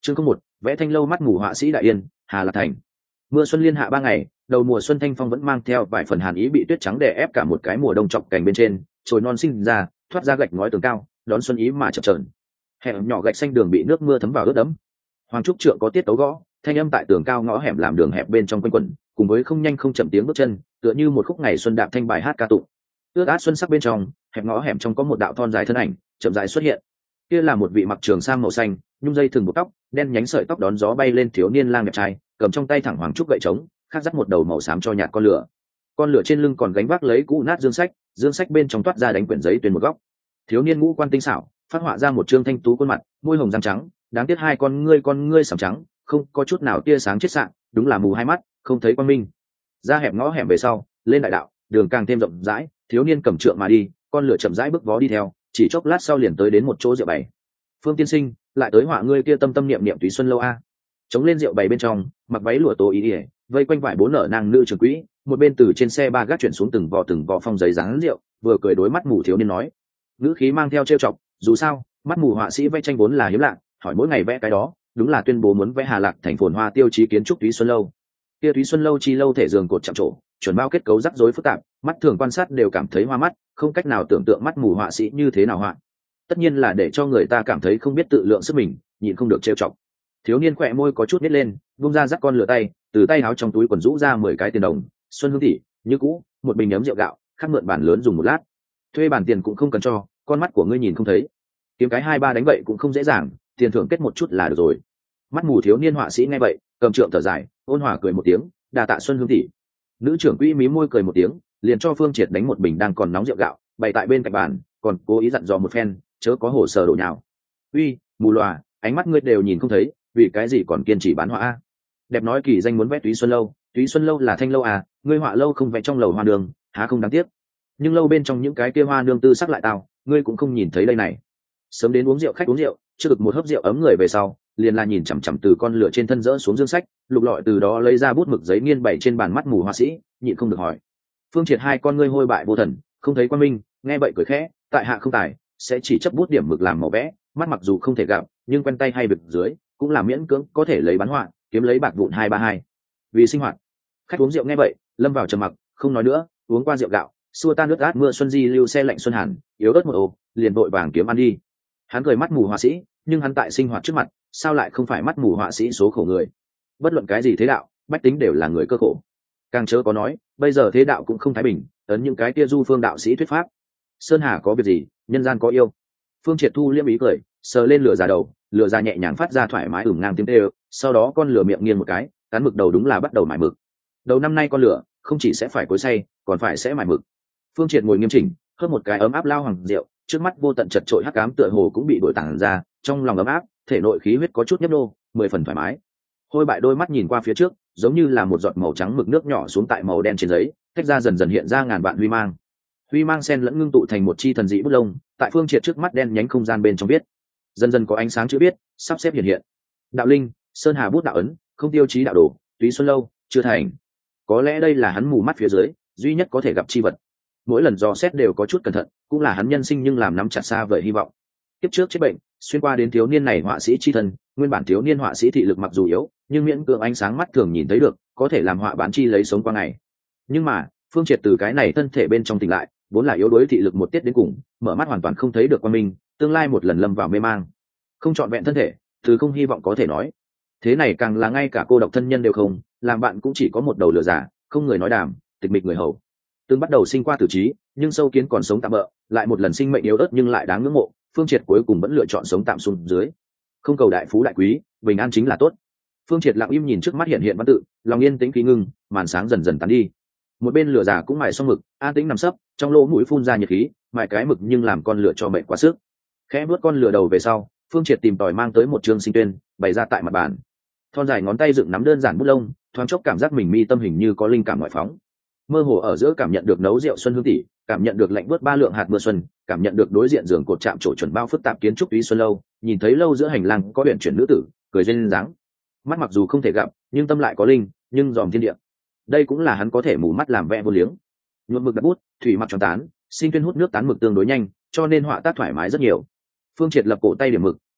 chương không một vẽ thanh lâu mắt mù họa sĩ đại yên Hà Lạc Thành. Mưa xuân liên hạ 3 ngày, đầu mùa xuân thanh phong vẫn mang theo vài phần hàn ý bị tuyết trắng đè ép cả một cái mùa đông chọc cành bên trên, chồi non sinh ra, thoát ra gạch ngói tường cao, đón xuân ý mà chập chờn. Hẻm nhỏ gạch xanh đường bị nước mưa thấm vào ướt đẫm. Hoàng trúc trượng có tiết tấu gõ, thanh âm tại tường cao ngõ hẻm làm đường hẹp bên trong quanh quẩn, cùng với không nhanh không chậm tiếng bước chân, tựa như một khúc ngày xuân đạp thanh bài hát ca tụng. Ước át xuân sắc bên trong, hẻm ngõ hẻm trong có một đạo thon dài thân ảnh, chậm rãi xuất hiện. Kia là một vị mặc trường sam màu xanh, nhung dây thừng buộc tóc, đen nhánh sợi tóc đón gió bay lên thiếu niên lang đẹp trai, cầm trong tay thẳng hoàng trúc gậy trống, khác dắt một đầu màu xám cho nhạt con lửa. Con lửa trên lưng còn gánh vác lấy cũ nát dương sách bên trong toát ra đánh quyển giấy tuyên một góc. Thiếu niên ngũ quan tinh xảo, phát họa ra một trương thanh tú khuôn mặt, môi hồng răng trắng, đáng tiếc hai con ngươi sẫm trắng, không có chút nào tia sáng chết sạng, đúng là mù hai mắt, không thấy quang minh. Ra hẻm ngõ hẻm về sau, lên đại đạo, đường càng thêm rộng rãi, thiếu niên cầm trượng mà đi, con lửa chậm rãi bước vó đi theo, chỉ chốc lát sau liền tới đến một chỗ rượu bày. Phương tiên sinh, lại tới họa ngươi kia tâm tâm niệm niệm túy xuân lâu a. Chống lên rượu bày bên trong, mặc váy lụa tố ý ỉa, vây quanh vải bốn nở nàng nữ trưởng quỹ, một bên từ trên xe ba gác chuyển xuống từng vò phong giấy dán rượu, vừa cười đối mắt mù thiếu niên nói, ngữ khí mang theo trêu chọc, dù sao mắt mù họa sĩ vẽ tranh vốn là hiếm lạ, hỏi mỗi ngày vẽ cái đó đúng là tuyên bố muốn vẽ Hà Lạc thành phồn hoa tiêu chí kiến trúc túy xuân lâu. Kia túy xuân lâu chi lâu thể giường cột chạm trổ, chuẩn bao kết cấu rắc rối phức tạp, mắt thường quan sát đều cảm thấy hoa mắt, không cách nào tưởng tượng mắt mù họa sĩ như thế nào họa. Tất nhiên là để cho người ta cảm thấy không biết tự lượng sức mình, nhịn không được trêu chọc. Thiếu niên khỏe môi có chút nít lên, vung ra dắt con lửa tay, từ tay áo trong túi quần rũ ra 10 cái tiền đồng. Xuân Hương tỷ, như cũ, một bình ấm rượu gạo, khắc mượn bản lớn dùng một lát. Thuê bản tiền cũng không cần cho, con mắt của ngươi nhìn không thấy. Kiếm cái 2-3 đánh vậy cũng không dễ dàng, tiền thưởng kết một chút là được rồi. Mắt mù thiếu niên họa sĩ nghe vậy, cầm trượng thở dài, ôn hòa cười một tiếng, đà tạ Xuân Hương tỷ. Nữ trưởng quỹ mí môi cười một tiếng, liền cho Phương Triệt đánh một bình đang còn nóng rượu gạo, bày tại bên cạnh bàn, còn cố ý dặn dò một phen, chớ có hồ sơ đổ nhào. Uy, mù lòa, ánh mắt ngươi đều nhìn không thấy, vì cái gì còn kiên trì bán họa a? Đẹp nói kỳ danh muốn vẽ túy xuân lâu là thanh lâu à, ngươi họa lâu không vẽ trong lầu hoa đường, há không đáng tiếc. Nhưng lâu bên trong những cái kia hoa nương tư sắc lại tao, ngươi cũng không nhìn thấy đây này. Sớm đến uống rượu khách uống rượu, chưa được một hớp rượu ấm người về sau, liền là nhìn chằm chằm từ con lửa trên thân rỡ xuống dương sách, lục lọi từ đó lấy ra bút mực giấy nghiên bày trên bàn mắt mù họa sĩ, nhịn không được hỏi. Phương Triệt hai con ngươi hôi bại vô thần, không thấy quan minh, nghe vậy cười khẽ, tại hạ không tài, sẽ chỉ chấp bút điểm mực làm màu vẽ, mắt mặc dù không thể gặp, nhưng quen tay hay vực dưới, cũng là miễn cưỡng có thể lấy bán họa, kiếm lấy bạc vụn 232. Vì sinh hoạt. Khách uống rượu nghe vậy, lâm vào trầm mặc, không nói nữa, uống qua rượu gạo, xua tan nước át mưa xuân di lưu xe lạnh xuân hàn, yếu ớt một ồ, liền vội vàng kiếm ăn đi. Hắn cười mắt mù họa sĩ, nhưng hắn tại sinh hoạt trước mặt, sao lại không phải mắt mù họa sĩ số khổ người. Bất luận cái gì thế đạo, bách tính đều là người cơ khổ. Càng chớ có nói, bây giờ thế đạo cũng không thái bình, ấn những cái kia du phương đạo sĩ thuyết pháp. Sơn Hà có việc gì, nhân gian có yêu. Phương Triệt thu liêm ý cười, sờ lên lửa già đầu, lửa già nhẹ nhàng phát ra thoải mái ửng ngang tiếng tê, sau đó con lửa miệng nghiêng một cái, cán mực đầu đúng là bắt đầu mài mực. Đầu năm nay con lửa không chỉ sẽ phải cối xay, còn phải sẽ mài mực. Phương Triệt ngồi nghiêm chỉnh, hớp một cái ấm áp lao hoàng rượu, trước mắt vô tận chật trội hắc ám tựa hồ cũng bị đổi tản ra, trong lòng ấm áp, thể nội khí huyết có chút nhấp nô, 10 phần thoải mái. Hôi bại đôi mắt nhìn qua phía trước, giống như là một giọt màu trắng mực nước nhỏ xuống tại màu đen trên giấy, tách ra dần dần hiện ra ngàn vạn huy mang sen lẫn ngưng tụ thành một chi thần dị bút lông, tại Phương Triệt trước mắt đen nhánh không gian bên trong viết, dần dần có ánh sáng chữ viết sắp xếp hiện hiện. Đạo linh, Sơn Hà bút đạo ấn, không tiêu chí đạo đồ, túy xuân lâu chưa thành. Có lẽ đây là hắn mù mắt phía dưới duy nhất có thể gặp chi vật. Mỗi lần dò xét đều có chút cẩn thận, cũng là hắn nhân sinh nhưng làm nắm chặt xa vời hy vọng. Kiếp trước chết bệnh, xuyên qua đến thiếu niên này họa sĩ chi thân, nguyên bản thiếu niên họa sĩ thị lực mặc dù yếu, nhưng miễn cưỡng ánh sáng mắt thường nhìn thấy được, có thể làm họa bán chi lấy sống qua ngày. Nhưng mà Phương Triệt từ cái này thân thể bên trong tỉnh lại, vốn là yếu đuối thị lực một tiết đến cùng, mở mắt hoàn toàn không thấy được quan minh, tương lai một lần lâm vào mê mang, không trọn vẹn thân thể, từ không hy vọng có thể nói. Thế này càng là ngay cả cô độc thân nhân đều không, làm bạn cũng chỉ có một đầu lửa giả, không người nói đàm, tịch mịch người hầu. Từng bắt đầu sinh qua tử trí, nhưng sâu kiến còn sống tạm bợ, lại một lần sinh mệnh yếu ớt nhưng lại đáng ngưỡng mộ, Phương Triệt cuối cùng vẫn lựa chọn sống tạm xuống dưới. Không cầu đại phú đại quý, bình an chính là tốt. Phương Triệt lặng im nhìn trước mắt hiện hiện văn tự, lòng yên tĩnh khí ngưng, màn sáng dần dần tán đi. Một bên lửa giả cũng mài xong mực, an tĩnh nằm sấp, trong lỗ mũi phun ra nhiệt khí, mài cái mực nhưng làm con lửa cho mệt quá sức. Khẽ vuốt con lửa đầu về sau, Phương Triệt tìm tòi mang tới một chương sinh tuyên, bày ra tại mặt bàn. Thon dài ngón tay dựng nắm đơn giản bút lông, thoáng chốc cảm giác mình mi tâm hình như có linh cảm ngoại phóng. Mơ hồ ở giữa cảm nhận được nấu rượu xuân hương tỷ, cảm nhận được lạnh buốt 3 lượng hạt mưa xuân, cảm nhận được đối diện giường cột chạm trổ chuẩn bao phức tạp kiến trúc túy xuân lâu, nhìn thấy lâu giữa hành lang có huyền chuyển nữ tử, cười duyên dáng. Mắt mặc dù không thể gặp, nhưng tâm lại có linh, nhưng dòm thiên địa. Đây cũng là hắn có thể mù mắt làm vẽ vô liếng. Nhuộm mực đặt bút, thủy mặc tròn tán, sinh tuyên hút nước tán mực tương đối nhanh, cho nên họa tác thoải mái rất nhiều. Phương Triệt lập cổ tay điểm mực,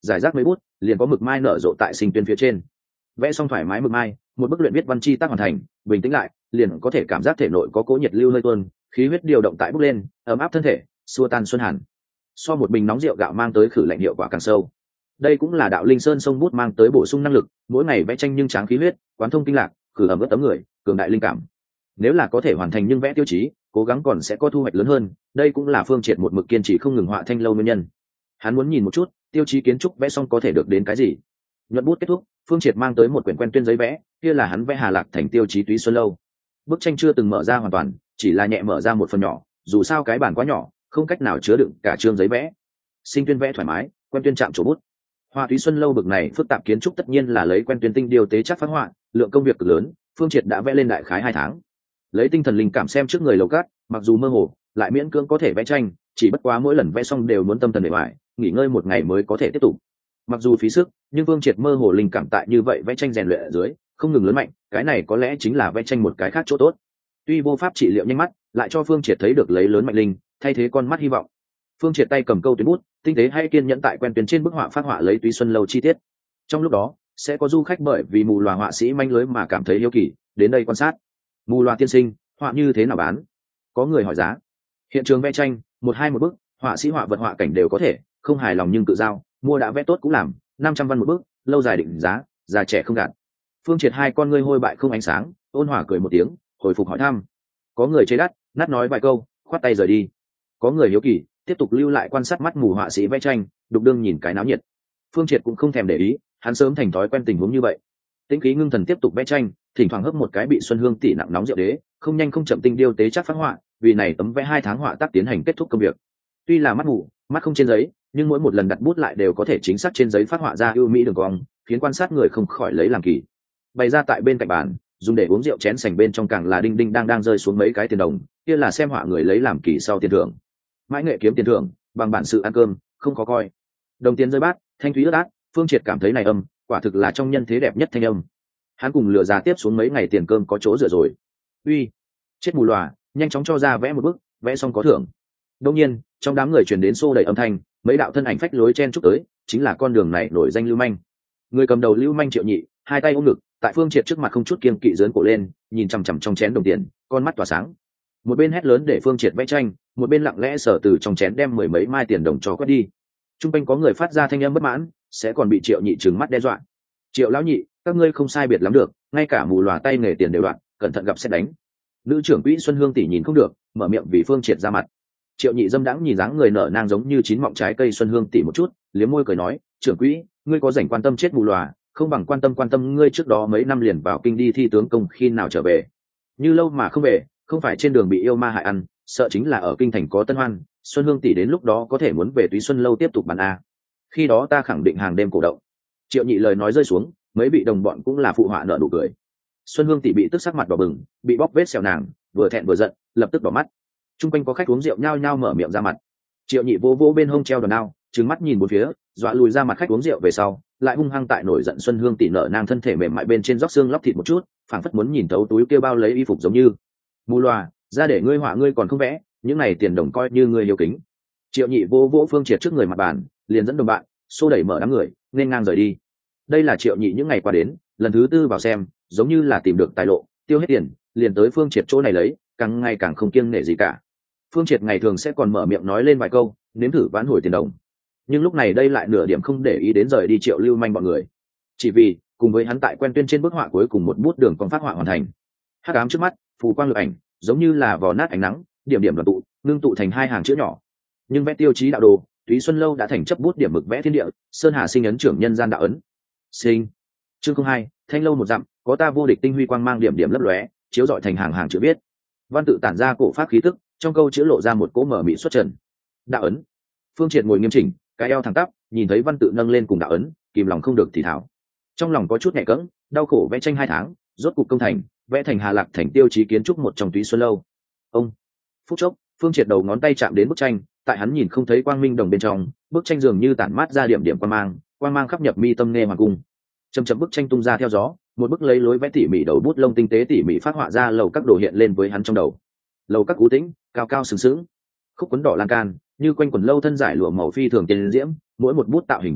giải rác mấy bút liền có mực mai nở rộ tại sinh tuyên phía trên. Vẽ xong thoải mái mực mai, một bức luyện viết văn chi tác hoàn thành, bình tĩnh lại liền có thể cảm giác thể nội có cố nhiệt lưu hơi tuôn, khí huyết điều động tại bốc lên, ấm áp thân thể, xua tan xuân hàn. So một bình nóng rượu gạo mang tới khử lạnh hiệu quả càng sâu. Đây cũng là đạo linh sơn sông bút mang tới bổ sung năng lực, mỗi ngày vẽ tranh nhưng tráng khí huyết, quán thông kinh lạc, khử ẩm ướt tấm người, cường đại linh cảm. Nếu là có thể hoàn thành nhưng vẽ tiêu chí, cố gắng còn sẽ có thu hoạch lớn hơn. Đây cũng là Phương Triệt một mực kiên trì không ngừng họa thanh lâu nguyên nhân. Hắn muốn nhìn một chút tiêu chí kiến trúc vẽ xong có thể được đến cái gì. Nhuận bút kết thúc, Phương Triệt mang tới một quyển quen tuyên giấy vẽ, kia là hắn vẽ Hà Lạc thành tiêu chí Túy Xuân lâu. Bức tranh chưa từng mở ra hoàn toàn, chỉ là nhẹ mở ra một phần nhỏ, dù sao cái bản quá nhỏ, không cách nào chứa đựng cả chương giấy vẽ. Sinh tuyên vẽ thoải mái, quen tuyên chạm chỗ bút. Hoa Túy Xuân lâu bực này phức tạp kiến trúc tất nhiên là lấy quen tuyên tinh điều tế chắc phát họa, lượng công việc cực lớn, Phương Triệt đã vẽ lên đại khái 2 tháng. Lấy tinh thần linh cảm xem trước người lầu cát, mặc dù mơ hồ, lại miễn cưỡng có thể vẽ tranh, chỉ bất quá mỗi lần vẽ xong đều muốn tâm thần để hoài, nghỉ ngơi một ngày mới có thể tiếp tục. Mặc dù phí sức, nhưng Phương Triệt mơ hồ linh cảm tại như vậy vẽ tranh rèn luyện ở dưới, không ngừng lớn mạnh, cái này có lẽ chính là vẽ tranh một cái khác chỗ tốt. Tuy vô pháp trị liệu nhanh mắt, lại cho Phương Triệt thấy được lấy lớn mạnh linh, thay thế con mắt hy vọng. Phương Triệt tay cầm câu tuyến bút, tinh tế hay kiên nhẫn tại quen tuyến trên bức họa phát họa lấy Túy Xuân lâu chi tiết. Trong lúc đó, sẽ có du khách bởi vì mù loà họa sĩ manh lưới mà cảm thấy hiếu kỳ, đến đây quan sát. Mù loà tiên sinh, họa như thế nào bán? Có người hỏi giá. Hiện trường vẽ tranh, 1-2 một bức, họa sĩ họa vật họa cảnh đều có thể, không hài lòng nhưng tự giao, mua đã vẽ tốt cũng làm, 500 văn một bức, lâu dài định giá, già trẻ không gạt. Phương Triệt hai con ngươi hôi bại không ánh sáng, ôn hòa cười một tiếng, hồi phục hỏi thăm. Có người chế đắt, nát nói vài câu, khoát tay rời đi. Có người hiếu kỳ, tiếp tục lưu lại quan sát mắt mù họa sĩ vẽ tranh, đục đương nhìn cái náo nhiệt. Phương Triệt cũng không thèm để ý, hắn sớm thành thói quen tình huống như vậy. Tĩnh khí ngưng thần tiếp tục vẽ tranh, thỉnh thoảng hấp một cái bị Xuân Hương tỷ nặng nóng rượu đế, không nhanh không chậm tinh điêu tế chắc phát họa, vì này tấm vẽ 2 tháng họa tác tiến hành kết thúc công việc. Tuy là mắt mù, mắt không trên giấy, nhưng mỗi một lần đặt bút lại đều có thể chính xác trên giấy phát họa ra ưu mỹ đường cong, khiến quan sát người không khỏi lấy làm kỳ. Bày ra tại bên cạnh bàn, dùng để uống rượu chén sành bên trong càng là đinh đinh đang rơi xuống mấy cái tiền đồng, kia là xem họa người lấy làm kỳ sau tiền thưởng. Mãi nghệ kiếm tiền thưởng, bằng bản sự ăn cơm, không có coi. Đồng tiền rơi bát, thanh thúy ướt át, Phương Triệt cảm thấy này âm, quả thực là trong nhân thế đẹp nhất thanh âm. Hắn cùng lừa già tiếp xuống mấy ngày tiền cơm có chỗ rửa rồi. Uy, chết mù lòa, nhanh chóng cho ra vẽ một bức, vẽ xong có thưởng. Đương nhiên, trong đám người truyền đến xô đầy âm thanh, mấy đạo thân ảnh phách lối chen chúc tới, chính là con đường này nổi danh Lưu Manh. Người cầm đầu Lưu Manh Triệu Nhị, hai tay ôm ngực, tại Phương Triệt trước mặt không chút kiêng kỵ giớn cổ lên, nhìn chằm chằm trong chén đồng tiền, con mắt tỏa sáng. Một bên hét lớn để Phương Triệt vẽ tranh, một bên lặng lẽ sở từ trong chén đem 10 mấy mai tiền đồng cho quét đi. Trung quanh có người phát ra thanh âm bất mãn, sẽ còn bị Triệu Nhị trừng mắt đe dọa. Triệu lão nhị, các ngươi không sai biệt lắm được, ngay cả mù lòa tay nghề tiền đều đoạn, cẩn thận gặp sẽ đánh. Nữ trưởng quỹ Xuân Hương tỷ nhìn không được, mở miệng vì Phương Triệt ra mặt. Triệu Nhị dâm đãng nhìn dáng người nở nang giống như chín mọng trái cây Xuân Hương tỷ một chút, liếm môi cười nói, trưởng quỹ, ngươi có rảnh quan tâm chết mù lòa, không bằng quan tâm ngươi trước đó mấy năm liền vào kinh đi thi tướng công khi nào trở về. Như lâu mà không về, không phải trên đường bị yêu ma hại ăn, sợ chính là ở kinh thành có tân hoan. Xuân Hương tỷ đến lúc đó có thể muốn về Túy Xuân lâu tiếp tục bán a. Khi đó ta khẳng định hàng đêm cổ động. Triệu Nhị lời nói rơi xuống, mấy vị đồng bọn cũng là phụ họa nở nụ cười. Xuân Hương tỷ bị tức sắc mặt đỏ bừng, bị bóc vết sẹo nàng, vừa thẹn vừa giận, lập tức đỏ mắt. Trung quanh có khách uống rượu nhao nhao mở miệng ra mặt. Triệu Nhị vô vô bên hông treo đòn đao, trừng mắt nhìn bốn phía, dọa lùi ra mặt khách uống rượu về sau, lại hung hăng tại nổi giận Xuân Hương tỷ nở nang thân thể mềm mại bên trên róc xương lóc thịt một chút, phảng phất muốn nhìn thấu túi kêu bao lấy y phục giống như. Mù loà, ra để ngươi họa ngươi còn không vẽ, những này tiền đồng coi như ngươi hiếu kính. Triệu Nhị vô vô Phương Triệt trước người mặt bàn, liền dẫn đồng bạn xô đẩy mở đám người, nên ngang rời đi. Đây là Triệu Nhị những ngày qua đến lần thứ tư vào xem, giống như là tìm được tài lộ, tiêu hết tiền liền tới Phương Triệt chỗ này lấy, càng ngày càng không kiêng nể gì cả. Phương Triệt ngày thường sẽ còn mở miệng nói lên vài câu, nếm thử vãn hồi tiền đồng, nhưng lúc này đây lại nửa điểm không để ý đến rời đi Triệu Lưu Manh bọn người, chỉ vì cùng với hắn tại quen tuyên trên bức họa cuối cùng một bút đường con phát họa hoàn thành. Hắc ám trước mắt, phù quang lực ảnh giống như là vò nát ánh nắng, điểm điểm đoàn tụ, ngưng tụ thành 2 hàng chữ nhỏ. Nhưng vẽ tiêu chí đạo đồ, Túy Xuân lâu đã thành chấp bút điểm mực vẽ thiên địa, sơn hà sinh ấn trưởng nhân gian đạo ấn. Sinh. Chương 02, thanh lâu một dặm, có ta vô địch tinh huy quang mang điểm điểm lấp lóe, chiếu rọi thành hàng hàng chữ viết. Văn tự tản ra cổ pháp khí tức, trong câu chữ lộ ra một cỗ mở mị xuất trần. Đạo ấn. Phương Triệt ngồi nghiêm chỉnh, cái eo thẳng tắp, nhìn thấy văn tự nâng lên cùng đạo ấn, kìm lòng không được thì thảo. Trong lòng có chút nhẹ cẫng, đau khổ vẽ tranh 2 tháng, rốt cục công thành, vẽ thành Hà Lạc thành tiêu chí kiến trúc một trong Túy Xuân lâu. Ông. Phút chốc, Phương Triệt đầu ngón tay chạm đến bức tranh, tại hắn nhìn không thấy quang minh đồng bên trong, bức tranh dường như tản mát ra điểm điểm quang mang khắp nhập mi tâm nghe hoàng cung. Chậm chậm bức tranh tung ra theo gió, một bức lấy lối vẽ tỉ mỉ đầu bút lông tinh tế tỉ mỉ phát họa ra lầu các đồ hiện lên với hắn trong đầu. Lầu các cú tĩnh, cao cao sừng sững, khúc quấn đỏ lan can, như quanh quần lâu thân giải lụa màu phi thường tiên diễm, mỗi một bút tạo hình cẩn thận,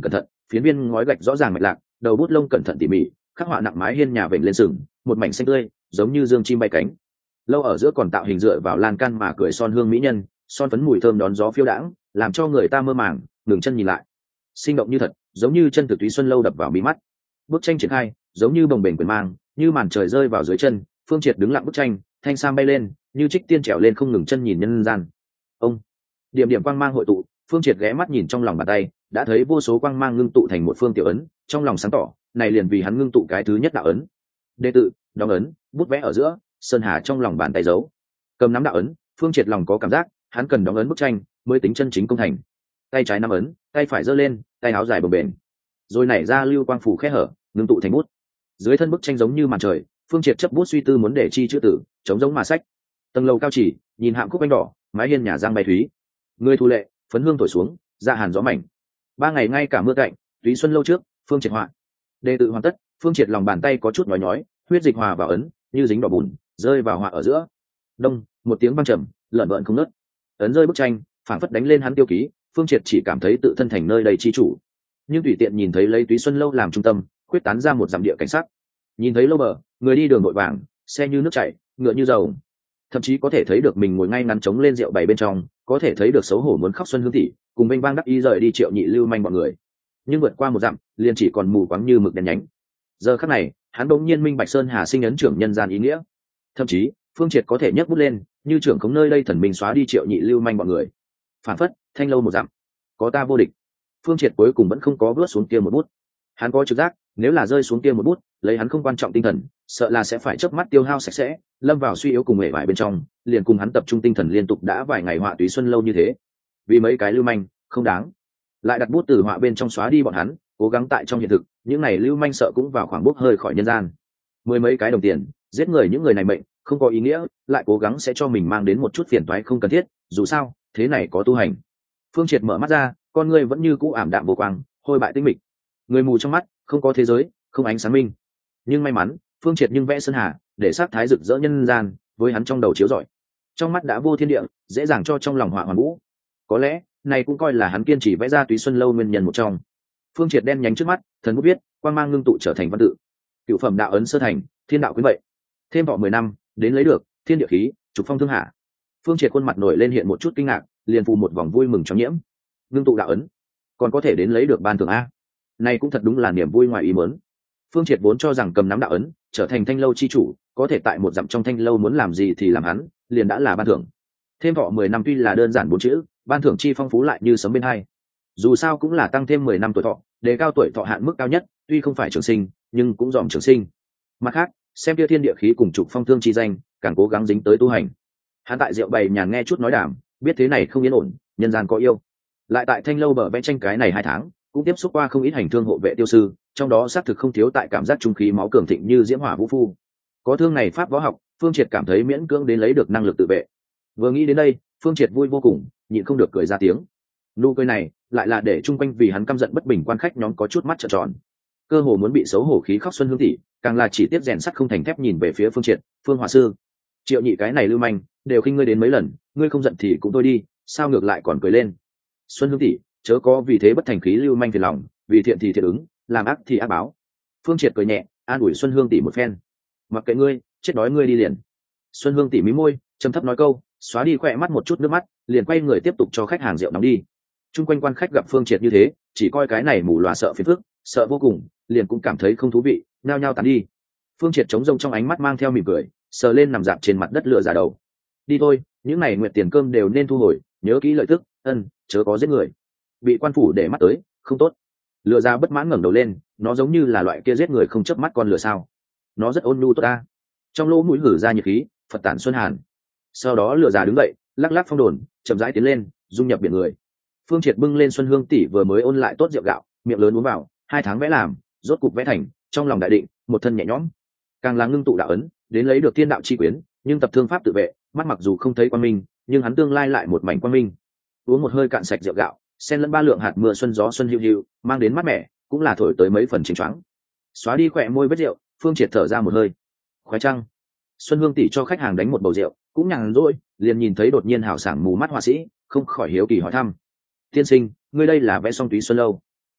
phiến viên ngói gạch rõ ràng mạch lạc, đầu bút lông cẩn thận tỉ mỉ, khắc họa nặng mái hiên nhà vểnh lên sừng, một mảnh xanh tươi giống như dương chim bay cánh. Lâu ở giữa còn tạo hình dựa vào lan can mà cười son hương mỹ nhân, son phấn mùi thơm đón gió phiêu đãng, làm cho người ta mơ màng ngừng chân nhìn lại. Sinh động như thật, giống như chân thực Túy Xuân Lâu đập vào mí mắt. Bức tranh triển khai giống như bồng bềnh quyền mang, như màn trời rơi vào dưới chân. Phương Triệt đứng lặng bức tranh, thanh sam bay lên như trích tiên trèo lên không ngừng chân nhìn nhân gian. Ông điểm điểm quang mang hội tụ, Phương Triệt ghé mắt nhìn trong lòng bàn tay, đã thấy vô số quang mang ngưng tụ thành một phương tiểu ấn, trong lòng sáng tỏ, này liền vì hắn ngưng tụ cái thứ nhất đạo ấn. Đệ tự, đóng ấn, bút vẽ ở giữa, sơn hà trong lòng bàn tay giấu. Cầm nắm đạo ấn, Phương Triệt lòng có cảm giác, hắn cần đóng ấn bức tranh mới tính chân chính công thành. Tay trái nắm ấn, tay phải giơ lên, tay áo dài bồng bềnh, rồi nảy ra lưu quang phủ khe hở, ngưng tụ thành bút. Dưới thân bức tranh giống như màn trời, Phương Triệt chấp bút suy tư muốn để chi chữ tử, chống giống mà sách. Tầng lầu cao chỉ, nhìn hạm khúc anh đỏ, mái hiên nhà giang bay thúy. Người thu lệ, phấn hương thổi xuống, dạ hàn gió mảnh. 3 ngày ngay cả mưa cạnh, Túy Xuân Lâu trước, Phương Triệt họa. Đề tự hoàn tất, Phương Triệt lòng bàn tay có chút nhói nhói, huyết dịch hòa vào ấn, như dính đỏ bùn, rơi vào họa ở giữa. Đông, một tiếng vang trầm, lợn vợn không nứt. Ấn rơi bức tranh, phảng phất đánh lên hắn tiêu ký, Phương Triệt chỉ cảm thấy tự thân thành nơi đầy chi chủ. Nhưng tùy tiện nhìn thấy lấy Túy Xuân Lâu làm trung tâm, quyết tán ra một dặm địa cảnh sắc. Nhìn thấy lâu bờ, người đi đường vội vàng, xe như nước chảy, ngựa như dầu. Thậm chí có thể thấy được mình ngồi ngay ngắn chống lên rượu bày bên trong, có thể thấy được xấu hổ muốn khóc Xuân Hương tỷ, cùng bênh vang đắc ý rời đi Triệu Nhị lưu manh bọn người. Nhưng vượt qua một dặm, liền chỉ còn mù quáng như mực đen nhánh. Giờ khắc này, hắn bỗng nhiên minh bạch Sơn Hà sinh ấn trưởng nhân gian ý nghĩa. Thậm chí, Phương Triệt có thể nhấc bút lên, như trưởng không nơi đây thần minh xóa đi Triệu Nhị lưu manh bọn người. Phản phất, thanh lâu một dặm, có ta vô địch. Phương Triệt cuối cùng vẫn không có vớt xuống kia một bút. Hắn có trực giác, nếu là rơi xuống kia một bút, lấy hắn không quan trọng tinh thần, sợ là sẽ phải chớp mắt tiêu hao sạch sẽ, lâm vào suy yếu cùng mệt mỏi bên trong, liền cùng hắn tập trung tinh thần liên tục đã vài ngày họa Túy Xuân Lâu như thế. Vì mấy cái lưu manh, không đáng. Lại đặt bút từ họa bên trong xóa đi bọn hắn, cố gắng tại trong hiện thực, những này lưu manh sợ cũng vào khoảng bốc hơi khỏi nhân gian. 10 mấy cái đồng tiền, giết người những người này mệnh, không có ý nghĩa, lại cố gắng sẽ cho mình mang đến một chút phiền toái không cần thiết, dù sao, thế này có tu hành. Phương Triệt mở mắt ra, con người vẫn như cũ ảm đạm vô quang, hôi bại tinh mịch. Người mù trong mắt, không có thế giới, không ánh sáng minh. Nhưng may mắn, Phương Triệt nhưng vẽ sơn hà, để sát thái rực rỡ nhân gian, với hắn trong đầu chiếu rọi. Trong mắt đã vô thiên địa, dễ dàng cho trong lòng họa hoàn vũ. Có lẽ, này cũng coi là hắn kiên trì vẽ ra Túy Xuân Lâu nguyên nhân một trong. Phương Triệt đen nhánh trước mắt, thần bút viết, quang mang ngưng tụ trở thành văn tự. Cửu phẩm đạo ấn sơ thành, thiên đạo quyến vậy. Thêm thọ 10 năm, đến lấy được thiên địa khí, trục phong thương hạ. Phương Triệt khuôn mặt nổi lên hiện một chút kinh ngạc, liền phù một vòng vui mừng cho nhiễm. Ngưng tụ đạo ấn, còn có thể đến lấy được ban thưởng a. Này cũng thật đúng là niềm vui ngoài ý muốn. Phương Triệt vốn cho rằng cầm nắm đạo ấn, trở thành thanh lâu chi chủ, có thể tại một dặm trong thanh lâu muốn làm gì thì làm hắn, liền đã là ban thưởng. Thêm thọ 10 năm tuy là đơn giản 4 chữ, ban thưởng chi phong phú lại như sấm bên hai. Dù sao cũng là tăng thêm 10 năm tuổi thọ, đề cao tuổi thọ hạn mức cao nhất, tuy không phải trường sinh, nhưng cũng dòm trường sinh. Mặt khác, xem kia thiên địa khí cùng trục phong thương chi danh, càng cố gắng dính tới tu hành. Hắn tại rượu bày nhàn nghe chút nói đàm, biết thế này không yên ổn, nhân gian có yêu. Lại tại thanh lâu bờ vẽ tranh cái này 2 tháng, cũng tiếp xúc qua không ít hành thương hộ vệ tiêu sư, trong đó xác thực không thiếu tại cảm giác trung khí máu cường thịnh như diễm hỏa vũ phu. Có thương này pháp võ học, Phương Triệt cảm thấy miễn cưỡng đến lấy được năng lực tự vệ. Vừa nghĩ đến đây, Phương Triệt vui vô cùng, nhịn không được cười ra tiếng. Nụ cười này lại là để chung quanh vì hắn căm giận bất bình quan khách nhóm có chút mắt trợn tròn, cơ hồ muốn bị xấu hổ khí khóc Xuân Hương tỷ, càng là chỉ tiếp rèn sắt không thành thép nhìn về phía Phương Triệt, Phương Hỏa sư, Triệu Nhị cái này lưu manh, đều khinh ngươi đến mấy lần, ngươi không giận thì cũng thôi đi, sao ngược lại còn cười lên. Xuân Hương tỷ, chớ có vì thế bất thành khí lưu manh phiền lòng, vì thiện thì thiện ứng, làm ác thì ác báo. Phương Triệt cười nhẹ, an ủi Xuân Hương tỷ một phen. Mặc kệ ngươi, chết đói ngươi đi liền. Xuân Hương tỷ mí môi, trầm thấp nói câu, xóa đi khỏe mắt một chút nước mắt, liền quay người tiếp tục cho khách hàng rượu nóng đi. Trung quanh quan khách gặp Phương Triệt như thế, chỉ coi cái này mù lòa sợ phiền phức, sợ vô cùng, liền cũng cảm thấy không thú vị, nhao nhao tán đi. Phương Triệt trống rông trong ánh mắt mang theo mỉm cười, sờ lên nằm dạp trên mặt đất lựa giả đầu. Đi thôi, những này nguyệt tiền cơm đều nên thu hồi, nhớ kỹ lợi tức, chớ có giết người. Bị quan phủ để mắt tới, không tốt. Lựa ra bất mãn ngẩng đầu lên, nó giống như là loại kia giết người không chớp mắt con lừa sao? Nó rất ôn nhu tốt ta. Trong lỗ mũi hử ra nhiệt khí, Phật tản xuân hàn. Sau đó lựa già đứng dậy, lắc lắc phong đồn, chậm rãi tiến lên, dung nhập biển người. Phương Triệt bưng lên Xuân Hương tỷ vừa mới ôn lại tốt rượu gạo, miệng lớn uống vào, 2 tháng vẽ làm, rốt cục vẽ thành, trong lòng đại định, một thân nhẹ nhõm. Càng là ngưng tụ đạo ấn, đến lấy được thiên đạo chi quyến, nhưng tập thương pháp tự vệ, mắt mặc dù không thấy quang minh, nhưng hắn tương lai lại một mảnh quang minh. Uống một hơi cạn sạch rượu gạo, xen lẫn 3 lượng hạt mưa xuân gió xuân hữu hữu, mang đến mát mẻ, cũng là thổi tới mấy phần chênh choáng. Xóa đi khỏe môi vết rượu, Phương Triệt thở ra một hơi. Khoái trăng. Xuân Hương tỷ cho khách hàng đánh một bầu rượu, cũng nhàn rỗi, liền nhìn thấy đột nhiên hào sảng mù mắt họa sĩ, không khỏi hiếu kỳ hỏi thăm: tiên sinh, ngươi đây là vẽ xong Túy Xuân Lâu?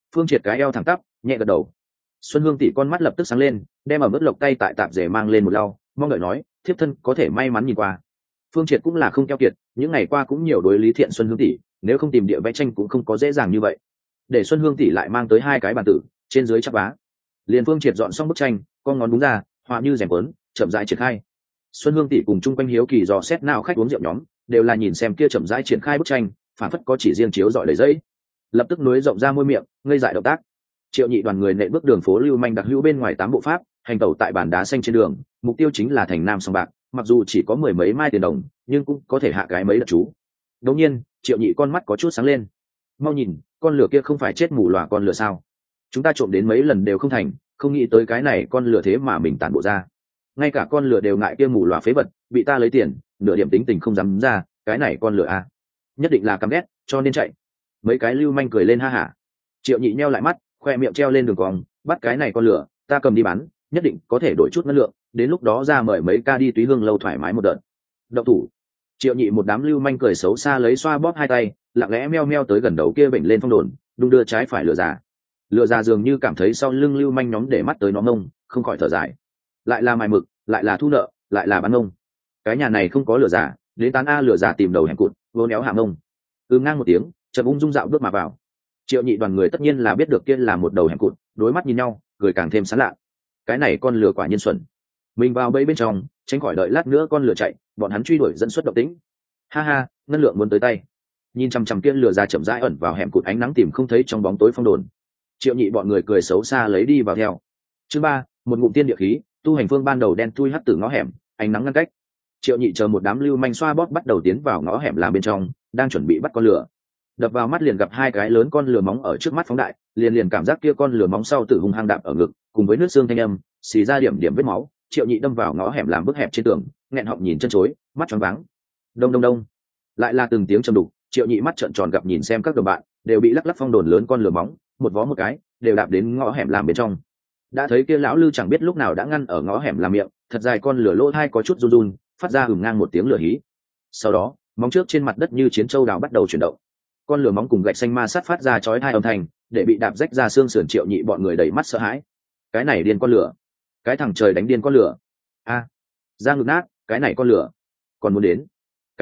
Phương Triệt cái eo thẳng tắp, nhẹ gật đầu. Xuân Hương tỷ con mắt lập tức sáng lên, đem ở mức lộc tay tại tạp rể mang lên một lau, mong đợi nói, thiếp thân có thể may mắn nhìn qua. Phương Triệt cũng là không keo kiệt, những ngày qua cũng nhiều đối lý thiện Xuân Hương tỷ, nếu không tìm địa vẽ tranh cũng không có dễ dàng như vậy. Để Xuân Hương tỷ lại mang tới hai cái bàn tử, trên dưới chắp vá. Liền Phương Triệt dọn xong bức tranh, con ngón đúng ra, họa như rèm cuốn, chậm rãi triển khai. Xuân Hương tỷ cùng chung quanh hiếu kỳ dò xét nào khách uống rượu nhóm, đều là nhìn xem kia chậm rãi triển khai bức tranh, phản phất có chỉ riêng chiếu dọi đầy giấy. Lập tức núi rộng ra môi miệng, ngây dại động tác. Triệu Nhị đoàn người nệ bước đường phố lưu manh đặc hữu bên ngoài 8 bộ pháp, hành tẩu tại bàn đá xanh trên đường, mục tiêu chính là thành Nam sòng bạc, mặc dù chỉ có mười mấy mai tiền đồng, nhưng cũng có thể hạ cái mấy đợt chú. Đột nhiên, Triệu Nhị con mắt có chút sáng lên. Mau nhìn, con lửa kia không phải chết mù lòa con lửa sao? Chúng ta trộm đến mấy lần đều không thành, không nghĩ tới cái này con lửa thế mà mình tản bộ ra. Ngay cả con lửa đều ngại kia mù lòa phế vật, bị ta lấy tiền, nửa điểm tính tình không dám ra, cái này con lửa a, nhất định là căm ghét, cho nên chạy. Mấy cái lưu manh cười lên ha hả. Triệu Nhị nheo lại mắt, khoe miệng treo lên đường cong, bắt cái này con lửa, ta cầm đi bán, nhất định có thể đổi chút ngân lượng, đến lúc đó ra mời mấy ca đi túy hương lâu thoải mái một đợt. Động thủ. Triệu Nhị một đám lưu manh cười xấu xa lấy xoa bóp hai tay, lặng lẽ meo meo tới gần đầu kia bệnh lên phong đồn, đung đưa trái phải lửa già. Lửa già dường như cảm thấy sau lưng lưu manh nhóm để mắt tới nó ngông, không khỏi thở dài. Lại là mài mực, lại là thu nợ, lại là bán ngông. Cái nhà này không có lửa già, đến tán a lửa già tìm đầu hẻm cụt, vô néo hạ ngông. Ngang một tiếng, chợt ung dung dạo bước mà vào. Triệu Nhị đoàn người tất nhiên là biết được kia là một đầu hẻm cụt, đối mắt nhìn nhau, cười càng thêm sán lạ. Cái này con lừa quả nhiên xuẩn. Mình vào bẫy bên trong, tránh khỏi đợi lát nữa con lừa chạy, bọn hắn truy đuổi dẫn xuất động tĩnh. Ha ha, ngân lượng muốn tới tay. Nhìn chằm chằm kia lừa ra chậm rãi ẩn vào hẻm cụt ánh nắng tìm không thấy trong bóng tối phong đồn. Triệu Nhị bọn người cười xấu xa lấy đi vào theo. Chương 3, một ngụm tiên địa khí, tu hành phương ban đầu đen thui hắt từ ngõ hẻm, ánh nắng ngăn cách. Triệu Nhị chờ một đám lưu manh xoa bóp bắt đầu tiến vào ngõ hẻm làm bên trong, đang chuẩn bị bắt con lừa. Đập vào mắt liền gặp hai cái lớn con lừa móng ở trước mắt phóng đại, liền cảm giác kia con lừa móng sau tự hung hăng đạp ở ngực, cùng với nước xương thanh âm, xì ra điểm điểm vết máu. Triệu Nhị đâm vào ngõ hẻm làm bức hẹp trên tường, nghẹn họng nhìn chân chối, mắt choáng váng. Đông đông đông, lại là từng tiếng trầm đục. Triệu Nhị mắt trợn tròn gặp nhìn xem các đồng bạn đều bị lắc lắc phong đồn lớn con lừa móng, một vó một cái, đều đạp đến ngõ hẻm làm bên trong. Đã thấy kia lão lư chẳng biết lúc nào đã ngăn ở ngõ hẻm làm miệng, thật dài con lừa lỗ thai có chút run run, phát ra hừng ngang một tiếng lửa hí. Sau đó, móng trước trên mặt đất như chiến châu đào bắt đầu chuyển động. Con lửa móng cùng gạch xanh ma sát phát ra chói tai âm thanh, để bị đạp rách ra xương sườn. Triệu Nhị bọn người đầy mắt sợ hãi. Cái này điên con lửa, cái thằng trời đánh điên con lửa. A, ra ngực nát, cái này con lửa còn muốn đến.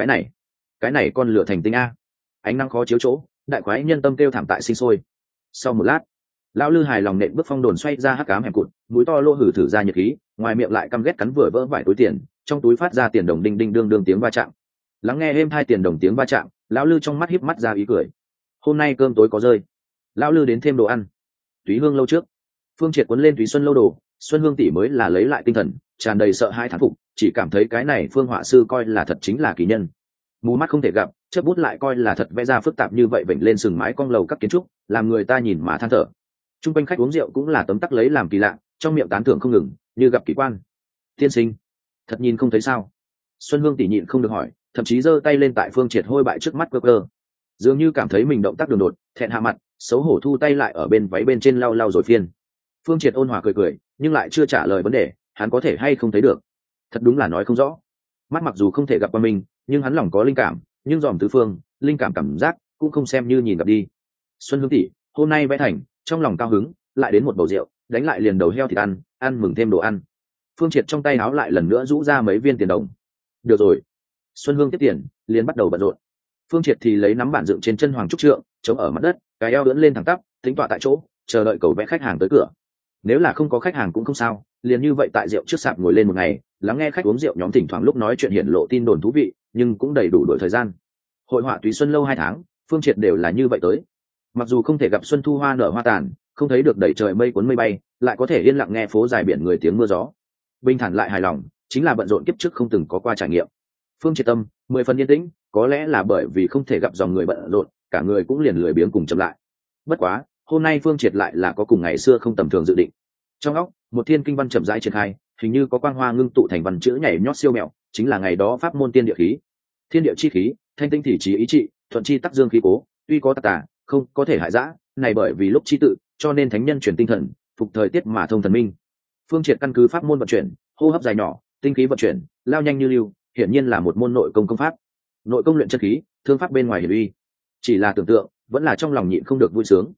Cái này con lửa thành tinh a. Ánh nắng khó chiếu chỗ, đại khoái nhân tâm kêu thảm tại sinh sôi. Sau một lát, lão lư hài lòng nện bước phong đồn xoay ra hắc ám hẻm cụt, mũi to lô hử thử ra nhiệt khí, ngoài miệng lại căm ghét cắn vừa vỡ vải túi tiền, trong túi phát ra tiền đồng đinh đinh đương đương tiếng va chạm. Lắng nghe êm hai tiền đồng tiếng va chạm, lão lư trong mắt híp mắt ra ý cười. Hôm nay cơm tối có rơi. Lão lư đến thêm đồ ăn. Túy hương lâu trước, Phương Triệt cuốn lên Túy Xuân lâu đồ, Xuân Hương tỷ mới là lấy lại tinh thần, tràn đầy sợ hãi thán phục, chỉ cảm thấy cái này Phương họa sư coi là thật chính là kỳ nhân. Mù mắt không thể gặp, chớp bút lại coi là thật vẽ ra phức tạp như vậy vểnh lên sừng mái cong lầu các kiến trúc, làm người ta nhìn mà than thở. Trung quanh khách uống rượu cũng là tấm tắc lấy làm kỳ lạ, trong miệng tán thưởng không ngừng, như gặp kỳ quan. Tiên sinh, thật nhìn không thấy sao? Xuân Hương tỷ nhịn không được hỏi, thậm chí giơ tay lên tại Phương Triệt hôi bại trước mắt cơ cơ, dường như cảm thấy mình động tác đường đột, thẹn hạ mặt, xấu hổ thu tay lại ở bên váy bên trên lau lau rồi phiên. Phương Triệt ôn hòa cười cười, nhưng lại chưa trả lời vấn đề, hắn có thể hay không thấy được, thật đúng là nói không rõ. Mắt mặc dù không thể gặp qua mình, nhưng hắn lòng có linh cảm, nhưng dòm tứ phương, linh cảm cảm giác cũng không xem như nhìn gặp đi. Xuân Hương tỷ, hôm nay vẽ thành, trong lòng cao hứng, lại đến một bầu rượu, đánh lại liền đầu heo thịt ăn, ăn mừng thêm đồ ăn. Phương Triệt trong tay áo lại lần nữa rũ ra mấy viên tiền đồng. Được rồi. Xuân Hương tiếp tiền, liền bắt đầu bận rộn. Phương Triệt thì lấy nắm bản dựng trên chân hoàng trúc trượng, chống ở mặt đất, cái eo ưỡn lên thẳng tắp, tính tọa tại chỗ, chờ đợi cầu vẽ khách hàng tới cửa. Nếu là không có khách hàng cũng không sao, liền như vậy tại rượu trước sạp ngồi lên một ngày, lắng nghe khách uống rượu nhóm thỉnh thoảng lúc nói chuyện hiển lộ tin đồn thú vị, nhưng cũng đầy đủ đổi thời gian. Hội họa Túy Xuân lâu 2 tháng, Phương Triệt đều là như vậy tới. Mặc dù không thể gặp xuân thu hoa nở hoa tàn, không thấy được đẩy trời mây cuốn mây bay, lại có thể yên lặng nghe phố dài biển người tiếng mưa gió. Bình thản lại hài lòng, chính là bận rộn kiếp trước không từng có qua trải nghiệm. Phương Triệt tâm 10 phần yên tĩnh, có lẽ là bởi vì không thể gặp dòng người bận rộn, cả người cũng liền lười biếng cùng chậm lại. Bất quá, hôm nay Phương Triệt lại là có cùng ngày xưa không tầm thường dự định. Trong óc, một thiên kinh văn chậm rãi triển khai, hình như có quang hoa ngưng tụ thành văn chữ nhảy nhót siêu mẹo, chính là ngày đó pháp môn tiên địa khí. Thiên địa chi khí, thanh tinh thì trí ý trị, thuận chi tắc dương khí cố, tuy có tà tà, không có thể hại dã, này bởi vì lúc chi tự, cho nên thánh nhân chuyển tinh thần, phục thời tiết mà thông thần minh. Phương Triệt căn cứ pháp môn vận chuyển, hô hấp dài nhỏ, tinh khí vận chuyển, lao nhanh như lưu, hiển nhiên là một môn nội công công pháp. Nội công luyện chân khí, thương pháp bên ngoài hiển uy. Chỉ là tưởng tượng, vẫn là trong lòng nhịn không được vui sướng.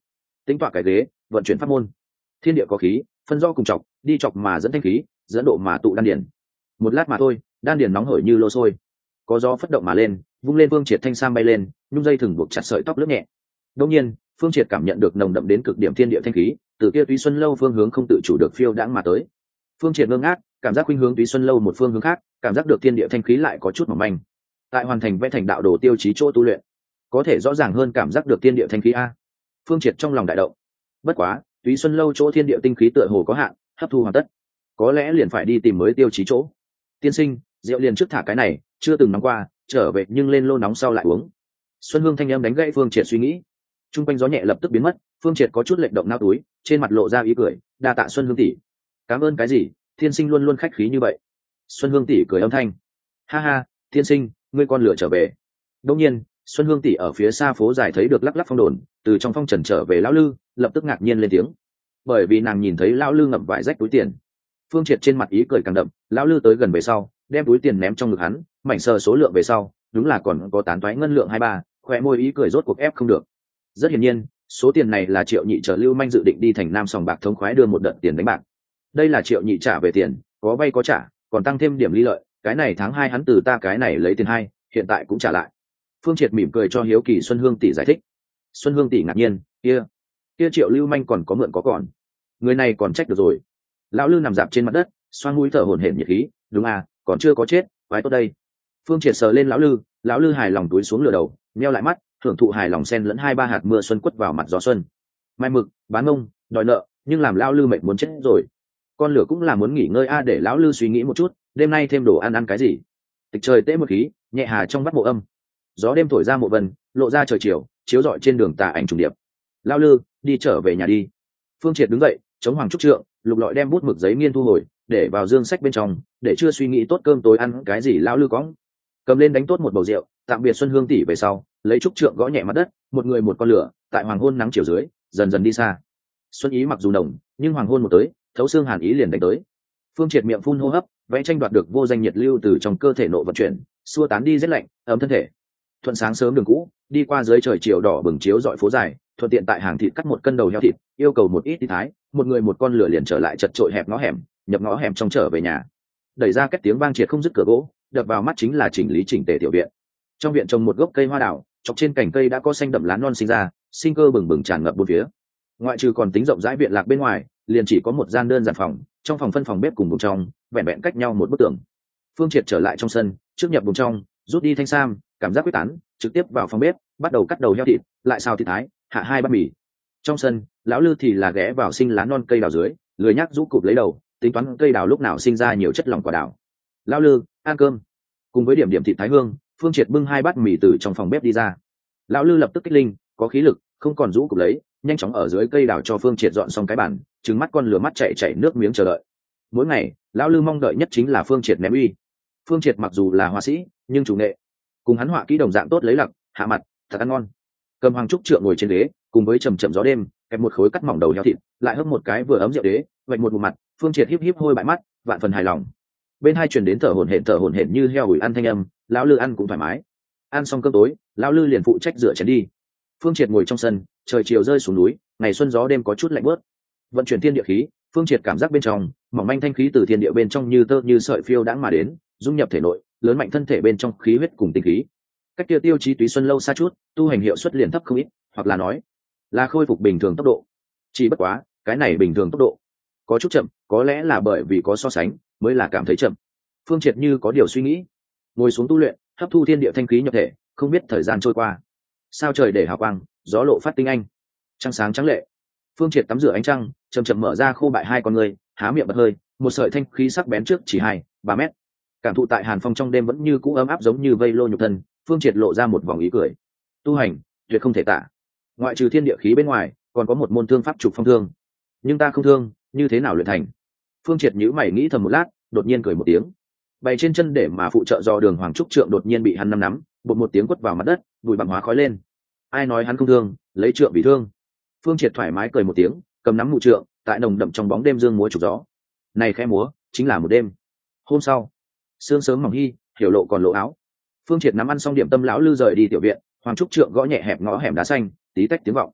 tính tọa cái ghế, vận chuyển pháp môn. Thiên địa có khí, phân do cùng chọc, đi chọc mà dẫn thanh khí, dẫn độ mà tụ đan điển. Một lát mà thôi, đan điển nóng hổi như lô sôi, có gió phất động mà lên, vung lên Phương Triệt thanh sam bay lên, nhung dây thừng buộc chặt sợi tóc lướt nhẹ. Đương nhiên, Phương Triệt cảm nhận được nồng đậm đến cực điểm thiên địa thanh khí, từ kia Túy Xuân lâu phương hướng không tự chủ được phiêu đãng mà tới. Phương Triệt ngơ ngác, cảm giác khuynh hướng Túy Xuân lâu một phương hướng khác, cảm giác được thiên địa thanh khí lại có chút mỏng manh. Tại hoàn thành vẽ thành đạo đồ tiêu chí chỗ tu luyện, có thể rõ ràng hơn cảm giác được thiên địa thanh khí a. Phương Triệt trong lòng đại động. Bất quá, Túy Xuân lâu chỗ thiên địa tinh khí tựa hồ có hạn, hấp thu hoàn tất, có lẽ liền phải đi tìm mới tiêu chí chỗ. Tiên sinh, rượu liền trước thả cái này, chưa từng nóng qua, trở về nhưng lên lô nóng sau lại uống. Xuân Hương thanh âm đánh gãy Phương Triệt suy nghĩ. Trung quanh gió nhẹ lập tức biến mất, Phương Triệt có chút lệch động nao túi, trên mặt lộ ra ý cười, đa tạ Xuân Hương tỷ. Cảm ơn cái gì, tiên sinh luôn luôn khách khí như vậy. Xuân Hương tỷ cười âm thanh, ha ha, tiên sinh, ngươi con lửa trở về. Đương nhiên, Xuân Hương tỷ ở phía xa phố dài thấy được lắc lắc phong đồn, từ trong phong trần trở về lão lư, lập tức ngạc nhiên lên tiếng, bởi vì nàng nhìn thấy lão lư ngậm vải rách túi tiền. Phương Triệt trên mặt ý cười càng đậm, lão lư tới gần về sau, đem túi tiền ném trong ngực hắn, mảnh sờ số lượng về sau, đúng là còn có tán toái ngân lượng 23, khóe môi ý cười rốt cuộc ép không được. Rất hiển nhiên, số tiền này là Triệu Nhị trở Lưu Manh dự định đi thành Nam sòng bạc thống khoái đưa một đợt tiền đánh bạc. Đây là Triệu Nhị trả về tiền, có vay có trả, còn tăng thêm điểm ly lợi, cái này tháng 2 hắn từ ta cái này lấy tiền 2, hiện tại cũng trả lại. Phương Triệt mỉm cười cho hiếu kỳ Xuân Hương tỷ giải thích. Xuân Hương tỷ ngạc nhiên, kia Triệu Lưu Manh còn có mượn có còn, người này còn trách được rồi. Lão Lư nằm dạp trên mặt đất, xoang mũi thở hổn hển nhiệt khí, đúng à, còn chưa có chết, quái tốt đây. Phương Triệt sờ lên lão Lư hài lòng túi xuống lửa đầu, nheo lại mắt, hưởng thụ hài lòng xen lẫn 2-3 hạt mưa xuân quất vào mặt gió xuân. Mai mực, bán mông, đòi nợ, nhưng làm lão Lư mệt muốn chết rồi. Con lửa cũng là muốn nghỉ ngơi a, để lão Lư suy nghĩ một chút, đêm nay thêm đồ ăn cái gì. Tịch trời tễ một khí, nhẹ hà trong vắt mộ âm. Gió đêm thổi ra mộ vân, lộ ra trời chiều, chiếu rọi trên đường tà ảnh trùng điệp. Lão Lư, đi trở về nhà đi. Phương Triệt đứng dậy, chống hoàng trúc trượng, lục lọi đem bút mực giấy nghiên thu hồi, để vào dương sách bên trong, để chưa suy nghĩ tốt cơm tối ăn cái gì. Lão Lư cõng cầm lên đánh tốt một bầu rượu, tạm biệt Xuân Hương tỷ về sau, lấy trúc trượng gõ nhẹ mặt đất, một người một con lửa, tại hoàng hôn nắng chiều dưới, dần dần đi xa. Xuân ý mặc dù nồng, nhưng hoàng hôn một tới, thấu xương hàn ý liền đánh tới. Phương Triệt miệng phun hô hấp, vẽ tranh đoạt được vô danh nhiệt lưu từ trong cơ thể nội vận chuyển, xua tán đi rét lạnh, ấm thân thể. Thuận sáng sớm đường cũ, đi qua dưới trời chiều đỏ bừng chiếu dọi phố dài, thuận tiện tại hàng thịt cắt một cân đầu heo thịt, yêu cầu một ít tí thái, một người một con lửa liền trở lại chật chội hẹp ngõ hẻm, nhập ngõ hẻm trong trở về nhà. Đẩy ra két tiếng vang triệt không dứt cửa gỗ, đập vào mắt chính là chỉnh lý chỉnh tề tiểu viện. Trong viện trồng một gốc cây hoa đào, chọc trên cành cây đã có xanh đậm lá non sinh ra, sinh cơ bừng bừng tràn ngập bốn phía. Ngoại trừ còn tính rộng rãi viện lạc bên ngoài, liền chỉ có một gian đơn giản phòng, trong phòng phân phòng bếp cùng buồng trong, vẹn vẹn cách nhau một bức tường. Phương Triệt trở lại trong sân, trước nhập buồng trong, rút đi thanh sam, cảm giác quyết tán, trực tiếp vào phòng bếp, bắt đầu cắt đầu heo thịt, lại xào thịt thái, hạ 2 bát mì. Trong sân, lão Lư thì là ghé vào sinh lá non cây đào dưới, lười nhác rũ cụp lấy đầu, tính toán cây đào lúc nào sinh ra nhiều chất lỏng quả đào. Lão Lư, ăn cơm. Cùng với điểm điểm thịt thái hương, Phương Triệt bưng 2 bát mì từ trong phòng bếp đi ra. Lão Lư lập tức kích linh, có khí lực, không còn rũ cụp lấy, nhanh chóng ở dưới cây đào cho Phương Triệt dọn xong cái bàn, trừng mắt con lửa mắt chảy nước miếng chờ đợi. Mỗi ngày, lão Lư mong đợi nhất chính là Phương Triệt ném uy. Phương Triệt mặc dù là họa sĩ, nhưng chủ nghệ cùng hắn họa kỹ đồng dạng tốt lấy lặc, hạ mặt, thật ăn ngon. Cầm hoàng trúc trượng ngồi trên ghế, cùng với trầm trầm gió đêm, kẹp một khối cắt mỏng đầu heo thịt, lại hấp một cái vừa ấm rượu đế, vạch một mặt, Phương Triệt híp híp hôi bại mắt, vạn phần hài lòng. Bên hai truyền đến thở hổn hển như heo ủi ăn thanh âm, lão Lư ăn cũng thoải mái. Ăn xong cơm tối, lão Lư liền phụ trách rửa chén đi. Phương Triệt ngồi trong sân, trời chiều rơi xuống núi, ngày xuân gió đêm có chút lạnh bớt. Vận chuyển thiên địa khí, Phương Triệt cảm giác bên trong, mỏng manh thanh khí từ thiên địa bên trong như tơ như sợi phiêu đãng mà đến, dung nhập thể nội, lớn mạnh thân thể bên trong khí huyết cùng tinh khí. Cách kia tiêu chí Túy Xuân lâu xa chút, tu hành hiệu suất liền thấp không ít, hoặc là nói là khôi phục bình thường tốc độ. Chỉ bất quá, cái này bình thường tốc độ có chút chậm, có lẽ là bởi vì có so sánh, mới là cảm thấy chậm. Phương Triệt như có điều suy nghĩ, ngồi xuống tu luyện, hấp thu thiên địa thanh khí nhập thể, không biết thời gian trôi qua. Sao trời để hào quang, gió lộ phát tinh anh, trăng sáng trắng lệ. Phương Triệt tắm rửa ánh trăng, chậm chậm mở ra khô bại 2 con người, há miệng bật hơi, một sợi thanh khí sắc bén trước chỉ 2-3 mét. Cảm thụ tại hàn phong trong đêm vẫn như cũ ấm áp giống như vây lô nhục thân, Phương Triệt lộ ra một vòng ý cười. Tu hành tuyệt không thể tả, ngoại trừ thiên địa khí bên ngoài, còn có một môn thương pháp trục phong thương. Nhưng ta không thương, như thế nào luyện thành? Phương Triệt nhíu mày nghĩ thầm một lát, đột nhiên cười một tiếng. Bày trên chân để mà phụ trợ do đường hoàng trúc trượng đột nhiên bị hắn nắm, bột một tiếng quất vào mặt đất, bụi bặm hóa khói lên. Ai nói hắn không thương, lấy trượng bị thương. Phương Triệt thoải mái cười một tiếng, cầm nắm mụ trượng, tại nồng đậm trong bóng đêm dương múa trục gió. Này khẽ múa, chính là một đêm. Hôm sau, sương sớm mỏng hy, hiểu lộ còn lộ áo. Phương Triệt nắm ăn xong điểm tâm, lão Lư rời đi tiểu viện, hoàng trúc trượng gõ nhẹ hẹp ngõ hẻm đá xanh, tí tách tiếng vọng.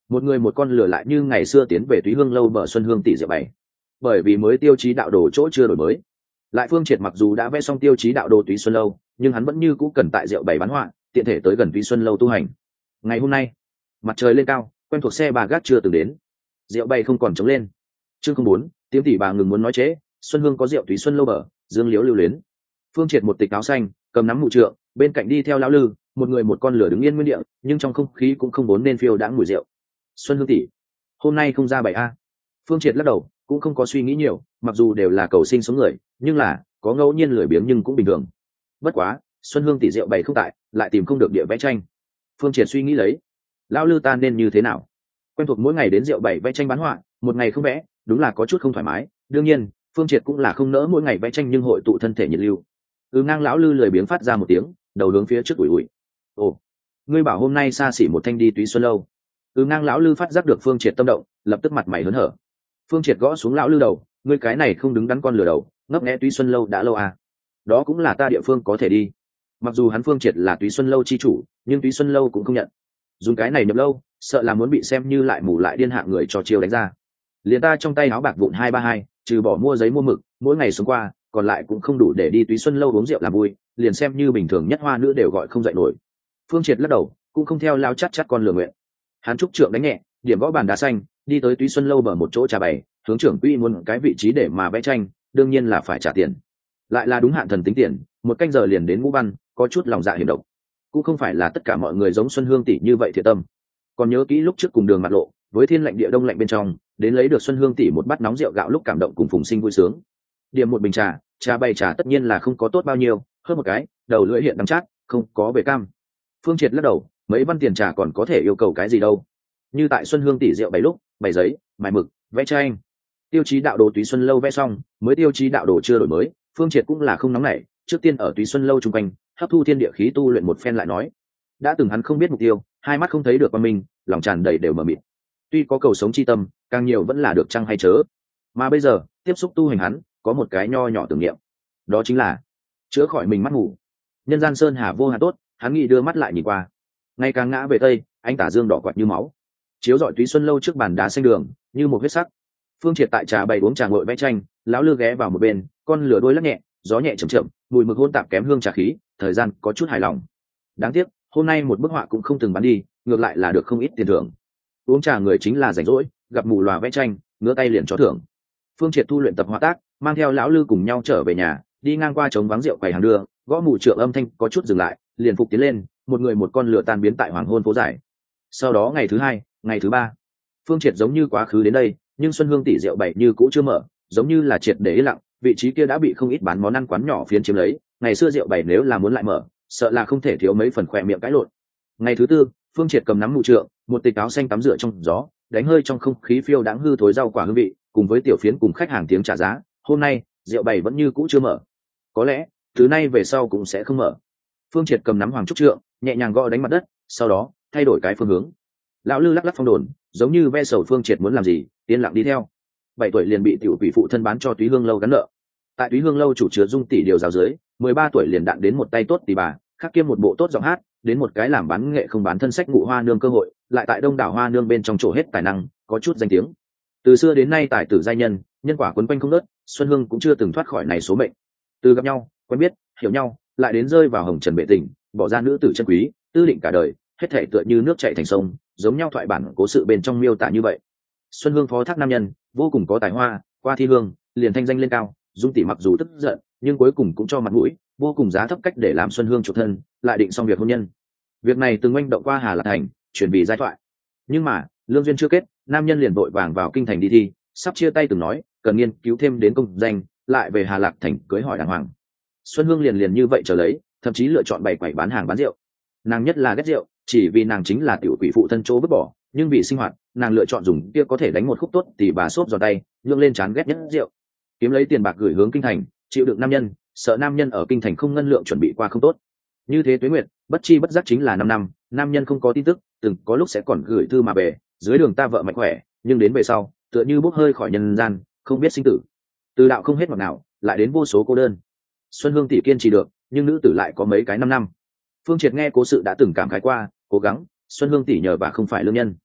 một người một con lửa lại như ngày xưa tiến về Túy Hương lâu bờ Xuân Hương tỷ rượu bày. Bởi vì mới tiêu chí đạo đồ chỗ chưa đổi mới, lại Phương Triệt mặc dù đã vẽ xong tiêu chí đạo đồ Túy Xuân lâu, nhưng hắn vẫn như cũ cần tại rượu bày bán họa, tiện thể tới gần Túy Xuân lâu tu hành. Ngày hôm nay, mặt trời lên cao, quen thuộc xe bà gác chưa từng đến, rượu bày không còn trống lên. Chương 04, tiếng tỷ bà ngừng muốn nói chế, Xuân Hương có rượu Túy Xuân lâu bờ, dương liễu lưu luyến. Phương Triệt một tịch áo xanh, cầm nắm mụ trượng, bên cạnh đi theo lão lư, một người một con lửa đứng yên nguyên địa, nhưng trong không khí cũng không vốn nên phiêu đãng mùi rượu. Xuân Hương tỷ, hôm nay không ra bày a? Phương Triệt lắc đầu, cũng không có suy nghĩ nhiều, mặc dù đều là cầu sinh sống người, nhưng là có ngẫu nhiên lười biếng nhưng cũng bình thường. Bất quá, Xuân Hương tỷ rượu bày không tại, lại tìm không được địa vẽ tranh. Phương Triệt suy nghĩ lấy, lão lư ta nên như thế nào? Quen thuộc mỗi ngày đến rượu bày vẽ tranh bán họa, một ngày không vẽ, đúng là có chút không thoải mái. Đương nhiên, Phương Triệt cũng là không nỡ mỗi ngày vẽ tranh nhưng hội tụ thân thể nhiệt lưu. Ngang lão lư lười biếng phát ra một tiếng, đầu hướng phía trước ủi ủi. Ồ, ngươi bảo hôm nay xa xỉ một thanh đi Túy Xuân lâu. Ngang lão lư phát giác được Phương Triệt tâm động, lập tức mặt mày hớn hở. Phương Triệt gõ xuống lão lư đầu, ngươi cái này không đứng đắn con lừa đầu, ngấp nghé Túy Xuân lâu đã lâu à? Đó cũng là ta địa phương có thể đi. Mặc dù hắn Phương Triệt là Túy Xuân lâu chi chủ, nhưng Túy Xuân lâu cũng không nhận. Dùng cái này nhập lâu, sợ là muốn bị xem như lại mù lại điên hạ người cho chiêu đánh ra. Liền ta trong tay áo bạc vụn 232, trừ bỏ mua giấy mua mực, mỗi ngày sống qua, còn lại cũng không đủ để đi Túy Xuân lâu uống rượu làm vui, liền xem như bình thường nhất hoa nữ đều gọi không dậy nổi. Phương Triệt lắc đầu, cũng không theo lao chắt con lừa nguyện. Hắn trúc trượng đánh nhẹ, điểm gõ bàn đá xanh, đi tới Túy Xuân lâu bờ một chỗ trà bày, hướng trưởng quỹ muốn cái vị trí để mà vẽ tranh, đương nhiên là phải trả tiền. Lại là đúng hạn thần tính tiền, một canh giờ liền đến Ngũ Văn, có chút lòng dạ hiểm độc. Cũng không phải là tất cả mọi người giống Xuân Hương tỷ như vậy thiệt tâm. Còn nhớ kỹ lúc trước cùng Đường Mặt Lộ, với thiên lạnh địa đông lạnh bên trong, đến lấy được Xuân Hương tỷ một bát nóng rượu gạo lúc cảm động cùng Phùng Sinh vui sướng. Điểm một bình trà, trà bày trà tất nhiên là không có tốt bao nhiêu, hơn một cái, đầu lưỡi hiện đắng chát, không có về cam. Phương Triệt lắc đầu, mấy văn tiền trà còn có thể yêu cầu cái gì đâu. Như tại Xuân Hương tỷ rượu bày lúc, bày giấy, mài mực, vẽ tranh. Tiêu chí đạo đồ Túy Xuân lâu vẽ xong, mới tiêu chí đạo đồ chưa đổi mới, Phương Triệt cũng là không nóng nảy, trước tiên ở Túy Xuân lâu chung quanh, hấp thu thiên địa khí tu luyện một phen lại nói. Đã từng hắn không biết mục tiêu, hai mắt không thấy được qua mình, lòng tràn đầy đều mờ mịt. Tuy có cầu sống chi tâm, càng nhiều vẫn là được chăng hay chớ. Mà bây giờ, tiếp xúc tu hành hắn, có một cái nho nhỏ tưởng niệm, đó chính là chữa khỏi mình mắt ngủ. Nhân gian sơn hà vô hạn tốt, hắn nghĩ đưa mắt lại nhìn qua. Ngày càng ngã về tây, ánh tà dương đỏ quạt như máu, chiếu rọi Túy Xuân lâu trước bàn đá xanh đường, như một huyết sắc. Phương Triệt tại trà bày uống trà ngồi vẽ tranh, lão lư ghé vào một bên, con lửa đôi lắc nhẹ, gió nhẹ chậm chậm, mùi mực hôn tạp kém hương trà khí, thời gian có chút hài lòng. Đáng tiếc, hôm nay một bức họa cũng không từng bán đi, ngược lại là được không ít tiền thưởng. Uống trà người chính là rảnh rỗi, gặp mù lòa vẽ tranh, ngửa tay liền cho thưởng. Phương Triệt thu luyện tập họa tác, mang theo lão lư cùng nhau trở về nhà, đi ngang qua trống vắng rượu quầy hàng đưa, gõ mù trượng âm thanh có chút dừng lại, liền phục tiến lên, một người một con lửa tan biến tại hoàng hôn phố dài. Sau đó ngày thứ hai, ngày thứ ba, Phương Triệt giống như quá khứ đến đây, nhưng Xuân Hương tỷ rượu bày như cũ chưa mở, giống như là triệt để yên lặng, vị trí kia đã bị không ít bán món ăn quán nhỏ phiến chiếm lấy. Ngày xưa rượu bày nếu là muốn lại mở, sợ là không thể thiếu mấy phần khỏe miệng cãi lộn. Ngày thứ tư, Phương Triệt cầm nắm mù trượng, một tịch áo xanh tắm rửa trong gió, đánh hơi trong không khí phiêu đáng hư thối rau quả hương vị, cùng với tiểu phiến cùng khách hàng tiếng trả giá. Hôm nay rượu bày vẫn như cũ chưa mở, có lẽ từ nay về sau cũng sẽ không mở. Phương Triệt cầm nắm hoàng trúc trượng, nhẹ nhàng gõ đánh mặt đất, sau đó thay đổi cái phương hướng. Lão lư lắc lắc phong đồn, giống như ve sầu Phương Triệt muốn làm gì, yên lặng đi theo. 7 tuổi liền bị tiểu quỷ phụ thân bán cho Túy Hương lâu gắn nợ. Tại Túy Hương lâu chủ chứa dung tỷ điều giáo dưới, 13 tuổi liền đạn đến một tay tốt tỷ bà, khắc kiêm một bộ tốt giọng hát, đến một cái làm bán nghệ không bán thân sách ngụ hoa nương cơ hội, lại tại đông đảo hoa nương bên trong chỗ hết tài năng, có chút danh tiếng. Từ xưa đến nay tài tử giai nhân, nhân quả quấn quanh không ngớt, Xuân Hương cũng chưa từng thoát khỏi này số mệnh. Từ gặp nhau, quen biết, hiểu nhau, lại đến rơi vào hồng trần bệ tình, bỏ ra nữ tử chân quý, tư định cả đời, hết thảy tựa như nước chảy thành sông, giống nhau thoại bản cố sự bên trong miêu tả như vậy. Xuân Hương phó thác nam nhân, vô cùng có tài hoa, qua thi hương, liền thanh danh lên cao, dung tỷ mặc dù tức giận, nhưng cuối cùng cũng cho mặt mũi, vô cùng giá thấp cách để làm Xuân Hương chủ thân, lại định xong việc hôn nhân. Việc này từng oanh động qua Hà Lạc Thành, chuyển vì giai thoại. Nhưng mà lương duyên chưa kết, nam nhân liền vội vàng vào kinh thành đi thi, sắp chia tay từng nói cần nghiên cứu thêm đến công danh, lại về Hà Lạc Thành cưới hỏi đàng hoàng. Xuân Hương liền như vậy trở lấy, thậm chí lựa chọn bày quầy bán hàng bán rượu. Nàng nhất là ghét rượu, chỉ vì nàng chính là tiểu quỷ phụ thân chỗ vứt bỏ, nhưng vì sinh hoạt, nàng lựa chọn dùng kia có thể đánh một khúc tốt thì bà xốp giòn tay, nhượng lên chán ghét nhất rượu. Kiếm lấy tiền bạc gửi hướng kinh thành, chịu đựng nam nhân, sợ nam nhân ở kinh thành không ngân lượng chuẩn bị qua không tốt. Như thế tuế nguyệt, bất chi bất giác chính là 5 năm, nam nhân không có tin tức, từng có lúc sẽ còn gửi thư mà về, dưới đường ta vợ mạnh khỏe, nhưng đến về sau, tựa như bốc hơi khỏi nhân gian, không biết sinh tử. Từ đạo không hết ngọt nào, lại đến vô số cô đơn. Xuân Hương tỷ kiên trì được, nhưng nữ tử lại có mấy cái 5 năm. Phương Triệt nghe cố sự đã từng cảm khái qua, cố gắng, Xuân Hương tỷ nhờ và không phải lương nhân.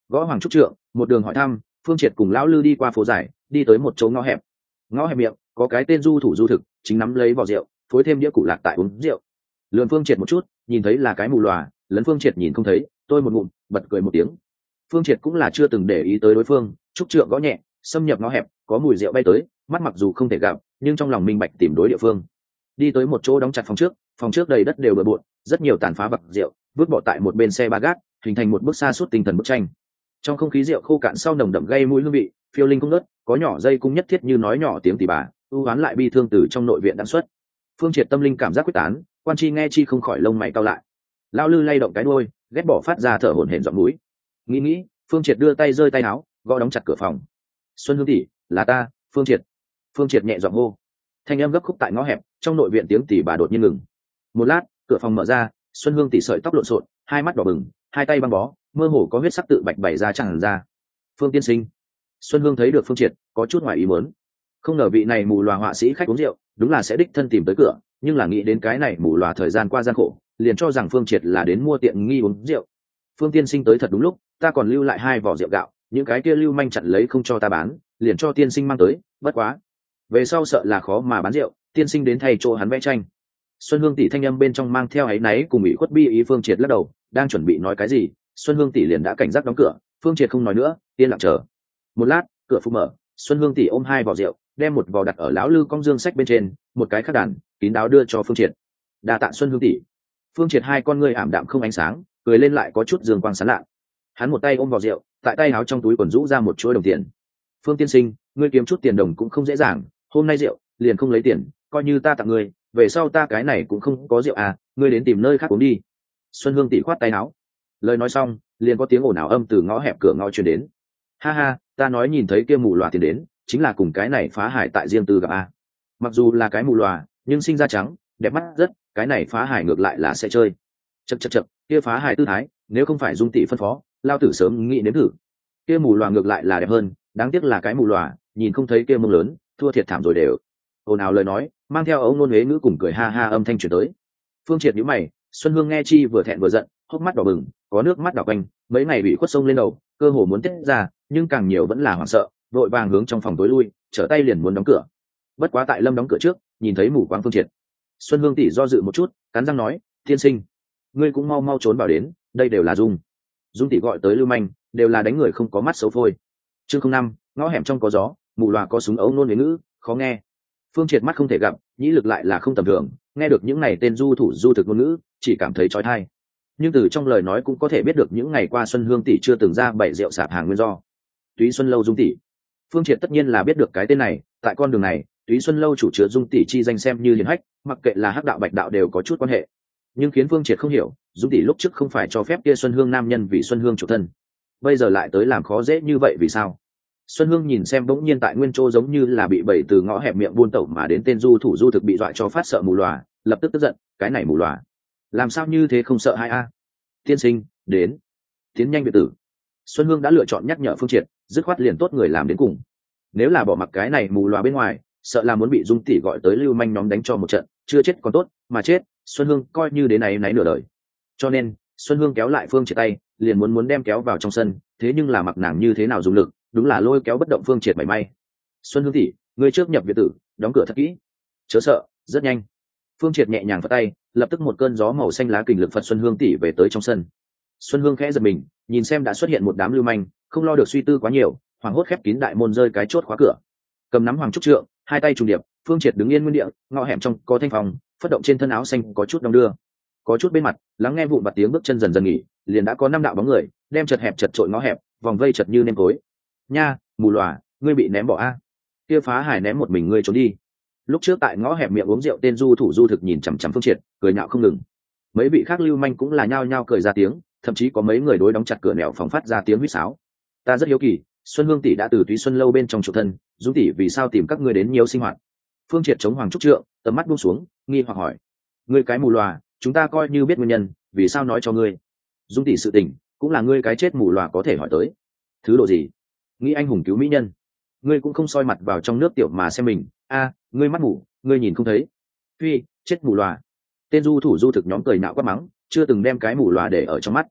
Gõ Hoàng Trúc Trượng, một đường hỏi thăm, Phương Triệt cùng lão lư đi qua phố dài, đi tới một chỗ ngõ hẹp. Ngõ hẹp miệng có cái tên du thủ du thực chính nắm lấy vỏ rượu, phối thêm đĩa củ lạc tại uống rượu. Lườn Phương Triệt một chút, nhìn thấy là cái mù lòa, lấn Phương Triệt nhìn không thấy, tôi một ngụm, bật cười một tiếng. Phương Triệt cũng là chưa từng để ý tới đối phương, Trúc Trượng gõ nhẹ, xâm nhập ngõ hẹp, có mùi rượu bay tới, mắt mặc dù không thể gặp, nhưng trong lòng minh bạch tìm đối địa phương. Đi tới một chỗ đóng chặt phòng trước đầy đất đều bừa bộn, rất nhiều tàn phá vật rượu, vứt bỏ tại một bên xe ba gác, hình thành một bức sa sút tinh thần bức tranh. Trong không khí rượu khô cạn sau nồng đậm gây mũi hương vị, phiêu linh không ngớt, có nhỏ dây cung nhất thiết như nói nhỏ tiếng tỉ bà, ưu oán lại bi thương từ trong nội viện đản xuất. Phương Triệt tâm linh cảm giác quyết tán, quan chi nghe chi không khỏi lông mày cau lại. Lão lư lay động cái đuôi, ghét bỏ phát ra thở hổn hển giọng mũi. Nghĩ, Phương Triệt đưa tay rơi tay áo, gõ đóng chặt cửa phòng. Xuân Hương tỷ, là ta, Phương Triệt. Phương Triệt nhẹ giọng hô. Thanh âm gấp khúc tại ngõ hẹp, trong nội viện tiếng tỉ bà đột nhiên ngừng. Một lát, cửa phòng mở ra, Xuân Hương tỷ sợi tóc lộn xộn, hai mắt đỏ bừng, hai tay băng bó, mơ hồ có huyết sắc tự bạch bày ra tràn ra. Phương tiên sinh. Xuân Hương thấy được Phương Triệt, có chút ngoài ý muốn. Không ngờ vị này mù lòa họa sĩ khách uống rượu, đúng là sẽ đích thân tìm tới cửa, nhưng là nghĩ đến cái này mù lòa thời gian qua gian khổ, liền cho rằng Phương Triệt là đến mua tiện nghi uống rượu. Phương tiên sinh tới thật đúng lúc, ta còn lưu lại 2 vỏ rượu gạo, những cái kia lưu manh chặn lấy không cho ta bán, liền cho tiên sinh mang tới, bất quá. Về sau sợ là khó mà bán rượu, tiên sinh đến thay chỗ hắn vẽ tranh. Xuân Hương tỷ thanh âm bên trong mang theo áy náy cùng ủy khuất bi ý. Phương Triệt lắc đầu, đang chuẩn bị nói cái gì, Xuân Hương tỷ liền đã cảnh giác đóng cửa. Phương Triệt không nói nữa, yên lặng chờ. Một lát, cửa phụ mở, Xuân Hương tỷ ôm 2 vỏ rượu, đem một vỏ đặt ở lão lư cong dương sách bên trên, một cái khắc đàn kín đáo đưa cho Phương Triệt. Đa tạ Xuân Hương tỷ. Phương Triệt hai con ngươi ảm đạm không ánh sáng, cười lên lại có chút dương quang sáng lạ. Hắn một tay ôm vỏ rượu, tại tay áo trong túi quần rũ ra một chuỗi đồng tiền. Phương tiên sinh, ngươi kiếm chút tiền đồng cũng không dễ dàng, hôm nay rượu liền không lấy tiền, coi như ta tặng ngươi, về sau ta cái này cũng không có rượu à, ngươi đến tìm nơi khác uống đi. Xuân Hương tỷ khoát tay áo. Lời nói xong, liền có tiếng ồn ào âm từ ngõ hẹp cửa ngõ truyền đến. Ha ha, ta nói nhìn thấy kia mù lòa tiền đến, chính là cùng cái này phá hải tại riêng tư gặp a. Mặc dù là cái mù lòa, nhưng sinh ra trắng, đẹp mắt rất, cái này phá hải ngược lại là sẽ chơi. Chậc, kia phá hải tư thái, nếu không phải Dung tỷ phân phó, lao tử sớm nghĩ đến thử. Kia mù lòa ngược lại là đẹp hơn, đáng tiếc là cái mù lòa, nhìn không thấy kia mông lớn, thua thiệt thảm rồi đều. Ồn ào lời nói, mang theo ống ngôn huế ngữ cùng cười ha ha âm thanh truyền tới. Phương Triệt nhíu mày, Xuân Hương nghe chi vừa thẹn vừa giận, hốc mắt đỏ bừng, có nước mắt đỏ quanh, mấy ngày bị khuất sông lên đầu, cơ hồ muốn tiết ra, nhưng càng nhiều vẫn là hoảng sợ, vội vàng hướng trong phòng tối lui, trở tay liền muốn đóng cửa. Bất quá tại Lâm đóng cửa trước, nhìn thấy mù quáng Phương Triệt. Xuân Hương tỷ do dự một chút, cắn răng nói, tiên sinh, ngươi cũng mau trốn vào đến, đây đều là Dung tỷ gọi tới lưu manh, đều là đánh người không có mắt xấu phôi. Chương 05, ngõ hẻm trong có gió, mù loà có súng ấu nôn với ngữ, khó nghe. Phương Triệt mắt không thể gặp, nhĩ lực lại là không tầm thường, nghe được những này tên du thủ du thực ngôn ngữ, chỉ cảm thấy chói tai. Nhưng từ trong lời nói cũng có thể biết được những ngày qua Xuân Hương tỷ chưa từng ra bày rượu sạp hàng nguyên do. Túy Xuân lâu Dung tỷ. Phương Triệt tất nhiên là biết được cái tên này, tại con đường này, Túy Xuân lâu chủ chứa Dung tỷ chi danh xem như hiển hách, mặc kệ là hắc đạo bạch đạo đều có chút quan hệ. Nhưng khiến Phương Triệt không hiểu, Dung tỷ lúc trước không phải cho phép kia Xuân Hương nam nhân vì Xuân Hương chủ thân, bây giờ lại tới làm khó dễ như vậy vì sao? Xuân Hương nhìn xem bỗng nhiên tại nguyên chỗ giống như là bị bẩy từ ngõ hẹp miệng buôn tẩu mà đến tên du thủ du thực bị dọa cho phát sợ mù lòa, lập tức tức giận, cái này mù lòa, làm sao như thế không sợ hai a? Tiên sinh, đến, tiến nhanh biệt tử. Xuân Hương đã lựa chọn nhắc nhở Phương Triệt, dứt khoát liền tốt người làm đến cùng. Nếu là bỏ mặc cái này mù lòa bên ngoài, sợ là muốn bị Dung tỷ gọi tới lưu manh nhóm đánh cho một trận, chưa chết còn tốt, mà chết, Xuân Hương coi như đến này nửa đời. Cho nên, Xuân Hương kéo lại Phương Triệt tay, liền muốn đem kéo vào trong sân, thế nhưng là mặc nàng như thế nào dùng lực, đúng là lôi kéo bất động Phương Triệt mảy may. Xuân Hương tỷ, ngươi trước nhập biệt tử, đóng cửa thật kỹ. Chớ sợ, rất nhanh. Phương Triệt nhẹ nhàng phất tay, lập tức một cơn gió màu xanh lá kình lực phật Xuân Hương tỷ về tới trong sân. Xuân Hương khẽ giật mình, nhìn xem đã xuất hiện một đám lưu manh, không lo được suy tư quá nhiều, hoảng hốt khép kín đại môn rơi cái chốt khóa cửa. Cầm nắm hoàng trúc trượng, hai tay trùng điệp, Phương Triệt đứng yên nguyên địa, ngõ hẻm trong có thanh phòng, phất động trên thân áo xanh có chút đong đưa, có chút bên mặt, lắng nghe vụn vặt tiếng bước chân dần dần nghỉ, liền đã có 5 đạo bóng người, đem chật hẹp chật trội ngõ hẹp, vòng vây chật như nêm tối. Nha, mù lòa, ngươi bị ném bỏ a? Kia phá hải ném một mình ngươi trốn đi. Lúc trước tại ngõ hẹp miệng uống rượu tên du thủ du thực nhìn chằm chằm Phương Triệt, cười nhạo không ngừng. Mấy vị khác lưu manh cũng là nhao nhao cười ra tiếng, thậm chí có mấy người đối đóng chặt cửa nẻo phòng phát ra tiếng huýt sáo. Ta rất hiếu kỳ, Xuân Hương tỷ đã từ Túy Xuân lâu bên trong chủ thân, Dung tỷ vì sao tìm các ngươi đến nhiều sinh hoạt? Phương Triệt chống hoàng trúc trượng, tầm mắt buông xuống, nghi hoặc hỏi: ngươi cái mù lòa, chúng ta coi như biết nguyên nhân, vì sao nói cho ngươi? Dung tỷ sự tình, cũng là ngươi cái chết mù lòa có thể hỏi tới. Thứ độ gì? Nghĩ anh hùng cứu mỹ nhân, ngươi cũng không soi mặt vào trong nước tiểu mà xem mình. A, ngươi mắt mù, ngươi nhìn không thấy. Phi, chết mù lòa. Tên du thủ du thực nhóm cười nạo quát mắng, chưa từng đem cái mù lòa để ở trong mắt.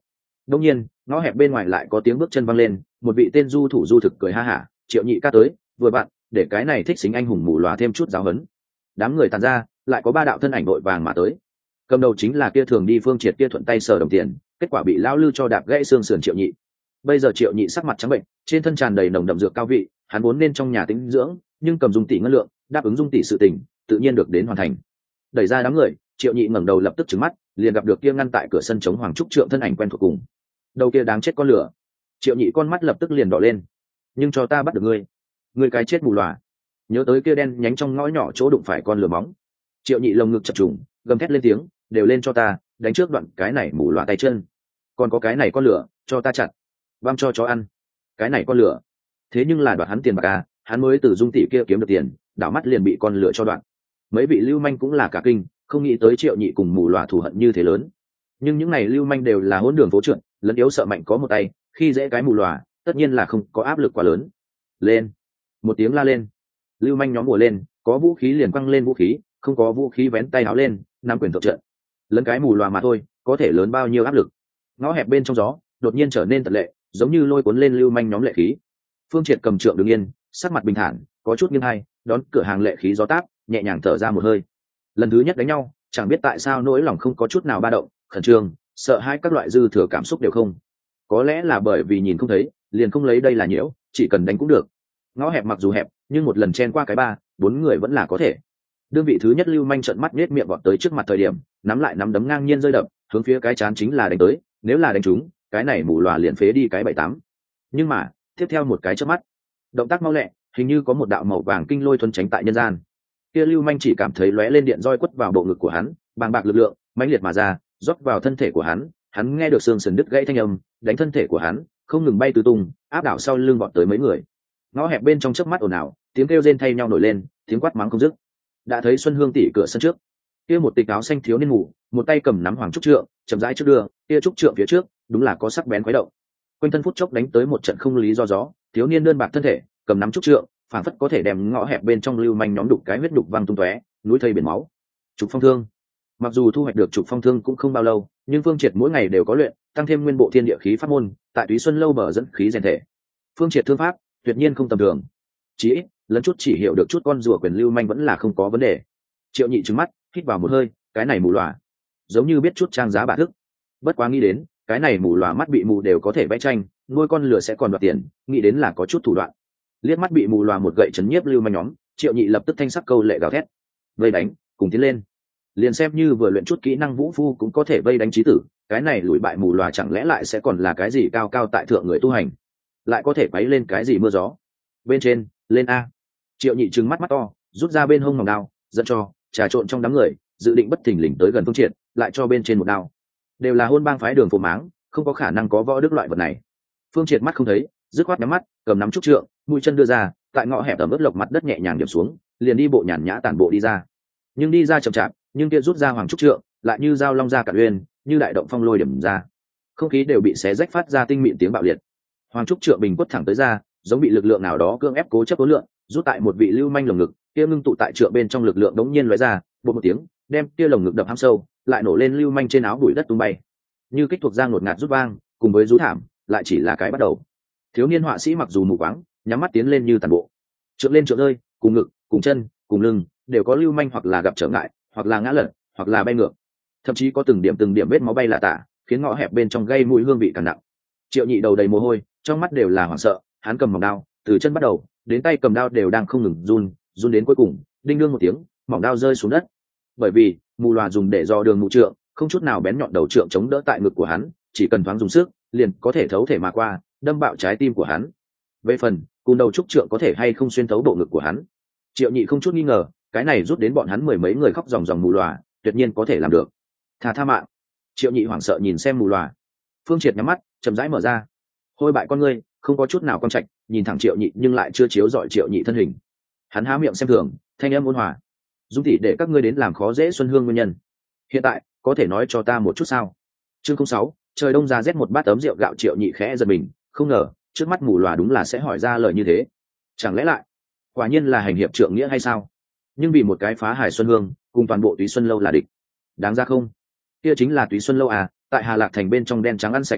Đông nhiên ngõ hẹp bên ngoài lại có tiếng bước chân văng lên, một vị tên du thủ du thực cười ha hả: Triệu nhị ca tới, vừa bạn để cái này thích xính anh hùng mù lòa thêm chút giáo huấn. Đám người tàn ra, lại có ba đạo thân ảnh đội vàng mà tới. Cầm đầu chính là kia thường đi Phương Triệt kia thuận tay sờ đồng tiền, kết quả bị lão lư cho đạp gãy xương sườn Triệu nhị. Bây giờ Triệu nhị sắc mặt trắng bệnh, trên thân tràn đầy nồng đậm dược cao vị, hắn vốn nên trong nhà tĩnh dưỡng, nhưng cầm Dung tỷ ngân lượng, đáp ứng Dung tỷ sự tình, tự nhiên được đến hoàn thành. Đẩy ra đám người, Triệu nhị ngẩng đầu lập tức trừng mắt, liền gặp được kia ngăn tại cửa sân chống Hoàng Trúc Trượng thân ảnh quen thuộc cùng. Đầu kia đáng chết con lửa. Triệu nhị con mắt lập tức liền đỏ lên. Nhưng cho ta bắt được ngươi cái chết mù lòa. Nhớ tới kia đen nhánh trong ngõ nhỏ chỗ đụng phải con lửa móng. Triệu nhị lồng ngực chập trùng, gầm thét lên tiếng, đều lên cho ta, đánh trước đoạn cái này mù lòa tay chân. Còn có cái này con lửa, cho ta chặt, băm cho chó ăn. Cái này con lửa, thế nhưng là đoạt hắn tiền bạc à, hắn mới từ Dung tỷ kia kiếm được tiền, đảo mắt liền bị con lửa cho đoạn. Mấy vị lưu manh cũng là cả kinh, không nghĩ tới Triệu nhị cùng mù lòa thù hận như thế lớn. Nhưng những này lưu manh đều là hỗn đường phố trượt, lẫn yếu sợ mạnh có một tay, khi dễ cái mù lòa, tất nhiên là không có áp lực quá lớn. Lên, một tiếng la lên, lưu manh nhóm mùa lên, có vũ khí liền quăng lên vũ khí, không có vũ khí vén tay áo lên, nắm quyền thượng trận. Lẫn cái mù lòa mà thôi, có thể lớn bao nhiêu áp lực. Ngõ hẹp bên trong gió đột nhiên trở nên tận lệ, giống như lôi cuốn lên lưu manh nhóm lệ khí. Phương Triệt cầm trượng đứng yên, sắc mặt bình thản, có chút nghiêng hay, đón cửa hàng lệ khí gió táp, nhẹ nhàng thở ra một hơi. Lần thứ nhất đánh nhau, chẳng biết tại sao nỗi lòng không có chút nào ba động, khẩn trương, sợ hãi các loại dư thừa cảm xúc đều không. Có lẽ là bởi vì nhìn không thấy, liền không lấy đây là nhiễu, chỉ cần đánh cũng được. Ngõ hẹp mặc dù hẹp, nhưng một lần chen qua cái ba, bốn người vẫn là có thể. Đương vị thứ nhất lưu manh trợn mắt nhếch miệng vọt tới trước mặt thời điểm, nắm lại nắm đấm ngang nhiên rơi đập, hướng phía cái chán chính là đánh tới, nếu là đánh trúng, cái này mù lòa liền phế đi cái 7-8. Nhưng mà, tiếp theo một cái chớp mắt, động tác mau lẹ, hình như có một đạo màu vàng kinh lôi thuần tránh tại nhân gian. Kia lưu manh chỉ cảm thấy lóe lên điện roi quất vào bộ ngực của hắn, bàng bạc lực lượng mãnh liệt mà ra, rót vào thân thể của hắn nghe được xương sườn đứt gãy thanh âm, đánh thân thể của hắn không ngừng bay tứ tung, áp đảo sau lưng vọt tới mấy người. Ngõ hẹp bên trong chớp mắt ồn ào, tiếng kêu rên thay nhau nổi lên, tiếng quát mắng không dứt. Đã thấy Xuân Hương tỷ cửa sân trước, kia một tịch áo xanh thiếu niên ngủ, một tay cầm nắm Hoàng Trúc Trượng, chậm rãi trước đưa, kia trúc trượng phía trước, đúng là có sắc bén quái động. Quanh thân phút chốc đánh tới một trận không lý do gió, thiếu niên đơn bạc thân thể, cầm nắm trúc trượng, phảng phất có thể đem ngõ hẹp bên trong lưu manh nhóm đục cái huyết đục văng tung tóe, núi thây biển máu. Trục phong thương. Mặc dù thu hoạch được trục phong thương cũng không bao lâu, nhưng Phương Triệt mỗi ngày đều có luyện, tăng thêm nguyên bộ thiên địa khí pháp môn, tại Túy Xuân lâu bờ dẫn khí rèn thể. Phương Triệt thương pháp tuyệt nhiên không tầm thường. Chỉ ít, lẫn chút chỉ hiểu được chút con rùa quyền lưu manh vẫn là không có vấn đề. Triệu Nhị trừng mắt, hít vào một hơi, cái này mù lòa, giống như biết chút trang giá bạ thức. Bất quá nghĩ đến, cái này mù lòa mắt bị mù đều có thể vẽ tranh, nuôi con lửa sẽ còn đoạt tiền, nghĩ đến là có chút thủ đoạn. Liếc mắt bị mù lòa một gậy chấn nhiếp lưu manh nhóm, Triệu Nhị lập tức thanh sắc câu lệ gào thét: vây đánh, cùng tiến lên. Liền xem như vừa luyện chút kỹ năng vũ phu cũng có thể vây đánh chí tử, cái này lùi bại mù lòa chẳng lẽ lại sẽ còn là cái gì cao cao tại thượng người tu hành, lại có thể quấy lên cái gì mưa gió. Bên trên, lên a. Triệu Nhị trừng mắt mắt to, rút ra bên hông nòng đao, dẫn cho trà trộn trong đám người, dự định bất thình lình tới gần Phương Triệt, lại cho bên trên một đao. Đều là hôn bang phái đường phổ máng, không có khả năng có võ đức loại vật này. Phương Triệt mắt không thấy, dứt khoát nhắm mắt, cầm nắm trúc trượng, mũi chân đưa ra, tại ngõ hẹp ẩm ướt lộc mặt đất nhẹ nhàng điểm xuống, liền đi bộ nhàn nhã tản bộ đi ra. Nhưng đi ra chậm chạp, nhưng kia rút ra Hoàng Trúc Trượng, lại như dao long ra cạn uyên, như đại động phong lôi điểm ra, không khí đều bị xé rách phát ra tinh mịn tiếng bạo liệt. Hoàng Trúc Trượng bình quất thẳng tới ra, giống bị lực lượng nào đó cưỡng ép cố chấp khối lượng, rút tại một vị lưu manh lồng ngực, kia ngưng tụ tại trượng bên trong lực lượng đống nhiên lóe ra, bột một tiếng, đem kia lồng ngực đập hăm sâu, lại nổ lên lưu manh trên áo bụi đất tung bay. Như kích thuộc giang ngột ngạt rút vang, cùng với rú thảm, lại chỉ là cái bắt đầu. Thiếu niên họa sĩ mặc dù mù quáng, nhắm mắt tiến lên như tàn bộ. Trượng lên trượng rơi, cùng ngực, cùng chân, cùng lưng, đều có lưu manh hoặc là gặp trở ngại, hoặc là ngã lật, hoặc là bay ngược. Thậm chí có từng điểm vết máu bay lả tả, khiến ngõ hẹp bên trong gây mùi hương vị càng nặng. Triệu Nhị đầu đầy mồ hôi, trong mắt đều là hoảng sợ, hắn cầm mỏng đao, từ chân bắt đầu đến tay cầm đao đều đang không ngừng run đến cuối cùng, đinh đương một tiếng, mỏng đao rơi xuống đất. Bởi vì mù loà dùng để dò đường mù trượng, không chút nào bén nhọn đầu trượng chống đỡ tại ngực của hắn, chỉ cần thoáng dùng sức, liền có thể thấu thể mà qua, đâm bạo trái tim của hắn. Về phần cùn đầu trúc trượng có thể hay không xuyên thấu bộ ngực của hắn, Triệu Nhị không chút nghi ngờ, cái này rút đến bọn hắn mười mấy người khóc ròng ròng mù loà, tuyệt nhiên có thể làm được. Tha mạng. Triệu Nhị hoảng sợ nhìn xem mù loà. Phương Triệt nhắm mắt, chậm rãi mở ra. Hôi bại con ngươi, không có chút nào quan trạch, nhìn thẳng Triệu Nhị nhưng lại chưa chiếu dọi Triệu Nhị thân hình. Hắn há miệng xem thường, thanh âm ôn hòa: "Dung tỷ để các ngươi đến làm khó dễ Xuân Hương nguyên nhân, hiện tại có thể nói cho ta một chút sao?" Chương 06, trời đông ra rét một bát ấm rượu gạo. Triệu Nhị khẽ giật mình, không ngờ trước mắt mù loà đúng là sẽ hỏi ra lời như thế. Chẳng lẽ lại, quả nhiên là hành hiệp trượng nghĩa hay sao? Nhưng vì một cái phá hải Xuân Hương, cùng toàn bộ Túy Xuân lâu là địch, đáng ra không? Kia chính là Túy Xuân lâu à, tại Hà Lạc thành bên trong đen trắng ăn sạch thế lực,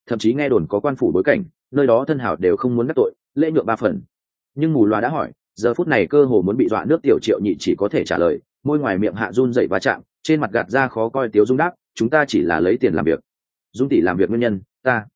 thậm chí nghe đồn có quan phủ bối cảnh, nơi đó thân hảo đều không muốn đắc tội, lễ nhượng 3 phần. Nhưng mù loà đã hỏi, giờ phút này cơ hồ muốn bị dọa nước tiểu Triệu Nhị chỉ có thể trả lời, môi ngoài miệng hạ run dậy và chạm, trên mặt gạt ra khó coi tiếu dung đáp, chúng ta chỉ là lấy tiền làm việc. Dung tỷ làm việc nguyên nhân,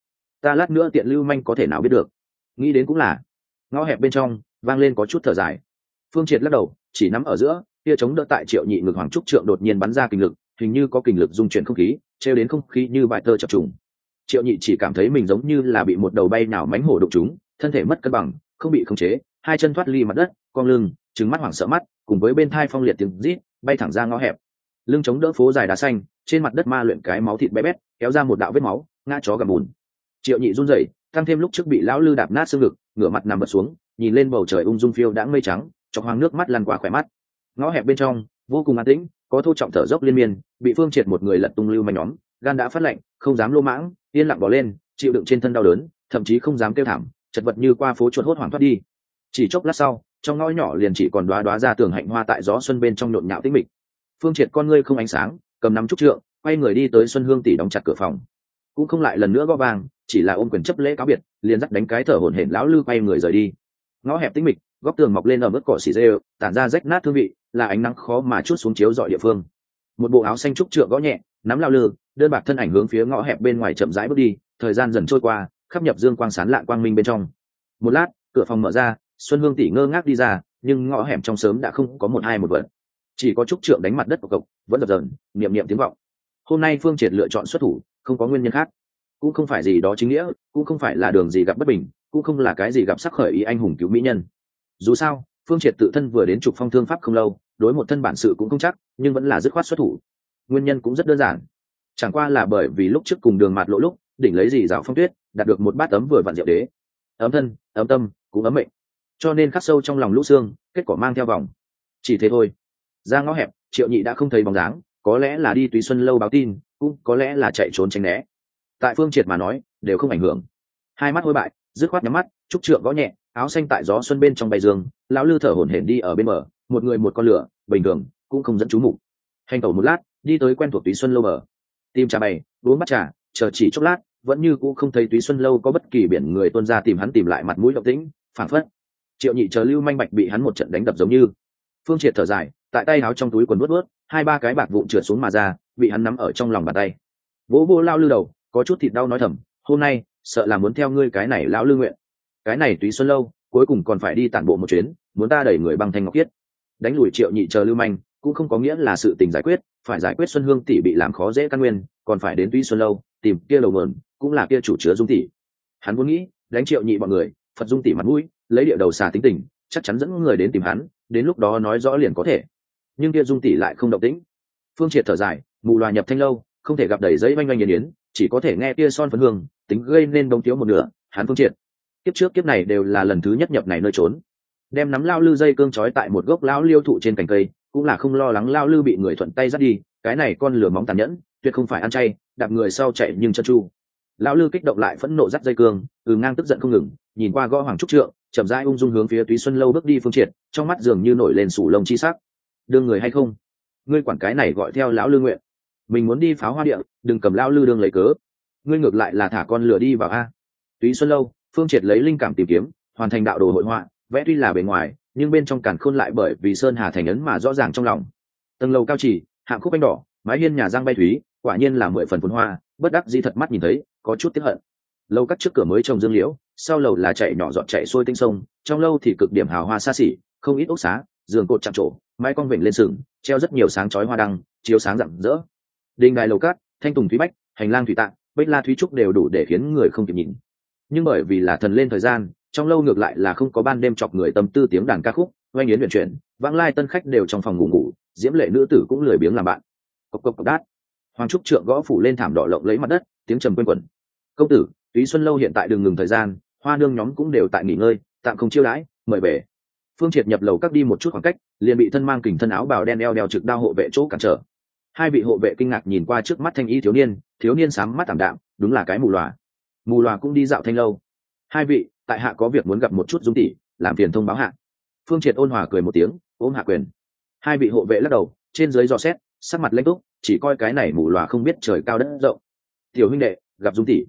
ta lát nữa tiện lưu manh có thể nào biết được. Nghĩ đến cũng là. Ngõ hẹp bên trong vang lên có chút thở dài. Phương Triệt lắc đầu, chỉ nắm ở giữa, kia chống đỡ tại Triệu Nhị ngực Hoàng Trúc Trượng đột nhiên bắn ra kình lực, hình như có kình lực dung chuyển không khí, treo đến không khí như bại tơ chập trùng. Triệu Nhị chỉ cảm thấy mình giống như là bị một đầu bay nào mánh hổ đụng trúng, thân thể mất cân bằng, không bị khống chế, hai chân thoát ly mặt đất, cong lưng, trừng mắt hoảng sợ mắt, cùng với bên thai phong liệt tiếng rít, bay thẳng ra ngõ hẹp. Lưng chống đỡ phố dài đá xanh, trên mặt đất ma luyện cái máu thịt bé bét, kéo ra một đạo vết máu, ngã chó gầm bùn. Triệu Nhị run rẩy, tăng thêm lúc trước bị lão lư đạp nát xương ngực, ngửa mặt nằm bật xuống, nhìn lên bầu trời ung dung phiêu đãng mây trắng, chọc hoàng nước mắt lăn qua khỏe mắt. Ngõ hẹp bên trong vô cùng an tĩnh, có thô trọng thở dốc liên miên, bị Phương Triệt một người lật tung lưu manh nhóm, gan đã phát lạnh, không dám lô mãng, yên lặng bỏ lên, chịu đựng trên thân đau đớn, thậm chí không dám kêu thảm, chật vật như qua phố chuột hốt hoảng thoát đi. Chỉ chốc lát sau, trong ngõ nhỏ liền chỉ còn đóa đóa ra tường hạnh hoa tại gió xuân bên trong nhộn nhạo tĩnh mịch. Phương Triệt con ngươi không ánh sáng, cầm nắm trúc trượng, quay người đi tới Xuân Hương tỷ đóng chặt cửa phòng, cũng không lại lần nữa gõ vang, chỉ là ôm quyền chấp lễ cáo biệt, liền dắt đánh cái thở hổn hển lão lư quay người rời đi. Ngõ hẹp tĩnh mịch, góc tường mọc lên ở mức cỏ xì rêu, tản ra rách nát thương vị, là ánh nắng khó mà chút xuống chiếu rọi địa phương. Một bộ áo xanh trúc trượng gõ nhẹ, nắm lao lư, đơn bạc thân ảnh hướng phía ngõ hẹp bên ngoài chậm rãi bước đi. Thời gian dần trôi qua, khắp nhập dương quang sán lạ quang minh bên trong. Một lát, cửa phòng mở ra, Xuân Hương tỷ ngơ ngác đi ra, nhưng ngõ hẻm trong sớm đã không có một ai một vật, chỉ có trúc trượng đánh mặt đất của cộc, vẫn dập dờn, niệm niệm tiếng vọng. Hôm nay Phương Triệt lựa chọn xuất thủ, không có nguyên nhân khác, cũng không phải gì đó chính nghĩa, cũng không phải là đường gì gặp bất bình, cũng không là cái gì gặp sắc khởi ý anh hùng cứu mỹ nhân. Dù sao, Phương Triệt tự thân vừa đến trục phong thương pháp không lâu, đối một thân bản sự cũng không chắc, nhưng vẫn là dứt khoát xuất thủ. Nguyên nhân cũng rất đơn giản, chẳng qua là bởi vì lúc trước cùng Đường Mạt Lộ lúc đỉnh lấy gì dạo phong tuyết, đạt được một bát ấm vừa vặn rượu đế, ấm thân, ấm tâm, cũng ấm mệnh, cho nên khắc sâu trong lòng lũ xương, kết quả mang theo vòng. Chỉ thế thôi. Ra ngõ hẹp, Triệu Nhị đã không thấy bóng dáng, có lẽ là đi Túy Xuân lâu báo tin, cũng có lẽ là chạy trốn tránh né. Tại Phương Triệt mà nói, đều không ảnh hưởng. Hai mắt hôi bại, dứt khoát nhắm mắt, trúc trượng gõ nhẹ, áo xanh tại gió xuân bên trong bay dương, lão lư thở hổn hển đi ở bên bờ, một người một con lửa, bình thường cũng không dẫn chú mục. Hành tẩu một lát, đi tới quen thuộc Túy Xuân lâu bờ, tìm trà bày, uống bát trà, chờ chỉ chốc lát, vẫn như cũng không thấy Túy Xuân lâu có bất kỳ biển người tuôn ra tìm hắn tìm lại mặt mũi động tĩnh, phảng phất Triệu Nhị chờ Lưu Manh Bạch bị hắn một trận đánh đập giống như. Phương Triệt thở dài, tại tay áo trong túi quần nuốt nuốt, hai ba cái bạc vụn trượt xuống mà ra, bị hắn nắm ở trong lòng bàn tay. Vỗ vô lao lư đầu, có chút thịt đau nói thầm, hôm nay sợ là muốn theo ngươi cái này lão lư nguyện. Cái này Túy Xuân lâu, cuối cùng còn phải đi tản bộ một chuyến, muốn ta đẩy người băng thanh ngọc khiết. Đánh lùi Triệu Nhị chờ Lưu Manh, cũng không có nghĩa là sự tình giải quyết, phải giải quyết Xuân Hương tỷ bị làm khó dễ căn nguyên, còn phải đến Túy Xuân lâu, tìm kia đầu mượn, cũng là kia chủ chứa Dung tỷ. Hắn muốn nghĩ, đánh Triệu Nhị bọn người, Phật Dung tỷ mặt mũi, lấy địa đầu xà tính tình, chắc chắn dẫn người đến tìm hắn, đến lúc đó nói rõ liền có thể. Nhưng kia Dung tỷ lại không động tĩnh. Phương Triệt thở dài, mù loà nhập thanh lâu, không thể gặp đầy giấy oanh oanh yến yến, chỉ có thể nghe kia son phấn hương, tính gây nên đông thiếu một nửa. Hắn Phương Triệt, kiếp trước kiếp này đều là lần thứ nhất nhập này nơi trốn, đem nắm lao lư dây cương trói tại một gốc lão liêu thụ trên cành cây, cũng là không lo lắng lao lư bị người thuận tay dắt đi. Cái này con lửa móng tàn nhẫn, tuyệt không phải ăn chay, đạp người sau chạy nhưng chân chu. Lão lư kích động lại phẫn nộ dắt dây cương, ngang tức giận không ngừng, nhìn qua gõ Hoàng Trúc Trượng, chậm rãi ung dung hướng phía Túy Xuân lâu bước đi. Phương Triệt trong mắt dường như nổi lên sủ lông chi sắc. Đương người hay không, ngươi quản cái này gọi theo lão lư nguyện, mình muốn đi pháo hoa địa, đừng cầm lão lư đương lấy cớ, ngươi ngược lại là thả con lửa đi vào a. Túy Xuân lâu, Phương Triệt lấy linh cảm tìm kiếm, hoàn thành đạo đồ hội họa, vẽ tuy là bề ngoài, nhưng bên trong càn khôn lại bởi vì sơn hà thành ấn mà rõ ràng trong lòng. Tầng lầu cao chỉ, hạng khúc anh đỏ, mái hiên nhà giang bay thúy, quả nhiên là 10 phần phồn hoa, bất đắc dĩ thật mắt nhìn thấy, có chút tiếc hận. Lâu cắt trước cửa mới trồng dương liễu, sau lầu là chạy nhỏ giọt chạy xuôi tinh sông, trong lâu thì cực điểm hào hoa xa xỉ, không ít ốc xá, giường cột chạm trổ, mái cong vểnh lên sừng, treo rất nhiều sáng chói hoa đăng, chiếu sáng rạng rỡ. Đình đài lầu cát, thanh tùng thúy bách, hành lang thủy tạng, bích la thúy trúc đều đủ để khiến người không kịp nhìn. Nhưng bởi vì là thần lên thời gian, trong lâu ngược lại là không có ban đêm chọc người tâm tư tiếng đàn ca khúc, oanh yến huyền chuyển, vãng lai tân khách đều trong phòng ngủ ngủ, diễm lệ nữ tử cũng lười biếng làm bạn. Cộc cộc cộc đát, Hoàng Trúc Trượng gõ phủ lên thảm đỏ lộng lấy mặt đất, tiếng trầm quanh quẩn. Công tử, Túy Xuân lâu hiện tại đừng ngừng thời gian, hoa nương nhóm cũng đều tại nghỉ ngơi, tạm không chiêu đãi, mời về. Phương Triệt nhập lầu các đi một chút khoảng cách, liền bị thân mang kình thân áo bào đen eo đeo trực đao hộ vệ chỗ cản trở. Hai vị hộ vệ kinh ngạc nhìn qua trước mắt thanh y thiếu niên sám mắt thảm đạm, đúng là cái mù lòa. Mù lòa cũng đi dạo thanh lâu. Hai vị, tại hạ có việc muốn gặp một chút Dung tỷ, làm phiền thông báo hạ. Phương Triệt ôn hòa cười một tiếng, ôm hạ quyền. Hai vị hộ vệ lắc đầu, trên dưới dò xét, sắc mặt lãnh túc, chỉ coi cái này mù lòa không biết trời cao đất rộng. Tiểu huynh đệ, gặp Dung tỷ.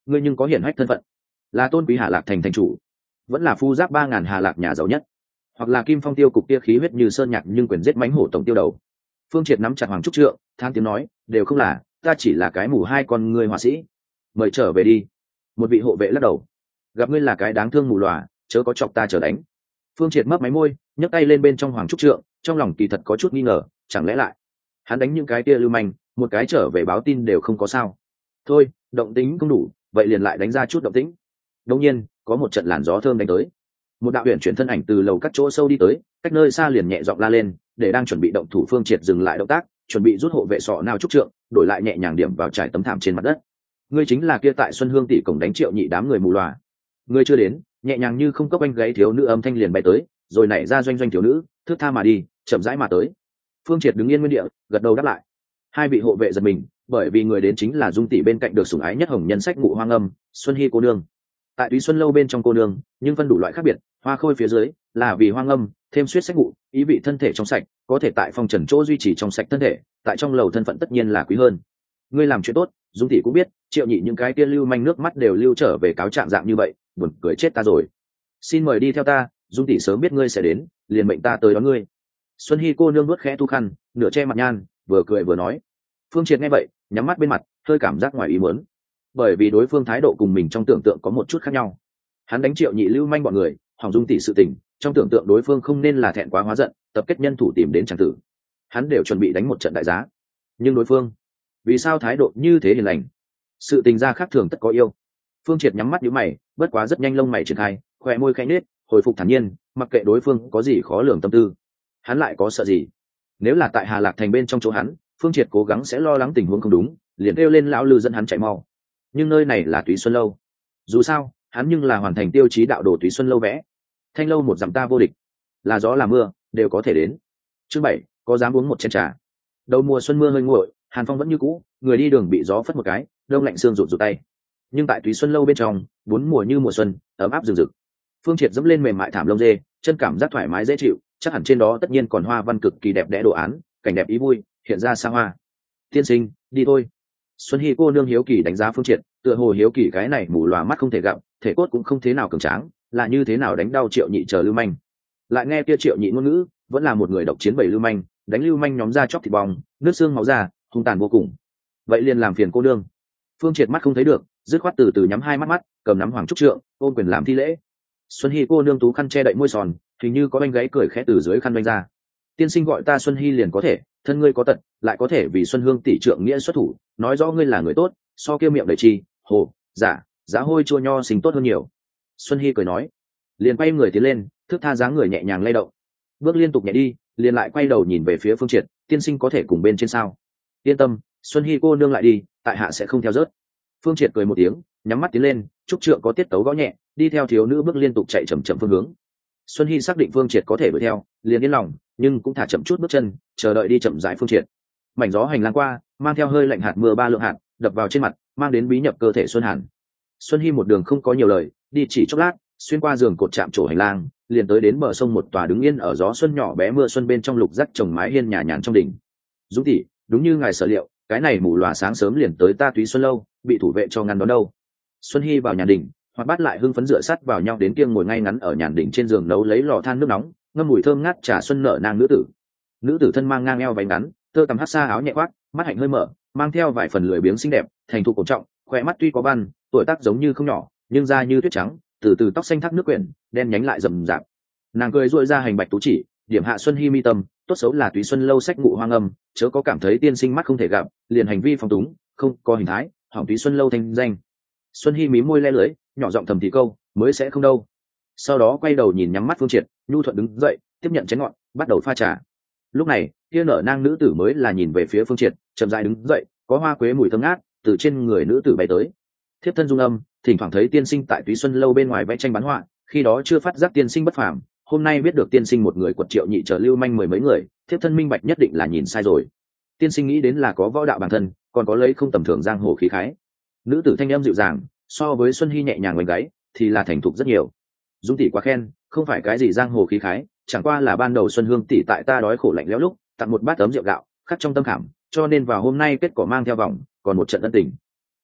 ngươi nhưng có hiển hách thân phận, là tôn quý Hà Lạc thành thành chủ, vẫn là phu giáp 3.000 Hà Lạc nhà giàu nhất, hoặc là Kim Phong tiêu cục kia khí huyết như sơn nhạc nhưng quyền giết mãnh hổ tổng tiêu đầu. Phương Triệt nắm chặt Hoàng Trúc Trượng, than tiếng nói, đều không là, ta chỉ là cái mù hai con ngươi họa sĩ. Mời trở về đi. Một vị hộ vệ lắc đầu, gặp ngươi là cái đáng thương mù lòa, chớ có chọc ta trở đánh. Phương Triệt mấp máy môi, nhấc tay lên bên trong Hoàng Trúc Trượng, trong lòng kỳ thật có chút nghi ngờ, chẳng lẽ lại hắn đánh những cái kia lưu manh, một cái trở về báo tin đều không có sao. Thôi, động tính không đủ, vậy liền lại đánh ra chút động tĩnh. Đương nhiên, có một trận làn gió thơm đánh tới. Một đạo huyền chuyển thân ảnh từ lầu các chỗ sâu đi tới, cách nơi xa liền nhẹ giọng la lên, để đang chuẩn bị động thủ Phương Triệt dừng lại động tác, chuẩn bị rút hộ vệ sọ nào Trúc Trượng, đổi lại nhẹ nhàng điểm vào trải tấm thảm trên mặt đất. Ngươi chính là kia tại Xuân Hương tỷ cổng đánh Triệu Nhị đám người mù lòa. Ngươi chưa đến, nhẹ nhàng như không cấp anh gáy thiếu nữ âm thanh liền bay tới, rồi nảy ra doanh doanh thiếu nữ, thước tha mà đi, chậm rãi mà tới. Phương Triệt đứng yên nguyên địa, gật đầu đáp lại. Hai vị hộ vệ giật mình, bởi vì người đến chính là Dung tỷ bên cạnh được sủng ái nhất hồng nhân sách ngụ Hoang Âm, Xuân Hi cô nương. Tại Túy Xuân lâu bên trong cô nương, nhưng phân đủ loại khác biệt, hoa khôi phía dưới là vì Hoang Âm, thêm suyết sách ngụ, ý vị thân thể trong sạch, có thể tại phong trần chỗ duy trì trong sạch thân thể, tại trong lầu thân phận tất nhiên là quý hơn. Ngươi làm chuyện tốt, Dung tỷ cũng biết, Triệu Nhị những cái kia lưu manh nước mắt đều lưu trở về cáo trạng dạng như vậy, buồn cười chết ta rồi. Xin mời đi theo ta, Dung tỷ sớm biết ngươi sẽ đến, liền mệnh ta tới đón ngươi. Xuân Hi cô nương nuốt khẽ thu khăn, nửa che mặt nhan, vừa cười vừa nói. Phương Triệt nghe vậy, nhắm mắt bên mặt, hơi cảm giác ngoài ý muốn, bởi vì đối phương thái độ cùng mình trong tưởng tượng có một chút khác nhau. Hắn đánh Triệu Nhị lưu manh bọn người, hỏng Dung tỷ sự tình, trong tưởng tượng đối phương không nên là thẹn quá hóa giận, tập kết nhân thủ tìm đến tràng tử, hắn đều chuẩn bị đánh một trận đại giá. Nhưng đối phương, vì sao thái độ như thế hiền lành? Sự tình ra khác thường tất có yêu. Phương Triệt nhắm mắt nhíu mày, bất quá rất nhanh lông mày triển khai, khóe môi khẽ nhếch, hồi phục thản nhiên, mặc kệ đối phương có gì khó lường tâm tư, hắn lại có sợ gì? Nếu là tại Hà Lạc thành bên trong chỗ hắn, Phương Triệt cố gắng sẽ lo lắng tình huống không đúng, liền kêu lên lão lư dẫn hắn chạy mau. Nhưng nơi này là Túy Xuân lâu, dù sao hắn nhưng là hoàn thành tiêu chí đạo đồ Túy Xuân lâu vẽ, thanh lâu một dặm ta vô địch, là gió là mưa đều có thể đến. Chương 7, có dám uống một chén trà. Đầu mùa xuân mưa hơi nguội, hàn phong vẫn như cũ, người đi đường bị gió phất một cái, đông lạnh xương rụt rụt tay. Nhưng tại Túy Xuân lâu bên trong, bốn mùa như mùa xuân, ấm áp rực rực. Phương Triệt dẫm lên mềm mại thảm lông dê, chân cảm giác thoải mái dễ chịu, chắc hẳn trên đó tất nhiên còn hoa văn cực kỳ đẹp đẽ đồ án, cảnh đẹp ý vui hiện ra xa hoa. Tiên sinh, đi thôi. Xuân Hi cô nương hiếu kỳ đánh giá Phương Triệt, tựa hồ hiếu kỳ cái này mù lòa mắt không thể gặp, thể cốt cũng không thế nào cường tráng, là như thế nào đánh đau Triệu Nhị chờ lưu manh. Lại nghe kia Triệu Nhị ngôn ngữ, vẫn là một người độc chiến bầy lưu manh, đánh lưu manh nhóm ra chóc thịt bong, nước xương máu ra, hung tàn vô cùng. Vậy liền làm phiền cô nương. Phương Triệt mắt không thấy được, dứt khoát từ từ nhắm hai mắt, cầm nắm Hoàng Trúc Trượng, ôm quyền làm thi lễ. Xuân Hi cô nương tú khăn che đậy môi sòn, hình như có anh gáy cười khẽ từ dưới khăn vênh ra. Tiên sinh gọi ta Xuân Hi liền có thể, thân ngươi có tật, lại có thể vì Xuân Hương tỷ trượng nghĩa xuất thủ, nói rõ ngươi là người tốt, so kia miệng đầy chi, hồ, giả, giá hôi chua nho sinh tốt hơn nhiều. Xuân Hi cười nói, liền quay người tiến lên, thước tha dáng người nhẹ nhàng lay động, bước liên tục nhẹ đi, liền lại quay đầu nhìn về phía Phương Triệt, tiên sinh có thể cùng bên trên sao? Yên tâm, Xuân Hi cô nương lại đi, tại hạ sẽ không theo rớt. Phương Triệt cười một tiếng, nhắm mắt tiến lên, trúc trượng có tiết tấu gõ nhẹ, đi theo thiếu nữ bước liên tục chạy chậm chậm phương hướng. Xuân Hi xác định Phương Triệt có thể đuổi theo, liền yên lòng, nhưng cũng thả chậm chút bước chân, chờ đợi đi chậm rãi Phương Triệt. Mảnh gió hành lang qua, mang theo hơi lạnh hạt mưa ba lượng hạt, đập vào trên mặt, mang đến bí nhập cơ thể Xuân Hàn. Xuân Hi một đường không có nhiều lời, đi chỉ chốc lát, xuyên qua giường cột chạm trổ hành lang, liền tới đến bờ sông một tòa đứng yên ở gió xuân nhỏ bé mưa xuân bên trong lục rắc trồng mái hiên nhà nhàn trong đỉnh. Dũng tỷ, đúng như ngài sở liệu, cái này mù lòa sáng sớm liền tới ta Túy Xuân lâu, bị thủ vệ cho ngăn đón đâu. Xuân Hi vào nhà đỉnh, hoặc bắt lại hưng phấn dựa sát vào nhau đến kiêng ngồi ngay ngắn ở nhàn đỉnh trên giường nấu lấy lò than nước nóng, ngâm mùi thơm ngát trà xuân nở nang nữ tử. Nữ tử thân mang ngang eo váy ngắn, tơ tằm hắt xa áo nhẹ khoác, mắt hạnh hơi mở, mang theo vài phần lười biếng xinh đẹp, thành thục cổ trọng, khỏe mắt tuy có văn, tuổi tác giống như không nhỏ, nhưng da như tuyết trắng, từ từ tóc xanh thác nước quyển, đen nhánh lại rậm rạp. Nàng cười duỗi ra hành bạch tú chỉ, điểm hạ Xuân Hi mi tâm, tốt xấu là Túy Xuân lâu sách ngụ Hoang Âm, chớ có cảm thấy tiên sinh mắt không thể gặp, liền hành vi phong túng, không có hình thái, hỏng Túy Xuân lâu thanh danh. Xuân Hi mím môi le lưỡi, nhỏ giọng thầm thì câu, mới sẽ không đâu. Sau đó quay đầu nhìn nhắm mắt Phương Triệt, nhu thuận đứng dậy, tiếp nhận chén ngọn, bắt đầu pha trà. Lúc này, kia nở nang nữ tử mới là nhìn về phía Phương Triệt, chậm rãi đứng dậy, có hoa quế mùi thơm ngát từ trên người nữ tử bay tới. Thiếp thân dung âm, thỉnh thoảng thấy tiên sinh tại Túy Xuân lâu bên ngoài vẽ tranh bán họa, khi đó chưa phát giác tiên sinh bất phàm, hôm nay biết được tiên sinh một người quật Triệu Nhị chờ lưu manh mười mấy người, thiếp thân minh bạch nhất định là nhìn sai rồi. Tiên sinh nghĩ đến là có võ đạo bản thân, còn có lấy không tầm thường giang hồ khí khái. Nữ tử thanh âm dịu dàng, so với Xuân Hi nhẹ nhàng ngoảnh gáy, thì là thành thục rất nhiều. Dung tỷ quá khen, không phải cái gì giang hồ khí khái, chẳng qua là ban đầu Xuân Hương tỷ tại ta đói khổ lạnh lẽo lúc, tặng một bát ấm rượu gạo, khắc trong tâm khảm, cho nên vào hôm nay kết quả mang theo vòng, còn một trận ân tình.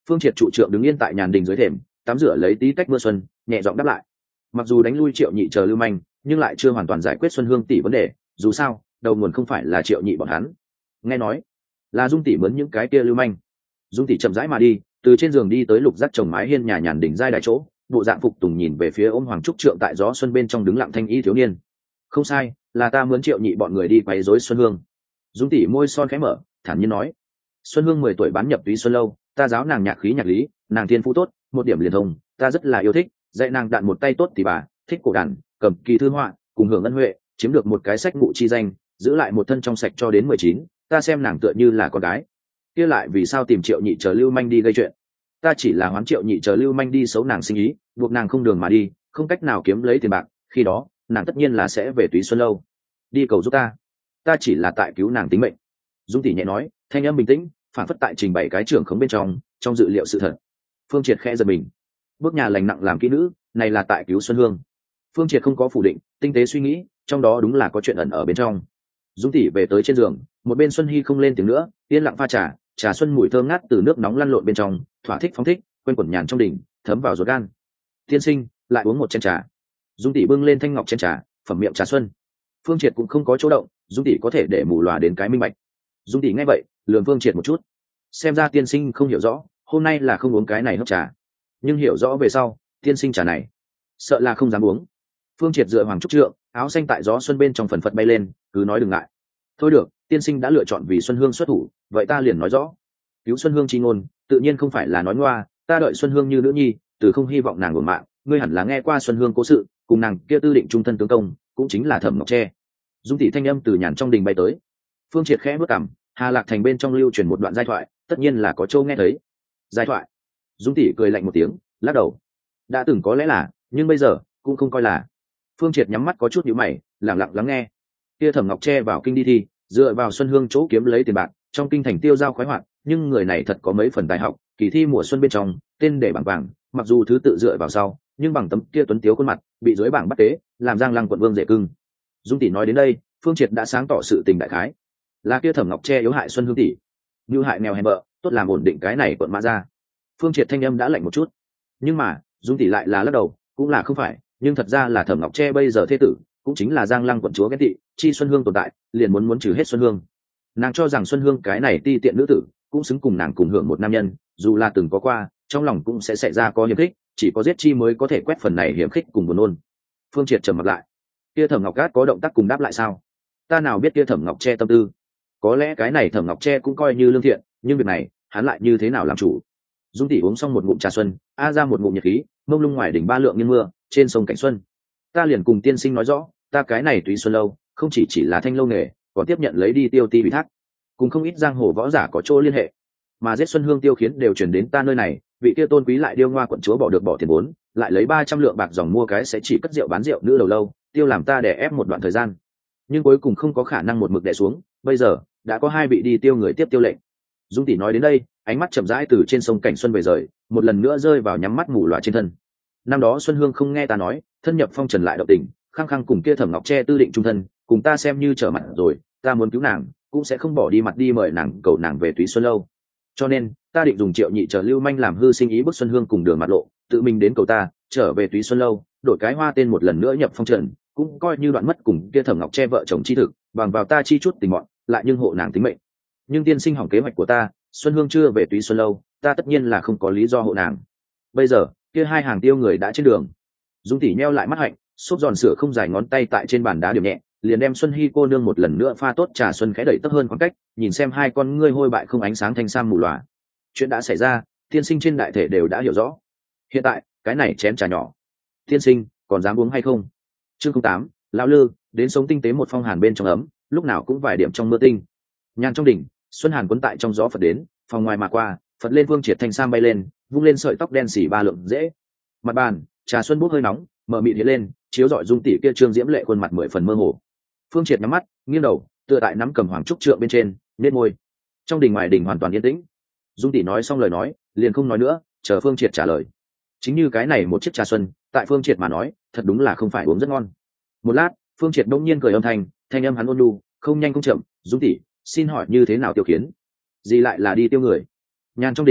Phương Triệt trụ trượng đứng yên tại nhàn đình dưới thềm, tắm rửa lấy tí tách mưa xuân, nhẹ giọng đáp lại. Mặc dù đánh lui Triệu Nhị chờ lưu manh, nhưng lại chưa hoàn toàn giải quyết Xuân Hương tỷ vấn đề, dù sao đầu nguồn không phải là Triệu Nhị bọn hắn. Nghe nói là Dung tỷ mướn những cái kia lưu manh. Dung tỷ chậm rãi mà đi, từ trên giường đi tới lục giác trồng mái hiên nhà nhàn đỉnh giai đại chỗ, bộ dạng phục tùng nhìn về phía ôm hoàng trúc trượng tại gió xuân bên trong đứng lặng thanh y thiếu niên. Không sai, là ta mướn Triệu Nhị bọn người đi quấy rối Xuân Hương. Dung tỷ môi son khẽ mở, thản nhiên nói. Xuân Hương 10 tuổi bán nhập Túy Xuân lâu, ta giáo nàng nhạc khí nhạc lý, nàng thiên phú tốt, một điểm liền thông, ta rất là yêu thích, dạy nàng đạn một tay tốt thì bà, thích cổ đàn, cầm kỳ thư họa, cùng hưởng ân huệ, chiếm được một cái sách ngụ chi danh, giữ lại một thân trong sạch cho đến 19, ta xem nàng tựa như là con gái. Kia lại vì sao tìm Triệu Nhị chờ lưu manh đi gây chuyện? Ta chỉ là hoán Triệu Nhị chờ lưu manh đi xấu nàng sinh ý, buộc nàng không đường mà đi, không cách nào kiếm lấy tiền bạc, khi đó nàng tất nhiên là sẽ về Túy Xuân lâu đi cầu giúp ta chỉ là tại cứu nàng tính mệnh. Dung tỷ nhẹ nói, thanh âm bình tĩnh, phản phất tại trình bày cái trưởng khống bên trong dự liệu sự thật. Phương Triệt khẽ giật mình, bước nhà lành nặng làm kỹ nữ, này là tại cứu Xuân Hương. Phương Triệt không có phủ định, tinh tế suy nghĩ, trong đó đúng là có chuyện ẩn ở bên trong. Dung tỷ về tới trên giường, một bên Xuân Hy không lên tiếng nữa, yên lặng pha trà xuân mùi thơm ngát từ nước nóng lăn lộn bên trong, thỏa thích phóng thích, quanh quẩn nhàn trong đỉnh, thấm vào ruột gan. Tiên sinh, lại uống một chén trà. Dung tỷ bưng lên thanh ngọc chén trà, phẩm miệng trà xuân. Phương Triệt cũng không có chỗ động, Dung tỷ có thể để mù lòa đến cái minh bạch. Dung tỷ nghe vậy, lườm Phương Triệt một chút. Xem ra tiên sinh không hiểu rõ, hôm nay là không uống cái này hấp trà, nhưng hiểu rõ về sau, tiên sinh trà này sợ là không dám uống. Phương Triệt dựa hoàng trúc trượng, áo xanh tại gió xuân bên trong phần phật bay lên, cứ nói đừng ngại. Thôi được, tiên sinh đã lựa chọn vì Xuân Hương xuất thủ, vậy ta liền nói rõ. Cứu Xuân Hương chi ngôn, tự nhiên không phải là nói ngoa, ta đợi Xuân Hương như nữ nhi, từ không hy vọng nàng uổng mạng. Ngươi hẳn là nghe qua Xuân Hương cố sự, cùng nàng kia tư định trung thân tướng công, cũng chính là Thẩm Ngọc Tre. Dung tỷ thanh âm từ nhàn trong đình bay tới. Phương Triệt khẽ bước cằm, Hà Lạc Thành bên trong lưu truyền một đoạn giai thoại, tất nhiên là có châu nghe thấy. Giai thoại? Dung tỷ cười lạnh một tiếng, lắc đầu. Đã từng có lẽ là, nhưng bây giờ cũng không coi là. Phương Triệt nhắm mắt có chút nhíu mày, lặng lặng lắng nghe. Kia Thẩm Ngọc Tre vào kinh đi thi, dựa vào Xuân Hương chỗ kiếm lấy tiền bạc, trong kinh thành tiêu giao khoái hoạt, nhưng người này thật có mấy phần tài học, kỳ thi mùa xuân bên trong, tên để bảng vàng, mặc dù thứ tự dựa vào sau, nhưng bằng tấm kia tuấn tiếu khuôn mặt, bị dưới bảng bắt tế, làm Giang Lăng quận vương rể cưng. Dung tỷ nói đến đây, Phương Triệt đã sáng tỏ sự tình đại khái. Là kia Thẩm Ngọc Tre yếu hại Xuân Hương tỷ, như hại nghèo hèn vợ, tốt làm ổn định cái này quận mã ra. Phương Triệt thanh âm đã lạnh một chút, nhưng mà Dung tỷ lại là lắc đầu, cũng là không phải, nhưng thật ra là Thẩm Ngọc Tre bây giờ thế tử, cũng chính là Giang Lăng quận chúa ghen tị, chi Xuân Hương tồn tại, liền muốn trừ hết Xuân Hương. Nàng cho rằng Xuân Hương cái này ti tiện nữ tử, cũng xứng cùng nàng cùng hưởng một nam nhân, dù là từng có qua, trong lòng cũng sẽ xảy ra có hiểm khích, chỉ có giết chi mới có thể quét phần này hiểm khích cùng buồn nôn. Phương Triệt trầm mặt lại. Kia Thẩm Ngọc Gát có động tác cùng đáp lại sao? Ta nào biết kia Thẩm Ngọc Tre tâm tư. Có lẽ cái này Thẩm Ngọc Tre cũng coi như lương thiện, nhưng việc này, hắn lại như thế nào làm chủ? Dung tỷ uống xong một ngụm trà xuân, ra một ngụm nhiệt khí, mông lung ngoài đỉnh ba lượng như mưa, trên sông cảnh xuân. Ta liền cùng tiên sinh nói rõ, ta cái này Túy Xuân lâu, không chỉ là thanh lâu nghề, còn tiếp nhận lấy đi tiêu ti ủy thác, cùng không ít giang hồ võ giả có chỗ liên hệ, mà giết Xuân Hương tiêu khiến đều chuyển đến ta nơi này. Vị kia tôn quý lại điêu ngoa quận chúa bỏ được bỏ tiền vốn, lại lấy 300 lượng bạc dòng mua cái sẽ chỉ cất rượu bán rượu nữ đầu lâu, tiêu làm ta đè ép một đoạn thời gian, nhưng cuối cùng không có khả năng một mực đè xuống. Bây giờ đã có 2 vị đi tiêu người tiếp tiêu lệnh. Dung tỷ nói đến đây, ánh mắt chậm rãi từ trên sông cảnh xuân về rời, một lần nữa rơi vào nhắm mắt mù loà trên thân. Năm đó Xuân Hương không nghe ta nói, thân nhập phong trần lại động tình, khăng khăng cùng kia Thẩm Ngọc Tre tư định trung thân, cùng ta xem như trở mặt rồi, ta muốn cứu nàng, cũng sẽ không bỏ đi mặt đi mời nàng cầu nàng về Túy Xuân lâu. Cho nên ta định dùng Triệu Nhị chờ lưu manh làm hư sinh ý bức Xuân Hương cùng đường mặt lộ, tự mình đến cầu ta trở về Túy Xuân lâu, đổi cái hoa tên một lần nữa nhập phong trần, cũng coi như đoạn mất cùng kia Thẩm Ngọc Tre vợ chồng chi thực, bằng vào ta chi chút tình mọn, lại nhưng hộ nàng tính mệnh. Nhưng tiên sinh hỏng kế hoạch của ta, Xuân Hương chưa về Túy Xuân lâu, ta tất nhiên là không có lý do hộ nàng. Bây giờ kia 2 hàng tiêu người đã trên đường. Dung tỷ nheo lại mắt hạnh, xốp giòn sữa không dài ngón tay tại trên bàn đá điểm nhẹ, liền đem Xuân Hi cô nương một lần nữa pha tốt trà xuân khẽ đẩy tấp hơn khoảng cách, nhìn xem 2 con ngươi hôi bại không ánh sáng thanh sam mù lòa. Chuyện đã xảy ra, tiên sinh trên đại thể đều đã hiểu rõ. Hiện tại cái này chén trà nhỏ, tiên sinh còn dám uống hay không? Chương 08, lão lư đến sống tinh tế một phong hàn bên trong ấm, lúc nào cũng vài điểm trong mưa tinh. Nhàn trong đỉnh, xuân hàn cuốn tại trong gió phật đến, phòng ngoài mà qua, phật lên Vương Triệt thanh sam bay lên, vung lên sợi tóc đen xỉ 3 lượng dễ. Mặt bàn trà xuân bốc hơi nóng, mở mịt hiện lên, chiếu rọi Dung tỷ kia trương diễm lệ khuôn mặt 10 phần mơ hồ. Phương Triệt nhắm mắt, nghiêng đầu, tựa tại nắm cầm hoàng trúc trượng bên trên, nhếch môi. Trong đình ngoài đình hoàn toàn yên tĩnh. Dung tỷ nói xong lời nói, liền không nói nữa, chờ Phương Triệt trả lời. Chính như cái này một chiếc trà xuân, tại Phương Triệt mà nói, thật đúng là không phải uống rất ngon. Một lát, Phương Triệt bỗng nhiên cười âm thanh âm hắn ôn nhu, không nhanh không chậm, "Dung tỷ, xin hỏi như thế nào tiêu khiến?" Gì lại là đi tiêu người? Nhàn trong đỉnh,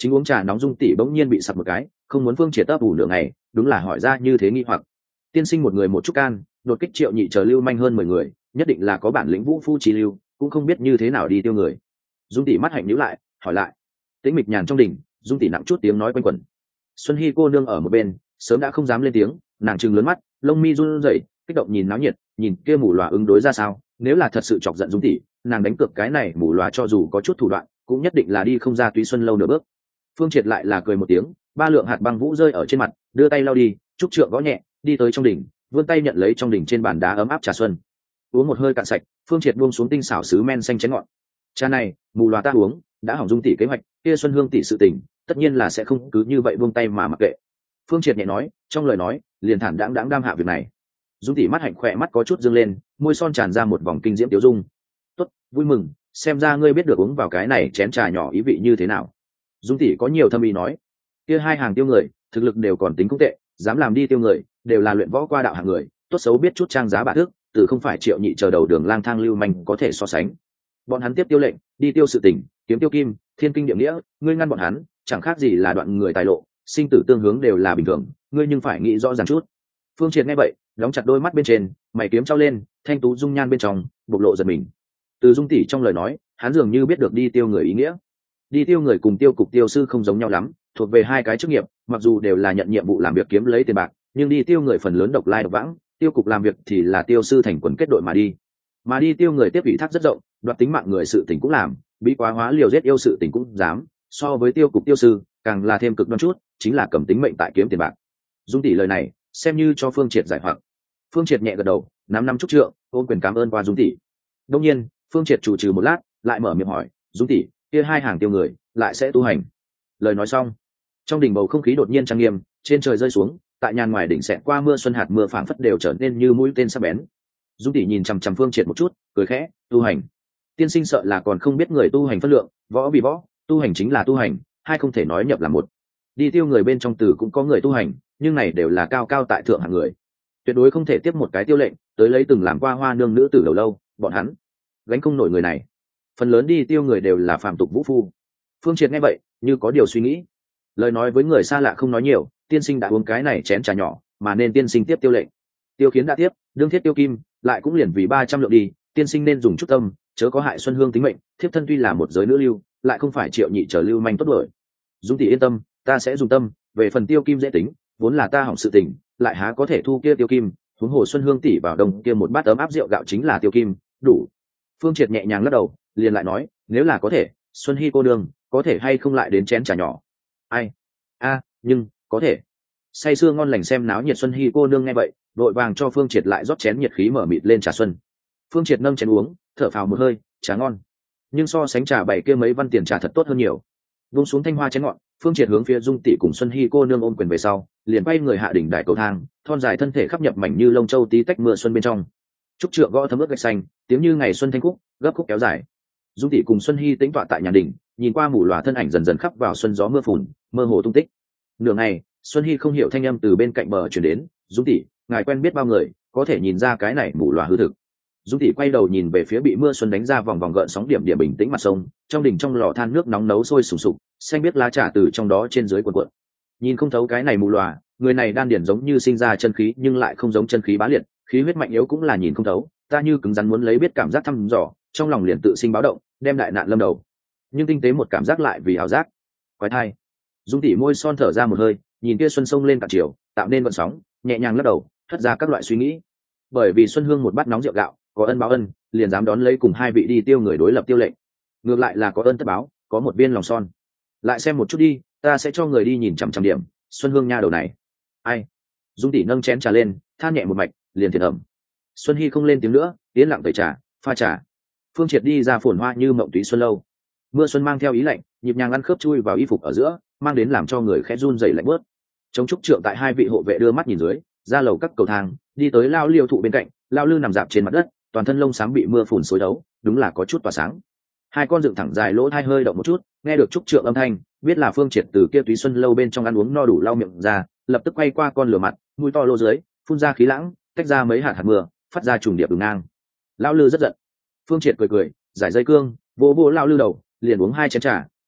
Chính uống trà nóng Dung tỷ bỗng nhiên bị sặc một cái, không muốn Phương Triệt ấp ủ nửa ngày, đúng là hỏi ra như thế nghi hoặc. Tiên sinh một người một chút can, đột kích Triệu Nhị chờ lưu manh hơn 10 người, nhất định là có bản lĩnh vũ phu chi lưu, cũng không biết như thế nào đi tiêu người. Dung tỷ mắt hạnh nhíu lại, hỏi lại. Tĩnh mịch nhàn trong đỉnh, Dung tỷ nặng chút tiếng nói quanh quẩn. Xuân Hi cô nương ở một bên, sớm đã không dám lên tiếng, nàng trừng lớn mắt, lông mi run rẩy, kích động nhìn náo nhiệt, nhìn kia mù lòa ứng đối ra sao. Nếu là thật sự chọc giận Dung tỷ, nàng đánh cược cái này mù lòa cho dù có chút thủ đoạn, cũng nhất định là đi không ra Túy Xuân lâu nửa bước. Phương Triệt lại là cười một tiếng, ba lượng hạt băng vũ rơi ở trên mặt, đưa tay lau đi, trúc trượng gõ nhẹ, đi tới trong đỉnh, vươn tay nhận lấy trong đỉnh trên bàn đá ấm áp trà xuân. Uống một hơi cạn sạch, Phương Triệt buông xuống tinh xảo sứ men xanh chén ngọn. Trà này, mù lòa ta uống, đã hỏng Dung tỷ kế hoạch, kia Xuân Hương tỷ sự tình, tất nhiên là sẽ không cứ như vậy buông tay mà mặc kệ. Phương Triệt nhẹ nói, trong lời nói, liền thản đãng đam hạ việc này. Dung tỷ mắt hạnh khỏe mắt có chút dương lên, môi son tràn ra một vòng kinh diễm tiêu dung. Tốt, vui mừng, xem ra ngươi biết được uống vào cái này chén trà nhỏ ý vị như thế nào. Dung tỷ có nhiều thâm ý nói, kia hai hàng tiêu người, thực lực đều còn tính không tệ, dám làm đi tiêu người, đều là luyện võ qua đạo hạng người, tốt xấu biết chút trang giá bạc thước, từ không phải Triệu Nhị chờ đầu đường lang thang lưu manh có thể so sánh. Bọn hắn tiếp tiêu lệnh, đi tiêu sự tình, kiếm tiêu kim, thiên kinh địa nghĩa, ngươi ngăn bọn hắn, chẳng khác gì là đoạn người tài lộ, sinh tử tương hướng đều là bình thường, ngươi nhưng phải nghĩ rõ ràng chút. Phương Triệt nghe vậy, đóng chặt đôi mắt bên trên, mày kiếm trao lên, thanh tú dung nhan bên trong bộc lộ giật mình. Từ Dung tỷ trong lời nói, hắn dường như biết được đi tiêu người ý nghĩa. Đi tiêu người cùng tiêu cục tiêu sư không giống nhau lắm, thuộc về hai cái chức nghiệp, mặc dù đều là nhận nhiệm vụ làm việc kiếm lấy tiền bạc, nhưng đi tiêu người phần lớn độc lai độc vãng, tiêu cục làm việc thì là tiêu sư thành quần kết đội mà đi tiêu người tiếp ủy thác rất rộng, đoạt tính mạng người sự tình cũng làm, bí quá hóa liều giết yêu sự tình cũng dám, so với tiêu cục tiêu sư càng là thêm cực đoan chút, chính là cầm tính mệnh tại kiếm tiền bạc. Dung tỷ lời này xem như cho Phương Triệt giải hoặc. Phương Triệt nhẹ gật đầu, năm chúc trượng, ôm quyền cảm ơn qua Dung tỷ. Đông nhiên Phương Triệt chủ trừ một lát, lại mở miệng hỏi, Dung tỷ, kia hai hàng tiêu người lại sẽ tu hành. Lời nói xong, trong đỉnh bầu không khí đột nhiên trang nghiêm, trên trời rơi xuống, tại nhàn ngoài đỉnh xẹt qua mưa xuân hạt mưa phảng phất đều trở nên như mũi tên sắc bén. Dung tỷ nhìn chằm chằm Phương Triệt một chút, cười khẽ, tu hành. Tiên sinh sợ là còn không biết người tu hành phân lượng, võ vì võ, tu hành chính là tu hành, hai không thể nói nhập là một. Đi tiêu người bên trong từ cũng có người tu hành, nhưng này đều là cao cao tại thượng hạng người, tuyệt đối không thể tiếp một cái tiêu lệnh tới lấy từng làm qua hoa nương nữ tử đầu lâu, bọn hắn gánh không nổi người này. Phần lớn đi tiêu người đều là phàm tục vũ phu. Phương Triệt nghe vậy, như có điều suy nghĩ, lời nói với người xa lạ không nói nhiều, tiên sinh đã uống cái này chén trà nhỏ, mà nên tiên sinh tiếp tiêu lệnh. Tiêu Kiến đã tiếp, đương thiết tiêu kim, lại cũng liền vì 300 lượng đi, tiên sinh nên dùng chút tâm, chớ có hại Xuân Hương tính mệnh, thiếp thân tuy là một giới nữ lưu, lại không phải Triệu Nhị trở lưu manh tốt đổi. Dung tỷ yên tâm, ta sẽ dùng tâm, về phần tiêu kim dễ tính, vốn là ta hỏng sự tình, lại há có thể thu kia tiêu kim, huống hồ Xuân Hương tỷ vào đồng kia một bát ấm áp rượu gạo chính là tiêu kim, đủ. Phương Triệt nhẹ nhàng lắc đầu, liền lại nói, nếu là có thể, Xuân Hi cô đương, có thể hay không lại đến chén trà nhỏ. Ai? Nhưng có thể. Say sưa ngon lành xem náo nhiệt Xuân Hi cô nương nghe vậy, vội vàng cho Phương Triệt lại rót chén nhiệt khí mở mịt lên trà xuân. Phương Triệt nâng chén uống, thở phào một hơi, trà ngon, nhưng so sánh trà bảy kia mấy văn tiền trà thật tốt hơn nhiều. Vung xuống thanh hoa chén ngọn, Phương Triệt hướng phía Dung tỷ cùng Xuân Hi cô nương ôm quyền về sau, liền bay người hạ đỉnh đài cầu thang, thon dài thân thể khắp nhập mảnh như lông châu tí tách mưa xuân bên trong. Trúc trượng gõ thấm ướt gạch xanh, tiếng như ngày xuân thanh khúc, gấp khúc kéo dài. Dung tỷ cùng Xuân Hi tĩnh tọa tại nhà đỉnh, nhìn qua mù lòa thân ảnh dần dần khắp vào xuân gió mưa phùn, mơ hồ tung tích. Nửa ngày, Xuân Hi không hiểu thanh âm từ bên cạnh bờ truyền đến, Dung tỷ, ngài quen biết bao người, có thể nhìn ra cái này mù lòa hư thực. Dung tỷ quay đầu nhìn về phía bị mưa xuân đánh ra vòng vòng gợn sóng điểm điểm bình tĩnh mặt sông, trong đỉnh trong lò than nước nóng nấu sôi sùng sục, xanh biết lá trà từ trong đó trên dưới cuộn cuộn. Nhìn không thấu cái này mù lòa, người này đan điển giống như sinh ra chân khí nhưng lại không giống chân khí bá liệt, khí huyết mạnh yếu cũng là nhìn không thấu, ta như cứng rắn muốn lấy biết cảm giác thăm dò, trong lòng liền tự sinh báo động, đem đại nạn lâm đầu. Nhưng tinh tế một cảm giác lại vì ảo giác. Quái thai. Dung tỷ môi son thở ra một hơi, nhìn kia xuân sông lên cả chiều, tạo nên vận sóng, nhẹ nhàng lắc đầu, thất ra các loại suy nghĩ. Bởi vì Xuân Hương một bát nóng rượu gạo, có ân báo ân, liền dám đón lấy cùng hai vị đi tiêu người đối lập tiêu lệnh. Ngược lại là có ơn tất báo, có một viên lòng son. Lại xem một chút đi, ta sẽ cho người đi nhìn chằm chằm điểm, Xuân Hương nha đầu này. Ai? Dung tỷ nâng chén trà lên, than nhẹ một mạch, liền thiệt ẩm. Xuân Hi không lên tiếng nữa, tiến lặng tẩy trà, pha trà. Phương Triệt đi ra phồn hoa như mộng túy xuân lâu. Mưa xuân mang theo ý lạnh, nhịp nhàng ăn khớp chui vào y phục ở giữa, mang đến làm cho người khẽ run rẩy lạnh bớt. Chống trúc trượng tại hai vị hộ vệ đưa mắt nhìn dưới, ra lầu các cầu thang, đi tới lao liêu thụ bên cạnh, lao lư nằm dạp trên mặt đất, toàn thân lông xám bị mưa phùn xối đấu, đúng là có chút tỏa sáng. Hai con dựng thẳng dài lỗ thai hơi động một chút, nghe được trúc trượng âm thanh, biết là Phương Triệt từ kia túy xuân lâu bên trong ăn uống no đủ lau miệng ra, lập tức quay qua con lửa mặt, mũi to lô dưới, phun ra khí lãng, tách ra mấy hạt mưa, phát ra trùng điệp đường ngang. Lao lư rất giận. Phương Triệt cười cười, giải dây cương, vỗ vỗ lao lư đầu, liền uống hai chén trà,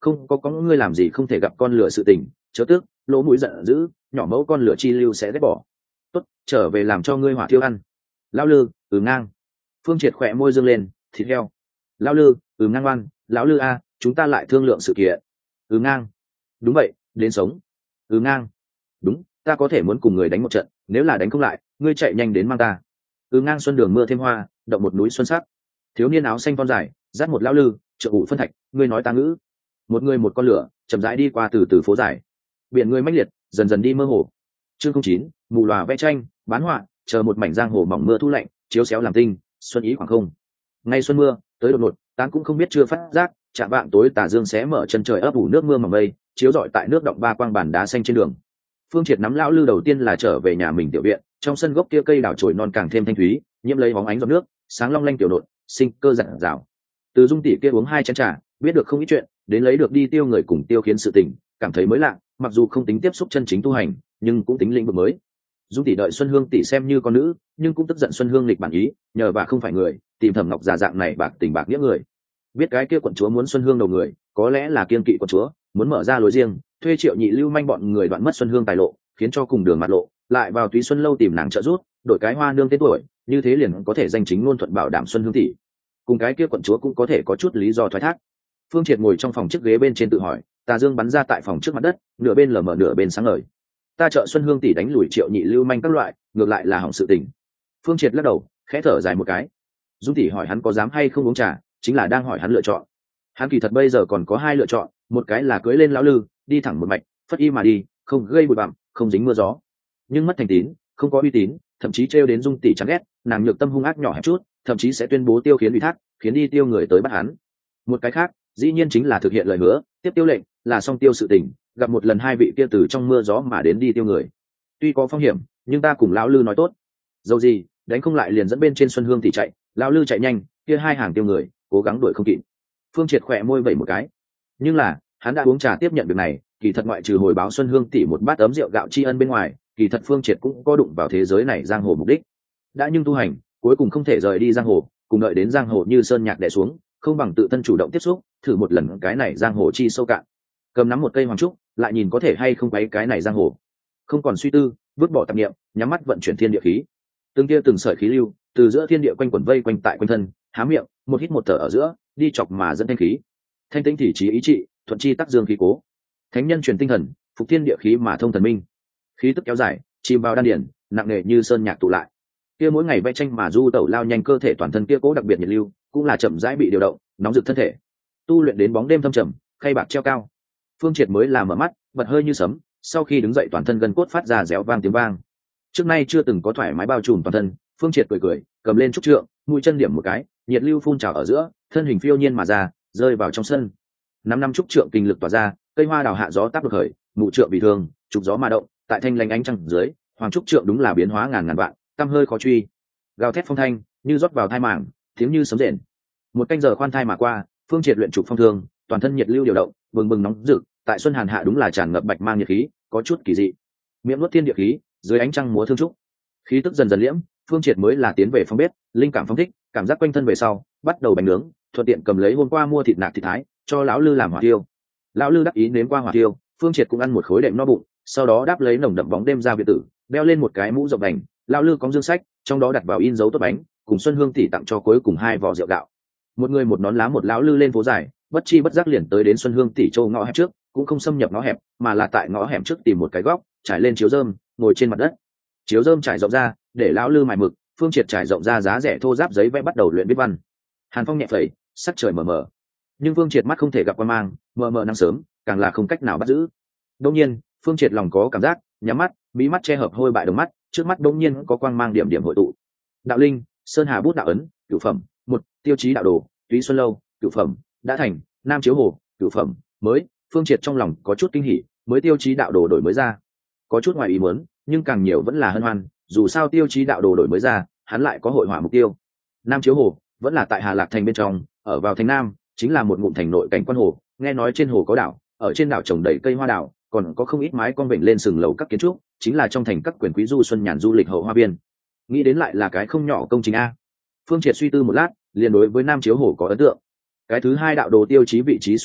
Không có ngươi làm gì không thể gặp con lửa sự tình, chớ tức lỗ mũi giận dữ, nhỏ mẫu con lửa chi lưu sẽ ghét bỏ. Tốt, trở về làm cho ngươi hỏa thiêu ăn. Lão lư, ngang. Phương Triệt khỏe môi dương lên, thịt heo. Lão lư, ngang ngoan, lão lư a, chúng ta lại thương lượng sự kiện. Ngang. Đúng vậy, đến sống. Ngang. Đúng, ta có thể muốn cùng người đánh một trận, nếu là đánh không lại, ngươi chạy nhanh đến mang ta. Ngang xuân đường mưa thêm hoa, động một núi xuân sắc. Thiếu niên áo xanh con dài, dắt một lão lư, trợ ủ phân thạch, ngươi nói ta ngữ. Một người một con lửa, chậm rãi đi qua từ phố dài. Biển người mãnh liệt, dần dần đi mơ hồ. Chương 09, mù lòa vẽ tranh, bán họa, chờ một mảnh giang hồ mỏng mưa thu lạnh, chiếu xéo làm tinh, xuân ý khoảng không. Ngay xuân mưa, tới đột ngột, tán cũng không biết chưa phát giác, chạm vạng tối tà dương xé mở chân trời ấp ủ nước mưa mỏng mây, chiếu rọi tại nước động ba quang bản đá xanh trên đường. Phương Triệt nắm lão lư đầu tiên là trở về nhà mình tiểu viện, trong sân gốc kia cây đào chồi non càng thêm thanh thúy, nhiễm lấy bóng ánh giọt nước, sáng long lanh tiểu nộn, sinh cơ rạng rào. Từ Dung tỷ kia uống 2 chén trà, biết được không ít chuyện, đến lấy được đi tiêu người cùng tiêu khiến sự tình, cảm thấy mới lạ, mặc dù không tính tiếp xúc chân chính tu hành, nhưng cũng tính lĩnh vực mới. Dung tỷ đợi Xuân Hương tỷ xem như con nữ, nhưng cũng tức giận Xuân Hương lịch bản ý, nhờ bà không phải người, tìm Thẩm Ngọc già dạng này bạc tình bạc nghĩa người. Biết cái kia quận chúa muốn Xuân Hương đầu người, có lẽ là kiên kỵ quận chúa, muốn mở ra lối riêng, thuê Triệu Nhị lưu manh bọn người đoạn mất Xuân Hương tài lộ, khiến cho cùng đường mặt lộ, lại vào Túy Xuân lâu tìm nàng trợ giúp, đổi cái hoa nương tên tuổi, như thế liền có thể danh chính ngôn thuận bảo đảm Xuân Hương tỷ. Cùng cái kia quận chúa cũng có thể có chút lý do thoái thác. Phương Triệt ngồi trong phòng chiếc ghế bên trên tự hỏi, tà dương bắn ra tại phòng trước mặt đất, nửa bên lờ mờ nửa bên sáng ngời. Ta trợ Xuân Hương tỷ đánh lùi Triệu Nhị lưu manh các loại, ngược lại là hỏng sự tình. Phương Triệt lắc đầu, khẽ thở dài một cái. Dung tỷ hỏi hắn có dám hay không uống trà, chính là đang hỏi hắn lựa chọn. Hắn kỳ thật bây giờ còn có 2 lựa chọn, một cái là cưỡi lên lão lư, đi thẳng một mạch, phất y mà đi, không gây bụi bặm, không dính mưa gió. Nhưng mất thành tín, không có uy tín, thậm chí trêu đến Dung tỷ chán ghét, nàng nhược tâm hung ác nhỏ hẹp chút, thậm chí sẽ tuyên bố tiêu khiến ủy thác, khiến đi tiêu người tới bắt hắn. Một cái khác, dĩ nhiên chính là thực hiện lời hứa, tiếp tiêu lệnh, là xong tiêu sự tình, gặp một lần 2 vị kia từ trong mưa gió mà đến đi tiêu người. Tuy có phong hiểm, nhưng ta cùng lão lư nói tốt, dầu gì đánh không lại liền dẫn bên trên Xuân Hương thì chạy, lão lư chạy nhanh, kia 2 hàng tiêu người, cố gắng đuổi không kịp. Phương Triệt khỏe môi vẩy một cái, nhưng là hắn đã uống trà tiếp nhận việc này, kỳ thật ngoại trừ hồi báo Xuân Hương tỷ một bát ấm rượu gạo tri ân bên ngoài, kỳ thật Phương Triệt cũng có đụng vào thế giới này giang hồ mục đích. Đã nhưng tu hành, cuối cùng không thể rời đi giang hồ, cùng đợi đến giang hồ như sơn nhạc đè xuống, không bằng tự thân chủ động tiếp xúc, thử một lần cái này giang hồ chi sâu cạn. Cầm nắm một cây hoàng trúc, lại nhìn có thể hay không quấy cái này giang hồ. Không còn suy tư, vứt bỏ tạp niệm, nhắm mắt vận chuyển thiên địa khí. Từng kia từng sợi khí lưu, từ giữa thiên địa quanh quẩn vây quanh tại quanh thân, há miệng, một hít một thở ở giữa, đi chọc mà dẫn thanh khí. Thanh tĩnh thì trí ý trị, thuận chi tắc dương khí cố. Thánh nhân truyền tinh thần, phục thiên địa khí mà thông thần minh. Khí tức kéo dài, chìm vào đan điển, nặng nề như sơn nhạc tụ lại. Kia mỗi ngày vẽ tranh mà du tẩu lao nhanh cơ thể toàn thân kia cố đặc biệt nhiệt lưu, cũng là chậm rãi bị điều động, nóng rực thân thể. Tu luyện đến bóng đêm thâm trầm, khay bạc treo cao. Phương Triệt mới là mở mắt, bật hơi như sấm, sau khi đứng dậy toàn thân gân cốt phát ra réo vang tiếng vang. Trước nay chưa từng có thoải mái bao trùm toàn thân, Phương Triệt cười cười, cầm lên trúc trượng, mũi chân điểm một cái, nhiệt lưu phun trào ở giữa, thân hình phiêu nhiên mà ra, rơi vào trong sân. 5 trúc trượng kinh lực tỏa ra, cây hoa đào hạ gió tác được khởi, mụ trượng bị thương, trục gió mà động, tại thanh lanh ánh trăng dưới, hoàng trúc trượng đúng là biến hóa ngàn ngàn vạn, tăm hơi khó truy. Gào thét phong thanh, như rót vào thai màng, tiếng như sấm rền. Một canh giờ khoan thai mà qua, Phương Triệt luyện trục phong thương, toàn thân nhiệt lưu điều động, bừng bừng nóng rực, tại xuân hàn hạ đúng là tràn ngập bạch mang nhiệt khí, có chút kỳ dị. Miệng nuốt thiên địa khí, dưới ánh trăng múa thương trúc. Khí tức dần dần liễm, Phương Triệt mới là tiến về phòng bếp, linh cảm phóng thích, cảm giác quanh thân về sau, bắt đầu bánh nướng, thuận tiện cầm lấy hôm qua mua thịt nạc thịt thái, cho lão lư làm hỏa tiêu. Lão lư đắc ý nếm qua hỏa tiêu, Phương Triệt cũng ăn một khối đệm no bụng, sau đó đáp lấy nồng đậm bóng đêm ra biệt tử, đeo lên một cái mũ rộng đành, lão lư cóng dương sách, trong đó đặt vào in dấu tốt bánh, cùng Xuân Hương tỷ tặng cho cuối cùng 2 vò rượu gạo. Một người một nón lá một lão lư lên phố dài, bất chi bất giác liền tới đến Xuân Hương tỷ châu ngõ hẹp trước, cũng không xâm nhập ngõ hẹp, mà là tại ngõ hẻm trước tìm một cái góc, trải lên chiếu rơm, ngồi trên mặt đất. Chiếu rơm trải rộng ra, để lão lư mài mực, Phương Triệt trải rộng ra giá rẻ thô ráp giấy vẽ bắt đầu luyện viết văn. Hàn phong nhẹ phẩy, sắc trời mờ mờ, nhưng Phương Triệt mắt không thể gặp quan mang, mờ mờ nắng sớm, càng là không cách nào bắt giữ. Đột nhiên, Phương Triệt lòng có cảm giác, nhắm mắt, mí mắt che hợp hôi bại đồng mắt, trước mắt đột nhiên có quang mang điểm điểm hội tụ. Đạo linh, sơn hà bút đạo ấn, cửu phẩm, 1, tiêu chí đạo đồ, Túy Xuân lâu, cửu phẩm, đã thành, Nam Chiếu Hồ, cửu phẩm, mới. Phương Triệt trong lòng có chút kinh hỉ, mới tiêu chí đạo đồ đổi mới ra, có chút ngoài ý muốn, nhưng càng nhiều vẫn là hân hoan, dù sao tiêu chí đạo đồ đổi mới ra, hắn lại có hội họa mục tiêu. Nam Chiếu Hồ vẫn là tại Hà Lạc thành bên trong, ở vào thành Nam, chính là một ngụm thành nội cảnh quan hồ, nghe nói trên hồ có đảo, ở trên đảo trồng đầy cây hoa đảo, còn có không ít mái con vịnh lên sừng lầu các kiến trúc, chính là trong thành các quyền quý du xuân nhàn du lịch hậu hoa viên. Nghĩ đến lại là cái không nhỏ công trình a. Phương Triệt suy tư một lát, liền đối với Nam Chiếu Hồ có ấn tượng. Cái thứ 2 đạo đồ tiêu chí vị trí xuất ra,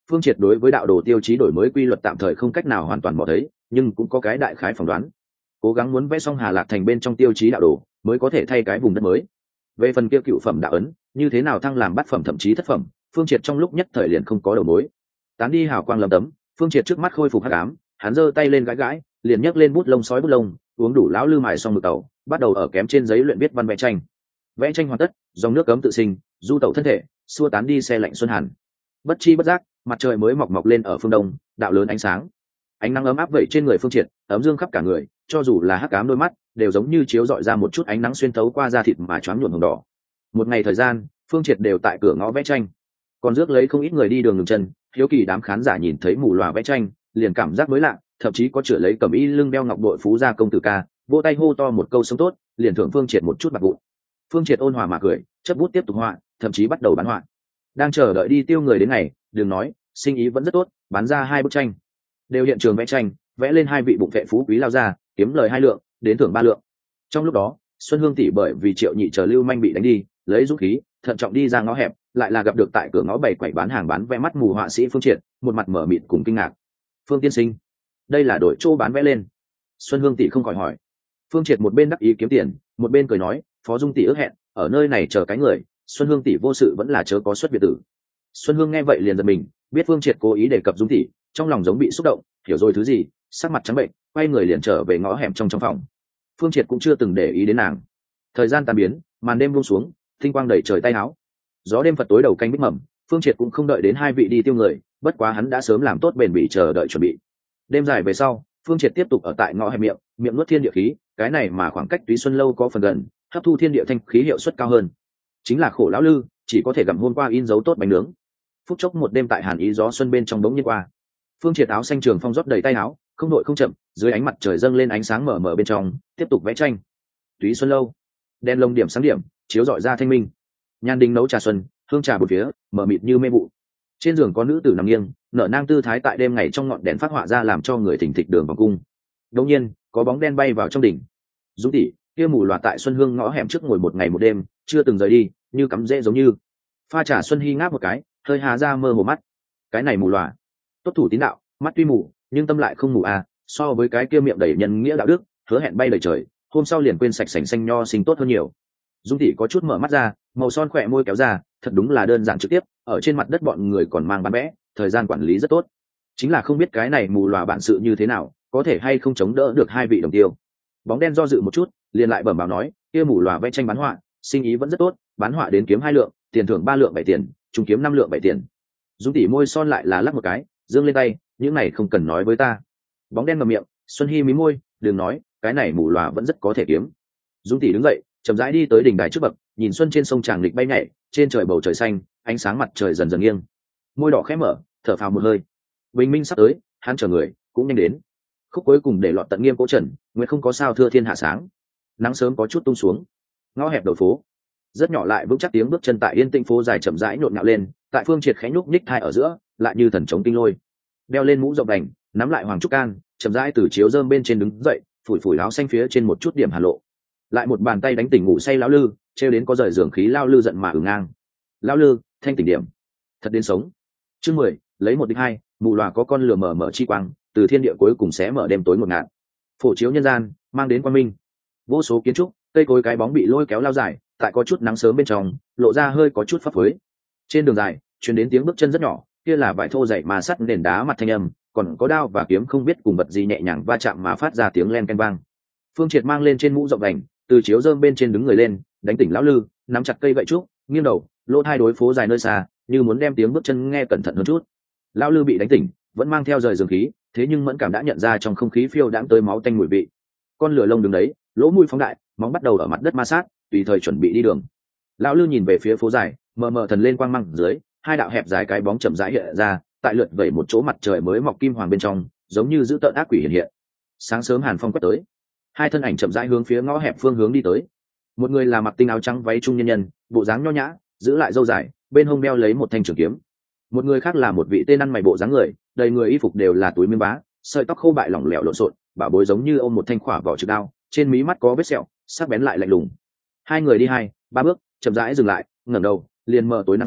Phương Triệt đối với đạo đồ tiêu chí đổi mới quy luật tạm thời không cách nào hoàn toàn bỏ thấy, nhưng cũng có cái đại khái phỏng đoán. Cố gắng muốn vẽ xong Hà Lạc thành bên trong tiêu chí đạo đồ, mới có thể thay cái vùng đất mới. Về phần kia cựu phẩm đạo ấn, như thế nào thăng làm bát phẩm thậm chí thất phẩm, Phương Triệt trong lúc nhất thời liền không có đầu mối. Tán đi hào quang lấm tấm, Phương Triệt trước mắt khôi phục hắc ám, hắn giơ tay lên gãi gãi, liền nhấc lên bút lông sói bút lông, uống đủ lão lư mài xong mực tàu, bắt đầu ở kém trên giấy luyện viết văn vẽ tranh. Vẽ tranh hoàn tất, dòng nước cấm tự sinh, du tẩu thân thể, xua tán đi xe lạnh xuân hàn. Bất chi bất giác, mặt trời mới mọc lên ở phương đông, đạo lớn ánh sáng. Ánh nắng ấm áp vẩy trên người Phương Triệt, ấm dương khắp cả người, cho dù là hắc ám đôi mắt, đều giống như chiếu rọi ra một chút ánh nắng xuyên thấu qua da thịt mà choáng nhuộm hồng đỏ. Một ngày thời gian, Phương Triệt đều tại cửa ngõ vẽ tranh, còn rước lấy không ít người đi đường ngừng chân, hiếu kỳ đám khán giả nhìn thấy mù lòa vẽ tranh, liền cảm giác mới lạ, thậm chí có chửa lấy cầm y lưng đeo ngọc bội phú gia công tử ca, vỗ tay hô to một câu sống tốt, liền thưởng Phương Triệt một chút bạc vụn. Phương Triệt ôn hòa mà cười, chấp bút tiếp tục họa, thậm chí bắt đầu bán họa. Đang chờ đợi đi tiêu người đến ngày, đừng nói, sinh ý vẫn rất tốt, bán ra 2 bức tranh. Đều hiện trường vẽ tranh, vẽ lên 2 vị bụng vệ phú quý lao ra, kiếm lời 2 lượng, đến thưởng 3 lượng. Trong lúc đó, Xuân Hương tỷ bởi vì Triệu Nhị chờ Lưu Manh bị đánh đi, lấy dũng khí, thận trọng đi ra ngõ hẹp, lại là gặp được tại cửa ngõ bày quầy bán hàng bán vẽ mắt mù họa sĩ Phương Triệt, một mặt mở mịt cùng kinh ngạc. Phương tiên sinh, đây là đổi chỗ bán vẽ lên. Xuân Hương tỷ không khỏi hỏi. Phương Triệt một bên đắc ý kiếm tiền, một bên cười nói, Phó Dung tỷ ước hẹn, ở nơi này chờ cái người, Xuân Hương tỷ vô sự vẫn là chớ có xuất biệt tử. Xuân Hương nghe vậy liền giật mình, biết Phương Triệt cố ý đề cập Dung tỷ, trong lòng giống bị xúc động, hiểu rồi thứ gì, sắc mặt trắng bệnh, quay người liền trở về ngõ hẻm trong phòng. Phương Triệt cũng chưa từng để ý đến nàng. Thời gian tan biến, màn đêm buông xuống, tinh quang đầy trời tay áo. Gió đêm Phật tối đầu canh bích mầm, Phương Triệt cũng không đợi đến 2 vị đi tiêu người, bất quá hắn đã sớm làm tốt bền bỉ chờ đợi chuẩn bị. Đêm dài về sau, Phương Triệt tiếp tục ở tại ngõ hẻm miệng nuốt thiên địa khí, cái này mà khoảng cách Túy Xuân lâu có phần gần, hấp thu thiên địa thanh khí hiệu suất cao hơn. Chính là khổ lão lư, chỉ có thể gặm hôm qua in dấu tốt bánh nướng. Phút chốc một đêm tại hàn ý gió xuân bên trong đống nhiên qua. Phương Triệt áo xanh trường phong rót đầy tay áo, không đội không chậm, dưới ánh mặt trời dâng lên ánh sáng mờ mờ bên trong, tiếp tục vẽ tranh. Túy Xuân lâu, đèn lồng điểm sáng điểm, chiếu rọi ra thanh minh. Nhan đình nấu trà xuân, hương trà bột phía, mờ mịt như mê vụ. Trên giường có nữ tử nằm nghiêng, nở nang tư thái tại đêm ngày trong ngọn đèn phát họa ra làm cho người thỉnh thịch đường vòng cung. Đột nhiên, có bóng đen bay vào trong đỉnh. Dũng tỷ, kia mù loà tại Xuân Hương ngõ hẻm trước ngồi một ngày một đêm, chưa từng rời đi, như cắm rễ giống như. Pha trà Xuân Hi ngáp một cái, hơi hà ra mơ hồ mắt. Cái này mù loà, tốt thủ tín đạo, mắt tuy mù, nhưng tâm lại không mù à, so với cái kia miệng đầy nhân nghĩa đạo đức, hứa hẹn bay lời trời, hôm sau liền quên sạch sành xanh nho sinh tốt hơn nhiều. Dung tỷ có chút mở mắt ra, màu son khỏe môi kéo ra, thật đúng là đơn giản trực tiếp, ở trên mặt đất bọn người còn mang bán vẽ, thời gian quản lý rất tốt. Chính là không biết cái này mù lòa bản sự như thế nào, có thể hay không chống đỡ được 2 vị đồng tiêu. Bóng đen do dự một chút, liền lại bẩm báo nói, kia mù lòa vẽ tranh bán họa, sinh ý vẫn rất tốt, bán họa đến kiếm 2 lượng, tiền thưởng 3 lượng 7 tiền, trùng kiếm 5 lượng 7 tiền. Dung tỷ môi son lại là lắc một cái, giương lên tay, những này không cần nói với ta. Bóng đen ngậm miệng, Xuân Hi mím môi, đừng nói, cái này mù lòa vẫn rất có thể kiếm. Dung tỷ đứng dậy, chậm rãi đi tới đỉnh đài trước bậc, nhìn xuân trên sông tràng lịch bay nhảy, trên trời bầu trời xanh, ánh sáng mặt trời dần dần nghiêng. Môi đỏ khẽ mở, thở phào một hơi. Bình minh sắp tới, hắn chờ người cũng nhanh đến. Khúc cuối cùng để lọt tận nghiêm cố trần, nguyệt không có sao thưa thiên hạ sáng. Nắng sớm có chút tung xuống. Ngõ hẹp đầu phố, rất nhỏ lại vững chắc tiếng bước chân tại yên tĩnh phố dài chậm rãi nhộn nhạo lên, tại Phương Triệt khẽ nhúc nhích thai ở giữa, lại như thần chống tinh lôi. Đeo lên mũ rộng đành, nắm lại hoàng trúc can, chậm rãi từ chiếu rơm bên trên đứng dậy, phủi phủi áo xanh phía trên một chút điểm hà lộ. Lại một bàn tay đánh tỉnh ngủ say lão lư, treo đến có rời giường khí lao lư giận mà ngang. Lão lư, thanh tỉnh điểm, thật đến sống. Chương 10, lấy 1 địch 2, mù lòa có con lửa mở mở chi quang, từ thiên địa cuối cùng xé mở đêm tối ngột ngạt. Phổ chiếu nhân gian, mang đến quang minh. Vô số kiến trúc, cây cối cái bóng bị lôi kéo lao dài, tại có chút nắng sớm bên trong, lộ ra hơi có chút phấp phới. Trên đường dài, truyền đến tiếng bước chân rất nhỏ, kia là vải thô dày mà sắt nền đá mặt thanh âm, còn có đao và kiếm không biết cùng vật gì nhẹ nhàng va chạm mà phát ra tiếng len ken vang. Phương Triệt mang lên trên mũ rộng đành, từ chiếu rơm bên trên đứng người lên, đánh tỉnh lão lư, nắm chặt cây gậy trúc, nghiêng đầu, lỗ hai đối phố dài nơi xa, như muốn đem tiếng bước chân nghe cẩn thận hơn chút. Lão lư bị đánh tỉnh, vẫn mang theo rời giường khí, thế nhưng mẫn cảm đã nhận ra trong không khí phiêu đãng tới máu tanh mùi vị. Con lửa lông đứng đấy, lỗ mũi phóng đại, móng bắt đầu ở mặt đất ma sát, tùy thời chuẩn bị đi đường. Lão lư nhìn về phía phố dài, mờ mờ thần lên quang măng dưới, 2 đạo hẹp dài cái bóng chậm rãi hiện ra, tại lượt vẩy một chỗ mặt trời mới mọc kim hoàng bên trong, giống như giữ tợn ác quỷ hiện hiện. Sáng sớm hàn phong quét tới, 2 thân ảnh chậm rãi hướng phía ngõ hẹp phương hướng đi tới. Một người là mặc tinh áo trắng váy trung nhân nhân, bộ dáng nho nhã, giữ lại râu dài, bên hông đeo lấy một thanh trường kiếm. Một người khác là một vị tên ăn mày bộ dáng người, đầy người y phục đều là túi miếng bá, sợi tóc khô bại lỏng lẻo lộn xộn, bảo bối giống như ôm một thanh khỏa vỏ trực đao, trên mí mắt có vết sẹo, sắc bén lại lạnh lùng. 2 người đi 2, 3 bước, chậm rãi dừng lại, ngẩng đầu, liền mờ tối nắng sớm,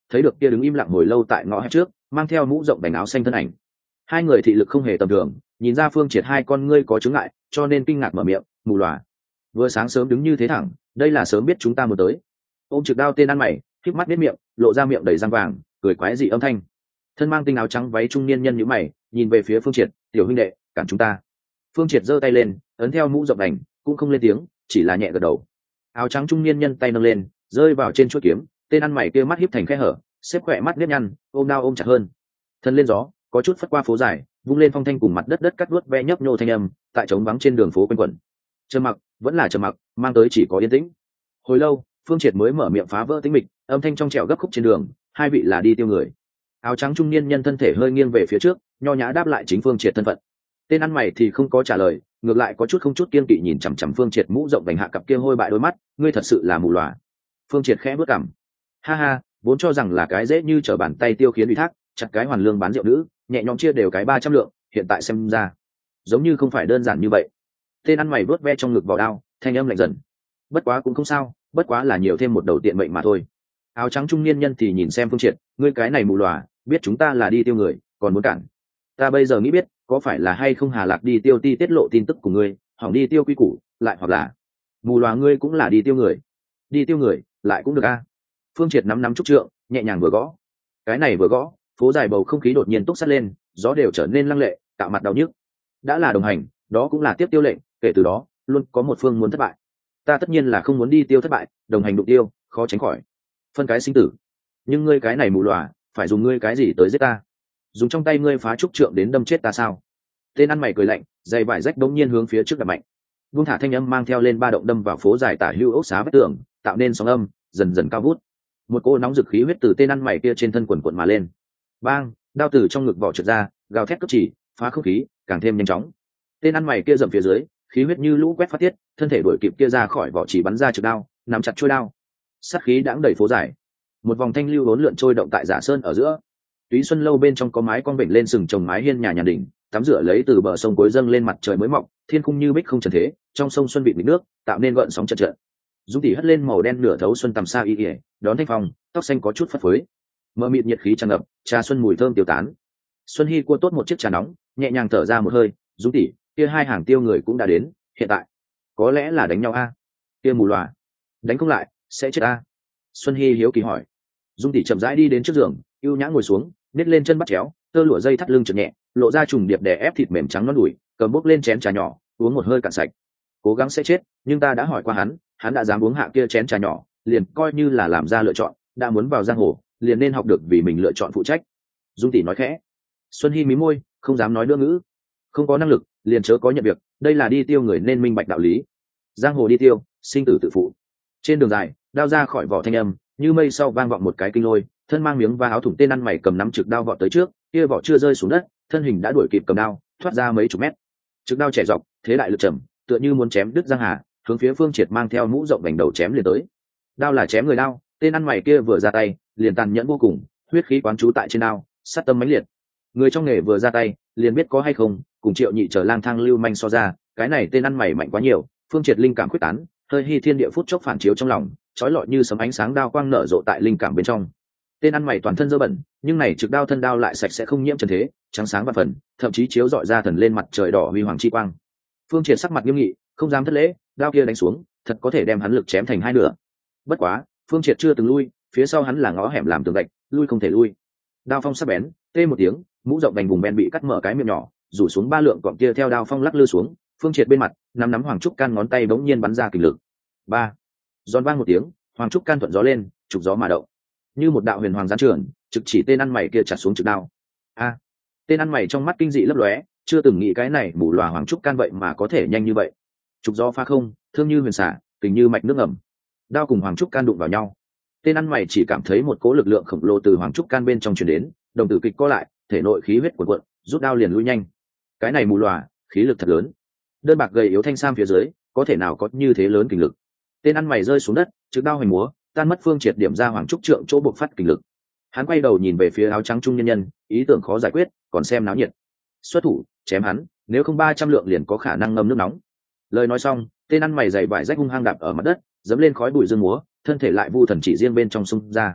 thấy được kia đứng im lặng hồi lâu tại ngõ hẹp trước mang theo mũ rộng đành áo xanh thân ảnh. Hai người thị lực không hề tầm thường, nhìn ra Phương Triệt hai con ngươi có chướng ngại, cho nên kinh ngạc mở miệng, mù lòa. Vừa sáng sớm đứng như thế thẳng, đây là sớm biết chúng ta muốn tới. Ôm trực đao tên ăn mày, khép mắt biết miệng, lộ ra miệng đầy răng vàng, cười quái dị âm thanh. Thân mang tinh áo trắng váy trung niên nhân nhíu mày, nhìn về phía Phương Triệt, tiểu huynh đệ, cản chúng ta. Phương Triệt giơ tay lên, ấn theo mũ rộng đành, cũng không lên tiếng, chỉ là nhẹ gật đầu. Áo trắng trung niên nhân tay nâng lên, rơi vào trên chuôi kiếm, tên ăn mày kia mắt híp thành khe hở, xếp khỏe mắt nếp nhăn, ôm đao ôm chặt hơn. Thân lên gió, có chút phất qua phố dài, vung lên phong thanh cùng mặt đất đất cắt đuốt ve nhấp nhô thanh âm, tại trống vắng trên đường phố quanh quẩn. Trầm mặc, vẫn là trầm mặc, mang tới chỉ có yên tĩnh. Hồi lâu, Phương Triệt mới mở miệng phá vỡ tĩnh mịch, âm thanh trong trẻo gấp khúc trên đường, hai vị là đi tiêu người. Áo trắng trung niên nhân thân thể hơi nghiêng về phía trước, nho nhã đáp lại chính Phương Triệt thân phận. Tên ăn mày thì không có trả lời, ngược lại có chút không chút kiên kỵ nhìn chằm chằm Phương Triệt mũ rộng vành hạ cặp kia hôi bại đôi mắt, ngươi thật sự là mù lòa. Phương Triệt khẽ bước cằm, ha ha, vốn cho rằng là cái dễ như trở bàn tay tiêu khiến ủy thác, chặt cái hoàn lương bán rượu nữ, nhẹ nhõm chia đều cái 300 lượng, hiện tại xem ra giống như không phải đơn giản như vậy. Tên ăn mày vớt ve trong ngực vào đao, thanh âm lạnh dần, bất quá cũng không sao, bất quá là nhiều thêm một đầu tiện mệnh mà thôi. Áo trắng trung niên nhân thì nhìn xem Phương Triệt, ngươi cái này mù lòa, biết chúng ta là đi tiêu người, còn muốn cản. Ta bây giờ nghĩ biết, có phải là hay không Hà Lạc đi tiêu ti tiết lộ tin tức của ngươi, hỏng đi tiêu quy củ, lại hoặc là mù lòa ngươi cũng là đi tiêu người. Đi tiêu người, lại cũng được a. Phương Triệt nắm nắm trúc trượng, nhẹ nhàng vừa gõ. Cái này vừa gõ, phố dài bầu không khí đột nhiên túc sát lên, gió đều trở nên lăng lệ, tạo mặt đau nhức. Đã là đồng hành, đó cũng là tiếp tiêu lệnh, kể từ đó, luôn có một phương muốn thất bại. Ta tất nhiên là không muốn đi tiêu thất bại, đồng hành đụng tiêu, khó tránh khỏi phân cái sinh tử. Nhưng ngươi cái này mù lòa, phải dùng ngươi cái gì tới giết ta? Dùng trong tay ngươi phá trúc trượng đến đâm chết ta sao? Tên ăn mày cười lạnh, giày vải rách đống nhiên hướng phía trước đập mạnh. Vung thả thanh âm mang theo lên ba động đâm vào phố dài tả hưu ốc xá vách tường, tạo nên sóng âm dần dần cao vút. Một cô nóng dực khí huyết từ tên ăn mày kia trên thân quần quần mà lên. Bang, đao từ trong ngực vỏ trượt ra, gào thét cấp chỉ, phá không khí, càng thêm nhanh chóng. Tên ăn mày kia dậm phía dưới, khí huyết như lũ quét phát tiết, thân thể đuổi kịp kia ra khỏi vỏ chỉ bắn ra trực đao, nắm chặt chuôi đao. Sát khí đãng đầy phố dài. Một vòng thanh lưu hỗn lượn trôi động tại Giả Sơn ở giữa. Túy Xuân lâu bên trong có mái con bệnh lên sừng trồng mái hiên nhà nhà đỉnh, tắm rửa lấy từ bờ sông cuối dâng lên mặt trời mới mọc, thiên khung như bích không trần thế, trong sông xuân vịt nước, tạo nên gợn sóng chợt chợt. Dung tỷ hất lên màu đen nửa thấu xuân tầm xa y ỉa, đón thanh phong, tóc xanh có chút phất phới. Mơ mịt nhiệt khí tràn ngập, trà xuân mùi thơm tiêu tán. Xuân Hi cua tốt một chiếc trà nóng, nhẹ nhàng thở ra một hơi, Dung tỷ, kia hai hàng tiêu người cũng đã đến, hiện tại có lẽ là đánh nhau a? Kia mù lòa, đánh không lại, sẽ chết a? Xuân Hi hiếu kỳ hỏi. Dung tỷ chậm rãi đi đến trước giường, ưu nhã ngồi xuống, nết lên chân bắt chéo, tơ lụa dây thắt lưng trượt nhẹ, lộ ra trùng điệp đè ép thịt mềm trắng non đùi, cầm bốc lên chén trà nhỏ, uống một hơi cạn sạch. Cố gắng sẽ chết, nhưng ta đã hỏi qua hắn đã dám uống hạ kia chén trà nhỏ, liền coi như là làm ra lựa chọn, đã muốn vào giang hồ, liền nên học được vì mình lựa chọn phụ trách. Dung tỷ nói khẽ. Xuân Hi mí môi, không dám nói nữa ngữ. Không có năng lực, liền chớ có nhận việc, đây là đi tiêu người nên minh bạch đạo lý. Giang hồ đi tiêu, sinh tử tự phụ. Trên đường dài, đao ra khỏi vỏ thanh âm, như mây sau vang vọng một cái kinh lôi, thân mang miếng và áo thủng tên ăn mày cầm nắm trực đao vọt tới trước, kia vỏ chưa rơi xuống đất, thân hình đã đuổi kịp cầm đao, thoát ra mấy chục mét. Trực đao trẻ dọc, thế đại lực trầm, tựa như muốn chém đứt giang hà, hướng phía Phương Triệt mang theo mũ rộng vành đầu chém liền tới. Đao là chém người đao, tên ăn mày kia vừa ra tay, liền tàn nhẫn vô cùng, huyết khí quán trú tại trên đao, sát tâm mãnh liệt. Người trong nghề vừa ra tay, liền biết có hay không, cùng Triệu Nhị chờ lang thang lưu manh so ra, cái này tên ăn mày mạnh quá nhiều. Phương Triệt linh cảm quyết tán, hơi hi thiên địa phút chốc phản chiếu trong lòng, chói lọi như sấm ánh sáng đao quang nở rộ tại linh cảm bên trong. Tên ăn mày toàn thân dơ bẩn, nhưng này trực đao thân đao lại sạch sẽ không nhiễm trần thế, trắng sáng và phần, thậm chí chiếu rọi ra thần lên mặt trời đỏ huy hoàng chi quang. Phương Triệt sắc mặt nghiêm nghị, không dám thất lễ, đao kia đánh xuống, thật có thể đem hắn lực chém thành hai nửa. Bất quá, Phương Triệt chưa từng lui, phía sau hắn là ngõ hẻm làm tường gạch, lui không thể lui. Đao phong sắc bén, tê một tiếng, mũ rộng vành vùng ven bị cắt mở cái miệng nhỏ, rủ xuống ba lượng cọng kia theo đao phong lắc lư xuống. Phương Triệt bên mặt, nắm hoàng trúc can ngón tay bỗng nhiên bắn ra kình lực. Ba, giòn vang một tiếng, hoàng trúc can thuận gió lên, trục gió mà động, như một đạo huyền hoàng giáng trường, trực chỉ tên ăn mày kia chặt xuống trực đao. A, tên ăn mày trong mắt kinh dị lấp lóe, chưa từng nghĩ cái này mù lòa hoàng trúc can vậy mà có thể nhanh như vậy. Trục gió pha không, thương như huyền xả, tình như mạch nước ngầm. Đao cùng hoàng trúc can đụng vào nhau, tên ăn mày chỉ cảm thấy một cỗ lực lượng khổng lồ từ hoàng trúc can bên trong truyền đến, đồng tử kịch co lại, thể nội khí huyết cuộn cuộn, rút đao liền lui nhanh. Cái này mù lòa, khí lực thật lớn. Đơn bạc gầy yếu thanh sam phía dưới, có thể nào có như thế lớn kình lực. Tên ăn mày rơi xuống đất, trực đao hoành múa, tan mất Phương Triệt điểm ra hoàng trúc trượng chỗ buộc phát kình lực. Hắn quay đầu nhìn về phía áo trắng trung nhân nhân, ý tưởng khó giải quyết, còn xem náo nhiệt. Xuất thủ, chém hắn, nếu không 300 lượng liền có khả năng ngâm nước nóng. Lời nói xong, tên ăn mày giày vải rách hung hăng đạp ở mặt đất, dẫm lên khói bụi dương múa, thân thể lại vu thần chỉ riêng bên trong xung ra.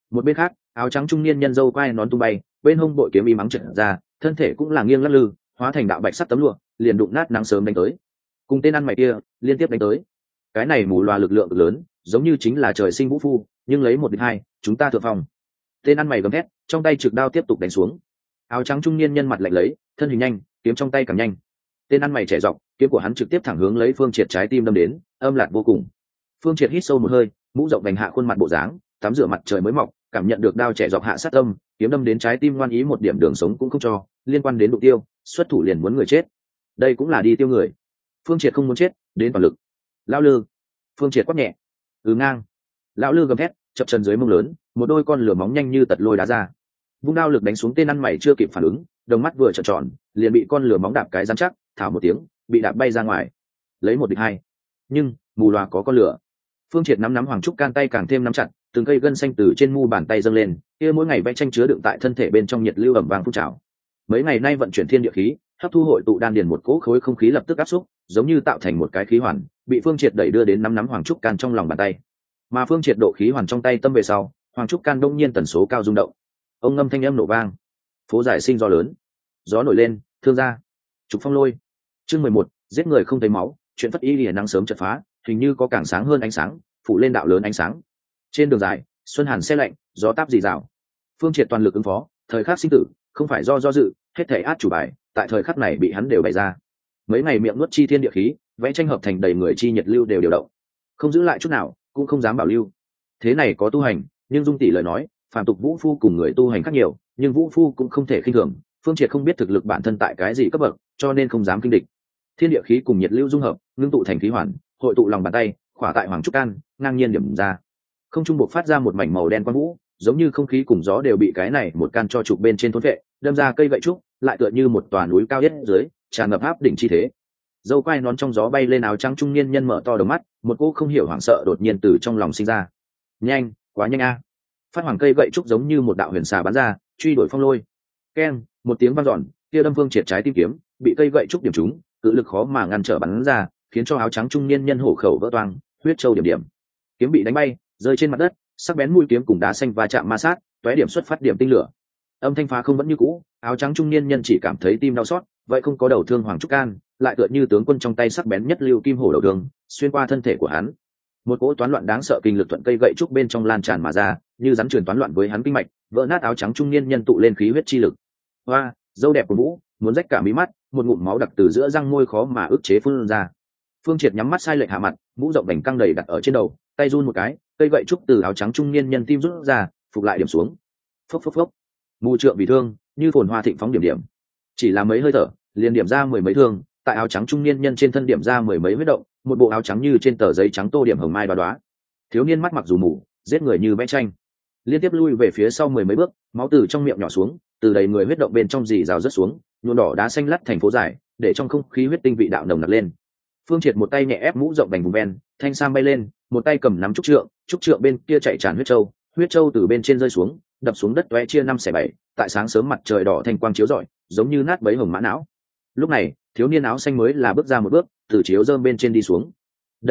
Một bên khác, áo trắng trung niên nhân dâu quai nón tung bay, bên hông bội kiếm y mắng trợn ra, thân thể cũng là nghiêng lắc lư, hóa thành đạo bạch sắc tấm lụa, liền đụng nát nắng sớm đánh tới. Cùng tên ăn mày kia liên tiếp đánh tới. Cái này mù loà lực lượng lớn, giống như chính là trời sinh vũ phu, nhưng lấy một địch hai, chúng ta thượng phòng. Tên ăn mày gầm thét, trong tay trực đao tiếp tục đánh xuống. Áo trắng trung niên nhân mặt lạnh lấy, thân hình nhanh, kiếm trong tay càng nhanh. Tên ăn mày trẻ dọc, kiếm của hắn trực tiếp thẳng hướng lấy Phương Triệt trái tim đâm đến, âm lạc vô cùng. Phương Triệt hít sâu một hơi, mũ rộng vành hạ khuôn mặt bộ dáng, tắm rửa mặt trời mới mọc, cảm nhận được đao trẻ dọc hạ sát tâm, kiếm đâm đến trái tim ngoan ý một điểm đường sống cũng không cho, liên quan đến mục tiêu, xuất thủ liền muốn người chết. Đây cũng là đi tiêu người. Phương Triệt không muốn chết, đến toàn lực. Lão lư. Phương Triệt quát nhẹ. Ngang. Lão lư gầm thét, chập chân dưới mông lớn, một đôi con lửa móng nhanh như tật lôi đá ra. Vung đao lực đánh xuống tên ăn mày chưa kịp phản ứng, đồng mắt vừa trợn tròn, liền bị con lửa móng đạp cái rắn chắc, thảo một tiếng, bị đạp bay ra ngoài. Lấy một địch hai. Nhưng, mù loà có con lửa. Phương Triệt nắm hoàng trúc can tay càng thêm nắm chặt, từng cây gân xanh từ trên mu bàn tay dâng lên, kia mỗi ngày vẽ tranh chứa đựng tại thân thể bên trong nhiệt lưu ẩm vàng phun trào. Mấy ngày nay vận chuyển thiên địa khí, hấp thu hội tụ đan điền một cỗ khối không khí lập tức áp xúc, giống như tạo thành một cái khí hoàn, bị Phương Triệt đẩy đưa đến nắm hoàng trúc can trong lòng bàn tay. Mà Phương Triệt độ khí hoàn trong tay tâm về sau, hoàng trúc can đông nhiên tần số cao rung động. Ông ngâm thanh âm nổ vang, phố giải sinh gió lớn, gió nổi lên, thương ra, trục phong lôi. Chương 11, giết người không thấy máu, chuyện phất y lìa nắng sớm chợt phá, hình như có càng sáng hơn ánh sáng, phủ lên đạo lớn ánh sáng. Trên đường dài, xuân hàn xe lạnh, gió táp rì rào. Phương Triệt toàn lực ứng phó, thời khắc sinh tử, không phải do dự, hết thảy át chủ bài, tại thời khắc này bị hắn đều bày ra. Mấy ngày miệng nuốt chi thiên địa khí, vẽ tranh hợp thành đầy người chi nhiệt lưu đều điều động, không giữ lại chút nào, cũng không dám bảo lưu. Thế này có tu hành, nhưng dung tỷ lời nói, phàm tục vũ phu cùng người tu hành khác nhiều, nhưng vũ phu cũng không thể khinh thường. Phương Triệt không biết thực lực bản thân tại cái gì cấp bậc, cho nên không dám kinh địch. Thiên địa khí cùng nhiệt lưu dung hợp, ngưng tụ thành khí hoàn, hội tụ lòng bàn tay, khỏa tại hoàng trúc can, ngang nhiên điểm ra. Không trung bộc phát ra một mảnh màu đen quang vũ, giống như không khí cùng gió đều bị cái này một can cho trục bên trên thôn vệ, đâm ra cây gậy trúc, lại tựa như một tòa núi cao nhất dưới, tràn ngập áp đỉnh chi thế. Dâu quai nón trong gió bay lên, áo trắng trung niên nhân mở to đồng mắt, một cô không hiểu hoảng sợ đột nhiên từ trong lòng sinh ra. Nhanh, quá nhanh a! Phát hoàng cây gậy trúc giống như một đạo huyền xà bắn ra, truy đuổi phong lôi. Keng, một tiếng vang dọn, kia đâm Phương Triệt trái tim kiếm, bị cây gậy trúc điểm trúng, cự lực khó mà ngăn trở bắn ra, khiến cho áo trắng trung niên nhân hổ khẩu vỡ toang, huyết châu điểm điểm. Kiếm bị đánh bay, rơi trên mặt đất, sắc bén mũi kiếm cùng đá xanh va chạm ma sát, tóe điểm xuất phát điểm tinh lửa. Âm thanh phá không vẫn như cũ, áo trắng trung niên nhân chỉ cảm thấy tim đau xót, vậy không có đầu thương hoàng trúc can, lại tựa như tướng quân trong tay sắc bén nhất lưu kim hổ đầu đường, xuyên qua thân thể của hắn. Một cỗ toán loạn đáng sợ kinh lực thuận cây gậy trúc bên trong lan tràn mà ra, như rắn truyền toán loạn với hắn kinh mạch, vỡ nát áo trắng trung niên nhân tụ lên khí huyết chi lực. Hoa, dâu đẹp của vũ, muốn rách cả mí mắt, một ngụm máu đặc từ giữa răng môi khó mà ức chế phun ra. Phương Triệt nhắm mắt sai lệch hạ mặt, mũ rộng vành căng đầy đặt ở trên đầu, tay run một cái, cây gậy trúc từ áo trắng trung niên nhân tim rút ra, phục lại điểm xuống. Phốc phốc phốc. Mù trượng bị thương, như phồn hoa thịnh phóng điểm điểm. Chỉ là mấy hơi thở, liền điểm ra mười mấy thương, tại áo trắng trung niên nhân trên thân điểm ra mười mấy huyết động, một bộ áo trắng như trên tờ giấy trắng tô điểm hồng mai đoá đoá. Thiếu niên mắt mặc dù mù, giết người như vẽ tranh, liên tiếp lui về phía sau mười mấy bước, máu từ trong miệng nhỏ xuống, từ đầy người huyết động bên trong dì rào rớt xuống, nhuộm đỏ đá xanh lắt thành phố dài, để trong không khí huyết tinh vị đạo nồng nặc lên. Phương Triệt một tay nhẹ ép mũ rộng vành vùng ven, thanh sam bay lên, một tay cầm nắm trúc trượng bên kia chạy tràn huyết châu từ bên trên rơi xuống, đập xuống đất toé chia năm xẻ bảy, tại sáng sớm mặt trời đỏ thanh quang chiếu rọi, giống như nát bấy hồng mã não. Lúc này, thiếu niên áo xanh mới là bước ra một bước, từ chiếu rơm bên trên đi xuống. Đây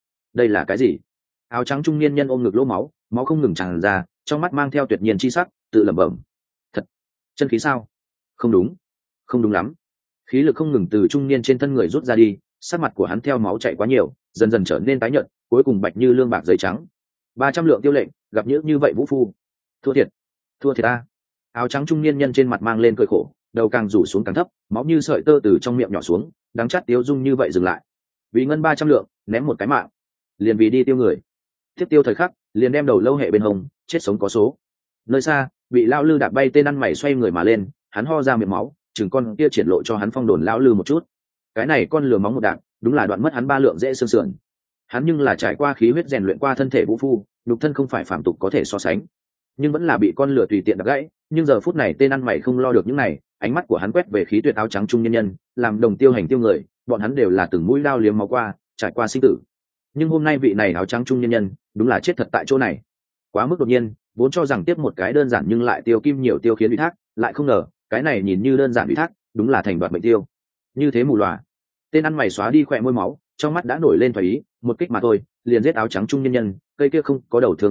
là cái gì? Áo trắng trung niên nhân ôm ngực lỗ máu, máu không ngừng tràn ra, trong mắt mang theo tuyệt nhiên chi sắc, tự lẩm bẩm. Thật, chân khí sao? Không đúng lắm. Khí lực không ngừng từ trung niên trên thân người rút ra đi, sắc mặt của hắn theo máu chạy quá nhiều, dần dần trở nên tái nhợt, cuối cùng bạch như lương bạc giấy trắng. 300 lượng tiêu lệnh, gặp như vậy vũ phu, thua thiệt ta. Áo trắng trung niên nhân trên mặt mang lên cười khổ, đầu càng rủ xuống càng thấp, máu như sợi tơ từ trong miệng nhỏ xuống, đắng chát tiêu dung như vậy dừng lại. Vì ngân 300 lượng, ném một cái mạng, liền vì đi tiêu người. Tiếp tiêu thời khắc, liền đem đầu lâu hệ bên hông, chết sống có số. Nơi xa, bị lão lư đạp bay tên ăn mày xoay người mà lên, hắn ho ra miệng máu, chừng con kia triển lộ cho hắn phong đồn lão lư một chút. Cái này con lừa móng một đạn, đúng là đoạn mất hắn 3 lượng dễ xương sườn. Hắn nhưng là trải qua khí huyết rèn luyện qua thân thể vũ phu, nhục thân không phải phàm tục có thể so sánh, nhưng vẫn là bị con lừa tùy tiện đập gãy. Nhưng giờ phút này tên ăn mày không lo được những này, ánh mắt của hắn quét về khí tuyệt áo trắng trung nhân nhân, làm đồng tiêu hành tiêu người, bọn hắn đều là từng mũi đao liếm máu qua, trải qua sinh tử. Nhưng hôm nay vị này áo trắng trung nhân nhân, đúng là chết thật tại chỗ này. Quá mức đột nhiên, vốn cho rằng tiếp một cái đơn giản nhưng lại tiêu kim nhiều tiêu khiến ủy thác, lại không ngờ, cái này nhìn như đơn giản ủy thác, đúng là thành đoạt mệnh tiêu. Như thế mù lòa. Tên ăn mày xóa đi khỏe môi máu, trong mắt đã nổi lên thoái ý, một kích mà thôi, liền giết áo trắng trung nhân nhân, cây kia không có đầu thường trúc trượng,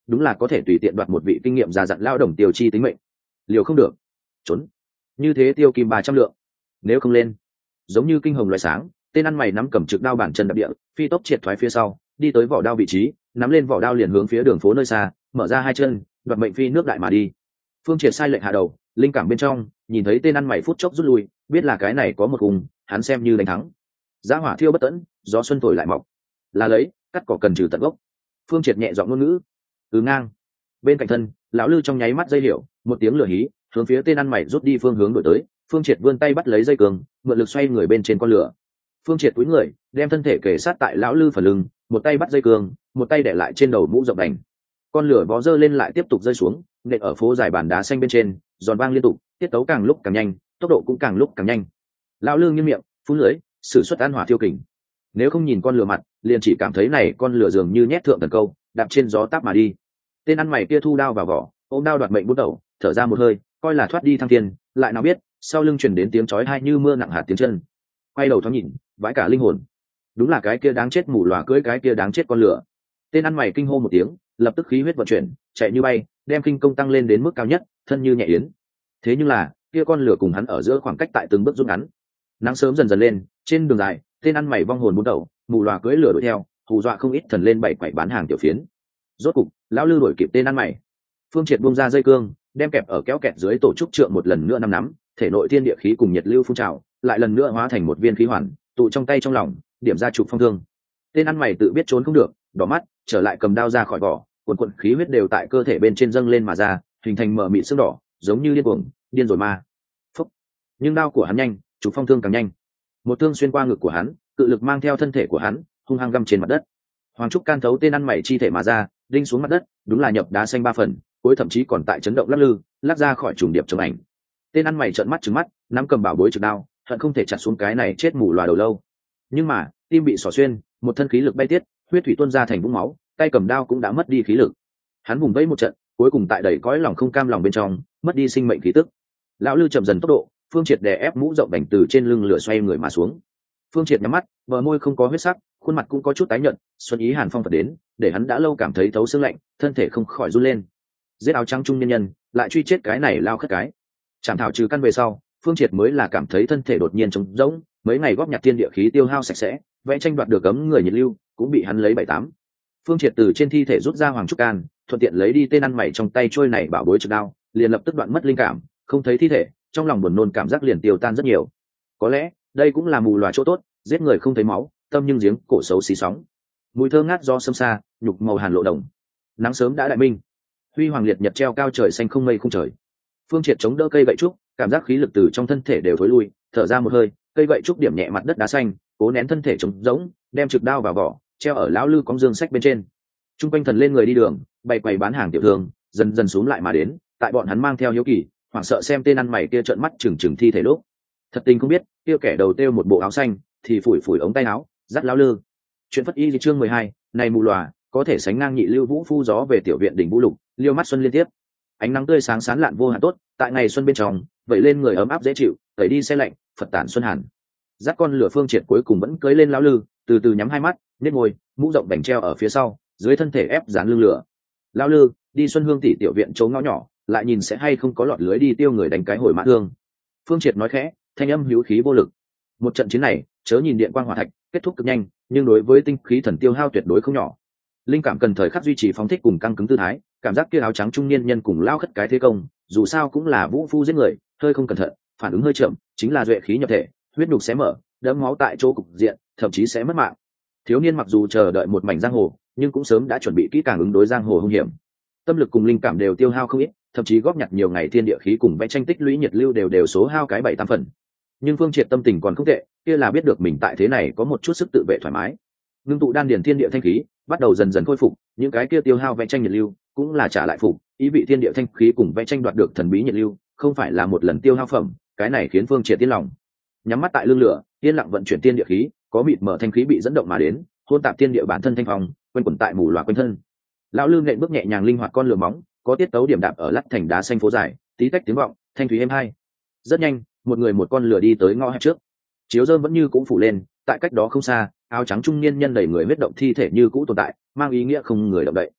đúng là có thể tùy tiện đoạt một vị kinh nghiệm già dặn lao đồng tiêu chi tính mệnh. Liều không được, trốn. Như thế tiêu kim 300 lượng, nếu không lên. Giống như kinh hồng loại sáng, tên ăn mày nắm cầm trực đao bản chân đập địa, phi tốc triệt thoái phía sau, đi tới vỏ đao vị trí, nắm lên vỏ đao liền hướng phía đường phố nơi xa, mở ra hai chân, đoạt mệnh phi nước đại mà đi. Phương Triệt sai lệnh hạ đầu, linh cảm bên trong, nhìn thấy tên ăn mày phút chốc rút lui, biết là cái này có một cùng, hắn xem như đánh thắng. Giá hỏa thiêu bất tận, gió xuân thổi lại mọc. Là lấy, cắt cỏ cần trừ tận gốc. Phương Triệt nhẹ giọng ngôn ngữ. Ngang. Bên cạnh thân, lão lư trong nháy mắt dây hiểu, một tiếng lửa hí, hướng phía tên ăn mày rút đi phương hướng đổi tới. Phương Triệt vươn tay bắt lấy dây cường, mượn lực xoay người bên trên con lửa. Phương Triệt cúi người, đem thân thể kề sát tại lão lư phần lưng, một tay bắt dây cường, một tay để lại trên đầu mũ rộng đành. Con lửa vó dơ lên lại tiếp tục rơi xuống, nện ở phố dài bàn đá xanh bên trên, giòn vang liên tục, tiết tấu càng lúc càng nhanh, tốc độ cũng càng lúc càng nhanh. Lão lư nghiêm miệng, phun lưỡi, sử xuất an hỏa thiêu kình. Nếu không nhìn con lửa mặt, liền chỉ cảm thấy này con lửa dường như nhét thượng thần câu, đạp trên gió táp mà đi. Tên ăn mày kia thu đao vào vỏ, ôm đao đoạt mệnh bút đầu, thở ra một hơi, coi là thoát đi thăng thiên, lại nào biết, sau lưng truyền đến tiếng chói tai như mưa nặng hạt tiếng chân. Quay đầu thoáng nhìn, vãi cả linh hồn. Đúng là cái kia đáng chết mù lòa cưỡi cái kia đáng chết con lửa. Tên ăn mày kinh hô một tiếng, lập tức khí huyết vận chuyển, chạy như bay, đem kinh công tăng lên đến mức cao nhất, thân như nhẹ yến. Thế nhưng là, kia con lửa cùng hắn ở giữa khoảng cách tại từng bước rút ngắn. Nắng sớm dần dần lên, trên đường dài, tên ăn mày vong hồn muốn đầu, mù lòa cưỡi lửa đuổi theo, hù dọa không ít thần lên bảy quậy bán hàng tiểu phiến. Rốt cục, lão lư đuổi kịp tên ăn mày. Phương Triệt buông ra dây cương, đem kẹp ở kéo kẹt dưới tổ trúc trượng một lần nữa nắm, thể nội thiên địa khí cùng nhiệt lưu phun trào, lại lần nữa hóa thành một viên khí hoàn, tụ trong tay trong lòng, điểm ra trục phong thương. Tên ăn mày tự biết trốn không được, đỏ mắt, trở lại cầm đao ra khỏi vỏ, cuồn cuộn khí huyết đều tại cơ thể bên trên dâng lên mà ra, hình thành mở mịn sương đỏ, giống như điên cuồng, điên rồi ma. Phúc. Nhưng đao của hắn nhanh, trục phong thương càng nhanh. Một thương xuyên qua ngực của hắn, cự lực mang theo thân thể của hắn, hung hăng găm trên mặt đất. Hoàng trúc can thấu tên ăn mày chi thể mà ra, đinh xuống mặt đất, đúng là nhập đá xanh 3 phần, cuối thậm chí còn tại chấn động lắc lư, lắc ra khỏi trùng điệp trong ảnh. Tên ăn mày trợn mắt trừng mắt, nắm cầm bảo bối trực đao, hận không thể chặt xuống cái này chết mù lòa đầu lâu. Nhưng mà, tim bị xỏ xuyên, một thân khí lực bay tiết, huyết thủy tuôn ra thành vũng máu, tay cầm đao cũng đã mất đi khí lực. Hắn vùng vẫy một trận, cuối cùng tại đầy cõi lòng không cam lòng bên trong, mất đi sinh mệnh khí tức. Lão lư chậm dần tốc độ, Phương Triệt đè ép mũ rộng đành từ trên lưng lửa xoay người mà xuống. Phương Triệt nhắm mắt, bờ môi không có huyết sắc, khuôn mặt cũng có chút tái nhợt, xuân ý hàn phong phật đến, để hắn đã lâu cảm thấy thấu xương lạnh, thân thể không khỏi run lên. Giết áo trắng trung nhân nhân, lại truy chết cái này lao khất cái. Chảm thảo trừ căn về sau, Phương Triệt mới là cảm thấy thân thể đột nhiên trống rỗng, mấy ngày góp nhặt thiên địa khí tiêu hao sạch sẽ, vẽ tranh đoạt được cấm người nhiệt lưu, cũng bị hắn lấy 7-8. Phương Triệt từ trên thi thể rút ra hoàng trúc can, thuận tiện lấy đi tên ăn mày trong tay trôi này bảo bối trực đao, liền lập tức đoạn mất linh cảm, không thấy thi thể, trong lòng buồn nôn cảm giác liền tiêu tan rất nhiều. Có lẽ, đây cũng là mù lòa chỗ tốt, giết người không thấy máu, tâm nhưng giếng cổ xấu xí sóng. Mùi thơ ngát do sâm xa, nhục màu hàn lộ đồng. Nắng sớm đã đại minh, huy hoàng liệt nhật treo cao trời xanh không mây không trời. Phương Triệt chống đỡ cây gậy trúc, cảm giác khí lực từ trong thân thể đều thối lui, thở ra một hơi, cây gậy trúc điểm nhẹ mặt đất đá xanh, cố nén thân thể trống rỗng, đem trực đao vào vỏ, treo ở lão lư cong dương sách bên trên. Trung quanh thần lên người đi đường, bày quầy bán hàng tiểu thương, dần dần xuống lại mà đến, tại bọn hắn mang theo hiếu kỳ, hoảng sợ xem tên ăn mày kia trợn mắt chừng chừng thi thể lúc. Thật tình không biết, kia kẻ đầu têu một bộ áo xanh, thì phủi phủi ống tay áo, dắt lão lư. Chuyện Phất Y chương 12, này mù lòa, có thể sánh ngang nhị lưu vũ phu gió về tiểu viện đỉnh vũ lục, liêu mắt xuân liên tiếp. Ánh nắng tươi sáng sán lạn vô hạn tốt, tại ngày xuân bên trong, vậy lên người ấm áp dễ chịu, tẩy đi xe lạnh, phật tản xuân hàn. Dắt con lửa Phương Triệt cuối cùng vẫn cưới lên lão lư, từ từ nhắm hai mắt, nhếch môi, mũ rộng đành treo ở phía sau, dưới thân thể ép dán lưng lửa. Lão lư, đi Xuân Hương tỷ tiểu viện chỗ ngõ nhỏ, lại nhìn sẽ hay không có lọt lưới đi tiêu người đánh cái hồi mã thương. Phương Triệt nói khẽ, thanh âm hữu khí vô lực. Một trận chiến này, chớ nhìn điện quang hỏa thạch, kết thúc cực nhanh, nhưng đối với tinh khí thần tiêu hao tuyệt đối không nhỏ. Linh cảm cần thời khắc duy trì phóng thích cùng căng cứng tư thái, cảm giác kia áo trắng trung niên nhân cùng lao khất cái thế công, dù sao cũng là vũ phu giết người, hơi không cẩn thận, phản ứng hơi chậm, chính là duệ khí nhập thể, huyết nhục xé mở, đẫm máu tại chỗ cục diện, thậm chí sẽ mất mạng. Thiếu niên mặc dù chờ đợi một mảnh giang hồ, nhưng cũng sớm đã chuẩn bị kỹ càng ứng đối giang hồ hung hiểm. Tâm lực cùng linh cảm đều tiêu hao không ít, thậm chí góp nhặt nhiều ngày thiên địa khí cùng vẽ tranh tích lũy nhiệt lưu đều số hao cái 7-8 phần. Nhưng Phương Triệt tâm tình còn không tệ, kia là biết được mình tại thế này có một chút sức tự vệ thoải mái. Ngưng tụ đan điền thiên địa thanh khí, bắt đầu dần dần khôi phục, những cái kia tiêu hao vẽ tranh nhiệt lưu cũng là trả lại phục, ý vị thiên địa thanh khí cùng vẽ tranh đoạt được thần bí nhiệt lưu, không phải là một lần tiêu hao phẩm, cái này khiến Phương Triệt tiến lòng. Nhắm mắt tại lưng lửa, yên lặng vận chuyển thiên địa khí, có mịt mở thanh khí bị dẫn động mà đến, hôn tạp thiên địa bản thân thanh phong, quanh quẩn tại mù loà quanh thân. Lão lư nện bước nhẹ nhàng linh hoạt con lửa móng, có tiết tấu điểm đạp ở lát thành đá xanh phố dài, tí tách tiếng vọng, thanh thúy êm hai. Rất nhanh, một người một con lửa đi tới ngõ hẹp trước. Chiếu rơm vẫn như cũ phủ lên, tại cách đó không xa, áo trắng trung niên nhân đầy người huyết động thi thể như cũ tồn tại, mang ý nghĩa không người động đậy.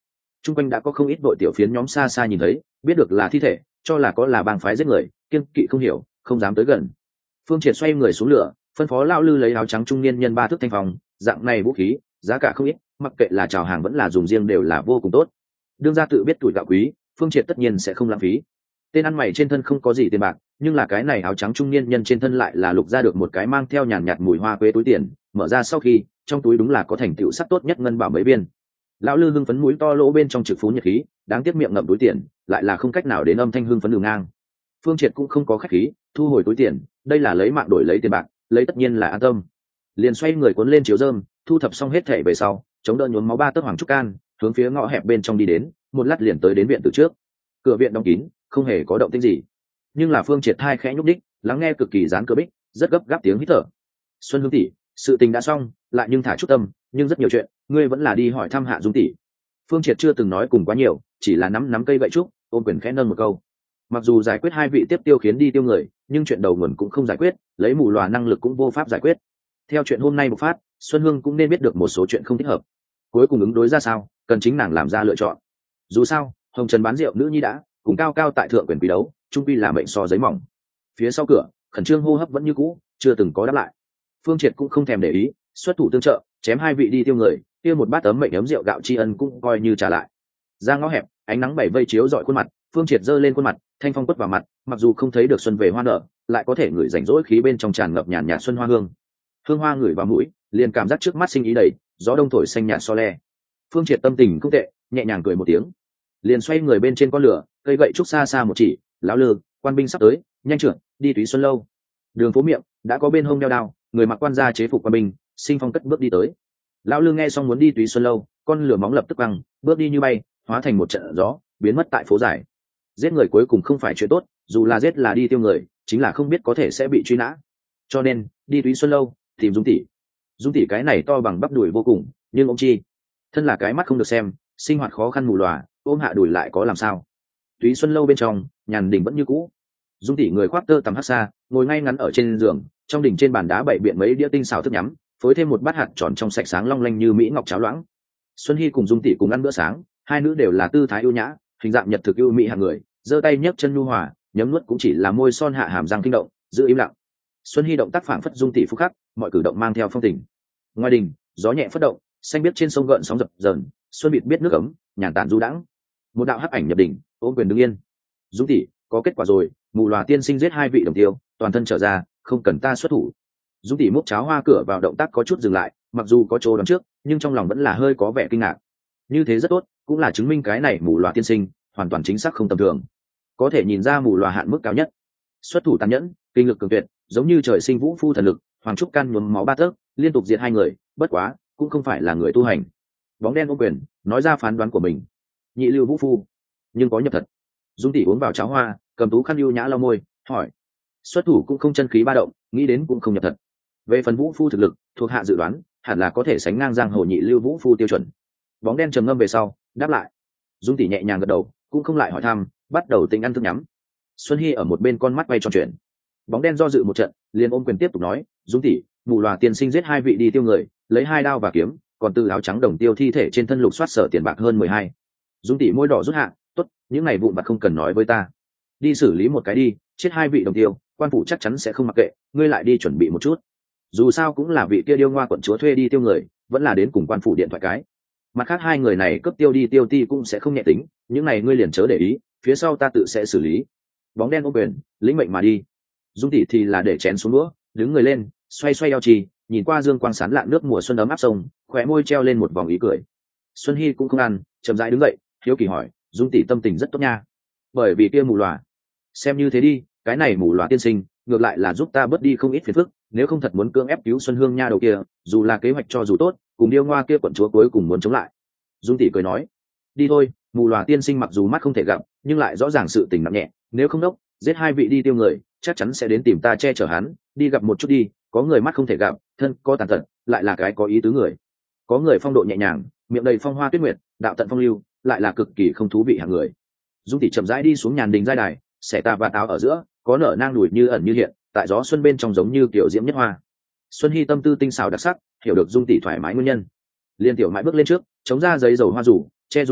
Trung quanh đã có không ít đội tiểu phiến nhóm xa xa nhìn thấy, biết được là thi thể, cho là có là bang phái giết người, kiêng kỵ không hiểu, không dám tới gần. Phương Triệt xoay người xuống lửa, phân phó lão lư lấy áo trắng trung niên nhân 3 thước thanh phong, dạng này vũ khí, giá cả không ít, mặc kệ là chào hàng vẫn là dùng riêng đều là vô cùng tốt. Đương gia tự biết tuổi gạo quý, Phương Triệt tất nhiên sẽ không lãng phí. Tên ăn mày trên thân không có gì tiền bạc, nhưng là cái này áo trắng trung niên nhân trên thân lại là lục ra được một cái mang theo nhàn nhạt mùi hoa quế túi tiền, mở ra sau khi, trong túi đúng là có thành tựu sắc tốt nhất ngân bảo mấy viên. Lão lư hưng phấn mũi to lỗ bên trong trực phú nhiệt khí, đáng tiếc miệng ngậm túi tiền, lại là không cách nào đến âm thanh hưng phấn đường ngang. Phương Triệt cũng không có khách khí, thu hồi túi tiền, đây là lấy mạng đổi lấy tiền bạc, lấy tất nhiên là an tâm. Liền xoay người cuốn lên chiếu rơm, thu thập xong hết thảy về sau, chống đỡ nhuốm máu 3 tấc hoàng trúc can, hướng phía ngõ hẹp bên trong đi đến, một lát liền tới đến viện từ trước. Cửa viện đóng kín, không hề có động tĩnh gì. Nhưng là Phương Triệt thai khẽ nhúc đích, lắng nghe cực kỳ dán cửa bích, rất gấp gáp tiếng hít thở. Xuân Hương tỷ, sự tình đã xong, lại nhưng thả chút tâm, nhưng rất nhiều chuyện, ngươi vẫn là đi hỏi thăm Hạ Dung tỷ. Phương Triệt chưa từng nói cùng quá nhiều, chỉ là nắm cây gậy trúc, ôm quyền khẽ nâng một câu. Mặc dù giải quyết 2 vị tiếp tiêu khiến đi tiêu người, nhưng chuyện đầu nguồn cũng không giải quyết, lấy mù lòa năng lực cũng vô pháp giải quyết. Theo chuyện hôm nay bộc phát, Xuân Hương cũng nên biết được một số chuyện không thích hợp. Cuối cùng ứng đối ra sao, cần chính nàng làm ra lựa chọn. Dù sao, Hồng Trần bán rượu nữ nhi đã cùng cao cao tại thượng quyền quý đấu, trung quy là mệnh so giấy mỏng. Phía sau cửa, khẩn trương hô hấp vẫn như cũ, chưa từng có đáp lại. Phương Triệt cũng không thèm để ý, xuất thủ tương trợ, chém 2 vị đi tiêu người, tiêu một bát ấm mệnh ấm rượu gạo tri ân cũng coi như trả lại. Ra ngõ hẹp, ánh nắng bảy vây chiếu rọi khuôn mặt, Phương Triệt giơ lên khuôn mặt, thanh phong quất vào mặt, mặc dù không thấy được xuân về hoa nở, lại có thể ngửi rảnh rỗi khí bên trong tràn ngập nhàn nhạt xuân hoa hương. Hương hoa ngửi vào mũi, liền cảm giác trước mắt sinh ý đầy, gió đông thổi xanh nhạt so le. Phương Triệt tâm tình không tệ, nhẹ nhàng cười một tiếng, liền xoay người bên trên con lửa, cây gậy trúc xa xa một chỉ, lão lư, quan binh sắp tới, nhanh trưởng, đi Túy Xuân lâu. Đường phố miệng đã có bên hông đeo đao, người mặc quan gia chế phục quan binh, sinh phong cất bước đi tới. Lão lư nghe xong muốn đi Túy Xuân lâu, con lửa móng lập tức băng, bước đi như bay, hóa thành một trận gió, biến mất tại phố dài. Giết người cuối cùng không phải chuyện tốt, dù là giết là đi tiêu người, chính là không biết có thể sẽ bị truy nã. Cho nên, đi Túy Xuân lâu, tìm Dung tỷ. Dung tỷ cái này to bằng bắp đùi vô cùng, nhưng ông chi, thân là cái mắt không được xem, sinh hoạt khó khăn mù lòa, ôm hạ đùi lại có làm sao? Túy Xuân lâu bên trong, nhàn đình vẫn như cũ. Dung tỷ người khoác tơ tằm hắc xa, ngồi ngay ngắn ở trên giường, trong đỉnh trên bàn đá bày biện mấy đĩa tinh xào thức nhắm, phối thêm một bát hạt tròn trong sạch sáng long lanh như mỹ ngọc cháo loãng. Xuân Hy cùng Dung tỷ cùng ăn bữa sáng, hai nữ đều là tư thái ưu nhã, hình dạng nhật thực ưu mỹ hạng người, giơ tay nhấc chân nhu hòa, nhấm nuốt cũng chỉ là môi son hạ hàm răng kinh động, giữ im lặng. Xuân Hy động tác phảng phất Dung tỷ phúc khắc, mọi cử động mang theo phong tình. Ngoài đình, gió nhẹ phất động, xanh biết trên sông gợn sóng dập dờn, xuân bịt biết nước ấm, nhàn tản du đãng. Một đạo hắc ảnh nhập đỉnh, ôm quyền đứng yên. Dung tỷ, có kết quả rồi, mù lòa tiên sinh giết 2 vị đồng tiêu, toàn thân trở ra, không cần ta xuất thủ. Dung tỷ múc cháo hoa cửa vào, động tác có chút dừng lại, mặc dù có chỗ đón trước, nhưng trong lòng vẫn là hơi có vẻ kinh ngạc. Như thế rất tốt, cũng là chứng minh cái này mù lòa tiên sinh hoàn toàn chính xác không tầm thường, có thể nhìn ra mù lòa hạn mức cao nhất. Xuất thủ tàn nhẫn, kinh lực cường tuyệt, giống như trời sinh vũ phu thần lực, hoàng trúc can nhuốm máu 3 tấc, liên tục diệt 2 người, bất quá cũng không phải là người tu hành. Bóng đen ôm quyền nói ra phán đoán của mình. Nhị lưu vũ phu, nhưng có nhập thật. Dung tỷ uống vào cháo hoa, cầm tú khăn ưu nhã lau môi, hỏi. Xuất thủ cũng không chân khí ba động, nghĩ đến cũng không nhập thật. Về phần vũ phu thực lực, thuộc hạ dự đoán hẳn là có thể sánh ngang giang hồ nhị lưu vũ phu tiêu chuẩn. Bóng đen trầm ngâm về sau đáp lại. Dung tỷ nhẹ nhàng gật đầu, cũng không lại hỏi thăm, bắt đầu tính ăn thức nhắm. Xuân Hy ở một bên con mắt bay tròn chuyện. Bóng đen do dự một trận, liền ôm quyền tiếp tục nói. Dung tỷ, mù lòa tiên sinh giết 2 vị đi tiêu người, lấy 2 đao và kiếm, còn từ áo trắng đồng tiêu thi thể trên thân lục soát sở tiền bạc hơn 12. Dung tỷ môi đỏ rút hạ, tốt, những ngày vụn vặt không cần nói với ta, đi xử lý một cái đi, chết 2 vị đồng tiêu, quan phủ chắc chắn sẽ không mặc kệ, ngươi lại đi chuẩn bị một chút. Dù sao cũng là vị kia điêu ngoa quận chúa thuê đi tiêu người, vẫn là đến cùng quan phủ điện thoại cái. Mặt khác 2 người này cướp tiêu đi tiêu ti cũng sẽ không nhẹ tính, những này ngươi liền chớ để ý, phía sau ta tự sẽ xử lý. Bóng đen ôm quyền, lĩnh mệnh mà đi. Dung tỷ thì là để chén xuống đũa, đứng người lên, xoay xoay eo trì, nhìn qua dương quang sán lạn nước mùa xuân ấm áp sông, khóe môi treo lên một vòng ý cười. Xuân Hy cũng không ăn, chậm rãi đứng dậy, hiếu kỳ hỏi. Dung tỷ tâm tình rất tốt nha. Bởi vì kia mù lòa. Xem như thế đi, cái này mù lòa tiên sinh ngược lại là giúp ta bớt đi không ít phiền phức, nếu không thật muốn cưỡng ép cứu Xuân Hương nha đầu kia, dù là kế hoạch cho dù tốt, cùng điêu ngoa kia quận chúa cuối cùng muốn chống lại. Dung tỷ cười nói. Đi thôi, mù lòa tiên sinh mặc dù mắt không thể gặp, nhưng lại rõ ràng sự tình nặng nhẹ, nếu không đốc, giết 2 vị đi tiêu người, chắc chắn sẽ đến tìm ta che chở hắn, đi gặp một chút đi, có người mắt không thể gặp, thân có tàn tật, lại là cái có ý tứ người. Có người phong độ nhẹ nhàng, miệng đầy phong hoa tuyết nguyệt, đạo tận phong lưu, lại là cực kỳ không thú vị hạng người. Dung tỷ chậm rãi đi xuống nhàn đình giai đài, xẻ tà và áo ở giữa, có nở nang đùi như ẩn như hiện, tại gió xuân bên trong giống như kiểu diễm nhất hoa. Xuân Hy tâm tư tinh xảo đặc sắc, hiểu được Dung tỷ thoải mái nguyên nhân, liên tiểu mãi bước lên trước, chống ra giấy dầu hoa rủ, che Dung tỷ,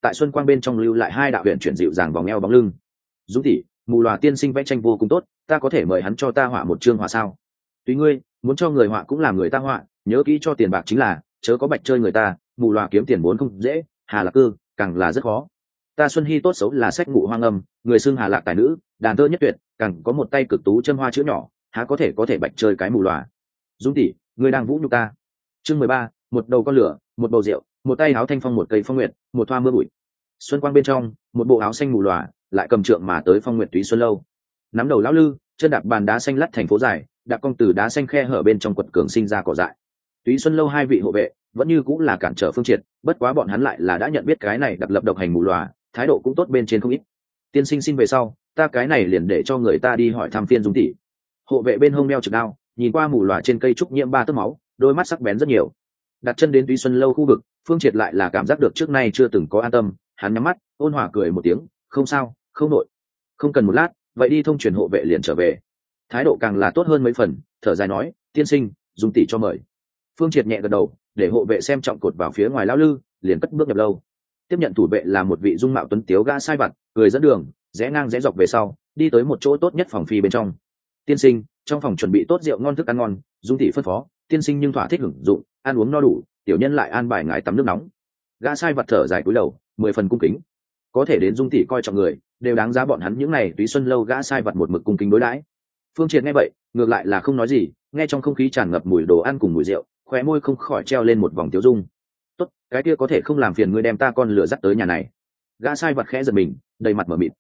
tại xuân quang bên trong lưu lại hai đạo huyện chuyển dịu dàng vòng eo bóng lưng. Dung tỷ, mù loà tiên sinh vẽ tranh vô cùng tốt, ta có thể mời hắn cho ta họa một chương họa sao? Tùy ngươi, muốn cho người họa cũng làm người ta họa, nhớ kỹ cho tiền bạc chính là, chớ có bạch chơi người ta, mù loà kiếm tiền vốn không dễ, Hà Lạc Cư càng là rất khó. Ta Xuân Hy tốt xấu là sách ngụ hoang âm, người xưng Hà Lạc tài nữ, đàn thơ nhất tuyệt, càng có một tay cực tú châm hoa chữ nhỏ, há có thể bạch chơi cái mù loà. Dung tỷ, ngươi đang vũ nhục ta. Chương 13, một đầu con lửa, một bầu rượu, một tay áo thanh phong, một cây phong nguyệt, một thoa mưa bụi. Xuân quang bên trong, một bộ áo xanh mù lòa lại cầm trượng mà tới Phong Nguyệt Túy Xuân lâu. Nắm đầu lão lư, chân đạp bàn đá xanh lắt thành phố dài, đạp cong từ đá xanh khe hở bên trong quật cường sinh ra cỏ dại. Túy Xuân lâu hai vị hộ vệ vẫn như cũng là cản trở Phương Triệt, bất quá bọn hắn lại là đã nhận biết cái này đặc lập độc hành mù lòa, thái độ cũng tốt bên trên không ít. Tiên sinh xin về sau, ta cái này liền để cho người ta đi hỏi thăm Phiên Dung tỷ. Hộ vệ bên hông đeo trực đao, nhìn qua mù lòa trên cây trúc nhiễm ba tấc máu, đôi mắt sắc bén rất nhiều. Đặt chân đến Túy Xuân lâu khu vực, Phương Triệt lại là cảm giác được trước nay chưa từng có an tâm, hắn nhắm mắt ôn hòa cười một tiếng, không sao, không nội, không cần một lát, vậy đi thông truyền hộ vệ liền trở về. Thái độ càng là tốt hơn mấy phần, thở dài nói, tiên sinh, Dung tỷ cho mời. Phương Triệt nhẹ gật đầu, để hộ vệ xem trọng cột vào phía ngoài lão lư, liền cất bước nhập lâu. Tiếp nhận thủ vệ là một vị dung mạo tuấn tiếu gã sai vặt, người dẫn đường, rẽ ngang rẽ dọc về sau, đi tới một chỗ tốt nhất phòng phi bên trong. Tiên sinh, trong phòng chuẩn bị tốt rượu ngon thức ăn ngon, Dung tỷ phân phó, tiên sinh nhưng thỏa thích hưởng dụng, ăn uống no đủ, tiểu nhân lại an bài ngài tắm nước nóng. Gã sai vặt thở dài cúi đầu, 10 phần cung kính. Có thể đến Dung tỷ coi trọng người, đều đáng giá bọn hắn những này Túy Xuân lâu gã sai vặt một mực cung kính đối đãi. Phương Triệt nghe vậy, ngược lại là không nói gì, nghe trong không khí tràn ngập mùi đồ ăn cùng mùi rượu, khóe môi không khỏi treo lên một vòng tiêu dung. Tốt, cái kia có thể không làm phiền ngươi đem ta con lửa dắt tới nhà này. Gã sai vặt khẽ giật mình, đầy mặt mở mịt.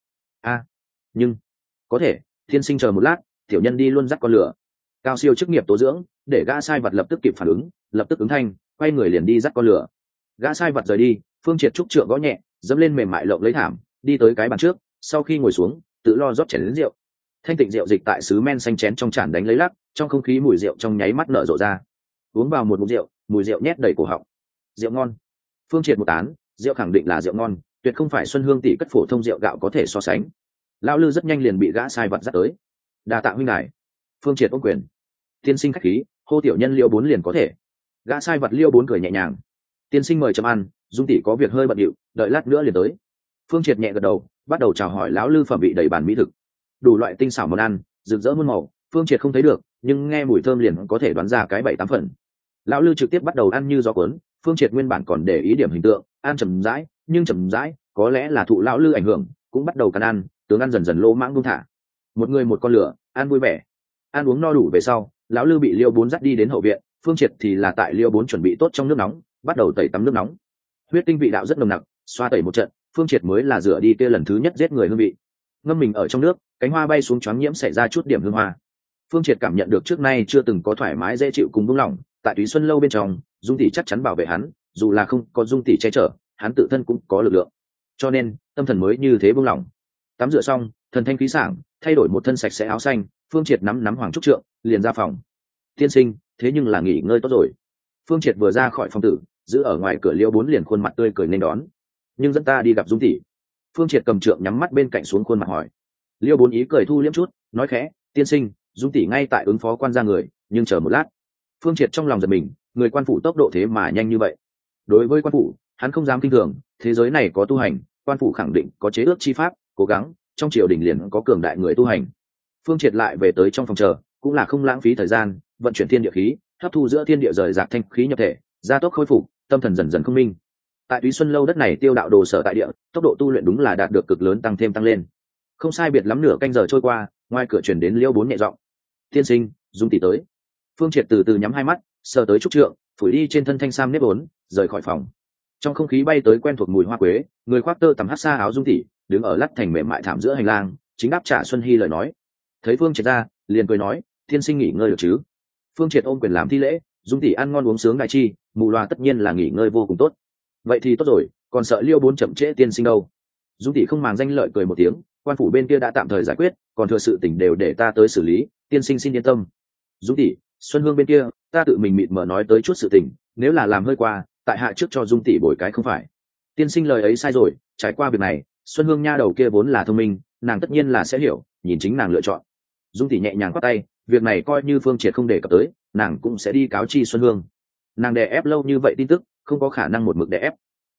Nhưng có thể, thiên sinh chờ một lát, tiểu nhân đi luôn dắt con lửa. Cao siêu chức nghiệp tố dưỡng, để gã sai vặt lập tức kịp phản ứng, lập tức ứng thanh, quay người liền đi dắt con lửa. Gã sai vặt rời đi, Phương Triệt trúc trượng gõ nhẹ, dẫm lên mềm mại lộng lấy thảm, đi tới cái bàn trước, sau khi ngồi xuống, tự lo rót chén lớn rượu. Thanh tịnh rượu dịch tại sứ men xanh chén trong chản đánh lấy lắc, trong không khí mùi rượu trong nháy mắt nở rộ ra. Uống vào một ngụm rượu, mùi rượu nhét đầy cổ họng. Rượu ngon. Phương Triệt một tán, rượu khẳng định là rượu ngon, tuyệt không phải Xuân Hương tỷ cất phổ thông rượu gạo có thể so sánh. Lão lư rất nhanh liền bị gã sai vặt dắt tới. Đa tạ huynh đài. Phương Triệt ôm quyền. Tiên sinh khách khí, hô tiểu nhân Liêu Bốn liền có thể. Gã sai vặt Liêu Bốn cười nhẹ nhàng. Tiên sinh mời chấm ăn, Dung tỷ có việc hơi bận điệu, đợi lát nữa liền tới. Phương Triệt nhẹ gật đầu, bắt đầu chào hỏi lão lư phẩm vị đầy bàn mỹ thực. Đủ loại tinh xảo món ăn, rực rỡ muôn màu, Phương Triệt không thấy được, nhưng nghe mùi thơm liền có thể đoán ra cái 7-8 phần. Lão lư trực tiếp bắt đầu ăn như gió cuốn, Phương Triệt nguyên bản còn để ý điểm hình tượng, ăn chậm rãi, nhưng chậm rãi, có lẽ là thụ lão lư ảnh hưởng, cũng bắt đầu cắn ăn, tướng ăn dần dần lỗ mãng buông thả. Một người một con lửa, ăn vui vẻ. Ăn uống no đủ về sau, lão lư bị Liêu Bốn dắt đi đến hậu viện, Phương Triệt thì là tại Liêu Bốn chuẩn bị tốt trong nước nóng, bắt đầu tẩy tắm nước nóng. Huyết tinh vị đạo rất nồng nặc, xoa tẩy một trận, Phương Triệt mới là rửa đi kia lần thứ nhất giết người hương vị. Ngâm mình ở trong nước, cánh hoa bay xuống choáng nhiễm xảy ra chút điểm hương hoa. Phương Triệt cảm nhận được trước nay chưa từng có thoải mái dễ chịu cùng buông lỏng, tại Túy Xuân lâu bên trong, Dung tỷ chắc chắn bảo vệ hắn, dù là không có Dung tỷ che chở, hắn tự thân cũng có lực lượng. Cho nên, tâm thần mới như thế buông lỏng. Tắm rửa xong, thần thanh khí sảng, thay đổi một thân sạch sẽ áo xanh, Phương Triệt nắm hoàng trúc trượng, liền ra phòng. Tiên sinh, thế nhưng là nghỉ ngơi tốt rồi. Phương Triệt vừa ra khỏi phòng tử, giữ ở ngoài cửa Liêu Bốn liền khuôn mặt tươi cười nên đón. Nhưng dẫn ta đi gặp Dung tỷ. Phương Triệt cầm trượng nhắm mắt bên cạnh xuống khuôn mặt hỏi. Liêu Bốn ý cười thu liễm chút, nói khẽ, tiên sinh, Dung tỷ ngay tại ứng phó quan gia người, nhưng chờ một lát. Phương Triệt trong lòng giật mình, người quan phủ tốc độ thế mà nhanh như vậy. Đối với quan phủ, hắn không dám kinh thường, thế giới này có tu hành, quan phủ khẳng định có chế ước chi pháp, cố gắng, trong triều đình liền có cường đại người tu hành. Phương Triệt lại về tới trong phòng chờ, cũng là không lãng phí thời gian, vận chuyển thiên địa khí, hấp thu giữa thiên địa rời rạc thanh khí nhập thể, gia tốc khôi phục, tâm thần dần dần không minh. Tại Túy Xuân lâu đất này tiêu đạo đồ sở tại địa, tốc độ tu luyện đúng là đạt được cực lớn tăng lên. Không sai biệt lắm nửa canh giờ trôi qua, ngoài cửa truyền đến Liêu Bốn nhẹ giọng. Tiên sinh, Dung tỷ tới. Phương Triệt từ từ nhắm hai mắt, sờ tới trúc trượng, phủi đi trên thân thanh sam nếp vốn, rời khỏi phòng. Trong không khí bay tới quen thuộc mùi hoa quế, người khoác tơ tằm hắc sa áo Dung tỷ đứng ở lắt thành mềm mại thảm giữa hành lang, chính đáp trả Xuân Hy lời nói. Thấy Phương Triệt ra, liền cười nói, tiên sinh nghỉ ngơi được chứ? Phương Triệt ôm quyền làm thi lễ, Dung tỷ ăn ngon uống sướng đại chi, mù loà tất nhiên là nghỉ ngơi vô cùng tốt. Vậy thì tốt rồi, còn sợ Liêu Bốn chậm trễ tiên sinh đâu? Dung tỷ không màng danh lợi cười một tiếng, quan phủ bên kia đã tạm thời giải quyết, còn thừa sự tình đều để ta tới xử lý, tiên sinh xin yên tâm. Dung tỷ, Xuân Hương bên kia, ta tự mình mịt mờ nói tới chút sự tình, nếu là làm hơi qua, tại hạ trước cho Dung tỷ bồi cái không phải. Tiên sinh lời ấy sai rồi, trải qua việc này, Xuân Hương nha đầu kia vốn là thông minh, nàng tất nhiên là sẽ hiểu, nhìn chính nàng lựa chọn. Dung tỷ nhẹ nhàng quát tay, việc này coi như Phương Triệt không đề cập tới, nàng cũng sẽ đi cáo chi Xuân Hương. Nàng đè ép lâu như vậy tin tức, không có khả năng một mực đè ép.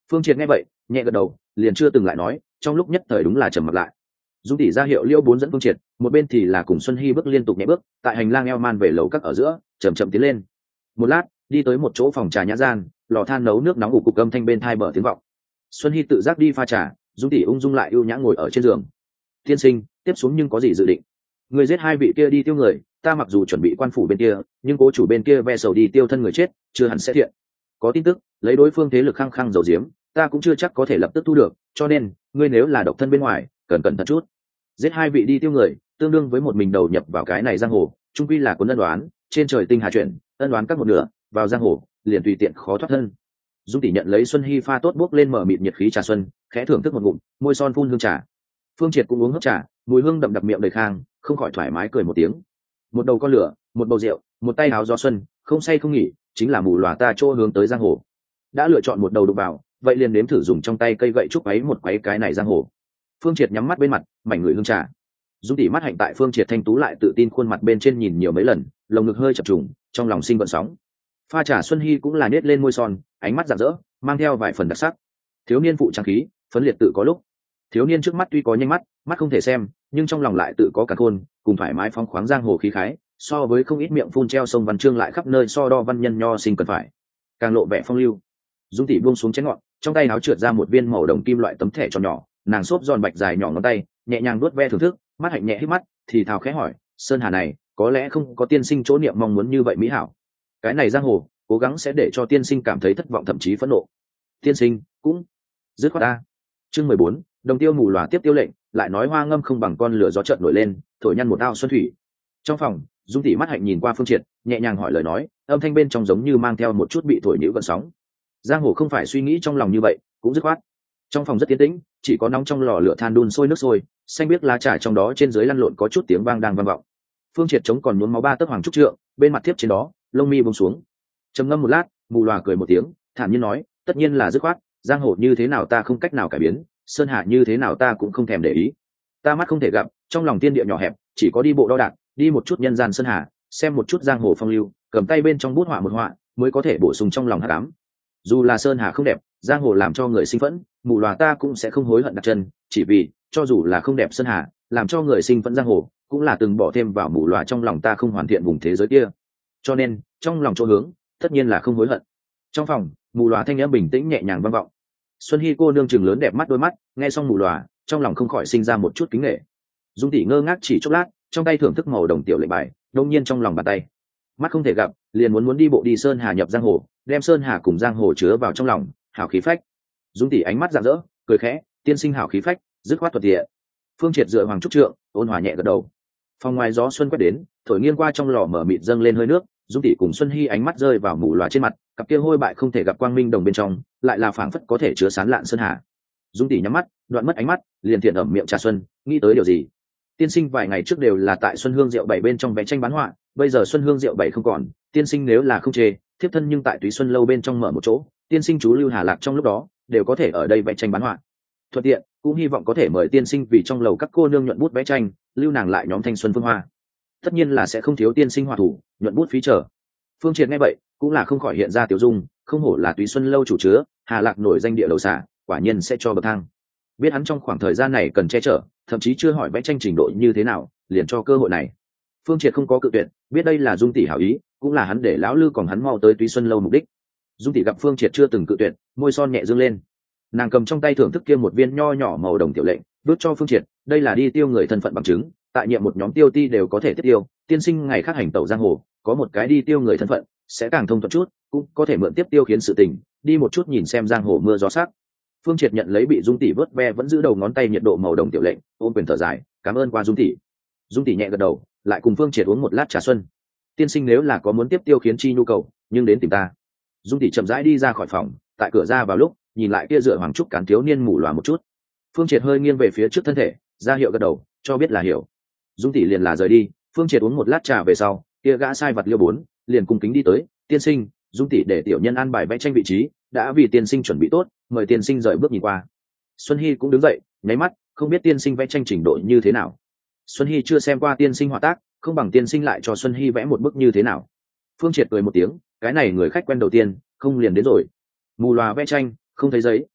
Phương Triệt nghe vậy nhẹ gật đầu, liền chưa từng lại nói, trong lúc nhất thời đúng là trầm mặt lại. Dung tỷ ra hiệu Liễu Bốn dẫn Phương Triệt, một bên thì là cùng Xuân Hy bước liên tục nhẹ bước tại hành lang eo man về lầu các ở giữa chậm chậm tiến lên. Một lát đi tới một chỗ phòng trà nhã gian, lò than nấu nước nóng ủ cục âm thanh bên thai bờ tiếng vọng. Xuân Hy tự giác đi pha trà, Dung tỷ ung dung lại ưu nhã ngồi ở trên giường. Tiên sinh, tiếp xuống nhưng có gì dự định? Người giết hai vị kia đi tiêu người, ta mặc dù chuẩn bị quan phủ bên kia, nhưng cố chủ bên kia ve sầu đi tiêu thân người chết, chưa hẳn sẽ thiện. Có tin tức lấy đối phương thế lực khăng khăng giấu giếm, ta cũng chưa chắc có thể lập tức thu được, cho nên ngươi nếu là độc thân bên ngoài, cần cẩn thận chút. Giết hai vị đi tiêu người, tương đương với một mình đầu nhập vào cái này giang hồ, chung quy là cuốn ân đoán, trên trời tinh hà chuyển, ân đoán các một nửa, vào giang hồ, liền tùy tiện khó thoát thân. Dung tỷ nhận lấy Xuân Hy pha tốt bốc lên mở mịt nhiệt khí trà xuân, khẽ thưởng thức một ngụm, môi son phun hương trà. Phương Triệt cũng uống hớp trà, mùi hương đậm đặc miệng đầy khang, không khỏi thoải mái cười một tiếng. Một đầu con lửa, một bầu rượu, một tay háo gió xuân, không say không nghỉ, chính là mù lòa ta chỗ hướng tới giang hồ. Đã lựa chọn một đầu đục vào, vậy liền nếm thử dùng trong tay cây gậy trúc ấy một quấy cái này giang hồ. Phương Triệt nhắm mắt bên mặt, mảnh người hương trà. Dung tỷ mắt hạnh tại Phương Triệt thanh tú lại tự tin khuôn mặt bên trên nhìn nhiều mấy lần, lồng ngực hơi chập trùng, trong lòng sinh gợn sóng. Pha trà Xuân Hy cũng là nết lên môi son, ánh mắt rạng rỡ, mang theo vài phần đặc sắc. Thiếu niên phụ trang khí, phấn liệt tự có lúc. Thiếu niên trước mắt tuy có nhanh mắt, mắt không thể xem, nhưng trong lòng lại tự có cả khôn, cùng thoải mái phóng khoáng giang hồ khí khái, so với không ít miệng phun treo sông văn chương lại khắp nơi so đo văn nhân nho sinh cần phải, càng lộ vẻ phong lưu. Dung tỷ buông xuống chén ngọn, trong tay áo trượt ra một viên màu đồng kim loại tấm thẻ tròn nhỏ, nàng xốp giòn bạch dài nhỏ ngón tay, nhẹ nhàng vuốt ve thưởng thức, mắt hạnh nhẹ hít mắt, thì thào khẽ hỏi, sơn hà này, có lẽ không có tiên sinh chỗ niệm mong muốn như vậy mỹ hảo. Cái này giang hồ, cố gắng sẽ để cho tiên sinh cảm thấy thất vọng thậm chí phẫn nộ. Tiên sinh cũng dứt khoát ta. Chương 14, đồng tiêu mù lòa tiếp tiêu lệnh, lại nói hoa ngâm không bằng con lửa gió chợt nổi lên, thổi nhăn một ao xuân thủy. Trong phòng, Dung tỷ mắt hạnh nhìn qua Phương Triệt, nhẹ nhàng hỏi lời nói, âm thanh bên trong giống như mang theo một chút bị thổi nhũ gợn sóng. Giang hồ không phải suy nghĩ trong lòng như vậy, cũng dứt khoát. Trong phòng rất yên tĩnh, chỉ có nóng trong lò lửa than đun sôi nước sôi, xanh biếc lá trà trong đó trên dưới lăn lộn có chút tiếng vang đang vang vọng. Phương Triệt chống còn nhuốm máu ba tấc hoàng trúc trượng, bên mặt thiếp trên đó, lông mi buông xuống. Trầm ngâm một lát, mù lòa cười một tiếng, thản nhiên nói, tất nhiên là dứt khoát, giang hồ như thế nào ta không cách nào cải biến, sơn hạ như thế nào ta cũng không thèm để ý. Ta mắt không thể gặp, trong lòng tiên địa nhỏ hẹp, chỉ có đi bộ đo đạc, đi một chút nhân gian sơn hà, xem một chút giang hồ phong lưu, cầm tay bên trong bút họa một họa, mới có thể bổ sung trong lòng hắc ám. Dù là sơn hà không đẹp, giang hồ làm cho người sinh phẫn, mù lòa ta cũng sẽ không hối hận đặt chân, chỉ vì cho dù là không đẹp sơn hà, làm cho người sinh phẫn giang hồ, cũng là từng bỏ thêm vào mù lòa trong lòng ta không hoàn thiện vùng thế giới kia. Cho nên trong lòng chỗ hướng, tất nhiên là không hối hận. Trong phòng, mù lòa thanh âm bình tĩnh nhẹ nhàng vang vọng. Xuân Hy cô nương chừng lớn đẹp mắt đôi mắt, nghe xong mù lòa, trong lòng không khỏi sinh ra một chút kính nể. Dung tỷ ngơ ngác chỉ chốc lát, trong tay thưởng thức màu đồng tiểu lệnh bài, đột nhiên trong lòng bàn tay, mắt không thể gặp, liền muốn đi bộ đi sơn hà nhập giang hồ, đem sơn hà cùng giang hồ chứa vào trong lòng, hảo khí phách. Dung tỷ ánh mắt rạng rỡ, cười khẽ, tiên sinh hảo khí phách, dứt khoát thuận tiện. Phương Triệt dựa hoàng trúc trượng, ôn hòa nhẹ gật đầu. Phòng ngoài gió xuân quét đến, thổi nghiêng qua trong lò mở mịt dâng lên hơi nước. Dung tỷ cùng Xuân Hy ánh mắt rơi vào mù lòa trên mặt, cặp kia hôi bại không thể gặp quang minh đồng bên trong, lại là phảng phất có thể chứa sán lạn sơn hà. Dung tỷ nhắm mắt, đoạn mất ánh mắt, liền thiện ẩm miệng trà xuân, nghĩ tới điều gì. Tiên sinh vài ngày trước đều là tại Xuân Hương Rượu Bảy bên trong vẽ tranh bán họa, bây giờ Xuân Hương Rượu Bảy không còn, tiên sinh nếu là không chê, thiếp thân nhưng tại Túy Xuân lâu bên trong mở một chỗ, tiên sinh chú lưu Hà Lạc trong lúc đó, đều có thể ở đây vẽ tranh bán họa. Thuận tiện, cũng hy vọng có thể mời tiên sinh vì trong lầu các cô nương nhuận bút vẽ tranh, lưu nàng lại nhóm thanh xuân phương hoa. Tất nhiên là sẽ không thiếu tiên sinh họa thủ, nhuận bút phí trở. Phương Triệt nghe vậy, cũng là không khỏi hiện ra tiểu dung, không hổ là Túy Xuân lâu chủ chứa, Hà Lạc nổi danh địa đầu xả, quả nhiên sẽ cho bậc thang. Biết hắn trong khoảng thời gian này cần che chở, thậm chí chưa hỏi vẽ tranh trình độ như thế nào, liền cho cơ hội này. Phương Triệt không có cự tuyệt, biết đây là Dung tỷ hảo ý, cũng là hắn để lão lư còn hắn mau tới Túy Xuân lâu mục đích. Dung tỷ gặp Phương Triệt chưa từng cự tuyệt, môi son nhẹ dương lên. Nàng cầm trong tay thưởng thức kia một viên nho nhỏ màu đồng tiểu lệnh, bước cho Phương Triệt, đây là đi tiêu người thân phận bằng chứng, tại nhiệm một nhóm tiêu ti đều có thể tiếp tiêu, tiên sinh ngày khác hành tẩu giang hồ, có một cái đi tiêu người thân phận, sẽ càng thông thuận chút, cũng có thể mượn tiếp tiêu khiến sự tình, đi một chút nhìn xem giang hồ mưa gió sắc. Phương Triệt nhận lấy bị Dung tỷ vớt ve vẫn giữ đầu ngón tay nhiệt độ màu đồng tiểu lệnh, ôm quyền thở dài, cảm ơn qua Dung tỷ. Dung tỷ nhẹ gật đầu, lại cùng Phương Triệt uống một lát trà xuân. Tiên sinh nếu là có muốn tiếp tiêu khiến chi nhu cầu, nhưng đến tìm ta. Dung tỷ chậm rãi đi ra khỏi phòng, tại cửa ra vào lúc nhìn lại kia dựa hoàng trúc cán thiếu niên mù lòa một chút. Phương Triệt hơi nghiêng về phía trước thân thể, ra hiệu gật đầu, cho biết là hiểu. Dung tỷ liền là rời đi. Phương Triệt uống một lát trà về sau, kia gã sai vật Liêu Bốn liền cung kính đi tới, tiên sinh, Dung tỷ để tiểu nhân an bài vẽ tranh vị trí, đã vì tiên sinh chuẩn bị tốt, mời tiên sinh rời bước nhìn qua. Xuân Hy cũng đứng dậy, nháy mắt, không biết tiên sinh vẽ tranh trình độ như thế nào. Xuân Hy chưa xem qua tiên sinh họa tác, không bằng tiên sinh lại cho Xuân Hy vẽ một bức như thế nào. Phương Triệt cười một tiếng, cái này người khách quen đầu tiên, không liền đến rồi. Mù lòa vẽ tranh, không thấy giấy,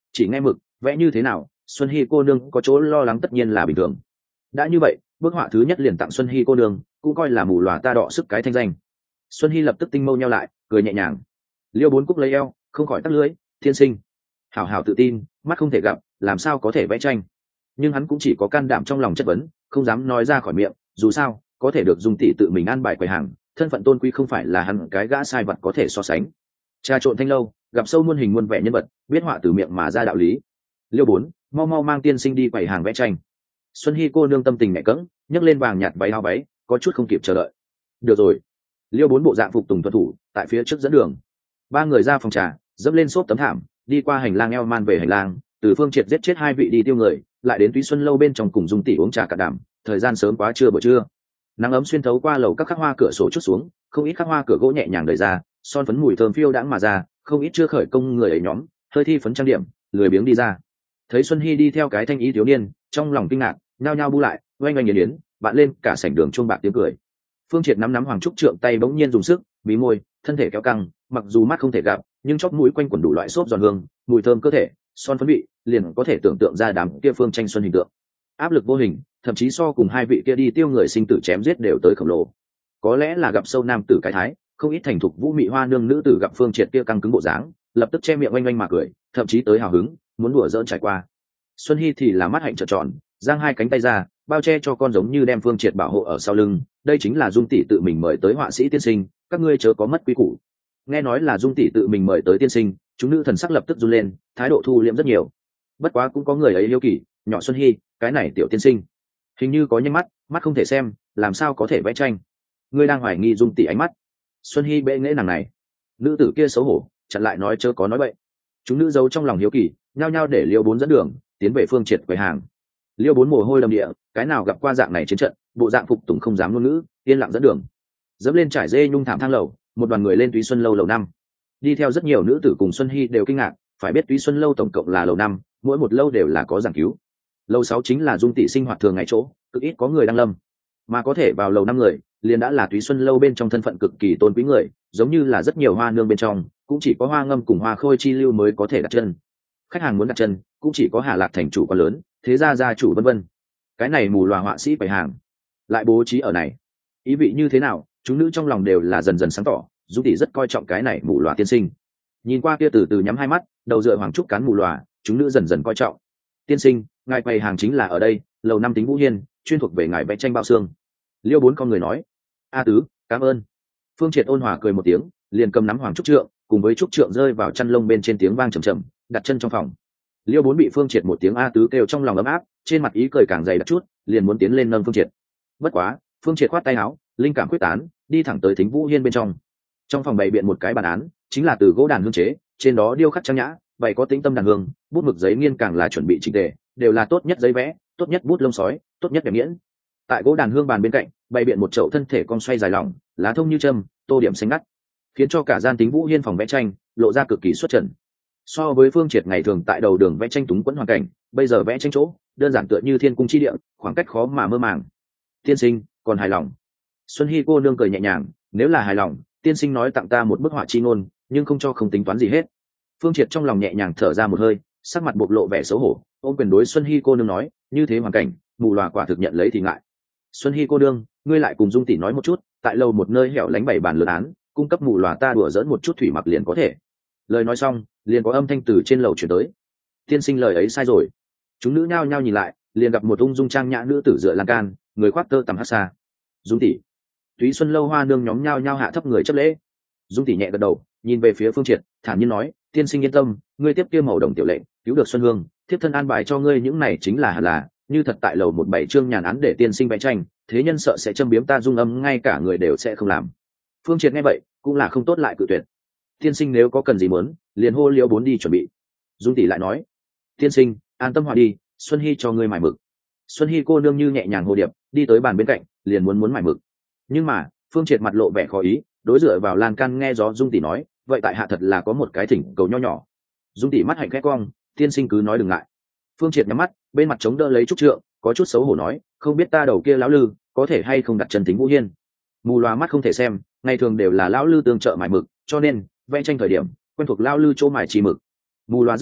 chỉ nghe mực vẽ như thế nào, Xuân Hy cô nương có chỗ lo lắng tất nhiên là bình thường. Đã như vậy, bức họa thứ nhất liền tặng Xuân Hy cô nương, cũng coi là mù lòa ta đọ sức cái thanh danh. Xuân Hy lập tức tinh mâu nhau lại, cười nhẹ nhàng. Liêu Bốn Cúc lấy eo, không khỏi tắc lưỡi, thiên sinh hảo hảo tự tin, mắt không thể gặp, làm sao có thể vẽ tranh. Nhưng hắn cũng chỉ có can đảm trong lòng chất vấn, không dám nói ra khỏi miệng, dù sao có thể được Dung tỷ tự mình an bài quầy hàng, thân phận tôn quý không phải là hắn cái gã sai vật có thể so sánh. Trà trộn thanh lâu, gặp sâu muôn hình muôn vẻ nhân vật, biết họa từ miệng mà ra đạo lý. Liêu Bốn, mau mau mang tiên sinh đi quầy hàng vẽ tranh. Xuân Hy cô nương tâm tình mẹ cẫng, nhấc lên vàng nhạt váy áo váy, có chút không kịp chờ đợi. Được rồi. Liêu Bốn bộ dạng phục tùng tuân thủ, tại phía trước dẫn đường. Ba người ra phòng trà, dẫm lên xốp tấm thảm, đi qua hành lang eo man về hành lang, từ Phương Triệt giết chết hai vị đi tiêu người, lại đến Túy Xuân lâu bên trong cùng Dung tỷ uống trà cả đàm. Thời gian sớm quá trưa buổi trưa, nắng ấm xuyên thấu qua lầu các khắc hoa cửa sổ chút xuống, không ít khắc hoa cửa gỗ nhẹ nhàng đẩy ra, son phấn mùi thơm phiêu đãng mà ra, không ít chưa khởi công người ấy nhóm, hơi thi phấn trang điểm, lười biếng đi ra. Thấy Xuân Hy đi theo cái thanh ý thiếu niên, trong lòng kinh ngạc, nhao nhao bu lại, oanh oanh yến bạn lên cả sảnh đường chuông bạc tiếng cười. Phương Triệt nắm hoàng trúc trượng tay bỗng nhiên dùng sức, mí môi, thân thể kéo căng, mặc dù mắt không thể gặp, nhưng chóp mũi quanh quẩn đủ loại xốp giòn hương, mùi thơm cơ thể, son phấn vị, liền có thể tưởng tượng ra đám kia phương tranh xuân hình tượng. Áp lực vô hình, thậm chí so cùng hai vị kia đi tiêu người sinh tử chém giết đều tới khổng lồ. Có lẽ là gặp sâu nam tử cái thái, không ít thành thục vũ mị hoa nương nữ tử gặp Phương Triệt kia căng cứng bộ dáng, lập tức che miệng oanh oanh mà cười, thậm chí tới hào hứng, muốn đùa giỡn trải qua. Xuân Hy thì là mắt hạnh trợn tròn, giang hai cánh tay ra, bao che cho con giống như đem Phương Triệt bảo hộ ở sau lưng. Đây chính là Dung tỷ tự mình mời tới họa sĩ tiên sinh, các ngươi chớ có mất quy củ. Nghe nói là Dung tỷ tự mình mời tới tiên sinh, chúng nữ thần sắc lập tức run lên, thái độ thu liễm rất nhiều. Bất quá cũng có người ấy hiếu kỳ, nhỏ Xuân Hy, cái này tiểu tiên sinh hình như có nhanh mắt, mắt không thể xem, làm sao có thể vẽ tranh. Ngươi đang hoài nghi Dung tỷ ánh mắt. Xuân Hy bệ nghễ nàng này. Nữ tử kia xấu hổ, chặn lại nói chớ có nói bậy. Chúng nữ giấu trong lòng hiếu kỳ, nhao nhao để Liêu Bốn dẫn đường, tiến về Phương Triệt quầy hàng. Liêu Bốn mồ hôi đầm địa, cái nào gặp qua dạng này chiến trận, bộ dạng phục tùng không dám ngôn ngữ, yên lặng dẫn đường. Dẫm lên trải dê nhung thảm thang lầu, một đoàn người lên Túy Xuân lâu lầu 5. Đi theo rất nhiều nữ tử cùng Xuân Hy đều kinh ngạc, phải biết Túy Xuân lâu tổng cộng là lầu 5, mỗi một lâu đều là có giảng cứu. Lầu 6 chính là Dung tỷ sinh hoạt thường ngày chỗ, cực ít có người đăng lâm, mà có thể vào lầu 5 người, liền đã là Túy Xuân lâu bên trong thân phận cực kỳ tôn quý người, giống như là rất nhiều hoa nương bên trong, cũng chỉ có Hoa Ngâm cùng Hoa Khôi chi lưu mới có thể đặt chân. Khách hàng muốn đặt chân, cũng chỉ có Hà Lạc thành chủ quá lớn, thế gia gia chủ vân vân. Cái này mù loà họa sĩ bày hàng, lại bố trí ở này, ý vị như thế nào, chúng nữ trong lòng đều là dần dần sáng tỏ. Dung tỷ rất coi trọng cái này mù loà tiên sinh. Nhìn qua kia từ từ nhắm hai mắt, đầu dựa hoàng trúc cán mù loà, chúng nữ dần dần coi trọng. Tiên sinh, ngài bày hàng chính là ở đây, lầu 5 tính Vũ Hiên, chuyên thuộc về ngài vẽ tranh bao xương. Liêu Bốn con người nói. A tứ, cảm ơn. Phương Triệt ôn hòa cười một tiếng, liền cầm nắm hoàng trúc trượng, cùng với trúc trượng rơi vào chăn lông bên trên, tiếng vang trầm trầm, đặt chân trong phòng. Liêu Bốn bị Phương Triệt một tiếng A tứ kêu trong lòng ấm áp, trên mặt ý cười càng dày đặc chút, liền muốn tiến lên nâng Phương Triệt. Bất quá, Phương Triệt khoát tay áo, linh cảm quyết tán, đi thẳng tới thính Vũ Hiên bên trong. Trong phòng bày biện một cái bàn án, chính là từ gỗ đàn hương chế, trên đó điêu khắc trang nhã, bày có tĩnh tâm đàn hương, bút mực giấy nghiên càng là chuẩn bị chỉnh tề, đều là tốt nhất giấy vẽ, tốt nhất bút lông sói, tốt nhất đệm nghiễn. Tại gỗ đàn hương bàn bên cạnh, bày biện một chậu thân thể cong xoay dài lỏng, lá thông như châm, tô điểm xanh ngắt, khiến cho cả gian tính Vũ Hiên phòng vẽ tranh lộ ra cực kỳ xuất trần. So với Phương Triệt ngày thường tại đầu đường vẽ tranh túng quẫn hoàn cảnh, bây giờ vẽ tranh chỗ đơn giản tựa như thiên cung chi địa, khoảng cách khó mà mơ màng. Tiên sinh còn hài lòng? Xuân Hy cô nương cười nhẹ nhàng, nếu là hài lòng, tiên sinh nói tặng ta một bức họa chi ngôn, nhưng không cho không tính toán gì hết. Phương Triệt trong lòng nhẹ nhàng thở ra một hơi, sắc mặt bộc lộ vẻ xấu hổ, ôm quyền đối Xuân Hy cô nương nói, như thế hoàn cảnh, mù lòa quả thực nhận lấy thì ngại. Xuân Hy cô nương, ngươi lại cùng Dung tỷ nói một chút, tại lầu một nơi hẻo lánh bày bàn lớn án, cung cấp mù lòa ta đùa dỡn một chút thủy mặc liền có thể. Lời nói xong, liền có âm thanh từ trên lầu chuyển tới. Tiên sinh lời ấy sai rồi. Chúng nữ nhao nhao nhìn lại, liền gặp một ung dung trang nhã nữ tử dựa lan can, người khoác tơ tằm hắc xa. Dung tỷ. Túy Xuân lâu hoa nương nhóm nhao nhao hạ thấp người chấp lễ. Dung tỷ nhẹ gật đầu, nhìn về phía Phương Triệt, thản nhiên nói, tiên sinh yên tâm, ngươi tiếp kia màu đồng tiểu lệnh, cứu được Xuân Hương, thiếp thân an bài cho ngươi những này chính là hẳn là, như thật tại lầu 17 chương nhàn án để tiên sinh vẽ tranh, thế nhân sợ sẽ châm biếm ta Dung âm, ngay cả người đều sẽ không làm. Phương Triệt nghe vậy, cũng là không tốt lại cự tuyệt. Tiên sinh nếu có cần gì muốn, liền hô Liễu Bốn đi chuẩn bị. Dung tỷ lại nói, tiên sinh an tâm họa đi, Xuân Hy cho ngươi mài mực. Xuân Hy cô nương như nhẹ nhàng hồ điệp, đi tới bàn bên cạnh, liền muốn mài mực. Nhưng mà Phương Triệt mặt lộ vẻ khó ý, đối dựa vào lan can nghe gió Dung tỷ nói, vậy tại hạ thật là có một cái thỉnh cầu nho nhỏ. Dung tỷ mắt hạnh khẽ cong, tiên sinh cứ nói đừng ngại. Phương Triệt nhắm mắt, bên mặt chống đỡ lấy trúc trượng, có chút xấu hổ nói, không biết ta đầu kia lão lư có thể hay không đặt chân tính Vũ Hiên. Mù loà mắt không thể xem, ngày thường đều là lão lư tương trợ mài mực, cho nên vẽ tranh thời điểm quen thuộc lão lư chỗ mài chỉ mực. Mù loà dứt lời,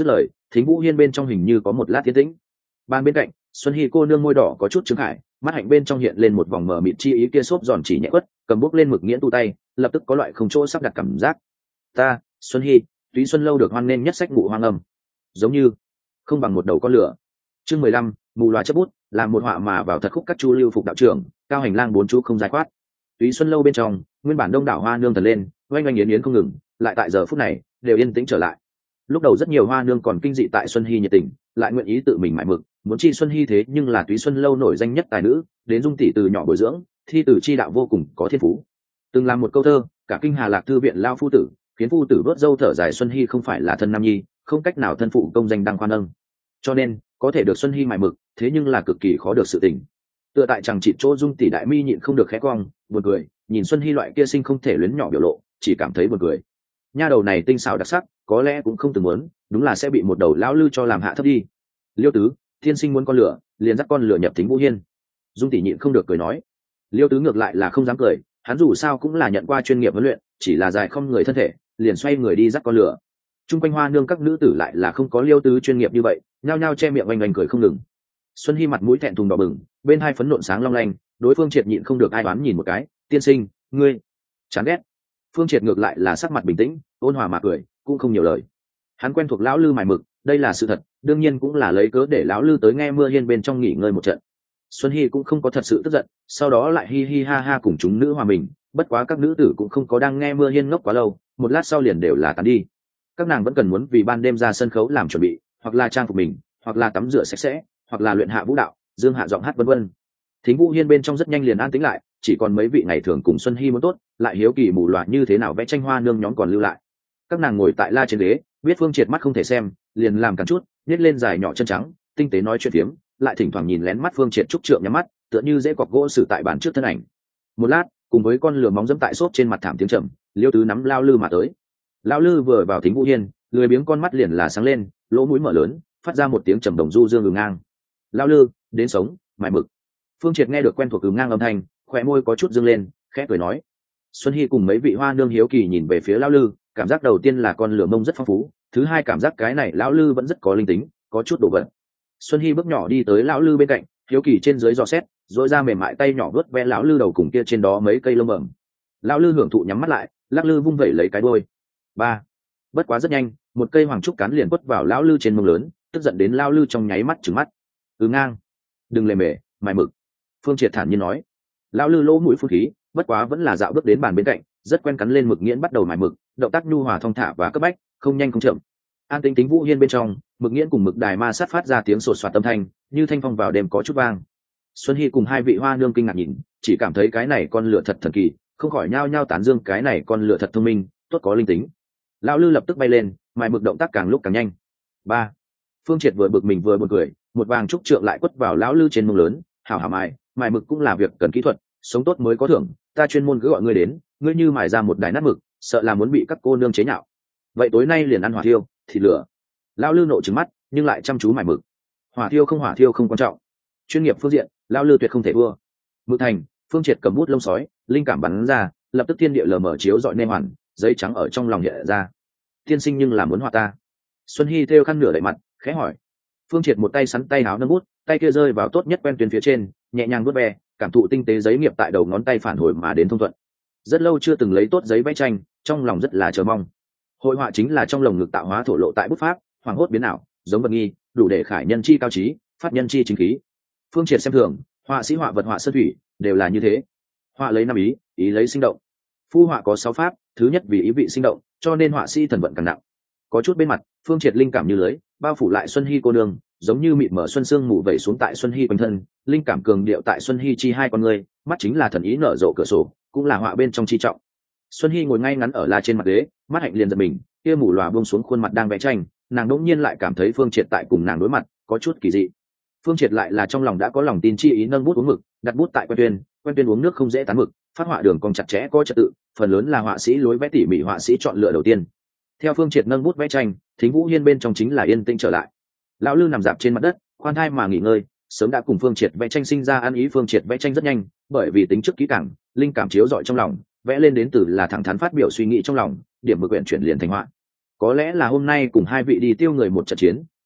Thính Vũ Hiên bên trong hình như có một lát tiến tĩnh. Ban bên cạnh, Xuân Hi cô nương môi đỏ có chút trứng hại, mắt hạnh bên trong hiện lên một vòng mờ mịt chi ý, kia xốp giòn chỉ nhẹ quất, cầm bút lên mực nghiễn tu tay, lập tức có loại không chỗ sắp đặt cảm giác. Ta, Xuân Hi, Túy Xuân lâu được hoan nghênh nhất sách ngụ hoang âm, giống như không bằng một đầu con lửa. Chương 15, mù loà chấp bút, làm một họa mà vào thật khúc các chu lưu phục đạo trưởng, cao hành lang bốn chú không giải quát. Túy Xuân lâu bên trong, nguyên bản đông đảo hoa nương thần lên, oanh oanh yến yến không ngừng, lại tại giờ phút này đều yên tĩnh trở lại. Lúc đầu rất nhiều hoa nương còn kinh dị tại Xuân Hi nhiệt tình, lại nguyện ý tự mình mải mực, muốn chi Xuân Hi thế nhưng là Túy Xuân lâu nổi danh nhất tài nữ, đến dung tỷ từ nhỏ bồi dưỡng, thi từ chi đạo vô cùng có thiên phú. Từng làm một câu thơ, cả kinh Hà Lạc thư viện lao phu tử, khiến phu tử vớt dâu thở dài Xuân Hi không phải là thân nam nhi, không cách nào thân phụ công danh đăng khoan âng. Cho nên, có thể được Xuân Hi mải mực, thế nhưng là cực kỳ khó được sự tình. Tựa tại chẳng chỉ chỗ dung tỷ đại mi nhịn không được khẽ cong, buồn cười, nhìn Xuân Hi loại kia sinh không thể luyến nhỏ biểu lộ, chỉ cảm thấy buồn cười. Nha đầu này tinh xảo đặc sắc, có lẽ cũng không từng muốn, đúng là sẽ bị một đầu lão lư cho làm hạ thấp đi. Liêu tứ, thiên sinh muốn con lửa, liền dắt con lửa nhập Thính Vũ Hiên. Dung tỷ nhịn không được cười nói. Liêu tứ ngược lại là không dám cười, hắn dù sao cũng là nhận qua chuyên nghiệp huấn luyện, chỉ là dài không người thân thể, liền xoay người đi dắt con lửa. Trung quanh hoa nương các nữ tử lại là không có Liêu tứ chuyên nghiệp như vậy, nhao nhao che miệng oanh oanh cười không ngừng. Xuân Hi mặt mũi thẹn thùng đỏ bừng, bên hai phấn nộn sáng long lanh, đối phương Triệt nhịn không được ai đoán nhìn một cái, tiên sinh, ngươi chán ghét. Phương Triệt ngược lại là sắc mặt bình tĩnh, ôn hòa mà cười, cũng không nhiều lời. Hắn quen thuộc lão lư mài mực, đây là sự thật, đương nhiên cũng là lấy cớ để lão lư tới nghe Mưa Hiên bên trong nghỉ ngơi một trận. Xuân Hi cũng không có thật sự tức giận, sau đó lại hi hi ha ha cùng chúng nữ hòa mình, bất quá các nữ tử cũng không có đang nghe Mưa Hiên ngốc quá lâu, một lát sau liền đều là tán đi. Các nàng vẫn cần muốn vì ban đêm ra sân khấu làm chuẩn bị, hoặc là trang phục mình, hoặc là tắm rửa sạch sẽ, hoặc là luyện hạ vũ đạo, dương hạ giọng hát vân vân. Thính Vũ Hiên bên trong rất nhanh liền an tĩnh lại, chỉ còn mấy vị ngày thường cùng Xuân Hi muốn tốt, lại hiếu kỳ mù loà như thế nào vẽ tranh hoa nương nhóm còn lưu lại. Các nàng ngồi tại la trên ghế, biết Phương Triệt mắt không thể xem, liền làm cắn chút, nhếch lên dài nhỏ chân trắng, tinh tế nói chuyện phiếm, lại thỉnh thoảng nhìn lén mắt Phương Triệt trúc trượng nhắm mắt, tựa như dễ cọc gỗ xử tại bàn trước thân ảnh. Một lát, cùng với con lửa móng dẫm tại xốp trên mặt thảm tiếng trầm, Liêu tứ nắm lao lư mà tới. Lao lư vừa vào Thính Vũ Hiên, lười biếng con mắt liền là sáng lên, lỗ mũi mở lớn, phát ra một tiếng trầm đồng du dương ngừng ngang. Lao lư, đến sống, mải mực. Phương Triệt nghe được quen thuộc ngang âm thanh, khóe môi có chút dương lên, khẽ cười nói. Xuân Hi cùng mấy vị hoa nương hiếu kỳ nhìn về phía lão lư, cảm giác đầu tiên là con lửa mông rất phong phú, thứ hai cảm giác cái này lão lư vẫn rất có linh tính, có chút đồ vật. Xuân Hi bước nhỏ đi tới lão lư bên cạnh, hiếu kỳ trên dưới dò xét, rồi ra mềm mại tay nhỏ vớt ve lão lư đầu cùng kia trên đó mấy cây lông bẩm. Lão lư hưởng thụ nhắm mắt lại, lắc lư vung vẩy lấy cái đuôi. Ba. Bất quá rất nhanh, một cây hoàng trúc cán liền quất vào lão lư trên mông lớn, tức giận đến lão lư trong nháy mắt trừng mắt. Ngang, đừng lề mề, mài mực. Phương Triệt thản nhiên nói. Lão lư lỗ mũi phun khí, bất quá vẫn là dạo bước đến bàn bên cạnh, rất quen cắn lên mực nghiễn bắt đầu mài mực, động tác nhu hòa thong thả và cấp bách, không nhanh không chậm. An tĩnh Thính Vũ Hiên bên trong, mực nghiễn cùng mực đài ma sát phát ra tiếng sột soạt âm thanh, như thanh phong vào đêm có chút vang. Xuân Hi cùng hai vị hoa nương kinh ngạc nhìn, chỉ cảm thấy cái này con lửa thật thần kỳ, không khỏi nhao nhao tán dương cái này con lửa thật thông minh, tốt có linh tính. Lão lư lập tức bay lên, mài mực động tác càng lúc càng nhanh. Ba. Phương Triệt vừa bực mình vừa buồn cười, một vàng trúc trượng lại quất vào lão lư trên mông lớn, hảo hảo mài mực cũng là việc cần kỹ thuật, sống tốt mới có thưởng, ta chuyên môn cứ gọi ngươi đến, ngươi như mài ra một đài nát mực, sợ là muốn bị các cô nương chế nhạo. Vậy tối nay liền ăn hỏa thiêu, thịt lửa. Lão lư nộ trừng mắt, nhưng lại chăm chú mài mực. Hỏa thiêu không quan trọng, chuyên nghiệp phương diện, lão lư tuyệt không thể thua. Mực thành, Phương Triệt cầm bút lông sói, linh cảm bắn ra, lập tức thiên địa lờ mờ chiếu dọi nên hoàn, giấy trắng ở trong lòng hiện ra. Tiên sinh nhưng là muốn họa ta. Xuân Hi thêu khăn nửa đậy mặt, khẽ hỏi. Phương Triệt một tay sắn tay áo nâng bút, tay kia rơi vào tốt nhất quen tuyến phía trên, nhẹ nhàng vuốt ve, cảm thụ tinh tế giấy nghiệp tại đầu ngón tay phản hồi mà đến thông thuận. Rất lâu chưa từng lấy tốt giấy vẽ tranh, trong lòng rất là chờ mong. Hội họa chính là trong lồng ngực tạo hóa thổ lộ tại bút pháp, hoàng hốt biến ảo, giống vật nghi, đủ để khải nhân chi cao trí, phát nhân chi chính khí. Phương Triệt xem thường, họa sĩ họa vật họa sơn thủy, đều là như thế. Họa lấy năm ý, ý lấy sinh động. Phu họa có 6 pháp, thứ nhất vì ý vị sinh động, cho nên họa sĩ thần vận càng nặng. Có chút bên mặt, Phương Triệt linh cảm như lưới, bao phủ lại Xuân Hi cô nương, giống như mịt mở xuân sương mù vẩy xuống tại Xuân Hi quanh thân, linh cảm cường điệu tại Xuân Hi chi hai con người, mắt chính là thần ý nở rộ cửa sổ, cũng là họa bên trong chi trọng. Xuân Hi ngồi ngay ngắn ở la trên mặt ghế, mắt hạnh liền giật mình, kia mù lòa buông xuống khuôn mặt đang vẽ tranh, nàng đỗng nhiên lại cảm thấy Phương Triệt tại cùng nàng đối mặt, có chút kỳ dị. Phương Triệt lại là trong lòng đã có lòng tin chi ý nâng bút uống mực, đặt bút tại quen tuyên uống nước không dễ tán mực, phát họa đường cong chặt chẽ có trật tự, phần lớn là họa sĩ lối vẽ tỉ mỉ họa sĩ chọn lựa đầu tiên. Theo Phương Triệt nâng bút vẽ tranh, Thính Vũ Hiên bên trong chính là yên tĩnh trở lại. Lão lư nằm dạp trên mặt đất, khoan thai mà nghỉ ngơi, sớm đã cùng Phương Triệt vẽ tranh sinh ra ăn ý. Phương Triệt vẽ tranh rất nhanh, bởi vì tính trước kỹ càng, linh cảm chiếu rọi trong lòng, vẽ lên đến từ là thẳng thắn phát biểu suy nghĩ trong lòng, điểm mực quyển chuyển liền thành họa. Có lẽ là hôm nay cùng hai vị đi tiêu người một trận chiến,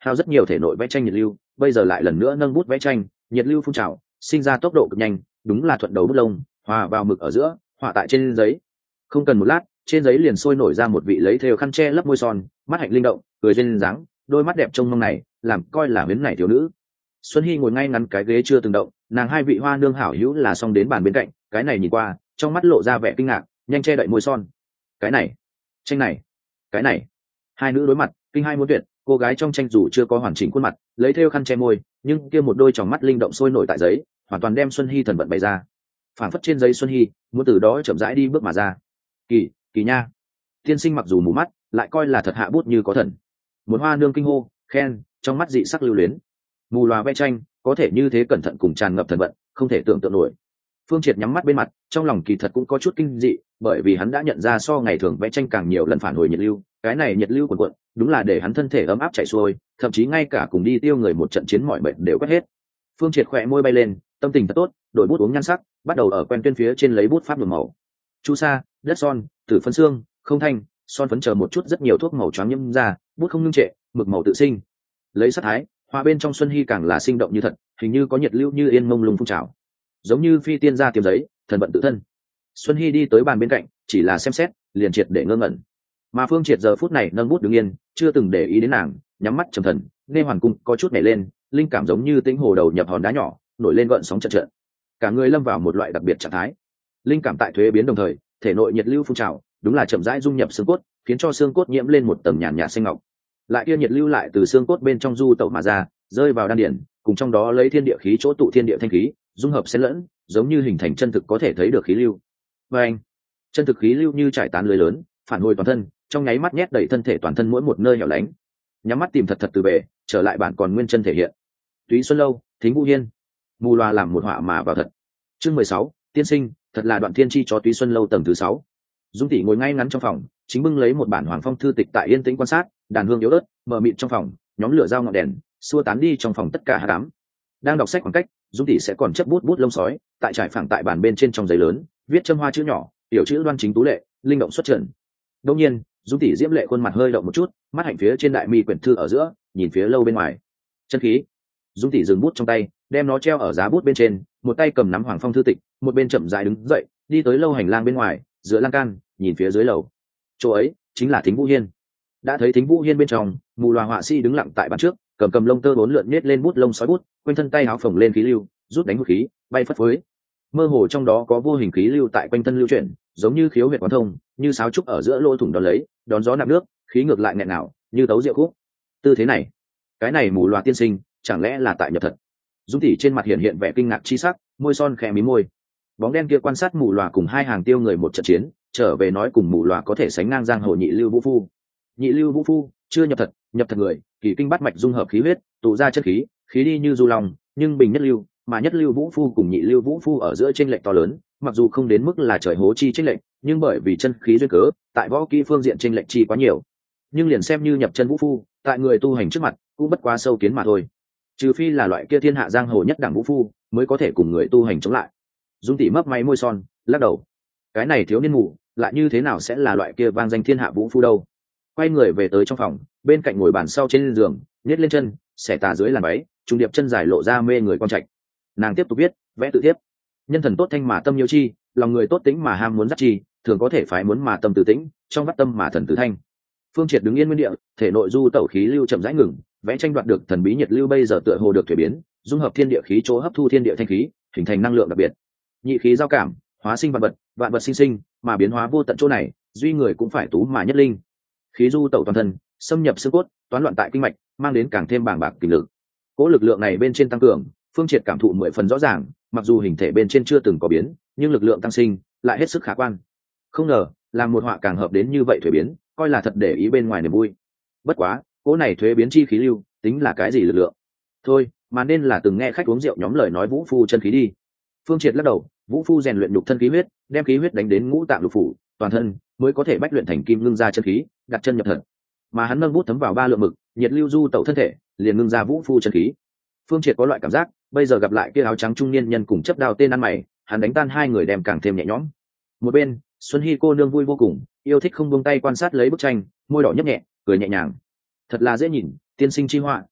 hao rất nhiều thể nội vẽ tranh nhiệt lưu, bây giờ lại lần nữa nâng bút vẽ tranh, nhiệt lưu phun trào sinh ra tốc độ cực nhanh, đúng là thuận đầu bút lông hòa vào mực ở giữa, họa tại trên giấy. Không cần một lát, trên giấy liền sôi nổi ra một vị lấy thêu khăn che lấp môi son, mắt hạnh linh động, cười duyên dáng, đôi mắt đẹp trông mong này làm coi là huyến này thiếu nữ. Xuân Hy ngồi ngay ngắn cái ghế chưa từng động, nàng hai vị hoa nương hảo hữu là xong đến bàn bên cạnh, cái này nhìn qua trong mắt lộ ra vẻ kinh ngạc, nhanh che đậy môi son. Cái này, tranh này, cái này. Hai nữ đối mặt kinh hai muốn tuyệt, cô gái trong tranh dù chưa có hoàn chỉnh khuôn mặt, lấy thêu khăn che môi, nhưng kia một đôi tròng mắt linh động sôi nổi tại giấy, hoàn toàn đem Xuân Hy thần vận bày ra. Phảng phất trên giấy Xuân Hy muốn từ đó chậm rãi đi bước mà ra. Kỳ kỳ nha, tiên sinh mặc dù mù mắt lại coi là thật hạ bút như có thần. Một hoa nương kinh hô khen, trong mắt dị sắc lưu luyến. Mù loà vẽ tranh có thể như thế cẩn thận cùng tràn ngập thần vận, không thể tưởng tượng nổi. Phương Triệt nhắm mắt bên mặt, trong lòng kỳ thật cũng có chút kinh dị, bởi vì hắn đã nhận ra so ngày thường vẽ tranh càng nhiều lần phản hồi nhiệt lưu, cái này nhiệt lưu cuồn cuộn, đúng là để hắn thân thể ấm áp chảy xuôi, thậm chí ngay cả cùng đi tiêu người một trận chiến mọi bệnh đều quét hết. Phương Triệt khỏe môi bay lên, tâm tình thật tốt, đổi bút uống nhan sắc, bắt đầu ở quen tuyên phía trên lấy bút pháp nhuộm màu. Chu sa, đất son, tử phân xương, không thanh, son phấn chờ một chút rất nhiều thuốc màu choáng nhiễm ra, bút không ngưng trệ, mực màu tự sinh. Lấy sắc thái, hoa bên trong Xuân Hy càng là sinh động như thật, hình như có nhiệt lưu như yên mông lung phun trào, giống như phi tiên ra tiêm giấy, thần vận tự thân. Xuân Hy đi tới bàn bên cạnh, chỉ là xem xét, liền triệt để ngơ ngẩn. Mà Phương Triệt giờ phút này nâng bút đứng yên, chưa từng để ý đến nàng, nhắm mắt trầm thần, nghe hoàn cung có chút nhảy lên, linh cảm giống như tĩnh hồ đầu nhập hòn đá nhỏ, nổi lên gợn sóng chợt chợt. Cả người lâm vào một loại đặc biệt trạng thái. Linh cảm tại thuế biến đồng thời, thể nội nhiệt lưu phun trào, đúng là chậm rãi dung nhập xương cốt, khiến cho xương cốt nhiễm lên một tầng nhàn nhạt xanh ngọc. Lại kia nhiệt lưu lại từ xương cốt bên trong du tẩu mà ra, rơi vào đan điển, cùng trong đó lấy thiên địa khí chỗ tụ thiên địa thanh khí, dung hợp xen lẫn, giống như hình thành chân thực có thể thấy được khí lưu. Và anh, chân thực khí lưu như trải tán lưới lớn, phản hồi toàn thân, trong nháy mắt nhét đầy thân thể toàn thân mỗi một nơi hẻo lánh. Nhắm mắt tìm thật thật từ bể, trở lại bản còn nguyên chân thể hiện. Túy Xuân Lâu, Thính Vũ Hiên, mù loà làm một họa mà vào thật. Chương 16, tiên sinh, thật là đoạn thiên chi cho Túy Xuân Lâu tầng thứ 6. Dung tỷ ngồi ngay ngắn trong phòng, chính bưng lấy một bản Hoàng Phong thư tịch tại yên tĩnh quan sát, đàn hương yếu ớt, mờ mịt trong phòng, nhóm lửa dao ngọn đèn, xua tán đi trong phòng tất cả hắc ám. Đang đọc sách khoảng cách, Dung tỷ sẽ còn chấp bút lông sói, tại trải phẳng tại bàn bên trên trong giấy lớn, viết châm hoa chữ nhỏ, tiểu chữ đoan chính tú lệ, linh động xuất trần. Đương nhiên, Dung tỷ diễm lệ khuôn mặt hơi động một chút, mắt hạnh phía trên đại mi quyển thư ở giữa, nhìn phía lâu bên ngoài. Chân khí. Dung tỷ dừng bút trong tay, đem nó treo ở giá bút bên trên, một tay cầm nắm Hoàng Phong thư tịch, một bên chậm rãi đứng dậy, đi tới lâu hành lang bên ngoài, giữa lan can, nhìn phía dưới lầu. Chỗ ấy chính là Thính Vũ Hiên. Đã thấy Thính Vũ Hiên bên trong, mù loà họa sĩ đứng lặng tại bàn trước, cầm lông tơ bốn lượn nhét lên bút lông sói bút, quanh thân tay áo phồng lên khí lưu, rút đánh hút khí, bay phất phới. Mơ hồ trong đó có vô hình khí lưu tại quanh thân lưu chuyển, giống như khiếu huyệt quán thông, như sáo trúc ở giữa lỗ thủng đón lấy, đón gió nạp nước, khí ngược lại nghẹn nào, như tấu rượu khúc. Tư thế này, cái này mù loà tiên sinh, chẳng lẽ là tại nhập thật? Dung tỷ trên mặt hiện vẻ kinh ngạc chi sắc, môi son khẽ mím môi. Bóng đen kia quan sát mù loà cùng hai hàng tiêu người một trận chiến, trở về nói cùng mù loà có thể sánh ngang giang hồ nhị lưu vũ phu. Nhị lưu vũ phu chưa nhập thật người, kỳ kinh bắt mạch dung hợp khí huyết, tụ ra chất khí, khí đi như du long, nhưng bình nhất lưu, mà nhất lưu vũ phu cùng nhị lưu vũ phu ở giữa chênh lệch to lớn, mặc dù không đến mức là trời hố chi chênh lệch, nhưng bởi vì chân khí duyên cớ, tại võ kỹ phương diện chênh lệch chi quá nhiều. Nhưng liền xem như nhập chân vũ phu, tại người tu hành trước mặt, cũng bất quá sâu kiến mà thôi. Trừ phi là loại kia thiên hạ giang hồ nhất đẳng vũ phu, mới có thể cùng người tu hành chống lại. Dung tỷ mấp máy môi son, lắc đầu. Cái này thiếu niên mù, lại như thế nào sẽ là loại kia vang danh thiên hạ vũ phu đâu? Quay người về tới trong phòng, bên cạnh ngồi bàn sau trên giường, nhét lên chân, xẻ tà dưới làn váy, trung điệp chân dài lộ ra mê người quan trạch. Nàng tiếp tục viết, vẽ tự tiếp. Nhân thần tốt thanh mà tâm nhiêu chi, lòng người tốt tính mà ham muốn dắt chi, thường có thể phái muốn mà tâm tự tĩnh, trong vắt tâm mà thần tự thanh. Phương Triệt đứng yên nguyên địa, thể nội du tẩu khí lưu chậm rãi ngừng, vẽ tranh đoạt được thần bí nhiệt lưu bây giờ tựa hồ được thuế biến, dung hợp thiên địa khí chỗ hấp thu thiên địa thanh khí, hình thành năng lượng đặc biệt. Nhị khí giao cảm, hóa sinh vạn vật sinh sinh, mà biến hóa vô tận chỗ này, duy người cũng phải tú mà nhất linh. Khí du tẩu toàn thân, xâm nhập xương cốt, toán loạn tại kinh mạch, mang đến càng thêm bàng bạc kinh lực. Cỗ lực lượng này bên trên tăng cường, Phương Triệt cảm thụ 10 phần rõ ràng, mặc dù hình thể bên trên chưa từng có biến, nhưng lực lượng tăng sinh lại hết sức khả quan. Không ngờ, làm một họa càng hợp đến như vậy thuế biến, coi là thật để ý bên ngoài niềm vui. Bất quá, cỗ này thuế biến chi khí lưu, tính là cái gì lực lượng? Thôi, mà nên là từng nghe khách uống rượu nhóm lời nói vũ phu chân khí đi. Phương Triệt lắc đầu, vũ phu rèn luyện nhục thân khí huyết, đem khí huyết đánh đến ngũ tạng lục phủ, toàn thân mới có thể bách luyện thành kim ngưng ra chân khí, đặt chân nhập thần. Mà hắn nâng bút thấm vào 3 lượng mực, nhiệt lưu du tẩu thân thể, liền ngưng ra vũ phu chân khí. Phương Triệt có loại cảm giác, bây giờ gặp lại kia áo trắng trung niên nhân cùng chấp đao tên ăn mày, hắn đánh tan hai người đem càng thêm nhẹ nhõm. Một bên, Xuân Hy cô nương vui vô cùng, yêu thích không buông tay quan sát lấy bức tranh, môi đỏ nhấp nhẹ, cười nhẹ nhàng. Thật là dễ nhìn, tiên sinh chi họa,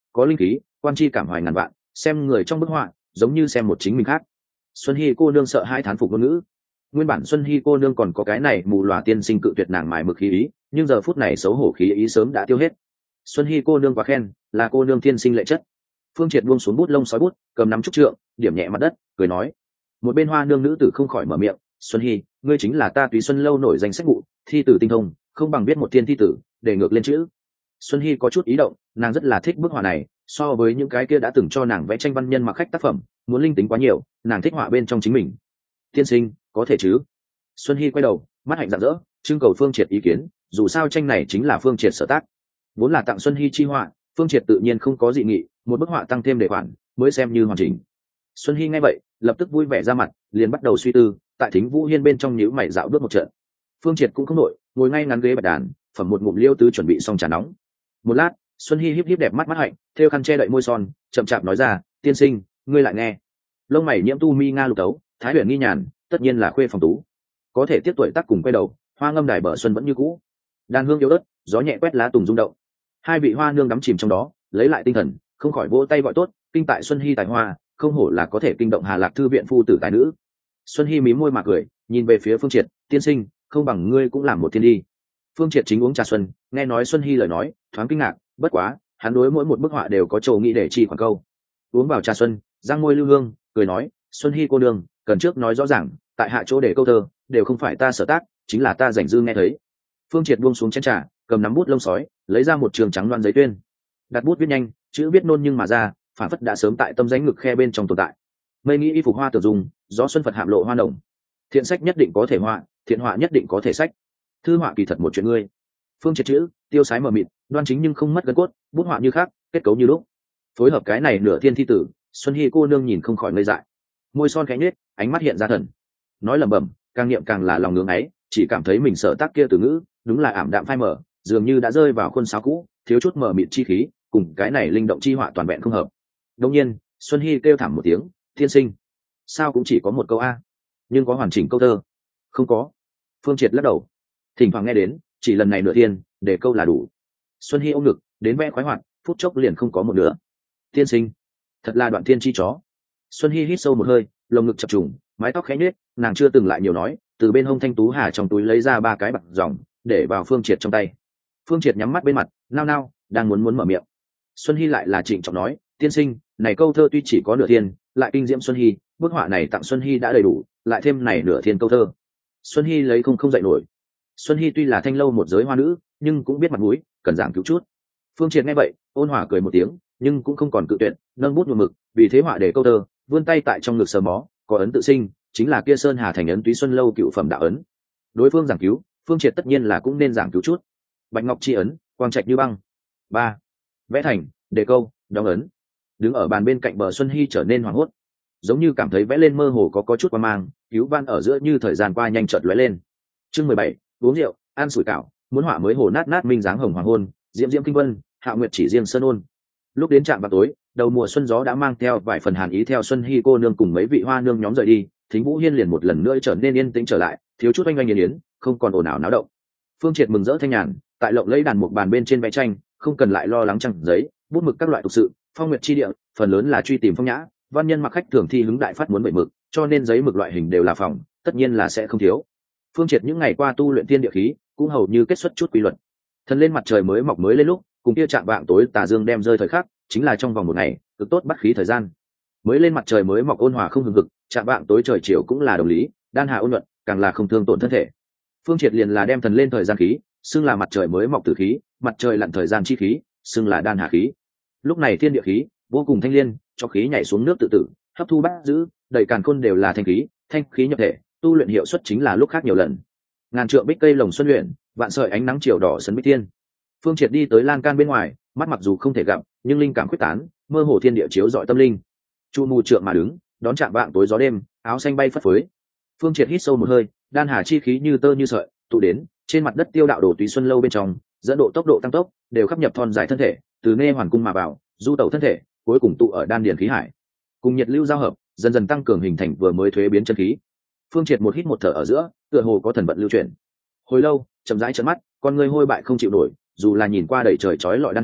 có linh khí, quan chi cảm hoài ngàn vạn, xem người trong bức họa giống như xem một chính mình khác. Xuân Hy cô nương sợ hai thán phục ngôn ngữ. Nguyên bản Xuân Hy cô nương còn có cái này mù lòa tiên sinh cự tuyệt nàng mài mực khí ý, nhưng giờ phút này xấu hổ khí ý sớm đã tiêu hết. Xuân Hy cô nương quá khen, là cô nương tiên sinh lệ chất. Phương Triệt buông xuống bút lông sói bút, cầm nắm trúc trượng, điểm nhẹ mặt đất, cười nói. Một bên hoa nương nữ tử không khỏi mở miệng, Xuân Hy, ngươi chính là ta Túy Xuân lâu nổi danh sách ngụ, thi tử tinh thông, không bằng biết một tiên thi tử, để ngược lên chữ. Xuân Hy có chút ý động, nàng rất là thích bức họa này, so với những cái kia đã từng cho nàng vẽ tranh văn nhân mặc khách tác phẩm, muốn linh tính quá nhiều, nàng thích họa bên trong chính mình. Tiên sinh, có thể chứ? Xuân Hy quay đầu, mắt hạnh rạng rỡ, trưng cầu Phương Triệt ý kiến, dù sao tranh này chính là Phương Triệt sở tác, vốn là tặng Xuân Hy chi họa, Phương Triệt tự nhiên không có dị nghị, một bức họa tăng thêm đề khoản, mới xem như hoàn chỉnh. Xuân Hy nghe vậy, lập tức vui vẻ ra mặt, liền bắt đầu suy tư, tại Thính Vũ Hiên bên trong nhíu mày dạo bước một trận. Phương Triệt cũng không nổi, ngồi ngay ngắn ghế bạch đàn, phẩm một ngụm liêu tứ chuẩn bị xong trà nóng. Một lát, Xuân Hy híp híp đẹp mắt mắt hạnh, thêu khăn che đậy môi son, chậm chạp nói ra, tiên sinh, ngươi lại nghe. Lông mày nhiễm tu mi nga lục tấu, thái huyền nghi nhàn, tất nhiên là khuê phòng tú. Có thể tiếp tuổi tác cùng quay đầu, hoa ngâm đài bờ xuân vẫn như cũ. Đàn hương yếu ớt, gió nhẹ quét lá tùng rung động. Hai vị hoa nương đắm chìm trong đó, lấy lại tinh thần, không khỏi vỗ tay gọi tốt, kinh tại Xuân Hy tài hoa, không hổ là có thể kinh động Hà Lạc thư viện phu tử tài nữ. Xuân Hy mím môi mà cười, nhìn về phía Phương Triệt, tiên sinh, không bằng ngươi cũng làm một thiên đi. Phương Triệt chính uống trà xuân, nghe nói Xuân Hy lời nói, thoáng kinh ngạc, bất quá, hắn đối mỗi một bức họa đều có trầu nghĩ để chỉ khoảng câu. Uống vào trà xuân, giang môi lưu hương, cười nói, Xuân Hy cô nương, cần trước nói rõ ràng, tại hạ chỗ để câu thơ, đều không phải ta sở tác, chính là ta rảnh dư nghe thấy. Phương Triệt buông xuống chén trà, cầm nắm bút lông sói, lấy ra một trường trắng loan giấy tuyên, đặt bút viết nhanh, chữ viết nôn nhưng mà ra, phản phất đã sớm tại tâm rãnh ngực khe bên trong tồn tại. Mây nghĩ y phục hoa tưởng dùng, gió xuân phật hạm lộ hoa nồng. Thiện sách nhất định có thể họa, thiện họa nhất định có thể sách. Thư họa kỳ thật một chuyện ngươi. Phương Triệt chữ, tiêu sái mờ mịt, đoan chính nhưng không mất gân cốt, bút họa như khác, kết cấu như lúc. Phối hợp cái này nửa thiên thi tử, Xuân Hy cô nương nhìn không khỏi ngây dại. Môi son khẽ nhếch, ánh mắt hiện ra thần. Nói lẩm bẩm, càng niệm càng là lòng ngưỡng ấy, chỉ cảm thấy mình sợ tác kia từ ngữ, đúng là ảm đạm phai mờ, dường như đã rơi vào khuôn sáo cũ, thiếu chút mờ mịt chi khí, cùng cái này linh động chi họa toàn vẹn không hợp. Đương nhiên, Xuân Hy kêu thảm một tiếng, tiên sinh, sao cũng chỉ có một câu a, nhưng có hoàn chỉnh câu thơ? Không có. Phương Triệt lắc đầu. Thỉnh thoảng nghe đến, chỉ lần này nửa thiên, để câu là đủ. Xuân Hy ôm ngực, đến vẽ khoái hoạt, phút chốc liền không có một nữa. Tiên sinh, thật là đoạn thiên chi chó. Xuân Hy hít sâu một hơi, lồng ngực chập trùng, mái tóc khẽ nhếch, nàng chưa từng lại nhiều nói, từ bên hông thanh tú hà trong túi lấy ra 3 cái bạc dòng, để vào Phương Triệt trong tay. Phương Triệt nhắm mắt bên mặt, nao nao, đang muốn mở miệng. Xuân Hy lại là trịnh trọng nói, tiên sinh, này câu thơ tuy chỉ có nửa thiên, lại kinh diễm Xuân Hy, bức họa này tặng Xuân Hy đã đầy đủ, lại thêm này nửa thiên câu thơ. Xuân Hy lấy không dậy nổi. Xuân Hy tuy là thanh lâu một giới hoa nữ, nhưng cũng biết mặt mũi, cần giảng cứu chút. Phương Triệt nghe vậy, ôn hòa cười một tiếng, nhưng cũng không còn cự tuyệt, nâng bút nhuộm mực, vì thế họa để câu thơ, vươn tay tại trong ngực sờ mó, có ấn tự sinh, chính là kia Sơn Hà thành ấn Túy Xuân lâu cựu phẩm đạo ấn. Đối phương giảng cứu, Phương Triệt tất nhiên là cũng nên giảng cứu chút. Bạch ngọc chi ấn, quang trạch như băng. 3. Vẽ thành, đề câu, đóng ấn. Đứng ở bàn bên cạnh bờ Xuân Hy trở nên hoảng hốt, giống như cảm thấy vẽ lên mơ hồ có chút qua mang, cứu van ở giữa như thời gian qua nhanh chợt lóe lên. Chương 17, uống rượu, ăn sủi cảo, muốn họa mới hồ nát minh dáng hồng hoàng hôn, diễm diễm kinh vân, hạ nguyệt chỉ riêng sơn ôn. Lúc đến trạm vào tối, đầu mùa xuân gió đã mang theo vài phần hàn ý theo Xuân Hy cô nương cùng mấy vị hoa nương nhóm rời đi, Thính Vũ Hiên liền một lần nữa trở nên yên tĩnh trở lại, thiếu chút oanh oanh yến không còn ồn ào náo động. Phương Triệt mừng rỡ thanh nhàn, tại lộng lấy đàn một bàn bên trên vẽ tranh, không cần lại lo lắng trang giấy, bút mực các loại tục sự, phong nguyệt chi địa, phần lớn là truy tìm phong nhã, văn nhân mặc khách thường thi hứng đại phát muốn bảy mực, cho nên giấy mực loại hình đều là phòng, tất nhiên là sẽ không thiếu. Phương Triệt những ngày qua tu luyện thiên địa khí, cũng hầu như kết xuất chút quy luật. Thần lên mặt trời mới mọc mới lên lúc, cùng kia chạm vạng tối tà dương đem rơi thời khắc, chính là trong vòng một ngày, cực tốt bắt khí thời gian. Mới lên mặt trời mới mọc ôn hòa không hừng hực, chạm vạng tối trời chiều cũng là đồng lý, đan hà ôn nhuận, càng là không thương tổn thân thể. Phương Triệt liền là đem thần lên thời gian khí, xưng là mặt trời mới mọc tử khí, mặt trời lặn thời gian chi khí, xưng là đan hà khí. Lúc này thiên địa khí vô cùng thanh liên, cho khí nhảy xuống nước tự tử, hấp thu bắt giữ, đầy càn khôn đều là thanh khí nhập thể, tu luyện hiệu suất chính là lúc khác nhiều lần. Ngàn trượng bích cây lồng xuân luyện, vạn sợi ánh nắng chiều đỏ sấn bích thiên. Phương Triệt đi tới lan can bên ngoài, mắt mặc dù không thể gặp, nhưng linh cảm quyết tán, mơ hồ thiên địa chiếu dọi tâm linh. Chu mù trượng mà đứng, đón chạm vạng tối gió đêm, áo xanh bay phất phới. Phương Triệt hít sâu một hơi, đan hà chi khí như tơ như sợi, tụ đến trên mặt đất tiêu đạo đổ Túy Xuân lâu bên trong, dẫn độ tốc độ tăng tốc, đều khắp nhập thon dài thân thể, từ nê hoàn cung mà vào, du tẩu thân thể, cuối cùng tụ ở đan điền khí hải, cùng nhiệt lưu giao hợp, dần dần tăng cường hình thành vừa mới thuế biến chân khí. Phương Triệt một hít một thở ở giữa, tựa hồ có thần vận lưu chuyển. Hồi lâu, chậm rãi trợn mắt, con người hôi bại không chịu nổi, dù là nhìn qua đầy trời chói lọi đan hà,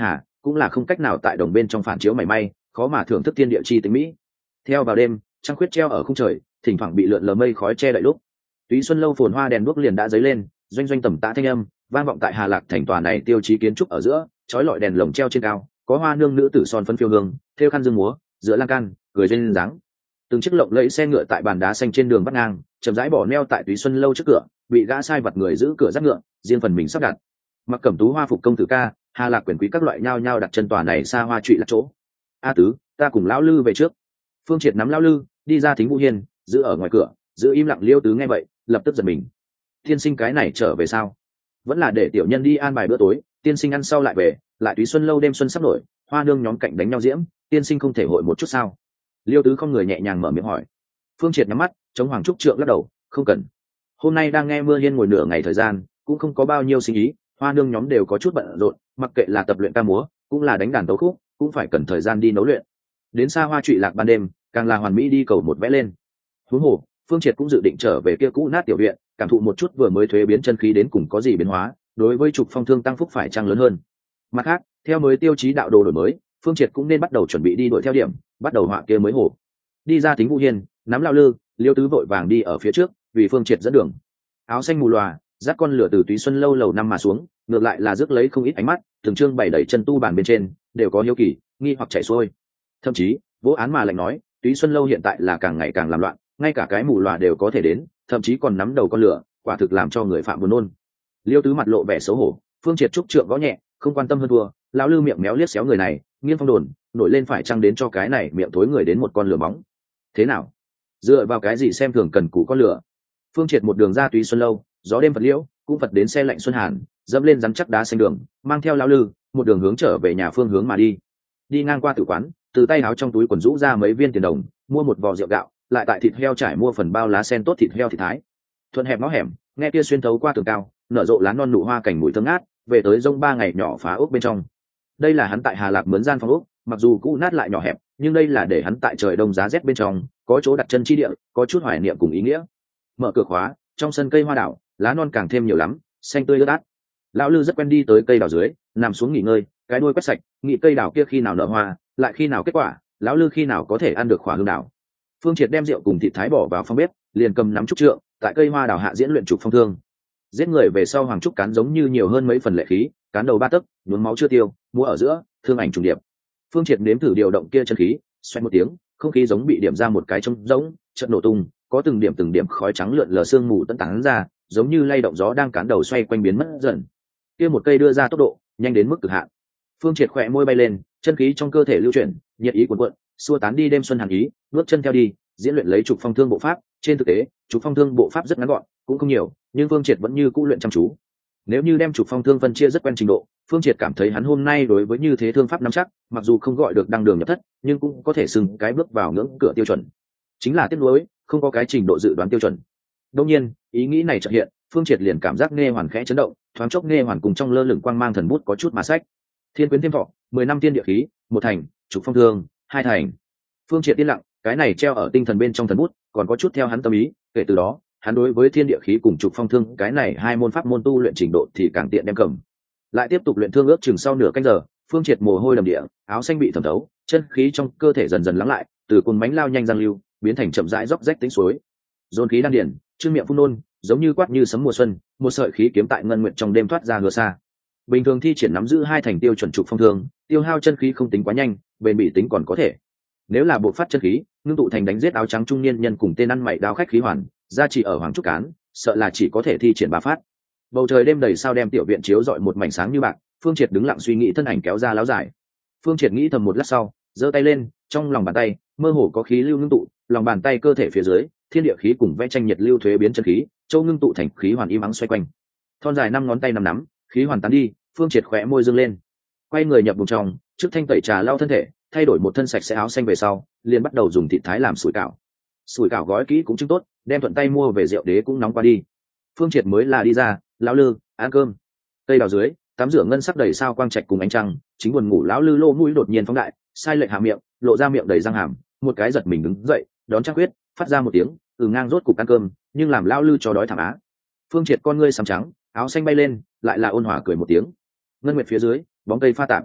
cũng là không cách nào tại đồng bên trong phản chiếu mảy may, khó mà thưởng thức thiên địa chi tính mỹ. Theo vào đêm, trăng khuyết treo ở khung trời, thỉnh thoảng bị lượn lờ mây khói che đậy lúc, Túy Xuân lâu phồn hoa đèn đuốc liền đã dấy lên, doanh doanh tầm tạ thanh âm vang vọng tại Hà Lạc thành tòa này tiêu chí kiến trúc ở giữa, chói lọi đèn lồng treo trên cao, có hoa nương nữ tử son phấn phiêu hương, thêu khăn dương múa, giữa lan can, cười duyên dáng. Từng chiếc lộng lẫy xe ngựa tại bàn đá xanh trên đường bắt ngang, chậm rãi bỏ neo tại Túy Xuân lâu trước cửa, bị gã sai vặt người giữ cửa dắt ngựa, riêng phần mình sắp đặt. Mặc cẩm tú hoa phục công tử ca, Hà Lạc quyền quý các loại nhao nhao đặt chân tòa này xa hoa trụy là chỗ. A tứ, ta cùng lão lư về trước. Phương Triệt nắm lão lư đi ra thính vũ hiên, giữ ở ngoài cửa, giữ im lặng. Liêu tứ nghe vậy lập tức giật mình. Tiên sinh cái này trở về sao? Vẫn là để tiểu nhân đi an bài bữa tối, tiên sinh ăn sau lại về. Lại Túy Xuân lâu đêm xuân sắp nổi, hoa nương nhóm cạnh đánh nhau diễm, tiên sinh không thể hội một chút sao? Liêu tứ không người nhẹ nhàng mở miệng hỏi. Phương Triệt nhắm mắt, chống hoàng trúc trượng lắc đầu, không cần. Hôm nay đang nghe mưa hiên ngồi nửa ngày thời gian, cũng không có bao nhiêu sinh ý, hoa nương nhóm đều có chút bận rộn, mặc kệ là tập luyện ca múa, cũng là đánh đàn tấu khúc, cũng phải cần thời gian đi nấu luyện. Đến xa hoa trụy lạc ban đêm, càng là hoàn mỹ đi cầu một vẽ lên. Huống hồ, Phương Triệt cũng dự định trở về kia cũ nát tiểu viện, cảm thụ một chút vừa mới thuế biến chân khí đến cùng có gì biến hóa, đối với trục phong thương tăng phúc phải chăng lớn hơn. Mặt khác, theo mới tiêu chí đạo đồ đổi mới, Phương Triệt cũng nên bắt đầu chuẩn bị đi đuổi theo điểm, bắt đầu họa kia mới hồ. Đi ra tính vũ hiên, nắm lao lư, Liêu tứ vội vàng đi ở phía trước, vì Phương Triệt dẫn đường. Áo xanh mù lòa, dắt con lửa từ Túy Xuân lâu lầu năm mà xuống, ngược lại là rước lấy không ít ánh mắt, từng trương bày đẩy chân tu bàn bên trên, đều có hiếu kỳ, nghi hoặc chảy xuôi. Thậm chí, vô án mà lạnh nói, Túy Xuân lâu hiện tại là càng ngày càng làm loạn, ngay cả cái mù lòa đều có thể đến, thậm chí còn nắm đầu con lửa, quả thực làm cho người phạm buồn nôn. Liêu tứ mặt lộ vẻ xấu hổ, Phương Triệt trúc trượng gõ nhẹ, không quan tâm hơn thua, lão lư miệng méo liếc xéo người này, nghiêng phong đồn, nổi lên phải chăng đến cho cái này miệng thối người đến một con lửa bóng. Thế nào? Dựa vào cái gì xem thường cần cù con lửa? Phương Triệt một đường ra Túy Xuân lâu, gió đêm phật liễu, cũng phật đến xe lạnh xuân hàn, dẫm lên rắn chắc đá xanh đường, mang theo lão lư, một đường hướng trở về nhà phương hướng mà đi. Đi ngang qua tử quán, từ tay áo trong túi quần rũ ra mấy viên tiền đồng, mua một vò rượu gạo, lại tại thịt heo trải mua phần bao lá sen tốt thịt heo thịt thái. Thuận hẹp ngõ hẻm, nghe kia xuyên thấu qua tường cao, nở rộ lá non nụ hoa cảnh mùi thơm ngát, về tới rông 3 ngày nhỏ phá ốc bên trong. Đây là hắn tại Hà Lạc mướn gian phòng ốc, mặc dù cũ nát lại nhỏ hẹp, nhưng đây là để hắn tại trời đông giá rét bên trong, có chỗ đặt chân chi địa, có chút hoài niệm cùng ý nghĩa. Mở cửa khóa, trong sân cây hoa đảo, lá non càng thêm nhiều lắm, xanh tươi ướt át. Lão lư rất quen đi tới cây đào dưới, nằm xuống nghỉ ngơi, cái đuôi quét sạch, nghĩ cây đào kia khi nào nở hoa, lại khi nào kết quả, lão lư khi nào có thể ăn được quả hương đào. Phương Triệt đem rượu cùng thịt thái bỏ vào phòng bếp, liền cầm nắm trúc trượng, tại cây hoa đào hạ diễn luyện trục phong thương. Giết người về sau hoàng trúc cán giống như nhiều hơn mấy phần lệ khí, cán đầu 3 tấc, nhuốm máu chưa tiêu, múa ở giữa, thương ảnh trùng điệp. Phương Triệt nếm thử điều động kia chân khí, xoay một tiếng, không khí giống bị điểm ra một cái trống rỗng, chợt nổ tung, có từng điểm khói trắng lượn lờ sương mù tấn tán ra, giống như lay động gió đang cán đầu xoay quanh biến mất dần. Kia một cây đưa ra tốc độ nhanh đến mức cực hạn. Phương Triệt khỏe môi bay lên, chân khí trong cơ thể lưu chuyển, nhiệt ý cuồn cuộn, xua tán đi đêm xuân hàn ý, bước chân theo đi, diễn luyện lấy trục phong thương bộ pháp. Trên thực tế, trục phong thương bộ pháp rất ngắn gọn, cũng không nhiều, nhưng Phương Triệt vẫn như cũ luyện chăm chú. Nếu như đem trục phong thương phân chia rất quen trình độ, Phương Triệt cảm thấy hắn hôm nay đối với như thế thương pháp nắm chắc, mặc dù không gọi được đăng đường nhập thất, nhưng cũng có thể xưng cái bước vào ngưỡng cửa tiêu chuẩn. Chính là tiếc nuối, không có cái trình độ dự đoán tiêu chuẩn. Đương nhiên, ý nghĩ này chợt hiện, Phương Triệt liền cảm giác nghe hoàn khẽ chấn động, thoáng chốc nghe hoàn cùng trong lơ lửng quang mang thần bút có chút mà sách. Thiên quyến thêm thọ, 10 năm tiên địa khí, 1 thành, trục phong thương, 2 thành. Phương Triệt yên lặng, cái này treo ở tinh thần bên trong thần bút, còn có chút theo hắn tâm ý, kể từ đó, hắn đối với thiên địa khí cùng trục phong thương cái này hai môn pháp môn tu luyện trình độ thì càng tiện đem cầm. Lại tiếp tục luyện thương ước chừng sau nửa canh giờ, Phương Triệt mồ hôi đầm địa, áo xanh bị thẩm thấu, chân khí trong cơ thể dần dần lắng lại, từ cuồng bánh lao nhanh giang lưu, biến thành chậm rãi róc rách tĩnh suối. Dồn khí đan điển, trương miệng phun nôn, giống như quát như sấm mùa xuân, một sợi khí kiếm tại ngân nguyện trong đêm thoát ra ngựa xa. Bình thường thi triển nắm giữ 2 thành tiêu chuẩn trục phong thương, tiêu hao chân khí không tính quá nhanh, bền bỉ tính còn có thể. Nếu là bộ phát chân khí, ngưng tụ thành đánh giết áo trắng trung niên nhân cùng tên ăn mày đao khách khí hoàn, gia trị ở hoàng trúc cán, sợ là chỉ có thể thi triển 3 phát. Bầu trời đêm đầy sao đem tiểu viện chiếu rọi một mảnh sáng như bạc. Phương Triệt đứng lặng suy nghĩ, thân ảnh kéo ra láo dài. Phương Triệt nghĩ thầm một lát sau, giơ tay lên, trong lòng bàn tay mơ hồ có khí lưu ngưng tụ, lòng bàn tay cơ thể phía dưới, thiên địa khí cùng vẽ tranh nhiệt lưu thuế biến chân khí, châu ngưng tụ thành khí hoàn im ắng xoay quanh. Thon dài 5 ngón tay nắm, khí hoàn tán đi, Phương Triệt khỏe môi dương lên, quay người nhập vùng trong, trước thanh tẩy trà lau thân thể, thay đổi một thân sạch sẽ áo xanh về sau, liền bắt đầu dùng thịt thái làm sủi cảo. Sủi cảo gói kỹ cũng chứng tốt, đem thuận tay mua về rượu đế cũng nóng qua đi. Phương Triệt mới là đi ra, lão lư ăn cơm. Cây đào dưới, tắm rửa ngân sắc đầy sao quang trạch cùng ánh trăng, chính buồn ngủ lão lư lô mũi đột nhiên phóng đại, sai lệch hạ miệng, lộ ra miệng đầy răng hàm, một cái giật mình đứng dậy, đón Trác Quyết, phát ra một tiếng, ngang rốt cục ăn cơm, nhưng làm lão lư cho đói thẳng á. Phương Triệt con ngươi sám trắng, áo xanh bay lên, lại là ôn hòa cười một tiếng. Ngân nguyệt phía dưới, bóng cây pha tạm.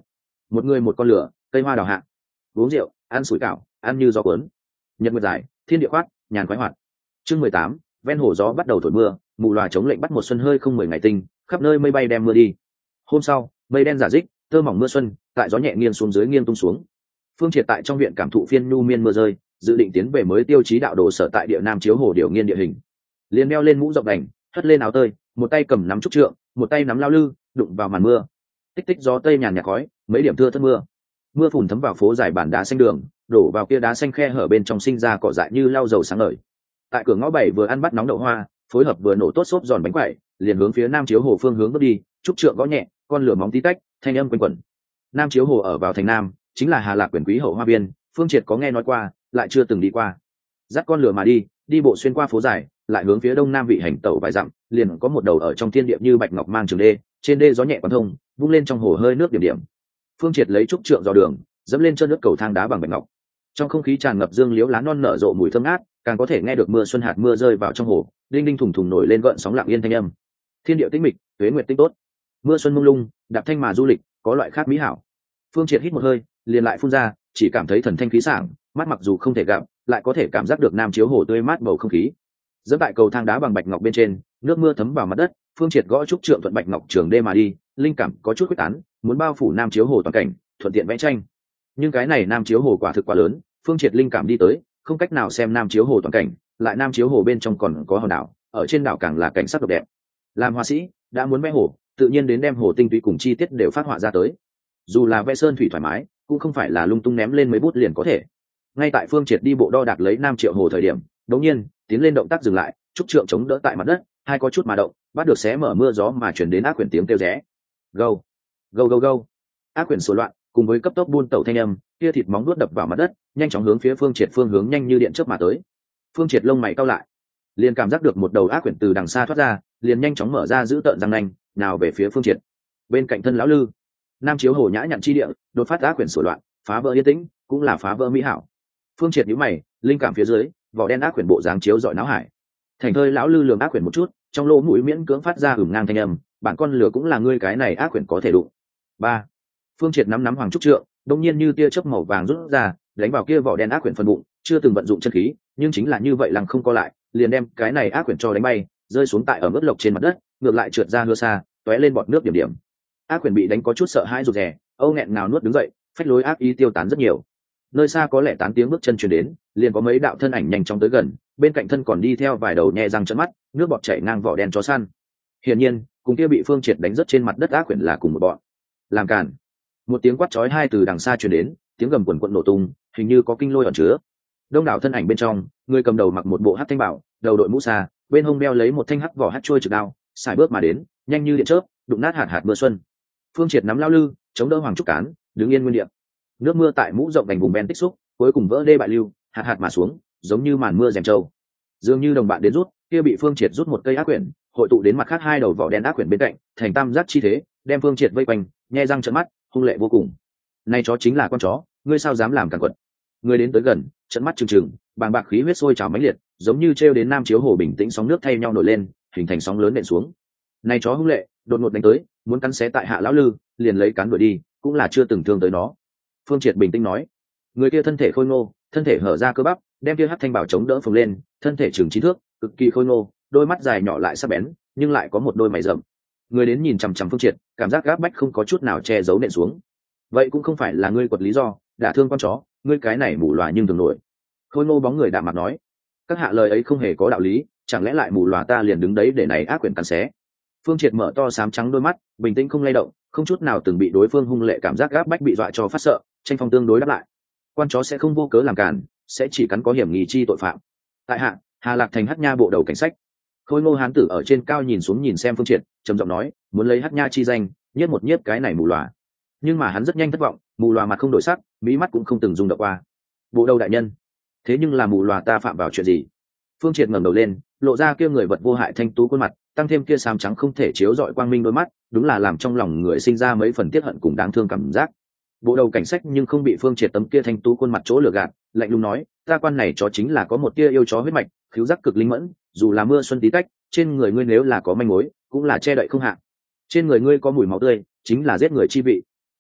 một người một con lửa, cây hoa đào hạ, uống rượu, ăn sủi cảo, ăn như gió cuốn. Nhật nguyệt dài, thiên địa khoát, nhàn khoái hoạt. Chương 18, ven hồ gió bắt đầu thổi mưa, mù loà chống lệnh bắt một xuân hơi không 10 ngày tinh, khắp nơi mây bay đem mưa đi. Hôm sau, mây đen giả dích, tơ mỏng mưa xuân, tại gió nhẹ nghiêng xuống dưới nghiêng tung xuống. Phương Triệt tại trong viện cảm thụ phiên nhu miên mưa rơi, dự định tiến về mới tiêu chí đạo đồ sở tại địa nam chiếu hồ điều nghiên địa hình. Liền đeo lên mũ rộng đành, hất lên áo tơi, một tay cầm nắm trúc trượng, một tay nắm lao lư, đụng vào màn mưa. Tích tích gió tây nhàn nhạt khói, mấy điểm thưa thớt mưa. Mưa phùn thấm vào phố dài bản đá xanh đường, đổ vào kia đá xanh khe hở bên trong sinh ra cỏ dại như lau dầu sáng ngời. Tại cửa ngõ 7 vừa ăn bắt nóng đậu hoa, phối hợp vừa nổ tốt xốp giòn bánh quẩy, liền hướng phía nam chiếu hồ phương hướng bước đi, trúc trượng gõ nhẹ, con lửa móng tí tách, thanh âm quanh quẩn. Nam chiếu hồ ở vào thành nam, chính là Hà Lạc quyền quý hậu hoa viên, Phương Triệt có nghe nói qua, lại chưa từng đi qua. Dắt con lửa mà đi, đi bộ xuyên qua phố dài, lại hướng phía đông nam vị hành tẩu vài dặm, liền có một đầu ở trong thiên địa như bạch ngọc mang trường đê, trên đê gió nhẹ quán thông, vung lên trong hồ hơi nước điểm điểm. Phương Triệt lấy trúc trượng dò đường, dẫm lên chân nước cầu thang đá bằng bạch ngọc. Trong không khí tràn ngập dương liễu lá non nở rộ mùi thơm ngát, càng có thể nghe được mưa xuân hạt mưa rơi vào trong hồ, đinh đinh thùng thùng nổi lên gợn sóng lặng yên thanh âm. Thiên địa tĩnh mịch, tuế nguyệt tinh tốt. Mưa xuân mông lung, đạp thanh mà du lịch, có loại khác mỹ hảo. Phương Triệt hít một hơi, liền lại phun ra, chỉ cảm thấy thần thanh khí sảng, mắt mặc dù không thể gặp, lại có thể cảm giác được nam chiếu hồ tươi mát bầu không khí. Dẫm tại cầu thang đá bằng bạch ngọc bên trên, nước mưa thấm vào mặt đất, Phương Triệt gõ trúc trượng thuận bạch ngọc trường đê mà đi, linh cảm có chút quyết tán, muốn bao phủ nam chiếu hồ toàn cảnh, thuận tiện vẽ tranh. Nhưng cái này nam chiếu hồ quả thực quá lớn, Phương Triệt linh cảm đi tới, không cách nào xem nam chiếu hồ toàn cảnh, lại nam chiếu hồ bên trong còn có hòn đảo, ở trên đảo càng là cảnh sắc độc đẹp. Làm họa sĩ, đã muốn vẽ hồ, tự nhiên đến đem hồ tinh túy cùng chi tiết đều phát họa ra tới. Dù là vẽ sơn thủy thoải mái, cũng không phải là lung tung ném lên mấy bút liền có thể. Ngay tại Phương Triệt đi bộ đo đạc lấy nam triệu hồ thời điểm, đột nhiên, tiến lên động tác dừng lại, trúc trượng chống đỡ tại mặt đất, hai có chút mà động, bắt được xé mở mưa gió mà chuyển đến ác quyển tiếng kêu rẽ. Gâu, gâu gâu gâu. Ác quyển sổ loạn, cùng với cấp tốc buôn tẩu thanh âm, kia thịt móng vuốt đập vào mặt đất, nhanh chóng hướng phía Phương Triệt phương hướng nhanh như điện chớp mà tới. Phương Triệt lông mày cau lại, liền cảm giác được một đầu ác quyển từ đằng xa thoát ra, liền nhanh chóng mở ra giữ tợn răng nanh, nào về phía Phương Triệt. Bên cạnh thân lão lư, nam chiếu hồ nhã nhặn chi địa, đột phát ác quyển sổ loạn, phá vỡ yên tĩnh, cũng là phá vỡ mỹ hảo. Phương Triệt nhíu mày, linh cảm phía dưới, vỏ đen ác quyển bộ dáng chiếu rọi náo hải. Thành thơi lão lư lườm ác quyển một chút, trong lỗ mũi miễn cưỡng phát ra hửng ngang thanh âm, bản con lửa cũng là ngươi cái này ác quyển có thể đụng. Ba. Phương Triệt nắm hoàng trúc trượng, đông nhiên như tia chớp màu vàng rút ra, đánh vào kia vỏ đen ác quyển phần bụng, chưa từng vận dụng chân khí, nhưng chính là như vậy lằng không co lại, liền đem cái này ác quyển cho đánh bay, rơi xuống tại ở mức lộc trên mặt đất, ngược lại trượt ra hưa xa, tóe lên bọt nước điểm điểm. Ác quyển bị đánh có chút sợ hãi rụt rè, âu nghẹn ngào nuốt đứng dậy, phách lối ác ý tiêu tán rất nhiều. Nơi xa có lẽ tán tiếng bước chân truyền đến, liền có mấy đạo thân ảnh nhanh chóng tới gần, bên cạnh thân còn đi theo vài đầu nhẹ răng trợn mắt, nước bọt chảy ngang vỏ đen chó săn. Hiển nhiên, cùng kia bị Phương Triệt đánh rất trên mặt đất ác quyển là cùng một bọn. Làm cản. Một tiếng quát chói hai từ đằng xa truyền đến, tiếng gầm quần quật nổ tung, hình như có kinh lôi ẩn chứa. Đông đảo thân ảnh bên trong, người cầm đầu mặc một bộ hắc thanh bảo, đầu đội mũ xa, bên hông đeo lấy một thanh hắc vỏ hắc trôi trực đao, xài bước mà đến, nhanh như điện chớp, đụng nát hạt hạt mưa xuân. Phương Triệt nắm lao lư, chống đỡ hoàng trúc cán, đứng yên nguyên địa. Nước mưa tại mũ rộng vành vùng ven tích xúc, cuối cùng vỡ đê bại lưu, hạt hạt mà xuống, giống như màn mưa rèm trâu. Dường như đồng bạn đến rút, kia bị Phương Triệt rút một cây ác quyển, hội tụ đến mặt khác hai đầu vỏ đen ác quyển bên cạnh, thành tam giác chi thế, đem Phương Triệt vây quanh, nhe răng trợn mắt, hung lệ vô cùng. Nay chó chính là con chó, ngươi sao dám làm càn quật? Ngươi đến tới gần, trợn mắt trừng trừng, bàng bạc khí huyết sôi trào mãnh liệt, giống như trêu đến nam chiếu hồ bình tĩnh sóng nước thay nhau nổi lên, hình thành sóng lớn nện xuống. Nay chó hung lệ, đột ngột đánh tới, muốn cắn xé tại hạ lão lư, liền lấy cán đuổi đi, cũng là chưa từng thương tới nó. Phương Triệt bình tĩnh nói, người kia thân thể khôi ngô, thân thể hở ra cơ bắp, đem kia hắc thanh bảo chống đỡ phồng lên, thân thể chừng trí thước, cực kỳ khôi ngô, đôi mắt dài nhỏ lại sắc bén, nhưng lại có một đôi mày rậm. Người đến nhìn chằm chằm Phương Triệt, cảm giác gáp bách không có chút nào che giấu nện xuống. Vậy cũng không phải là ngươi quật lý do, đả thương con chó, ngươi cái này mù lòa nhưng thường nổi. Khôi ngô bóng người đạm mặt nói, các hạ lời ấy không hề có đạo lý, chẳng lẽ lại mù lòa ta liền đứng đấy để này ác quyển cắn xé? Phương Triệt mở to xám trắng đôi mắt, bình tĩnh không lay động, không chút nào từng bị đối phương hung lệ cảm giác gáp bách bị dọa cho phát sợ, tranh phong tương đối đáp lại. Quan chó sẽ không vô cớ làm cản, sẽ chỉ cắn có hiểm nghi chi tội phạm. Tại hạ, Hà Lạc Thành Hắc Nha bộ đầu cảnh sách. Khôi ngô hán tử ở trên cao nhìn xuống nhìn xem Phương Triệt, trầm giọng nói, muốn lấy Hắc Nha chi danh, nhiếp một nhiếp cái này mù lòa. Nhưng mà hắn rất nhanh thất vọng, mù lòa mặt không đổi sắc, mí mắt cũng không từng rung động qua. Bộ đầu đại nhân, thế nhưng là mù lòa ta phạm vào chuyện gì? Phương Triệt ngẩng đầu lên, lộ ra kia người vật vô hại thanh tú khuôn mặt, tăng thêm kia xám trắng không thể chiếu rọi quang minh đôi mắt, đúng là làm trong lòng người sinh ra mấy phần tiếc hận cùng đáng thương cảm giác. Bộ đầu cảnh sách nhưng không bị Phương Triệt tấm kia thanh tú khuôn mặt chỗ lừa gạt, lạnh lùng nói, ta quan này chó chính là có một tia yêu chó huyết mạch, khiếu giác cực linh mẫn, dù là mưa xuân tí tách, trên người ngươi nếu là có manh mối, cũng là che đậy không hạ. Trên người ngươi có mùi máu tươi, chính là giết người chi vị.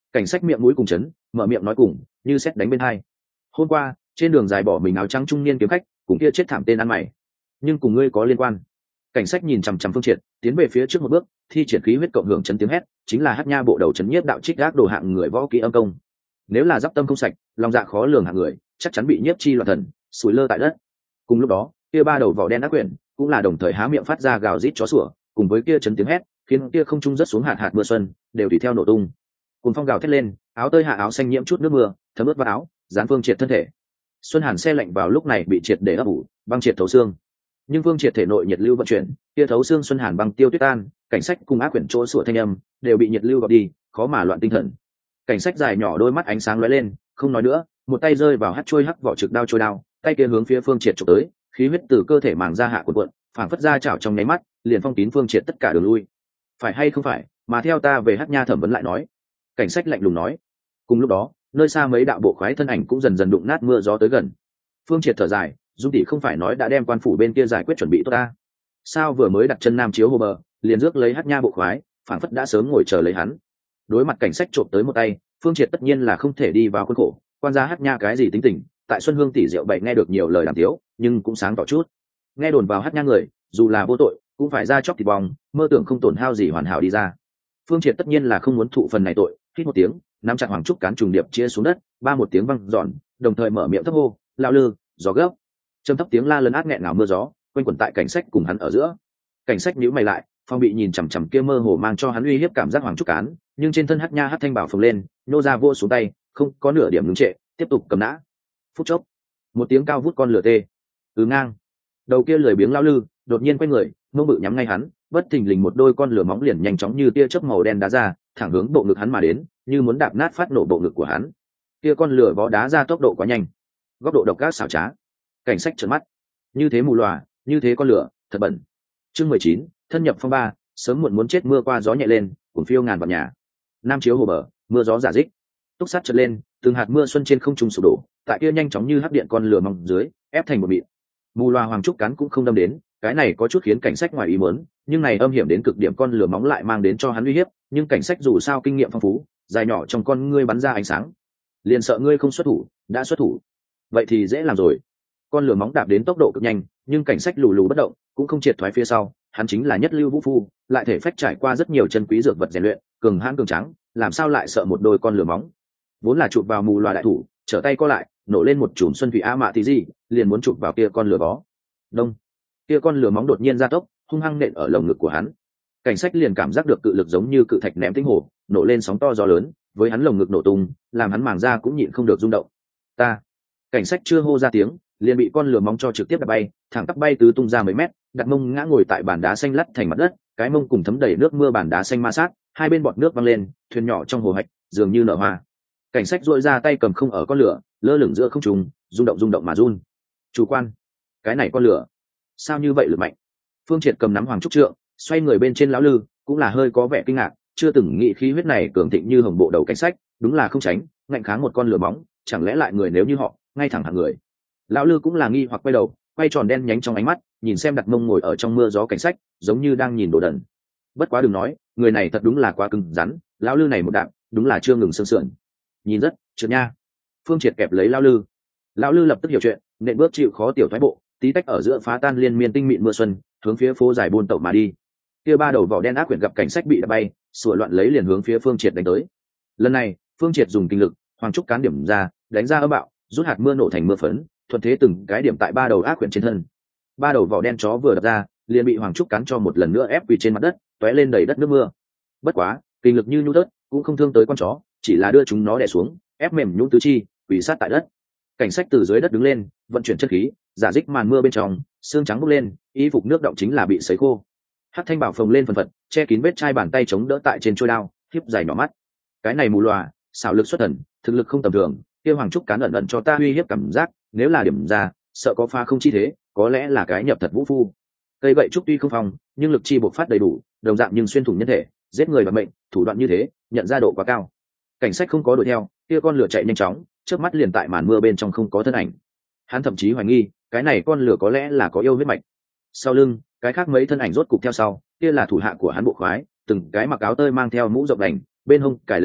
Cảnh sách miệng mũi cùng chấn, mở miệng nói cùng như sét đánh bên hai. Hôm qua trên đường dài bỏ mình áo trắng trung niên kiếm khách cùng kia chết thảm tên ăn mày, nhưng cùng ngươi có liên quan. Cảnh sách nhìn chằm chằm Phương Triệt, tiến về phía trước một bước, thi triển khí huyết cộng hưởng chấn tiếng hét, chính là Hắc Nha bộ đầu chấn nhiếp đạo trích gác đồ hạng người võ kỹ âm công. Nếu là giáp tâm không sạch, lòng dạ khó lường hạng người, chắc chắn bị nhiếp chi loạn thần, sủi lơ tại đất. Cùng lúc đó, kia ba đầu vỏ đen ác quyển cũng là đồng thời há miệng phát ra gào rít chó sủa, cùng với kia chấn tiếng hét, khiến kia không trung rất xuống hạt hạt mưa xuân, đều tùy theo nổ tung. Cùng phong gào thét lên, áo tơi hạ áo xanh nhiễm chút nước mưa, thấm ướt vào áo, dán Phương Triệt thân thể. Xuân hàn xe lạnh vào lúc này bị triệt để ấp ủ, băng triệt thấu xương. Nhưng Phương Triệt thể nội nhiệt lưu vận chuyển, kia thấu xương xuân hàn băng tiêu tuyết tan, cảnh sách cùng ác quyển chỗ sủa thanh âm đều bị nhiệt lưu gọt đi, khó mà loạn tinh thần. Cảnh sách dài nhỏ đôi mắt ánh sáng lóe lên, không nói nữa, một tay rơi vào hắt trôi hắc vỏ trực đao trôi đao, tay kia hướng phía Phương Triệt chụp tới, khí huyết từ cơ thể màng ra hạ cuộn cuộn, phảng phất ra chảo trong nháy mắt, liền phong kín Phương Triệt tất cả đường lui. Phải hay không phải, mà theo ta về Hắc Nha thẩm vấn lại nói. Cảnh sách lạnh lùng nói. Cùng lúc đó, nơi xa mấy đạo bộ khoái thân ảnh cũng dần dần đụng nát mưa gió tới gần. Phương Triệt thở dài, Dung tỷ không phải nói đã đem quan phủ bên kia giải quyết chuẩn bị tốt ta? Sao vừa mới đặt chân nam chiếu hồ bờ, liền rước lấy Hắc Nha bộ khoái, phảng phất đã sớm ngồi chờ lấy hắn. Đối mặt cảnh sách trộm tới một tay, Phương Triệt tất nhiên là không thể đi vào khuôn khổ, quan gia Hắc Nha cái gì tính tình, tại Xuân Hương tỷ rượu bậy nghe được nhiều lời đàm tiếu, nhưng cũng sáng tỏ chút. Nghe đồn vào Hắc Nha người, dù là vô tội, cũng phải ra chóc thịt bong, mơ tưởng không tổn hao gì hoàn hảo đi ra. Phương Triệt tất nhiên là không muốn thụ phần này tội, hít một tiếng, nắm chặt hoàng trúc cán trùng điệp chia xuống đất, ba một tiếng vang giòn, đồng thời mở miệng thấp hô, lão lư, gió gấp. Trầm thấp tiếng la lớn át nghẹn ngào mưa gió, quanh quẩn tại cảnh sách cùng hắn ở giữa. Cảnh sách nhíu mày lại, phong bị nhìn chằm chằm kia mơ hồ mang cho hắn uy hiếp cảm giác hoàng trúc cán, nhưng trên thân Hắc Nha Hắc Thanh bảo phồng lên, nô ra vô xuống tay, không có nửa điểm ngừng trệ, tiếp tục cầm nã. Phút chốc, một tiếng cao vút con lửa tê, ngang. Đầu kia lười biếng lão lư đột nhiên quay người, mông bự nhắm ngay hắn, bất thình lình một đôi con lửa móng liền nhanh chóng như tia chớp màu đen đá ra, thẳng hướng bộ ngực hắn mà đến, như muốn đạp nát phát nổ bộ ngực của hắn. Kia con lửa vó đá ra tốc độ quá nhanh, góc độ độc ác xảo trá. Cảnh sách trợn mắt, như thế mù lòa, như thế con lửa, thật bẩn. Chương 19, thân nhập phong ba, sớm muộn muốn chết mưa qua gió nhẹ lên, cuồng phiêu ngàn vạn nhà. Nam chiếu hồ bờ, mưa gió giả dích, túc sát trật lên, từng hạt mưa xuân trên không trung sụp đổ, tại kia nhanh chóng như hấp điện con lửa mong dưới, ép thành một mịn. Mù loà hoàng trúc cán cũng không đâm đến, cái này có chút khiến cảnh sách ngoài ý muốn, nhưng này âm hiểm đến cực điểm con lửa móng lại mang đến cho hắn uy hiếp, nhưng cảnh sách dù sao kinh nghiệm phong phú, dài nhỏ trong con ngươi bắn ra ánh sáng, liền sợ ngươi không xuất thủ, đã xuất thủ, vậy thì dễ làm rồi. Con lửa móng đạp đến tốc độ cực nhanh, nhưng cảnh sách lù lù bất động, cũng không triệt thoái phía sau, hắn chính là nhất lưu vũ phu, lại thể phách trải qua rất nhiều chân quý dược vật rèn luyện, cường hãn cường tráng, làm sao lại sợ một đôi con lửa móng. Vốn là chụp vào mù loà đại thủ, trở tay co lại, nổ lên một chùm xuân thủy a mạ tí gì, liền muốn chụp vào kia con lửa bó. Đông, kia con lửa móng đột nhiên ra tốc, hung hăng nện ở lồng ngực của hắn. Cảnh sách liền cảm giác được cự lực giống như cự thạch ném tinh hồ, nổ lên sóng to gió lớn, với hắn lồng ngực nổ tung, làm hắn màng da cũng nhịn không được rung động. Ta, cảnh sách chưa hô ra tiếng, liền bị con lửa móng cho trực tiếp đập bay, thẳng tắp bay tứ tung ra mấy mét, đặt mông ngã ngồi tại bàn đá xanh lắt thành mặt đất, cái mông cùng thấm đầy nước mưa bàn đá xanh ma sát, hai bên bọt nước văng lên, thuyền nhỏ trong hồ hạch dường như nở hoa. Cảnh sách duỗi ra tay cầm không ở con lửa, lơ lửng giữa không trung, rung động mà run. Chủ quan, cái này con lửa sao như vậy lực mạnh? Phương Triệt cầm nắm hoàng trúc trượng, xoay người bên trên lão lư, cũng là hơi có vẻ kinh ngạc, chưa từng nghĩ khí huyết này cường thịnh như hồng bộ đầu cảnh sách, đúng là không tránh, ngạnh kháng một con lửa móng, chẳng lẽ lại người nếu như họ, ngay thẳng hàng người. Lão lư cũng là nghi hoặc quay đầu, quay tròn đen nhánh trong ánh mắt, nhìn xem đặt mông ngồi ở trong mưa gió cảnh sách, giống như đang nhìn đồ đần. Bất quá đừng nói, người này thật đúng là quá cứng rắn, lão lư này một đạm, đúng là chưa ngừng sương sườn. Nhìn rất trượt nha. Phương Triệt kẹp lấy lão lư lập tức hiểu chuyện, nện bước chịu khó tiểu thoái bộ, tí tách ở giữa phá tan liên miên tinh mịn mưa xuân, hướng phía phố dài buôn tẩu mà đi. Kia ba đầu vỏ đen ác quyển gặp cảnh sách bị đập bay, sủa loạn lấy liền hướng phía Phương Triệt đánh tới. Lần này, Phương Triệt dùng kinh lực, hoàng trúc cán điểm ra, đánh ra âm bạo, rút hạt mưa nổ thành mưa phấn, thuận thế từng cái điểm tại ba đầu ác quyển trên thân. Ba đầu vỏ đen chó vừa đập ra, liền bị hoàng trúc cán cho một lần nữa ép quỳ trên mặt đất, tóe lên đầy đất nước mưa. Bất quá, kinh lực như nhu tớt, cũng không thương tới con chó, chỉ là đưa chúng nó đè xuống, ép mềm nhũn tứ chi, quỳ sát tại đất. Cảnh sách từ dưới đất đứng lên, vận chuyển chân khí, giả dích màn mưa bên trong, xương trắng bốc lên, y phục nước động chính là bị sấy khô. Hắc Thanh bảo phồng lên phần phật, che kín vết chai bàn tay chống đỡ tại trên trôi đao, hiếp dài nhỏ mắt. Cái này mù lòa, xảo lực xuất thần, thực lực không tầm thường, kia hoàng trúc cán ẩn ẩn cho ta uy hiếp cảm giác, nếu là điểm ra, sợ có pha không chi thế, có lẽ là cái nhập thật vũ phu. Cây gậy trúc tuy không phòng, nhưng lực chi bộc phát đầy đủ, đồng dạng nhưng xuyên thủng nhân thể, giết người và mệnh, thủ đoạn như thế, nhận ra độ quá cao. Cảnh sách không có đuổi theo, kia con lửa chạy nhanh chóng, trước mắt liền tại màn mưa bên trong không có thân ảnh. Hắn thậm chí hoài nghi, cái này con lửa có lẽ là có yêu huyết mạch. Sau lưng, cái khác mấy thân ảnh rốt cục theo sau, kia là thủ hạ của hắn bộ khoái, từng cái mặc áo tơi mang theo mũ rộng đành, bên hông cài lấy đao,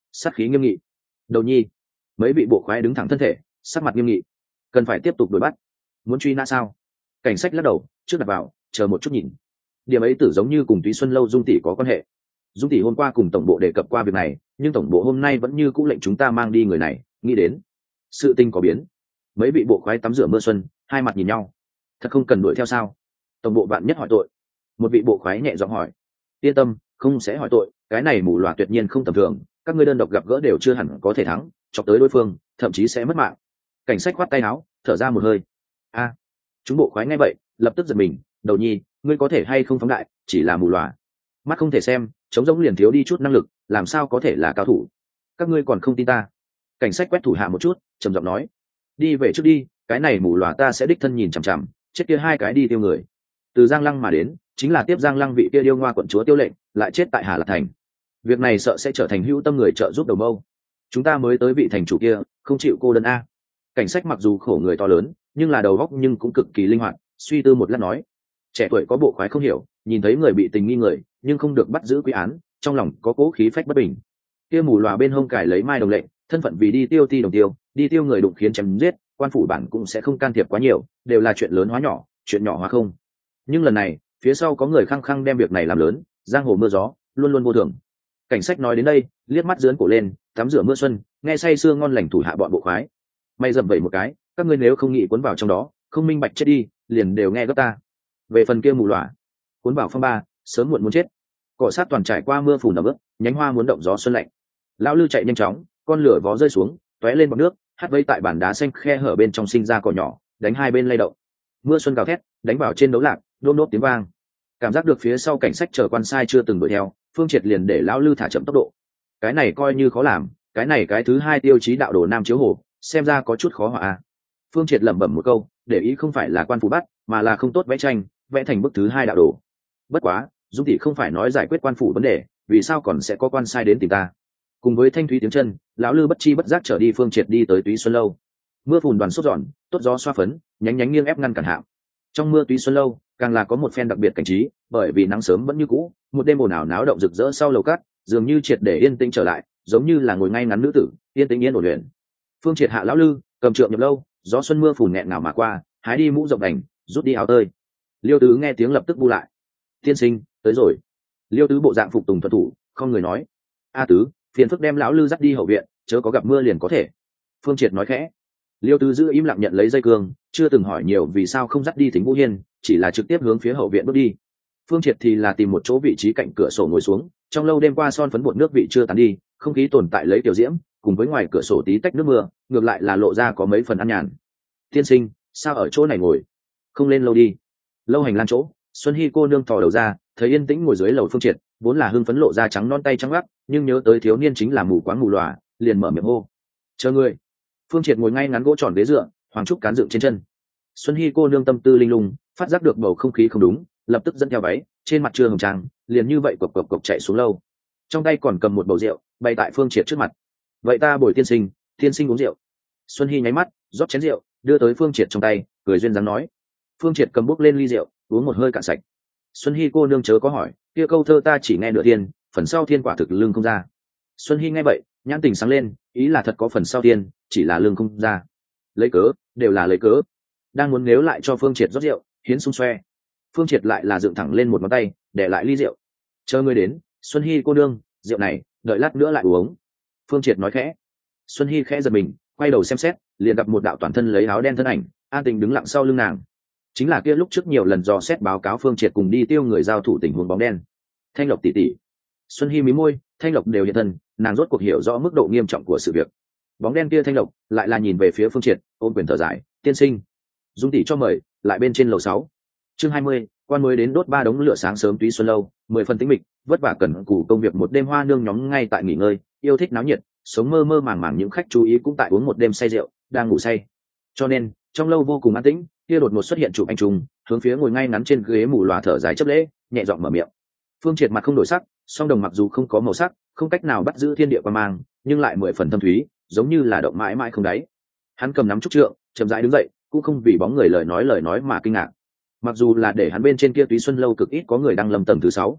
sát khí nghiêm nghị. Đầu nhi, mấy vị bộ khoái đứng thẳng thân thể, sắc mặt nghiêm nghị. Cần phải tiếp tục đuổi bắt. Muốn truy nã sao? Cảnh sách lắc đầu, trước đặt vào, chờ một chút nhìn. Điểm ấy tử giống như cùng Túy Xuân lâu Dung tỷ có quan hệ. Dung tỷ hôm qua cùng tổng bộ đề cập qua việc này, nhưng tổng bộ hôm nay vẫn như cũ lệnh chúng ta mang đi người này, nghĩ đến sự tình có biến. Mấy vị bộ khoái tắm rửa mưa xuân, hai mặt nhìn nhau. Thật không cần đuổi theo sao? Tổng bộ bạn nhất hỏi tội. Một vị bộ khoái nhẹ giọng hỏi. Yên tâm, không sẽ hỏi tội, cái này mù loà tuyệt nhiên không tầm thường, các ngươi đơn độc gặp gỡ đều chưa hẳn có thể thắng, chọc tới đối phương, thậm chí sẽ mất mạng. Cảnh sách khoát tay áo, thở ra một hơi. A, chúng bộ khoái nghe vậy, lập tức giật mình. Đầu nhi, ngươi có thể hay không phóng đại, chỉ là mù loà, mắt không thể xem, chống giống liền thiếu đi chút năng lực, làm sao có thể là cao thủ? Các ngươi còn không tin ta? Cảnh sách quét thủ hạ một chút, trầm giọng nói. Đi về trước đi, cái này mù loà ta sẽ đích thân nhìn chằm chằm, chết kia hai cái đi tiêu người. Từ Giang Lăng mà đến, chính là tiếp Giang Lăng vị kia điêu ngoa quận chúa Tiêu Lệnh, lại chết tại Hà Lạc Thành. Việc này sợ sẽ trở thành hữu tâm người trợ giúp đầu mâu. Chúng ta mới tới vị thành chủ kia, không chịu cô đơn a. Cảnh sách mặc dù khổ người to lớn, nhưng là đầu óc nhưng cũng cực kỳ linh hoạt, suy tư một lát nói. Trẻ tuổi có bộ khoái không hiểu, nhìn thấy người bị tình nghi người, nhưng không được bắt giữ quy án, trong lòng có cố khí phách bất bình. Kia mù lòa bên hông cải lấy mai đồng lệnh, thân phận vì đi tiêu ti đồng tiêu, đi tiêu người đụng khiến chém giết, quan phủ bản cũng sẽ không can thiệp quá nhiều, đều là chuyện lớn hóa nhỏ, chuyện nhỏ hóa không. Nhưng lần này, phía sau có người khăng khăng đem việc này làm lớn, giang hồ mưa gió, luôn luôn vô thường. Cảnh sách nói đến đây, liếc mắt giớn cổ lên, tắm rửa mưa xuân, nghe say sưa ngon lành thủ hạ bọn bộ khoái. May dầm vậy một cái, các ngươi nếu không nghĩ cuốn vào trong đó, không minh bạch chết đi, liền đều nghe gấp ta. Về phần kia mù lòa, cuốn vào phong ba, sớm muộn muốn chết. Cỏ sát toàn trải qua mưa phùn ẩm ướt, nhánh hoa muốn động gió xuân lạnh. Lão Lư chạy nhanh chóng, con lửa vó rơi xuống, tóe lên bọt nước, hắt vây tại bản đá xanh khe hở bên trong sinh ra cỏ nhỏ, đánh hai bên lay động. Mưa xuân gào thét, đánh vào trên đấu lạc, đôm đốt tiếng vang. Cảm giác được phía sau cảnh sách chờ quan sai chưa từng đuổi theo, Phương Triệt liền để Lão Lư thả chậm tốc độ. Cái này coi như khó làm, cái này cái thứ hai tiêu chí đạo đồ nam chiếu hồ, xem ra có chút khó hòa. Phương Triệt lẩm bẩm một câu, để ý không phải là quan phủ bắt, mà là không tốt vẽ tranh, vẽ thành bức thứ hai đạo đồ. Bất quá, Dung tỷ không phải nói giải quyết quan phủ vấn đề, vì sao còn sẽ có quan sai đến tìm ta? Cùng với thanh thúy tiếng chân, lão Lư bất chi bất giác trở đi Phương Triệt đi tới Túy Xuân lâu. Mưa phùn đoàn sốt giòn, tốt gió xoa phấn, nhánh nhánh nghiêng ép ngăn cản hạm. Trong mưa Túy Xuân lâu, càng là có một phen đặc biệt cảnh trí, bởi vì nắng sớm vẫn như cũ, một đêm ồn ào náo động rực rỡ sau lầu cát, dường như triệt để yên tĩnh trở lại, giống như là ngồi ngay ngắn nữ tử, yên tĩnh yên ổn luyện. Phương Triệt hạ lão Lư, cầm trượng nhập lâu, gió xuân mưa phùn nghẹn ngào mà qua, hái đi mũ rộng đành, rút đi áo tơi. Liêu Tứ nghe tiếng lập tức bu lại. Tiên sinh, tới rồi. Liêu Tứ bộ dạng phục tùng thuận thủ, không người nói. A Tứ, phiền phức đem lão Lư dắt đi hậu viện, chớ có gặp mưa liền có thể. Phương Triệt nói khẽ. Liêu Tứ giữ im lặng nhận lấy dây cương, chưa từng hỏi nhiều vì sao không dắt đi Thính Vũ Hiên, chỉ là trực tiếp hướng phía hậu viện bước đi. Phương Triệt thì là tìm một chỗ vị trí cạnh cửa sổ ngồi xuống, trong lâu đêm qua son phấn bột nước vị chưa tàn đi, không khí tồn tại lấy tiểu diễm, cùng với ngoài cửa sổ tí tách nước mưa, ngược lại là lộ ra có mấy phần ăn nhàn. Tiên sinh, sao ở chỗ này ngồi? Không lên lâu đi. Lâu hành lang chỗ, Xuân Hi cô nương thò đầu ra, thấy yên tĩnh ngồi dưới lầu Phương Triệt, vốn là hưng phấn lộ ra trắng non tay trắng gắt, nhưng nhớ tới thiếu niên chính là mù quáng mù lòa, liền mở miệng hô. Chờ ngươi. Phương Triệt ngồi ngay ngắn gỗ tròn ghế dựa, hoàng trúc cán dựng trên chân. Xuân Hi cô nương tâm tư linh lung, phát giác được bầu không khí không đúng, lập tức dẫn theo váy, trên mặt chưa hồng trang, liền như vậy cộc cộc cộc chạy xuống lâu. Trong tay còn cầm một bầu rượu, bày tại Phương Triệt trước mặt. Vậy ta bồi tiên sinh uống rượu. Xuân Hi nháy mắt, rót chén rượu, đưa tới Phương Triệt trong tay, cười duyên dáng nói. Phương Triệt cầm bốc lên ly rượu, uống một hơi cạn sạch. Xuân Hi cô nương chớ có hỏi, kia câu thơ ta chỉ nghe nửa thiên, phần sau thiên quả thực lương không ra. Xuân Hi nghe vậy, nhãn tình sáng lên, ý là thật có phần sau thiên, chỉ là lương không ra. Lấy cớ, đều là lấy cớ. Đang muốn nếu lại cho Phương Triệt rót rượu, hiến xung xoe. Phương Triệt lại là dựng thẳng lên một ngón tay, để lại ly rượu. Chờ ngươi đến, Xuân Hi cô nương, rượu này, đợi lát nữa lại uống. Phương Triệt nói khẽ. Xuân Hi khẽ giật mình, quay đầu xem xét, liền gặp một đạo toàn thân lấy áo đen thân ảnh, an tình đứng lặng sau lưng nàng. Chính là kia lúc trước nhiều lần dò xét báo cáo Phương Triệt cùng đi tiêu người giao thủ tình huống bóng đen. Thanh Lộc tỷ tỷ. Xuân Hi mí môi, Thanh Lộc đều hiện thân, nàng rốt cuộc hiểu rõ mức độ nghiêm trọng của sự việc. Bóng đen kia Thanh Lộc lại là nhìn về phía Phương Triệt, ôm quyền thở dài, tiên sinh, Dung tỷ cho mời, lại bên trên lầu 6. Chương 20, quan mới đến đốt 3 đống lửa sáng sớm Túy Xuân lâu, 10 phần tĩnh mịch, vất vả cần cù công việc một đêm hoa nương nhóm ngay tại nghỉ ngơi, yêu thích náo nhiệt, sống mơ mơ màng màng những khách chú ý cũng tại uống một đêm say rượu, đang ngủ say. Cho nên, trong lâu vô cùng an tĩnh, kia đột ngột xuất hiện chụp anh trùng, hướng phía ngồi ngay ngắn trên ghế mù lòa thở dài chấp lễ, nhẹ giọng mở miệng. Phương Triệt mặt không đổi sắc, song đồng mặc dù không có màu sắc, không cách nào bắt giữ thiên địa qua mang, nhưng lại 10 phần thâm thúy, giống như là động mãi mãi không đáy. Hắn cầm nắm trúc trượng, chậm rãi đứng dậy, cũng không vì bóng người lời nói mà kinh ngạc. Mặc dù là để hắn bên trên kia Túy Xuân lâu cực ít có người đang lâm tầng thứ 6,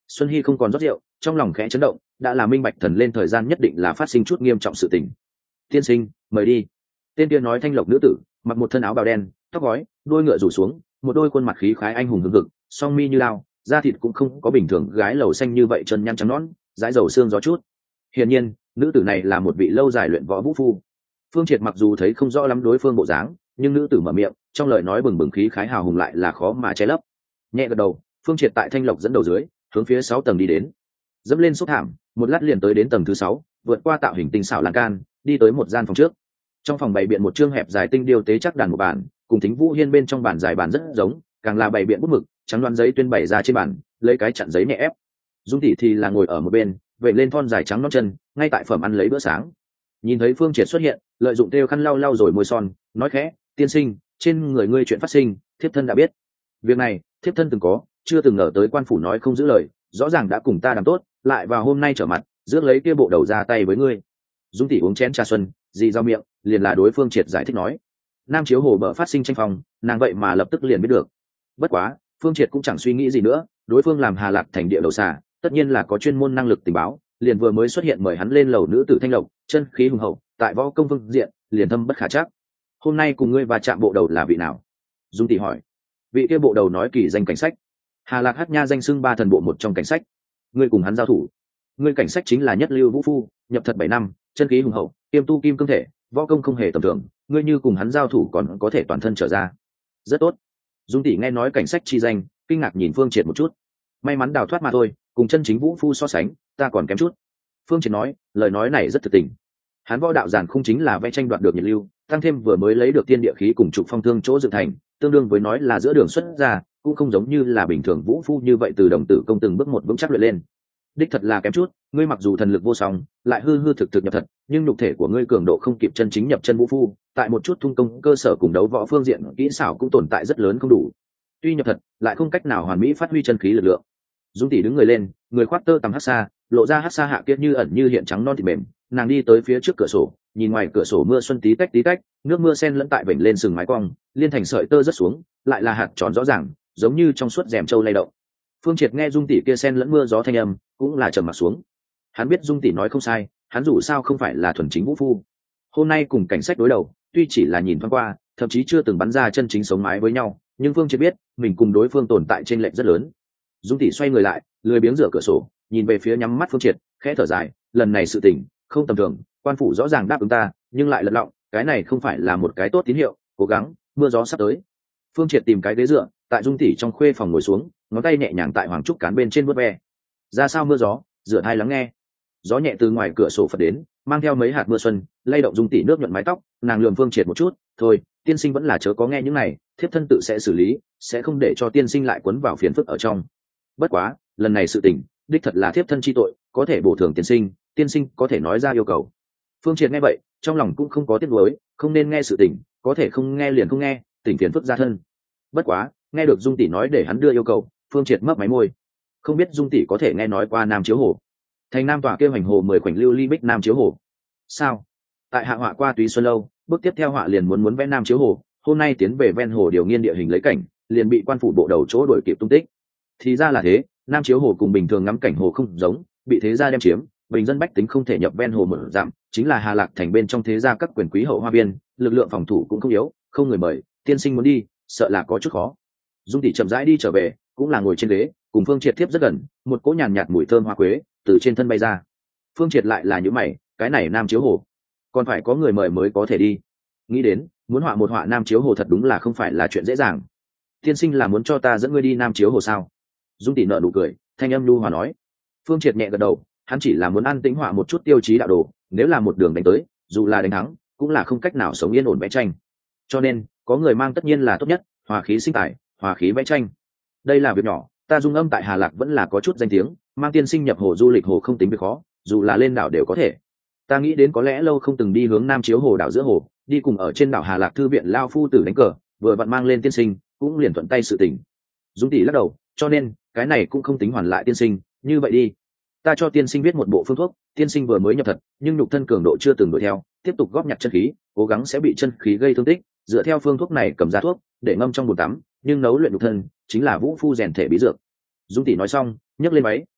Xuân Hy không còn rót rượu, trong lòng khẽ chấn động, đã là minh bạch thần lên thời gian nhất định là phát sinh chút nghiêm trọng sự tình. Tiên sinh, mời đi. Tên kia nói thanh lộc nữ tử, mặc một thân áo bào đen, tóc gói, đôi ngựa rủ xuống, một đôi khuôn mặt khí khái anh hùng hừng hực, song mi như lao, da thịt cũng không có bình thường gái lầu xanh như vậy, chân nhăn trắng nõn, dãi dầu xương gió chút. Hiển nhiên, nữ tử này là một vị lâu dài luyện võ vũ phu. Phương Triệt mặc dù thấy không rõ lắm đối phương bộ dáng, nhưng nữ tử mở miệng, trong lời nói bừng bừng khí khái hào hùng lại là khó mà che lấp. Nhẹ gật đầu, Phương Triệt tại thanh lộc dẫn đầu dưới, hướng phía 6 tầng đi đến. Dẫm lên xúc thảm, một lát liền tới đến tầng thứ 6, vượt qua tạo hình tinh xảo lan can, đi tới một gian phòng trước. Trong phòng bày biện một chương hẹp dài tinh điêu tế chắc đàn một bàn, cùng Thính Vũ Hiên bên trong bàn dài bàn rất giống, càng là bày biện bút mực, trắng đoán giấy tuyên bày ra trên bàn, lấy cái chặn giấy nhẹ ép. Dung tỷ thì là ngồi ở một bên, vậy lên thon dài trắng nõn chân, ngay tại phẩm ăn lấy bữa sáng. Nhìn thấy Phương Triệt xuất hiện, lợi dụng thêu khăn lau lau rồi môi son, nói khẽ, tiên sinh, trên người ngươi chuyện phát sinh, thiếp thân đã biết. Việc này, thiếp thân từng có, chưa từng ngờ tới quan phủ nói không giữ lời, rõ ràng đã cùng ta đàm tốt, lại vào hôm nay trở mặt, rước lấy kia bộ đầu ra tay với ngươi. Dung tỷ uống chén trà xuân, dị giao miệng, liền là đối Phương Triệt giải thích nói, Nam Chiếu Hồ bờ phát sinh tranh phòng, nàng vậy mà lập tức liền biết được. Bất quá, Phương Triệt cũng chẳng suy nghĩ gì nữa, đối phương làm Hà Lạc thành địa đầu xà, tất nhiên là có chuyên môn năng lực tình báo, liền vừa mới xuất hiện mời hắn lên lầu nữ tử thanh lộc, chân khí hùng hậu, tại võ công vương diện, liền thâm bất khả trắc. Hôm nay cùng ngươi và chạm bộ đầu là vị nào? Dung tỷ hỏi. Vị kia bộ đầu nói kỳ danh cảnh sách. Hà Lạc Hát Nha danh xưng 3 thần bộ một trong cảnh sách. Ngươi cùng hắn giao thủ. Ngươi cảnh sách chính là Nhất Lưu Vũ Phu, nhập thật 7 năm, chân khí hùng hậu, kiêm tu kim cương thể, võ công không hề tầm thường, ngươi như cùng hắn giao thủ còn có thể toàn thân trở ra. Rất tốt. Dung tỷ nghe nói cảnh sách chi danh, kinh ngạc nhìn Phương Triệt một chút. May mắn đào thoát mà thôi, cùng chân chính Vũ Phu so sánh, ta còn kém chút. Phương Triệt nói, lời nói này rất thực tình. Hắn võ đạo giản không chính là vẽ tranh đoạt được nhiệt lưu, tăng thêm vừa mới lấy được tiên địa khí cùng trục phong thương chỗ dựng thành, tương đương với nói là giữa đường xuất ra, cũng không giống như là bình thường Vũ Phu như vậy từ đồng tử công từng bước một vững chắc luyện lên. Đích thật là kém chút, ngươi mặc dù thần lực vô song, lại hư hư thực thực nhập thật, nhưng nhục thể của ngươi cường độ không kịp chân chính nhập chân Vũ Phu, tại một chút thung công cơ sở cùng đấu võ phương diện kỹ xảo cũng tồn tại rất lớn không đủ. Tuy nhập thật, lại không cách nào hoàn mỹ phát huy chân khí lực lượng. Dung tỷ đứng người lên, người khoác tơ tằm hắc sa, lộ ra hắc sa hạ kia như ẩn như hiện trắng non thịt mềm, nàng đi tới phía trước cửa sổ, nhìn ngoài cửa sổ mưa xuân tí tách, nước mưa sen lẫn tại vểnh lên sừng mái cong, liên thành sợi tơ rất xuống, lại là hạt tròn rõ ràng, giống như trong suốt rèm trâu lay động. Phương Triệt nghe Dung tỷ kia sen lẫn mưa gió thanh âm, cũng là trầm mặt xuống. Hắn biết Dung tỷ nói không sai, hắn dù sao không phải là thuần chính Vũ Phu. Hôm nay cùng cảnh sách đối đầu, tuy chỉ là nhìn thoáng qua, thậm chí chưa từng bắn ra chân chính sống mái với nhau, nhưng Phương Triệt biết, mình cùng đối phương tồn tại trên lệch rất lớn. Dung tỷ xoay người lại, lười biếng rửa cửa sổ, nhìn về phía nhắm mắt Phương Triệt, khẽ thở dài, lần này sự tình không tầm thường, quan phủ rõ ràng đáp ứng ta, nhưng lại lật lọng, cái này không phải là một cái tốt tín hiệu, cố gắng, mưa gió sắp tới. Phương Triệt tìm cái ghế dựa, tại Dung tỷ trong khuê phòng ngồi xuống, ngón tay nhẹ nhàng tại hoàng trúc cán bên trên vuốt ve. Ra sao mưa gió, rửa tai lắng nghe. Gió nhẹ từ ngoài cửa sổ phật đến, mang theo mấy hạt mưa xuân, lay động Dung tỷ nước nhuận mái tóc, nàng lườm Phương Triệt một chút, thôi, tiên sinh vẫn là chớ có nghe những này, thiếp thân tự sẽ xử lý, sẽ không để cho tiên sinh lại quấn vào phiền phức ở trong. Bất quá, lần này sự tình, đích thật là thiếp thân chi tội, có thể bổ thường tiên sinh có thể nói ra yêu cầu. Phương Triệt nghe vậy, trong lòng cũng không có tiếc nuối, không nên nghe sự tình, có thể không nghe liền không nghe, tỉnh phiền phức ra thân. Bất quá, nghe được Dung tỷ nói để hắn đưa yêu cầu, Phương Triệt mấp máy môi. Không biết Dung tỷ có thể nghe nói qua Nam Chiếu Hồ. Thành Nam tòa kêu hành hồ 10 khoảnh lưu ly bích Nam Chiếu Hồ. Sao? Tại hạ họa qua Túy Xuân lâu, bước tiếp theo họa liền muốn vẽ Nam Chiếu Hồ, hôm nay tiến về ven hồ điều nghiên địa hình lấy cảnh, liền bị quan phủ bộ đầu chỗ đuổi kịp tung tích. Thì ra là thế, Nam Chiếu Hồ cùng bình thường ngắm cảnh hồ không giống, bị thế gia đem chiếm, bình dân bách tính không thể nhập ven hồ mở dặm, chính là Hà Lạc thành bên trong thế gia các quyền quý hậu hoa viên, lực lượng phòng thủ cũng không yếu, không người mời, tiên sinh muốn đi, sợ là có chút khó. Dung tỷ chậm rãi đi trở về, cũng là ngồi trên ghế, cùng Phương Triệt tiếp rất gần, một cỗ nhàn nhạt mùi thơm hoa quế từ trên thân bay ra. Phương Triệt lại là những mày, cái này Nam Chiếu Hồ, còn phải có người mời mới có thể đi. Nghĩ đến, muốn họa một họa Nam Chiếu Hồ thật đúng là không phải là chuyện dễ dàng. Tiên sinh là muốn cho ta dẫn ngươi đi Nam Chiếu Hồ sao? Dung tỷ nở nụ cười, thanh âm nhu hòa nói. Phương Triệt nhẹ gật đầu, hắn chỉ là muốn ăn tĩnh họa một chút tiêu chí đạo đồ, nếu là một đường đánh tới, dù là đánh thắng, cũng là không cách nào sống yên ổn vẽ tranh. Cho nên, có người mang tất nhiên là tốt nhất, hòa khí sinh tài, hòa khí vẽ tranh. Đây là việc nhỏ, ta Dung Âm tại Hà Lạc vẫn là có chút danh tiếng, mang tiên sinh nhập hồ du lịch hồ không tính việc khó, dù là lên đảo đều có thể. Ta nghĩ đến có lẽ lâu không từng đi hướng Nam Chiếu Hồ đảo giữa hồ, đi cùng ở trên đảo Hà Lạc thư viện lao phu tử đánh cờ, vừa vặn mang lên tiên sinh, cũng liền thuận tay sự tình. Dung tỷ lắc đầu, cho nên cái này cũng không tính hoàn lại tiên sinh, như vậy đi, ta cho tiên sinh viết một bộ phương thuốc, tiên sinh vừa mới nhập thật, nhưng nhục thân cường độ chưa từng đuổi theo, tiếp tục góp nhặt chân khí, cố gắng sẽ bị chân khí gây thương tích, dựa theo phương thuốc này cầm ra thuốc, để ngâm trong bồn tắm, nhưng nấu luyện nhục thân, chính là Vũ Phu rèn thể bí dược. Dung tỷ nói xong, nhấc lên váy,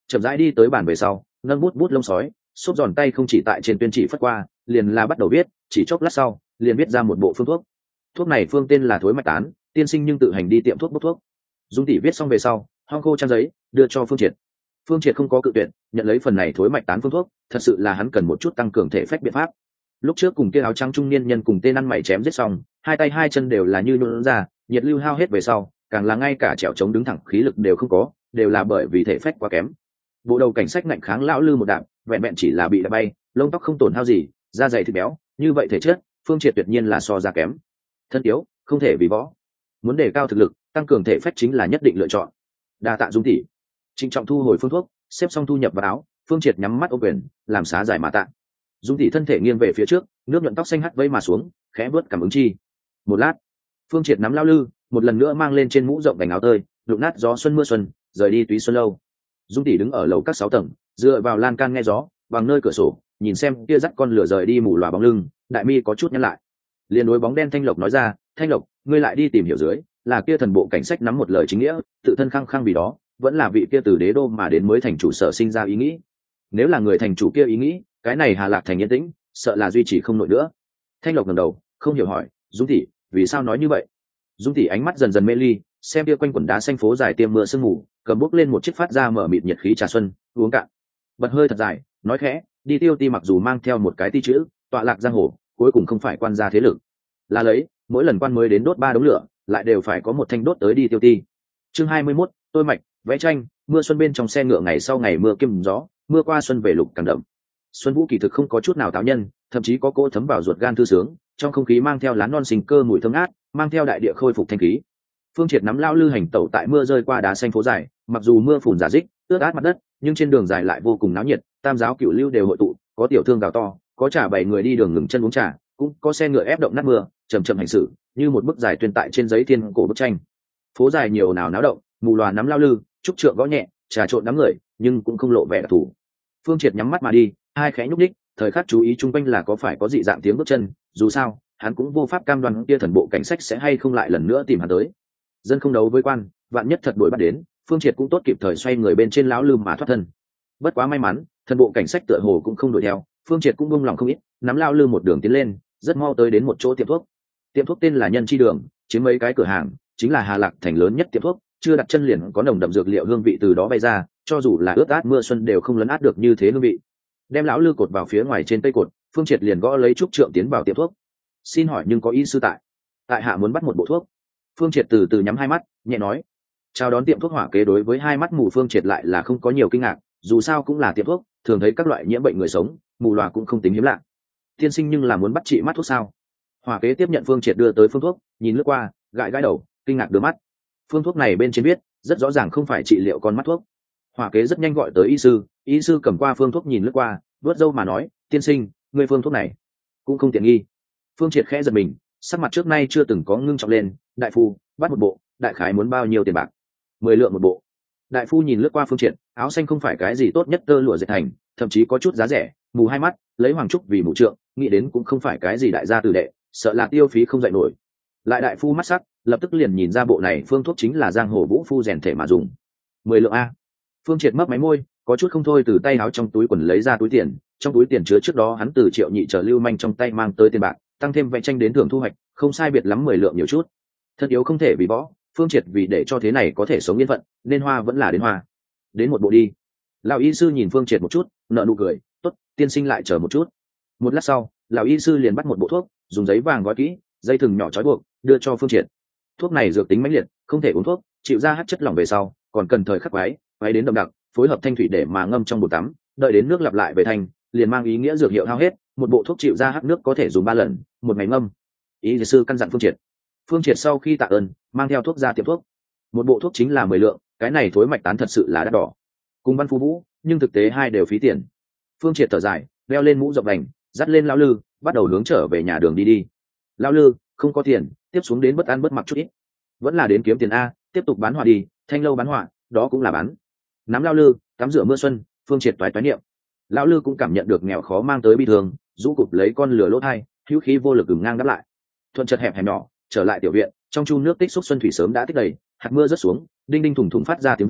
chậm rãi đi tới bàn về sau, nâng bút bút lông sói, xốp giòn tay không chỉ tại trên tuyên chỉ phất qua, liền là bắt đầu viết, chỉ chốc lát sau liền viết ra một bộ phương thuốc. Thuốc này phương tên là thối mạch tán, tiên sinh nhưng tự hành đi tiệm thuốc bốc thuốc. Dung tỷ viết xong về sau, hong khô trang giấy đưa cho Phương Triệt. Phương Triệt không có cự tuyệt, nhận lấy phần này thối mạch tán phương thuốc, thật sự là hắn cần một chút tăng cường thể phách biện pháp. Lúc trước cùng kia áo trắng trung niên nhân cùng tên ăn mày chém giết xong, hai tay hai chân đều là như nhũn ra, nhiệt lưu hao hết về sau, càng là ngay cả trèo chống đứng thẳng khí lực đều không có, đều là bởi vì thể phách quá kém. Bộ đầu cảnh sách ngạnh kháng lão lư một đạp, vẹn vẹn chỉ là bị đạp bay, lông tóc không tổn hao gì, da dày thịt béo, như vậy thể chất, Phương Triệt tuyệt nhiên là so ra kém. Thân yếu, không thể vì võ. Muốn đề cao thực lực, tăng cường thể phách chính là nhất định lựa chọn. Đa tạ Dung tỷ. Trịnh trọng thu hồi phương thuốc, xếp xong thu nhập vào áo, Phương Triệt nhắm mắt ôm quyền, làm xá giải mà tạ. Dung tỷ thân thể nghiêng về phía trước, nước nhuận tóc xanh hắt vây mà xuống, khẽ vớt cảm ứng chi. Một lát, Phương Triệt nắm lao lư, một lần nữa mang lên trên mũ rộng vành áo tơi, đụng nát gió xuân mưa xuân, rời đi Túy Xuân lâu. Dung tỷ đứng ở lầu các 6 tầng, dựa vào lan can nghe gió, bằng nơi cửa sổ, nhìn xem kia dắt con lửa rời đi mù lòa bóng lưng, đại mi có chút nhăn lại. Liền đối bóng đen Thanh Lộc nói ra, Thanh Lộc, ngươi lại đi tìm hiểu dưới, là kia thần bộ cảnh sách nắm một lời chính nghĩa, tự thân khăng khăng vì đó, vẫn là vị kia từ đế đô mà đến mới thành chủ sở sinh ra ý nghĩ. Nếu là người thành chủ kia ý nghĩ, cái này Hà Lạc thành yên tĩnh, sợ là duy trì không nổi nữa. Thanh Lộc ngẩng đầu, không hiểu hỏi, Dung tỷ, vì sao nói như vậy? Dung tỷ ánh mắt dần dần mê ly, xem kia quanh quần đá xanh phố dài tiêm mưa sương mù, cầm bốc lên một chiếc phát ra mở mịt nhiệt khí trà xuân, uống cạn. Bật hơi thật dài, nói khẽ, đi Tiêu Ti mặc dù mang theo một cái ti chữ, tọa lạc giang hồ, cuối cùng không phải quan gia thế lực. Là lấy, mỗi lần quan mới đến đốt 3 đống lửa, lại đều phải có một thanh đốt tới đi Tiêu Ti. Chương 21, tôi mạch, vẽ tranh, mưa xuân bên trong xe ngựa ngày sau ngày mưa kiêm gió, mưa qua xuân về lục càng đậm. Xuân Vũ kỳ thực không có chút nào táo nhân, thậm chí có cỗ thấm vào ruột gan thư sướng, trong không khí mang theo lá non sinh cơ mùi thơm ngát, mang theo đại địa khôi phục thanh khí. Phương Triệt nắm lao lư hành tẩu tại mưa rơi qua đá xanh phố dài, mặc dù mưa phùn rả rích, ướt át mặt đất, nhưng trên đường dài lại vô cùng náo nhiệt, tam giáo cửu lưu đều hội tụ, có tiểu thương gào to, có trà bày người đi đường ngừng chân uống trà, cũng có xe ngựa ép động nát mưa, chậm chậm hành xử, như một bức dài tuyên tại trên giấy thiên cổ bức tranh. Phố dài nhiều nào náo động, mù loà nắm lao lư, trúc trượng gõ nhẹ, trà trộn đám người, nhưng cũng không lộ vẻ đặc thù. Phương Triệt nhắm mắt mà đi, hai khẽ nhúc nhích, thời khắc chú ý chung quanh là có phải có dị dạng tiếng bước chân, dù sao, hắn cũng vô pháp cam đoan kia thần bộ cảnh sách sẽ hay không lại lần nữa tìm hắn tới. Dân không đấu với quan, vạn nhất thật đuổi bắt đến, Phương Triệt cũng tốt kịp thời xoay người bên trên lão lư mà thoát thân. Bất quá may mắn, thần bộ cảnh sách tựa hồ cũng không đuổi theo, Phương Triệt cũng buông lòng không ít, nắm lão lư một đường tiến lên, rất mau tới đến một chỗ tiệm thuốc. Tiệm thuốc tên là Nhân Chi Đường, chiếm mấy cái cửa hàng, chính là Hà Lạc thành lớn nhất tiệm thuốc, chưa đặt chân liền có nồng đậm dược liệu hương vị từ đó bay ra, cho dù là ướt át mưa xuân đều không lấn át được như thế hương vị. Đem lão lư cột vào phía ngoài trên cây cột, Phương Triệt liền gõ lấy trúc trượng tiến vào tiệm thuốc. Xin hỏi nhưng có y sư tại hạ muốn bắt một bộ thuốc. Phương Triệt từ từ nhắm hai mắt, nhẹ nói. Chào đón tiệm thuốc hỏa kế đối với hai mắt mù Phương Triệt lại là không có nhiều kinh ngạc, dù sao cũng là tiệm thuốc, thường thấy các loại nhiễm bệnh người sống, mù lòa cũng không tính hiếm lạ. Tiên sinh nhưng là muốn bắt trị mắt thuốc sao? Hỏa kế tiếp nhận Phương Triệt đưa tới phương thuốc, nhìn lướt qua, gãi gãi đầu, kinh ngạc đưa mắt. Phương thuốc này bên trên viết, rất rõ ràng không phải trị liệu con mắt thuốc. Hỏa kế rất nhanh gọi tới y sư cầm qua phương thuốc nhìn lướt qua, vớt râu mà nói, tiên sinh, người phương thuốc này cũng không tiện nghi. Phương Triệt khẽ giật mình, sắc mặt trước nay chưa từng có ngưng trọng lên, đại phu, bắt một bộ, đại khái muốn bao nhiêu tiền bạc? 10 lượng một bộ. Đại phu nhìn lướt qua Phương Triệt, áo xanh không phải cái gì tốt nhất tơ lụa dệt thành, thậm chí có chút giá rẻ, mù hai mắt, lấy hoàng trúc vì mũ trượng, nghĩ đến cũng không phải cái gì đại gia tử đệ, sợ là tiêu phí không dậy nổi. Lại đại phu mắt sắc, lập tức liền nhìn ra bộ này phương thuốc chính là giang hồ vũ phu rèn thể mà dùng. 10 lượng a. Phương Triệt mấp máy môi, có chút không thôi từ tay áo trong túi quần lấy ra túi tiền, trong túi tiền chứa trước đó hắn từ Triệu Nhị chờ lưu manh trong tay mang tới tiền bạc, tăng thêm vẽ tranh đến thưởng thu hoạch, không sai biệt lắm 10 lượng nhiều chút. Thật yếu không thể vì võ, Phương Triệt vì để cho thế này có thể sống yên phận, nên hoa vẫn là đến hoa. Đến một bộ đi. Lão y sư nhìn Phương Triệt một chút, nở nụ cười, tốt, tiên sinh lại chờ một chút. Một lát sau, lão y sư liền bắt một bộ thuốc, dùng giấy vàng gói kỹ, dây thừng nhỏ trói buộc, đưa cho Phương Triệt. Thuốc này dược tính mãnh liệt, không thể uống thuốc, chịu ra hắc chất lỏng về sau, còn cần thời khắc quái đến đậm đặc, phối hợp thanh thủy để mà ngâm trong bồn tắm, đợi đến nước lặp lại về thành, liền mang ý nghĩa dược hiệu hao hết, một bộ thuốc chịu ra hắc nước có thể dùng 3 lần, một ngày ngâm. Y sư căn dặn Phương Triệt. Phương Triệt sau khi tạ ơn, mang theo thuốc ra tiệm thuốc. Một bộ thuốc chính là 10 lượng, cái này thối mạch tán thật sự là đắt đỏ. Cùng Văn Phú Vũ, nhưng thực tế hai đều phí tiền. Phương Triệt thở dài, đeo lên mũ rộng vành, dắt lên lão lư, bắt đầu hướng trở về nhà đường đi. Lão lư, không có tiền, tiếp xuống đến bất ăn bất mặc chút ít. Vẫn là đến kiếm tiền a, tiếp tục bán họa đi, Thanh lâu bán họa, đó cũng là bán. Nắm lão lư, tắm rửa mưa xuân, Phương Triệt toái niệm. Lão lư cũng cảm nhận được nghèo khó mang tới bi thương, rũ cụp lấy con lửa lỗ thai, hữu khí vô lực ửng ngang đáp lại. Thuận chật hẹp hẻm nhỏ, trở lại tiểu viện, trong chu nước tích xúc xuân thủy sớm đã tích đầy, hạt mưa rớt xuống, đinh đinh thủng thủng phát ra tiếng vang,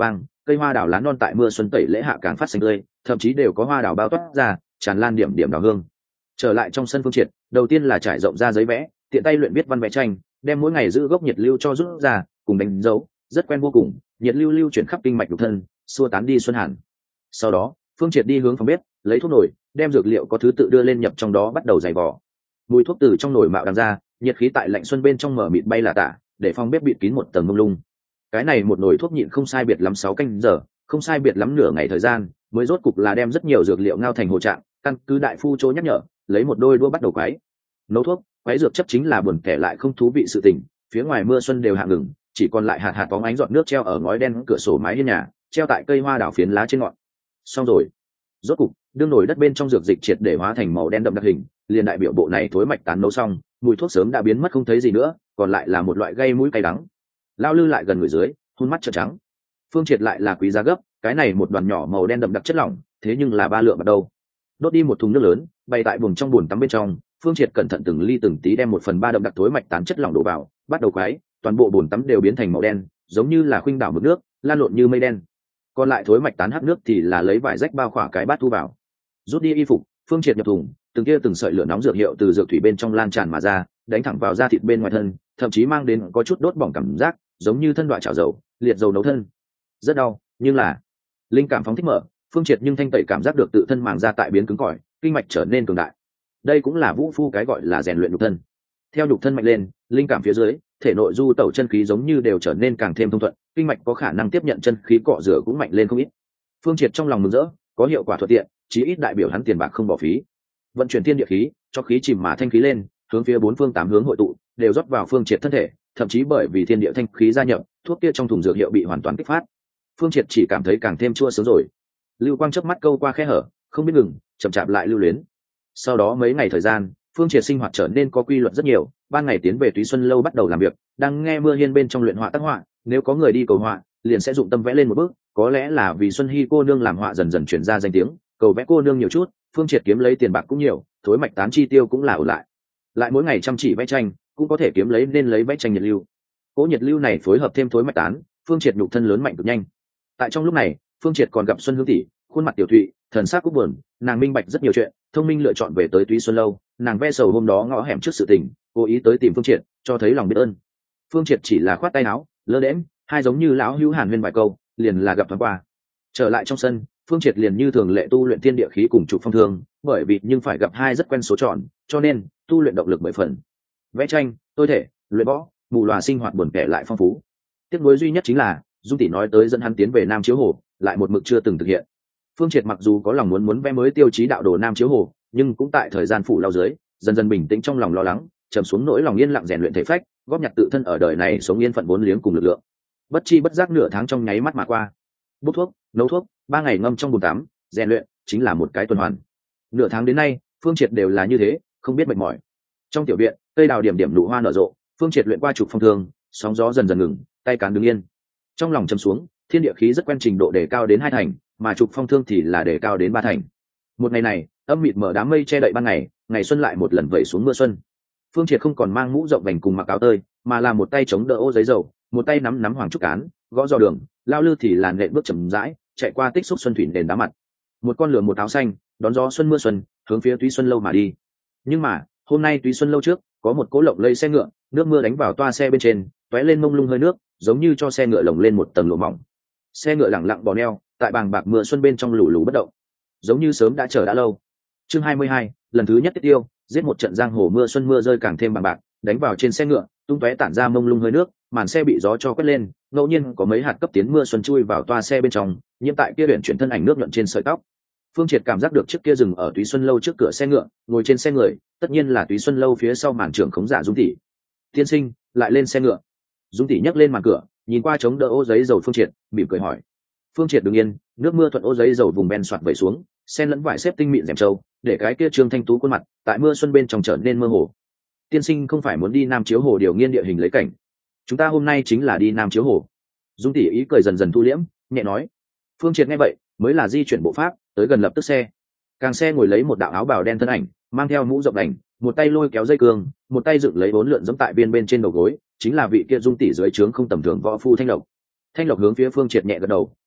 cây hoa đào lá non tại mưa xuân tẩy lễ hạ càng phát xanh tươi, thậm chí đều có hoa đào bao toát ra tràn lan điểm điểm đào hương. Trở lại trong sân Phương Triệt, đầu tiên là trải rộng ra giấy vẽ, tiện tay luyện viết văn vẽ tranh, đem mỗi ngày giữ gốc nhiệt lưu cho rút ra cùng đánh dấu, rất quen vô cùng, nhiệt lưu lưu chuyển khắp kinh mạch nhục thân, xua tán đi xuân hàn. Sau đó Phương Triệt đi hướng phòng bếp, lấy thuốc nồi, đem dược liệu có thứ tự đưa lên nhập trong đó, bắt đầu giày vò. Mùi thuốc từ trong nồi mạo đằng ra, nhiệt khí tại lạnh xuân bên trong mở mịt bay là tả, để phòng bếp bịt kín một tầng mông lung. Cái này một nồi thuốc nhịn không sai biệt lắm 6 canh giờ, không sai biệt lắm nửa ngày thời gian, mới rốt cục là đem rất nhiều dược liệu ngao thành hồ trạng. Căn cứ đại phu chỗ nhắc nhở, lấy một đôi đũa bắt đầu quấy. Nấu thuốc, quấy dược chấp chính là buồn kẻ lại không thú vị sự tình. Phía ngoài mưa xuân đều hạ ngừng, chỉ còn lại hạt hạt bóng ánh giọt nước treo ở ngói đen cửa sổ mái hiên nhà, treo tại cây hoa đào phiến lá trên ngọn. Xong rồi. Rốt cục, đương nồi đất bên trong dược dịch triệt để hóa thành màu đen đậm đặc hình, liền đại biểu bộ này thối mạch tán nấu xong, mùi thuốc sớm đã biến mất không thấy gì nữa, còn lại là một loại gây mũi cay đắng. Lao Lư lại gần người dưới, hun mắt trợn trắng. Phương Triệt lại là quý giá gấp, cái này một đoàn nhỏ màu đen đậm đặc chất lỏng, thế nhưng là 3 lượng bắt đầu. Đốt đi một thùng nước lớn, bày tại buồng trong bồn tắm bên trong, Phương Triệt cẩn thận từng ly từng tí đem 1/3 đậm đặc thối mạch tán chất lỏng đổ vào, bắt đầu quấy, toàn bộ bồn tắm đều biến thành màu đen, giống như là khuynh đảo mực nước, lan lộn như mây đen. Còn lại thối mạch tán hắc nước thì là lấy vải rách bao khỏa cái bát thu vào. Rút đi y phục, Phương Triệt nhập thùng, từng sợi lửa nóng dược hiệu từ dược thủy bên trong lan tràn mà ra, đánh thẳng vào da thịt bên ngoài thân, thậm chí mang đến có chút đốt bỏng cảm giác, giống như thân đoạn chảo dầu, liệt dầu nấu thân. Rất đau, nhưng là linh cảm phóng thích mở, Phương Triệt nhưng thanh tẩy cảm giác được tự thân màng da tại biến cứng cỏi, kinh mạch trở nên cường đại. Đây cũng là vũ phu cái gọi là rèn luyện nhục thân. Theo nhục thân mạnh lên, linh cảm phía dưới, thể nội du tẩu chân khí giống như đều trở nên càng thêm thông thuận, kinh mạch có khả năng tiếp nhận chân khí cọ rửa cũng mạnh lên không ít. Phương Triệt trong lòng mừng rỡ, có hiệu quả thuận tiện, chí ít đại biểu hắn tiền bạc không bỏ phí. Vận chuyển thiên địa khí, cho khí chìm mà thanh khí lên, hướng phía 4 phương 8 hướng hội tụ, đều rót vào Phương Triệt thân thể, thậm chí bởi vì thiên địa thanh khí gia nhập, thuốc kia trong thùng dược hiệu bị hoàn toàn kích phát. Phương Triệt chỉ cảm thấy càng thêm chua sướng rồi. Lưu quang chớp mắt câu qua khe hở, không biết ngừng, chậm chạp lại lưu luyến. Sau đó mấy ngày thời gian, Phương Triệt sinh hoạt trở nên có quy luật rất nhiều, ban ngày tiến về Túy Xuân lâu bắt đầu làm việc, đang nghe mưa hiên bên trong luyện họa tác họa, nếu có người đi cầu họa, liền sẽ dụng tâm vẽ lên một bức, có lẽ là vì Xuân Hi cô nương làm họa dần dần truyền ra danh tiếng, cầu vẽ cô nương nhiều chút, Phương Triệt kiếm lấy tiền bạc cũng nhiều, thối mạch tán chi tiêu cũng là ổn lại. Lại mỗi ngày chăm chỉ vẽ tranh, cũng có thể kiếm lấy nên lấy vẽ tranh nhiệt lưu. Cố nhiệt lưu này phối hợp thêm thối mạch tán, Phương Triệt nhục thân lớn mạnh cực nhanh. Tại trong lúc này, Phương Triệt còn gặp Xuân Hương tỷ, khuôn mặt tiểu thụy, thần sắc cũng buồn, nàng minh bạch rất nhiều chuyện, thông minh lựa chọn về tới Túy Xuân lâu, nàng ve sầu hôm đó ngõ hẻm trước sự tình, cố ý tới tìm Phương Triệt, cho thấy lòng biết ơn. Phương Triệt chỉ là khoát tay áo, lơ đễnh, hai giống như lão hữu hàn huyên vài câu, liền là gặp thoáng qua. Trở lại trong sân, Phương Triệt liền như thường lệ tu luyện thiên địa khí cùng trục phong thương, bởi vì nhưng phải gặp hai rất quen số tròn, cho nên tu luyện động lực 10 phần. Vẽ tranh, tôi thể, luyện võ, mù lòa sinh hoạt buồn kẻ lại phong phú. Tiếc nuối duy nhất chính là, Dung tỷ nói tới dẫn hắn tiến về Nam Chiếu Hồ, lại một mực chưa từng thực hiện. Phương Triệt mặc dù có lòng muốn vẽ mới tiêu chí đạo đồ Nam Chiếu Hồ, nhưng cũng tại thời gian phủ lao dưới, dần dần bình tĩnh trong lòng lo lắng, trầm xuống nỗi lòng yên lặng rèn luyện thể phách, góp nhặt tự thân ở đời này sống yên phận vốn liếng cùng lực lượng. Bất chi bất giác nửa tháng trong nháy mắt mà qua. Bút thuốc, nấu thuốc, 3 ngày ngâm trong bồn tắm, rèn luyện chính là một cái tuần hoàn. Nửa tháng đến nay, Phương Triệt đều là như thế, không biết mệt mỏi. Trong tiểu viện, cây đào điểm điểm nụ hoa nở rộ, Phương Triệt luyện qua trục phong thương, sóng gió dần dần ngừng, tay cán đứng yên. Trong lòng trầm xuống, thiên địa khí rất quen trình độ đề cao đến 2 thành, mà trục phong thương thì là đề cao đến 3 thành. Một ngày này, âm mịt mở đám mây che đậy ban ngày, ngày xuân lại một lần vẩy xuống mưa xuân. Phương Triệt không còn mang mũ rộng vành cùng mặc áo tơi, mà là một tay chống đỡ ô giấy dầu, một tay nắm hoàng trúc cán, gõ dò đường, Lao Lư thì làn nện bước chậm rãi, chạy qua tích xúc xuân thủy nền đá mặt. Một con lửa một áo xanh, đón gió xuân mưa xuân, hướng phía Túy Xuân lâu mà đi. Nhưng mà, hôm nay Túy Xuân lâu trước, có một cỗ lộng lây xe ngựa, nước mưa đánh vào toa xe bên trên, tóe lên mông lung hơi nước, giống như cho xe ngựa lồng lên một tầng lụa mỏng. Xe ngựa lẳng lặng bò neo, tại bàng bạc mưa xuân bên trong lù lù bất động, giống như sớm đã chờ đã lâu. Chương 22, lần thứ nhất tiết tiêu, giết một trận giang hồ mưa xuân mưa rơi càng thêm bàng bạc, đánh vào trên xe ngựa, tung tóe tản ra mông lung hơi nước, màn xe bị gió cho quét lên, ngẫu nhiên có mấy hạt cấp tiến mưa xuân chui vào toa xe bên trong, nhiễm tại kia biển chuyển thân ảnh nước nhuận trên sợi tóc. Phương Triệt cảm giác được trước kia dừng ở Túy Xuân lâu trước cửa xe ngựa, ngồi trên xe người, tất nhiên là Túy Xuân lâu phía sau màn trưởng khống giả Dung tỷ. Tiên sinh, lại lên xe ngựa. Dung tỷ nhấc lên màn cửa, nhìn qua chống đỡ ô giấy dầu Phương Triệt, mỉm cười hỏi. Phương Triệt đứng yên, nước mưa thuận ô giấy dầu vùng ben soạt vẩy xuống, sen lẫn vải xếp tinh mịn rèm trâu, để cái kia trương thanh tú khuôn mặt tại mưa xuân bên trong trở nên mơ hồ. Tiên sinh không phải muốn đi Nam Chiếu Hồ điều nghiên địa hình lấy cảnh? Chúng ta hôm nay chính là đi Nam Chiếu Hồ. Dung tỷ ý cười dần dần thu liễm, nhẹ nói. Phương Triệt nghe vậy, mới là di chuyển bộ pháp, tới gần lập tức xe. Càng xe ngồi lấy một đạo áo bào đen thân ảnh, mang theo mũ rộng đành, một tay lôi kéo dây cương, một tay dựng lấy 4 lượn giẫm tại bên trên đầu gối, chính là vị kia Dung tỷ dưới trướng không tầm thường võ phu Thanh Lộc. Thanh Lộc hướng phía Phương Triệt nhẹ gật đầu,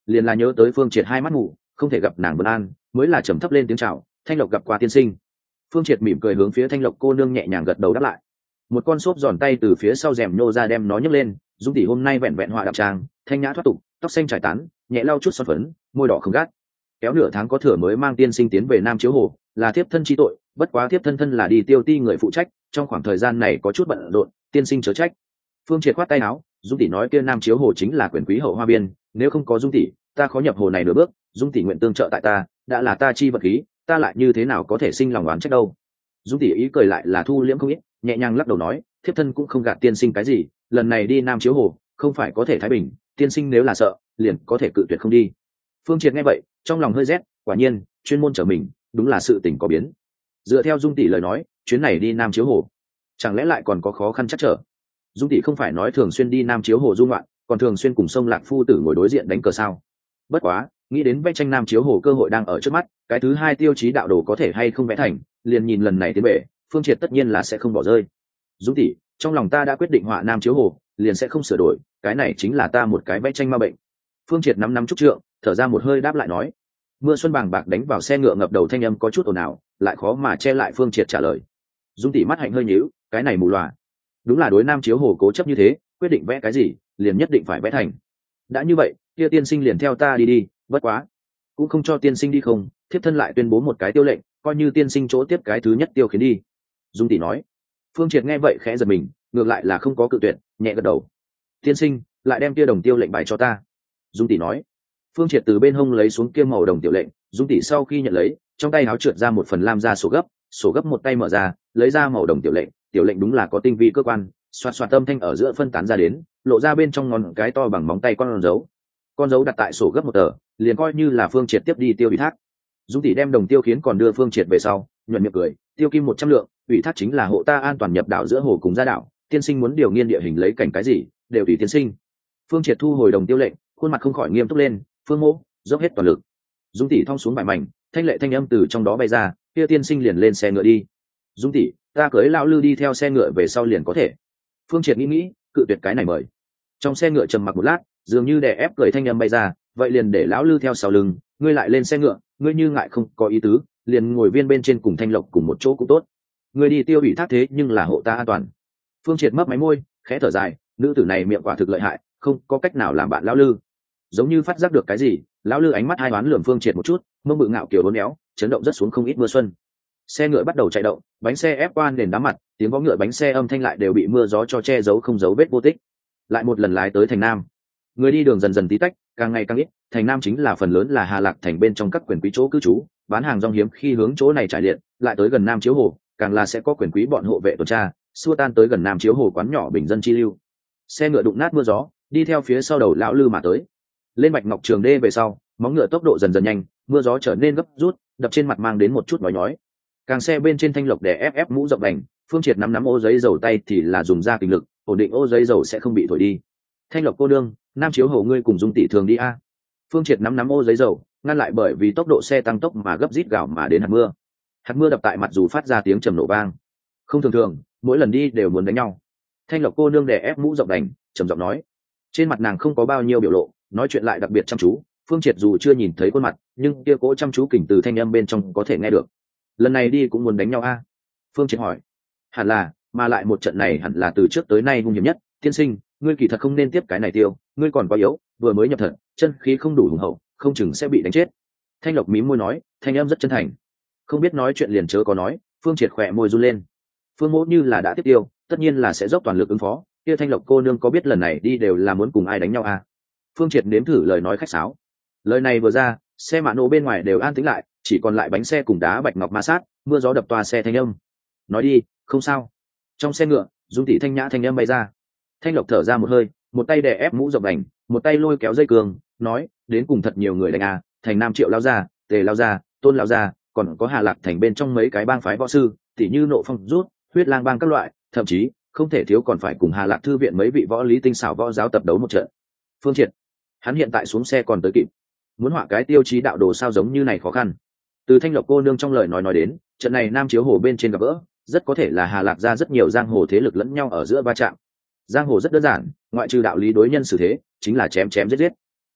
liền là nhớ tới Phương Triệt hai mắt ngủ, không thể gặp nàng vân an, mới là trầm thấp lên tiếng chào, Thanh Lộc gặp qua tiên sinh. Phương Triệt mỉm cười hướng phía Thanh Lộc cô nương nhẹ nhàng gật đầu đáp lại. Một con xốp giòn tay từ phía sau rèm nhô ra đem nó nhấc lên, Dung tỷ hôm nay vẹn vẹn họa đạm trang, thanh nhã thoát tục, tóc xanh trải tán, nhẹ lau chút son phấn, môi đỏ không gắt. Kéo nửa tháng có thừa mới mang tiên sinh tiến về Nam Chiếu Hồ, là thiếp thân chi tội, bất quá thiếp thân là đi tiêu ti người phụ trách, trong khoảng thời gian này có chút bận rộn, tiên sinh chớ trách. Phương Triệt khoát tay áo, Dung tỷ nói kia Nam Chiếu Hồ chính là quyền quý hậu hoa biên, nếu không có Dung tỷ, ta khó nhập hồ này nửa bước, Dung tỷ nguyện tương trợ tại ta, đã là ta chi vật khí, ta lại như thế nào có thể sinh lòng oán trách đâu. Dung tỷ ý cười lại là thu liễm không ít, nhẹ nhàng lắc đầu nói, thiếp thân cũng không gạt tiên sinh cái gì, lần này đi Nam Chiếu Hồ, không phải có thể thái bình, tiên sinh nếu là sợ, liền có thể cự tuyệt không đi. Phương Triệt nghe vậy, trong lòng hơi rét, quả nhiên, chuyên môn trở mình, đúng là sự tình có biến. Dựa theo Dung tỷ lời nói, chuyến này đi Nam Chiếu Hồ, chẳng lẽ lại còn có khó khăn chắc trở? Dung tỷ không phải nói thường xuyên đi Nam Chiếu Hồ du ngoạn, còn thường xuyên cùng sông Lạc phu tử ngồi đối diện đánh cờ sao? Bất quá, nghĩ đến vẽ tranh Nam Chiếu Hồ cơ hội đang ở trước mắt, cái thứ hai tiêu chí đạo đồ có thể hay không vẽ thành, liền nhìn lần này tiến bể, Phương Triệt tất nhiên là sẽ không bỏ rơi. Dung tỷ, trong lòng ta đã quyết định họa Nam Chiếu Hồ, liền sẽ không sửa đổi, cái này chính là ta một cái vẽ tranh ma bệnh. Phương Triệt nắm trúc trượng, thở ra một hơi đáp lại nói. Mưa xuân bàng bạc đánh vào xe ngựa ngập đầu thanh âm có chút ồn ào, lại khó mà che lại Phương Triệt trả lời. Dung tỷ mắt hạnh hơi nhíu, cái này mù lòa, đúng là đối Nam Chiếu Hồ cố chấp như thế, quyết định vẽ cái gì, liền nhất định phải vẽ thành. Đã như vậy, kia tiên sinh liền theo ta đi đi, bất quá, cũng không cho tiên sinh đi không, thiếp thân lại tuyên bố một cái tiêu lệnh, coi như tiên sinh chỗ tiếp cái thứ nhất tiêu khiến đi. Dung tỷ nói. Phương Triệt nghe vậy khẽ giật mình, ngược lại là không có cự tuyệt, nhẹ gật đầu. Tiên sinh, lại đem kia đồng tiêu lệnh bài cho ta. Dung tỷ nói. Phương Triệt từ bên hông lấy xuống kia màu đồng tiểu lệnh, Dung tỷ sau khi nhận lấy, trong tay áo trượt ra một phần lam da sổ gấp một tay mở ra, lấy ra màu đồng tiểu lệnh đúng là có tinh vi cơ quan, xoạt xoạt âm thanh ở giữa phân tán ra đến, lộ ra bên trong ngón cái to bằng móng tay con dấu đặt tại sổ gấp một tờ, liền coi như là Phương Triệt tiếp đi tiêu ủy thác. Dung tỷ đem đồng tiêu khiến còn đưa Phương Triệt về sau, nhuận miệng cười, tiêu kim 100 lượng, ủy thác chính là hộ ta an toàn nhập đảo giữa hồ cùng ra đảo, tiên sinh muốn điều nghiên địa hình lấy cảnh cái gì, đều tùy tiên sinh. Phương Triệt thu hồi đồng tiêu lệnh, khuôn mặt không khỏi nghiêm túc lên, Phương Mỗ dốc hết toàn lực. Dung tỷ thong xuống bài mảnh, thanh lệ thanh âm từ trong đó bay ra, kia tiên sinh liền lên xe ngựa đi. Dung tỷ, ta cưới lão lư đi theo xe ngựa về sau liền có thể. Phương Triệt nghĩ, cự tuyệt cái này mời. Trong xe ngựa trầm mặc một lát, dường như đè ép cười thanh âm bay ra, vậy liền để lão lư theo sau lưng, ngươi lại lên xe ngựa, ngươi như ngại không có ý tứ, liền ngồi viên bên trên cùng Thanh Lộc cùng một chỗ cũng tốt. Ngươi đi tiêu ủy thác thế nhưng là hộ ta an toàn. Phương Triệt mấp máy môi, khẽ thở dài, nữ tử này miệng quả thực lợi hại, không có cách nào làm bạn lão lư. Giống như phát giác được cái gì, lão lư ánh mắt hai đoán lườm Phương Triệt một chút, mông bự ngạo kiểu uốn éo, chấn động rất xuống không ít mưa xuân. Xe ngựa bắt đầu chạy động, bánh xe ép qua nền đá mặt, tiếng vó ngựa bánh xe âm thanh lại đều bị mưa gió cho che giấu không dấu vết vô tích. Lại một lần lái tới thành Nam, người đi đường dần dần tí tách, càng ngày càng ít. Thành Nam chính là phần lớn là Hà Lạc thành bên trong các quyền quý chỗ cư trú, bán hàng rong hiếm khi hướng chỗ này trải điện, lại tới gần Nam Chiếu Hồ, càng là sẽ có quyền quý bọn hộ vệ tuần tra, xua tan tới gần Nam Chiếu Hồ quán nhỏ bình dân chi lưu. Xe ngựa đụng nát mưa gió, đi theo phía sau đầu lão lư mà tới. Lên Bạch Ngọc Trường Đê về sau, móng ngựa tốc độ dần dần nhanh, mưa gió trở nên gấp rút, đập trên mặt mang đến một chút nhói. Càng xe bên trên Thanh Lộc để ép mũ rộng đành, Phương Triệt nắm ô giấy dầu tay thì là dùng ra kinh lực, ổn định ô giấy dầu sẽ không bị thổi đi. Thanh Lộc cô nương, Nam Chiếu Hồ ngươi cùng Dung tỷ thường đi a. Phương Triệt nắm ô giấy dầu, ngăn lại bởi vì tốc độ xe tăng tốc mà gấp rít gào mà đến hạt mưa. Hạt mưa đập tại mặt dù phát ra tiếng trầm nổ vang. Không thường, mỗi lần đi đều muốn đánh nhau. Thanh Lộc cô nương đè ép mũ rộng đành, trầm giọng nói. Trên mặt nàng không có bao nhiêu biểu lộ, nói chuyện lại đặc biệt chăm chú. Phương Triệt dù chưa nhìn thấy khuôn mặt, nhưng kia cỗ chăm chú kình từ thanh âm bên trong có thể nghe được. Lần này đi cũng muốn đánh nhau a? Phương Triệt hỏi. Hẳn là, mà lại một trận này hẳn là từ trước tới nay hung hiểm nhất. Tiên sinh, ngươi kỳ thật không nên tiếp cái này tiêu, ngươi còn quá yếu, vừa mới nhập thật, chân khí không đủ hùng hậu, không chừng sẽ bị đánh chết. Thanh Lộc mím môi nói, thanh âm rất chân thành. Không biết nói chuyện liền chớ có nói. Phương Triệt khỏe môi run lên. Phương Mỗ như là đã tiếp tiêu, tất nhiên là sẽ dốc toàn lực ứng phó. Kia Thanh Lộc cô nương có biết lần này đi đều là muốn cùng ai đánh nhau à? Phương Triệt nếm thử lời nói khách sáo. Lời này vừa ra, xe mã nổ bên ngoài đều an tĩnh lại, chỉ còn lại bánh xe cùng đá bạch ngọc ma sát, mưa gió đập toa xe thanh âm. Nói đi, không sao. Trong xe ngựa, Dung tỷ thanh nhã thanh âm bay ra. Thanh Lộc thở ra một hơi, một tay đè ép mũ rộng đành, một tay lôi kéo dây cương, nói, đến cùng thật nhiều người đánh à, thành Nam Triệu lao ra, Tề lao ra, Tôn lao ra, còn có Hà Lạc thành bên trong mấy cái bang phái võ sư, tỉ như Nộ Phong rút, Huyết Lang bang các loại, thậm chí không thể thiếu còn phải cùng Hà Lạc thư viện mấy vị võ lý tinh xảo võ giáo tập đấu một trận. Phương Triệt, hắn hiện tại xuống xe còn tới kịp, muốn họa cái tiêu chí đạo đồ sao giống như này khó khăn. Từ Thanh Lộc cô nương trong lời nói đến, trận này Nam Chiếu Hồ bên trên gặp gỡ, rất có thể là Hà Lạc ra rất nhiều giang hồ thế lực lẫn nhau ở giữa va chạm. Giang hồ rất đơn giản, ngoại trừ đạo lý đối nhân xử thế, chính là chém chém giết giết.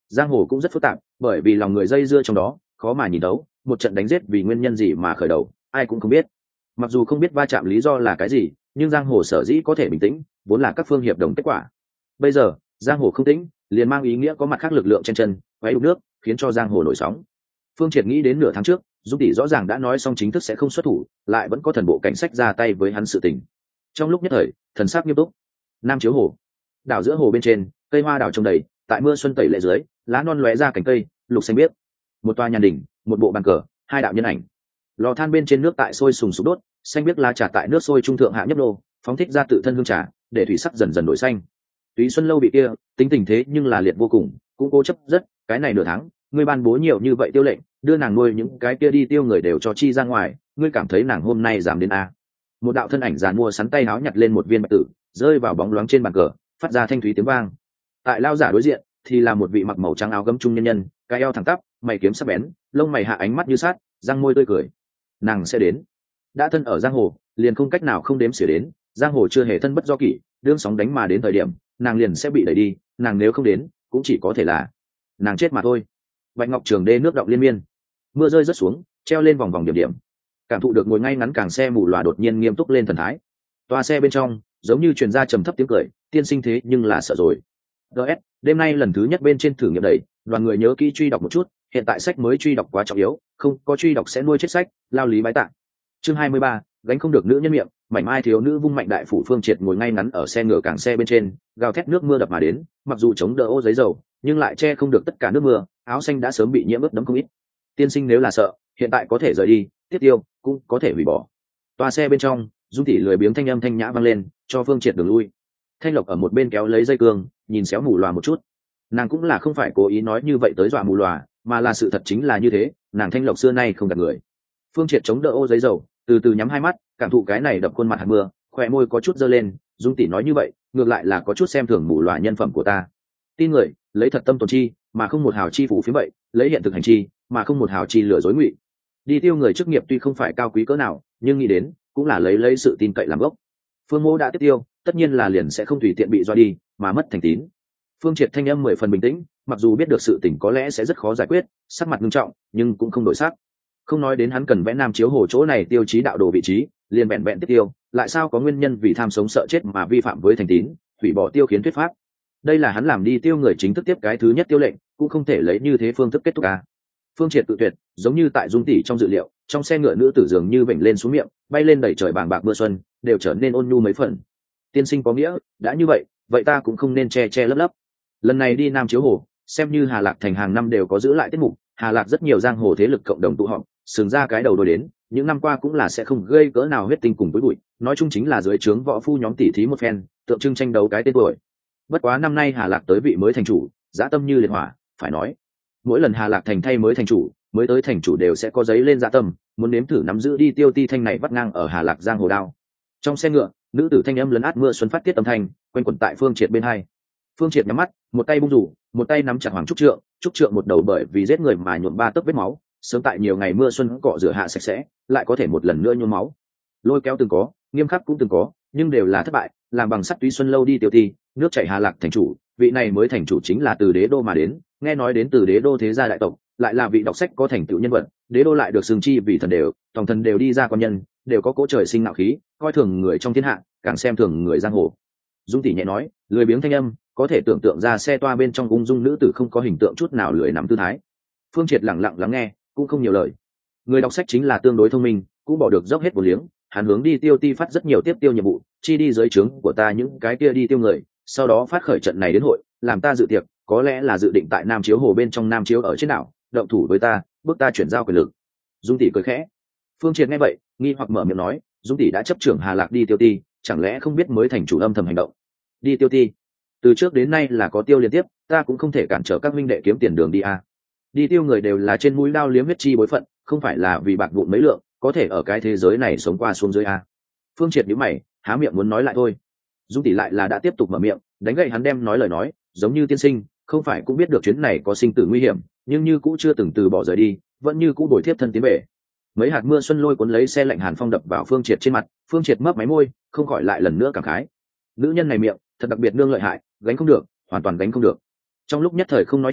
giang hồ cũng rất phức tạp, bởi vì lòng người dây dưa trong đó khó mà nhìn đấu, một trận đánh giết vì nguyên nhân gì mà khởi đầu ai cũng không biết. Mặc dù không biết va chạm lý do là cái gì, nhưng giang hồ sở dĩ có thể bình tĩnh vốn là các phương hiệp đồng kết quả. Bây giờ giang hồ không tĩnh liền mang ý nghĩa có mặt khác lực lượng chen chân quấy đục nước, khiến cho giang hồ nổi sóng. Phương Triệt nghĩ đến nửa tháng trước Dung tỷ rõ ràng đã nói xong chính thức sẽ không xuất thủ, lại vẫn có thần bộ cảnh sách ra tay với hắn sự tình. Trong lúc nhất thời thần sắc nghiêm túc. Nam Chiếu Hồ, đảo giữa hồ bên trên, cây hoa đào trồng đầy, tại mưa xuân tẩy lệ dưới, lá non lóe ra cành cây lục xanh biếc. Một tòa nhà đỉnh, một bộ bàn cờ, hai đạo nhân ảnh. Lò than bên trên nước tại sôi sùng sục đốt, xanh biếc lá trà tại nước sôi trung thượng hạ nhấp nô, phóng thích ra tự thân hương trà, để thủy sắc dần dần đổi xanh. Túy Xuân lâu bị kia tính tình thế nhưng là liệt vô cùng, cũng cố chấp rất. Cái này nửa tháng ngươi ban bố nhiều như vậy tiêu lệnh, đưa nàng nuôi những cái kia đi tiêu người đều cho chi ra ngoài, ngươi cảm thấy nàng hôm nay dám đến a? Một đạo thân ảnh giàn mua sắn tay áo nhặt lên một viên bạch tử, rơi vào bóng loáng trên bàn cờ, phát ra thanh thúy tiếng vang. Tại lao giả đối diện thì là một vị mặc màu trắng áo gấm trung nhân nhân, cái eo thẳng tắp, mày kiếm sắc bén, lông mày hạ ánh mắt như sát, răng môi tươi cười. Nàng sẽ đến. Đã thân ở giang hồ liền không cách nào không đếm xỉa đến, giang hồ chưa hề thân bất do kỷ, đương sóng đánh mà đến thời điểm nàng liền sẽ bị đẩy đi, nàng nếu không đến cũng chỉ có thể là nàng chết mà thôi. Bạch ngọc trường đê nước động liên miên, mưa rơi rớt xuống treo lên vòng vòng điểm điểm. Cảm thụ được ngồi ngay ngắn càng xe mù lòa đột nhiên nghiêm túc lên thần thái. Toa xe bên trong giống như truyền ra trầm thấp tiếng cười, tiên sinh thế nhưng là sợ rồi. ds đêm nay lần thứ nhất bên trên thử nghiệm đẩy, đoàn người nhớ kỹ truy đọc một chút, hiện tại sách mới truy đọc quá trọng yếu, không có truy đọc sẽ nuôi chết sách, lao lý bái tạng. Chương 23, gánh không được nữ nhân miệng. Mảnh mai thiếu nữ vung mạnh đại phủ Phương Triệt ngồi ngay ngắn ở xe ngựa càng xe bên trên, gào thét nước mưa đập mà đến, mặc dù chống đỡ ô giấy dầu nhưng lại che không được tất cả nước mưa, áo xanh đã sớm bị nhiễm ướt đẫm không ít. Tiên sinh nếu là sợ hiện tại có thể rời đi, tiếp tiêu cũng có thể hủy bỏ. Toa xe bên trong Dung tỷ lười biếng thanh âm thanh nhã vang lên, cho Phương Triệt đường lui. Thanh Lộc ở một bên kéo lấy dây cương, nhìn xéo mù lòa một chút. Nàng cũng là không phải cố ý nói như vậy tới dọa mù lòa, mà là sự thật chính là như thế, nàng Thanh Lộc xưa nay không gạt người. Phương Triệt chống đỡ ô giấy dầu, từ từ nhắm hai mắt, cảm thụ cái này đập khuôn mặt hạt mưa, khóe môi có chút giơ lên. Dung tỷ nói như vậy ngược lại là có chút xem thường mù lòa nhân phẩm của ta. Tin người lấy thật tâm tồn chi mà không một hào chi phủ phía vậy, lấy hiện thực hành chi mà không một hào chi lừa dối ngụy. Đi tiêu người chức nghiệp tuy không phải cao quý cỡ nào, nhưng nghĩ đến cũng là lấy sự tin cậy làm gốc. Phương Mô đã tiếp tiêu, tất nhiên là liền sẽ không tùy tiện bị doa đi mà mất thành tín. Phương Triệt thanh âm 10 phần bình tĩnh, mặc dù biết được sự tình có lẽ sẽ rất khó giải quyết, sắc mặt nghiêm trọng nhưng cũng không đổi sắc. Không nói đến hắn cần vẽ Nam Chiếu Hồ chỗ này tiêu chí đạo đồ vị trí, liền vẹn vẹn tiếp tiêu, lại sao có nguyên nhân vì tham sống sợ chết mà vi phạm với thành tín, hủy bỏ tiêu khiến thuyết pháp. Đây là hắn làm đi tiêu người chính thức tiếp cái thứ nhất tiêu lệnh, cũng không thể lấy như thế phương thức kết thúc à. Phương Triệt tự tuyệt, giống như tại Dung tỷ trong dự liệu, trong xe ngựa nữ tử dường như vểnh lên xuống miệng, bay lên đầy trời bàng bạc mưa xuân, đều trở nên ôn nhu mấy phần. Tiên sinh có nghĩa, đã như vậy, vậy ta cũng không nên che lấp lấp. Lần này đi Nam Chiếu Hồ, xem như Hà Lạc thành hàng năm đều có giữ lại tiết mục, Hà Lạc rất nhiều giang hồ thế lực cộng đồng tụ họp, sừng ra cái đầu đôi đến, những năm qua cũng là sẽ không gây cỡ nào huyết tinh cùng với bụi, nói chung chính là dưới trướng võ phu nhóm tỉ thí một phen, tượng trưng tranh đấu cái tên tuổi. Bất quá năm nay Hà Lạc tới vị mới thành chủ, dã tâm như liệt hỏa, phải nói, mỗi lần Hà Lạc thành thay mới thành chủ, mới tới thành chủ đều sẽ có giấy lên dã tâm, muốn nếm thử nắm giữ đi tiêu ti thanh này vắt ngang ở Hà Lạc giang hồ đao. Trong xe ngựa, nữ tử thanh âm lấn át mưa xuân phát tiết âm thanh, quanh quẩn tại Phương Triệt bên hai. Phương Triệt nhắm mắt, một tay bung rủ, một tay nắm chặt hoàng trúc trượng một đầu bởi vì giết người mà nhuộm 3 tấc vết máu, sớm tại nhiều ngày mưa xuân cọ rửa hạ sạch sẽ, lại có thể một lần nữa nhuốm máu. Lôi kéo từng có, nghiêm khắc cũng từng có, nhưng đều là thất bại, làm bằng sắt Túy Xuân lâu đi tiêu ti, nước chảy Hà Lạc thành chủ, vị này mới thành chủ chính là từ Đế đô mà đến, nghe nói đến từ Đế đô thế gia đại tộc, lại là vị đọc sách có thành tựu nhân vật, Đế đô lại được xưng chi vì thần đều, tổng thần đều đi ra quan nhân, đều có cỗ trời sinh nạo khí, coi thường người trong thiên hạ, càng xem thường người giang hồ. Dung tỷ nhẹ nói, lười biếng thanh âm, có thể tưởng tượng ra xe toa bên trong ung dung nữ tử không có hình tượng chút nào lười nằm tư thái. Phương Triệt lặng lặng lắng nghe, cũng không nhiều lời. Người đọc sách chính là tương đối thông minh, cũng bỏ được dốc hết vô liếng, hắn hướng đi tiêu ti phát rất nhiều tiếp tiêu nhiệm vụ, chi đi dưới trướng của ta những cái kia đi tiêu người, sau đó phát khởi trận này đến hội, làm ta dự tiệc, có lẽ là dự định tại Nam Chiếu Hồ bên trong Nam Chiếu ở trên đảo, động thủ với ta, bước ta chuyển giao quyền lực. Dung tỷ cười khẽ. Phương Triệt nghe vậy, nghi hoặc mở miệng nói, Dung tỷ đã chấp trưởng Hà Lạc đi tiêu ti, chẳng lẽ không biết mới thành chủ âm thầm hành động? Đi tiêu ti, từ trước đến nay là có tiêu liên tiếp, ta cũng không thể cản trở các minh đệ kiếm tiền đường đi à. Đi tiêu người đều là trên mũi đao liếm huyết chi bối phận, không phải là vì bạc vụn mấy lượng, có thể ở cái thế giới này sống qua xuống dưới à. Phương Triệt nhíu mày, há miệng muốn nói lại thôi. Dung tỷ lại là đã tiếp tục mở miệng, đánh gậy hắn đem nói lời nói, giống như tiên sinh, không phải cũng biết được chuyến này có sinh tử nguy hiểm, nhưng như cũ chưa từng từ bỏ rời đi, vẫn như cũ đổi tiếp thân tiến về. Mấy hạt mưa xuân lôi cuốn lấy xe lạnh hàn phong đập vào Phương Triệt trên mặt, Phương Triệt mấp máy môi, không khỏi lại lần nữa cảm khái. Nữ nhân này miệng thật đặc biệt nương lợi hại, gánh không được, hoàn toàn gánh không được. Trong lúc nhất thời không nói chuyện,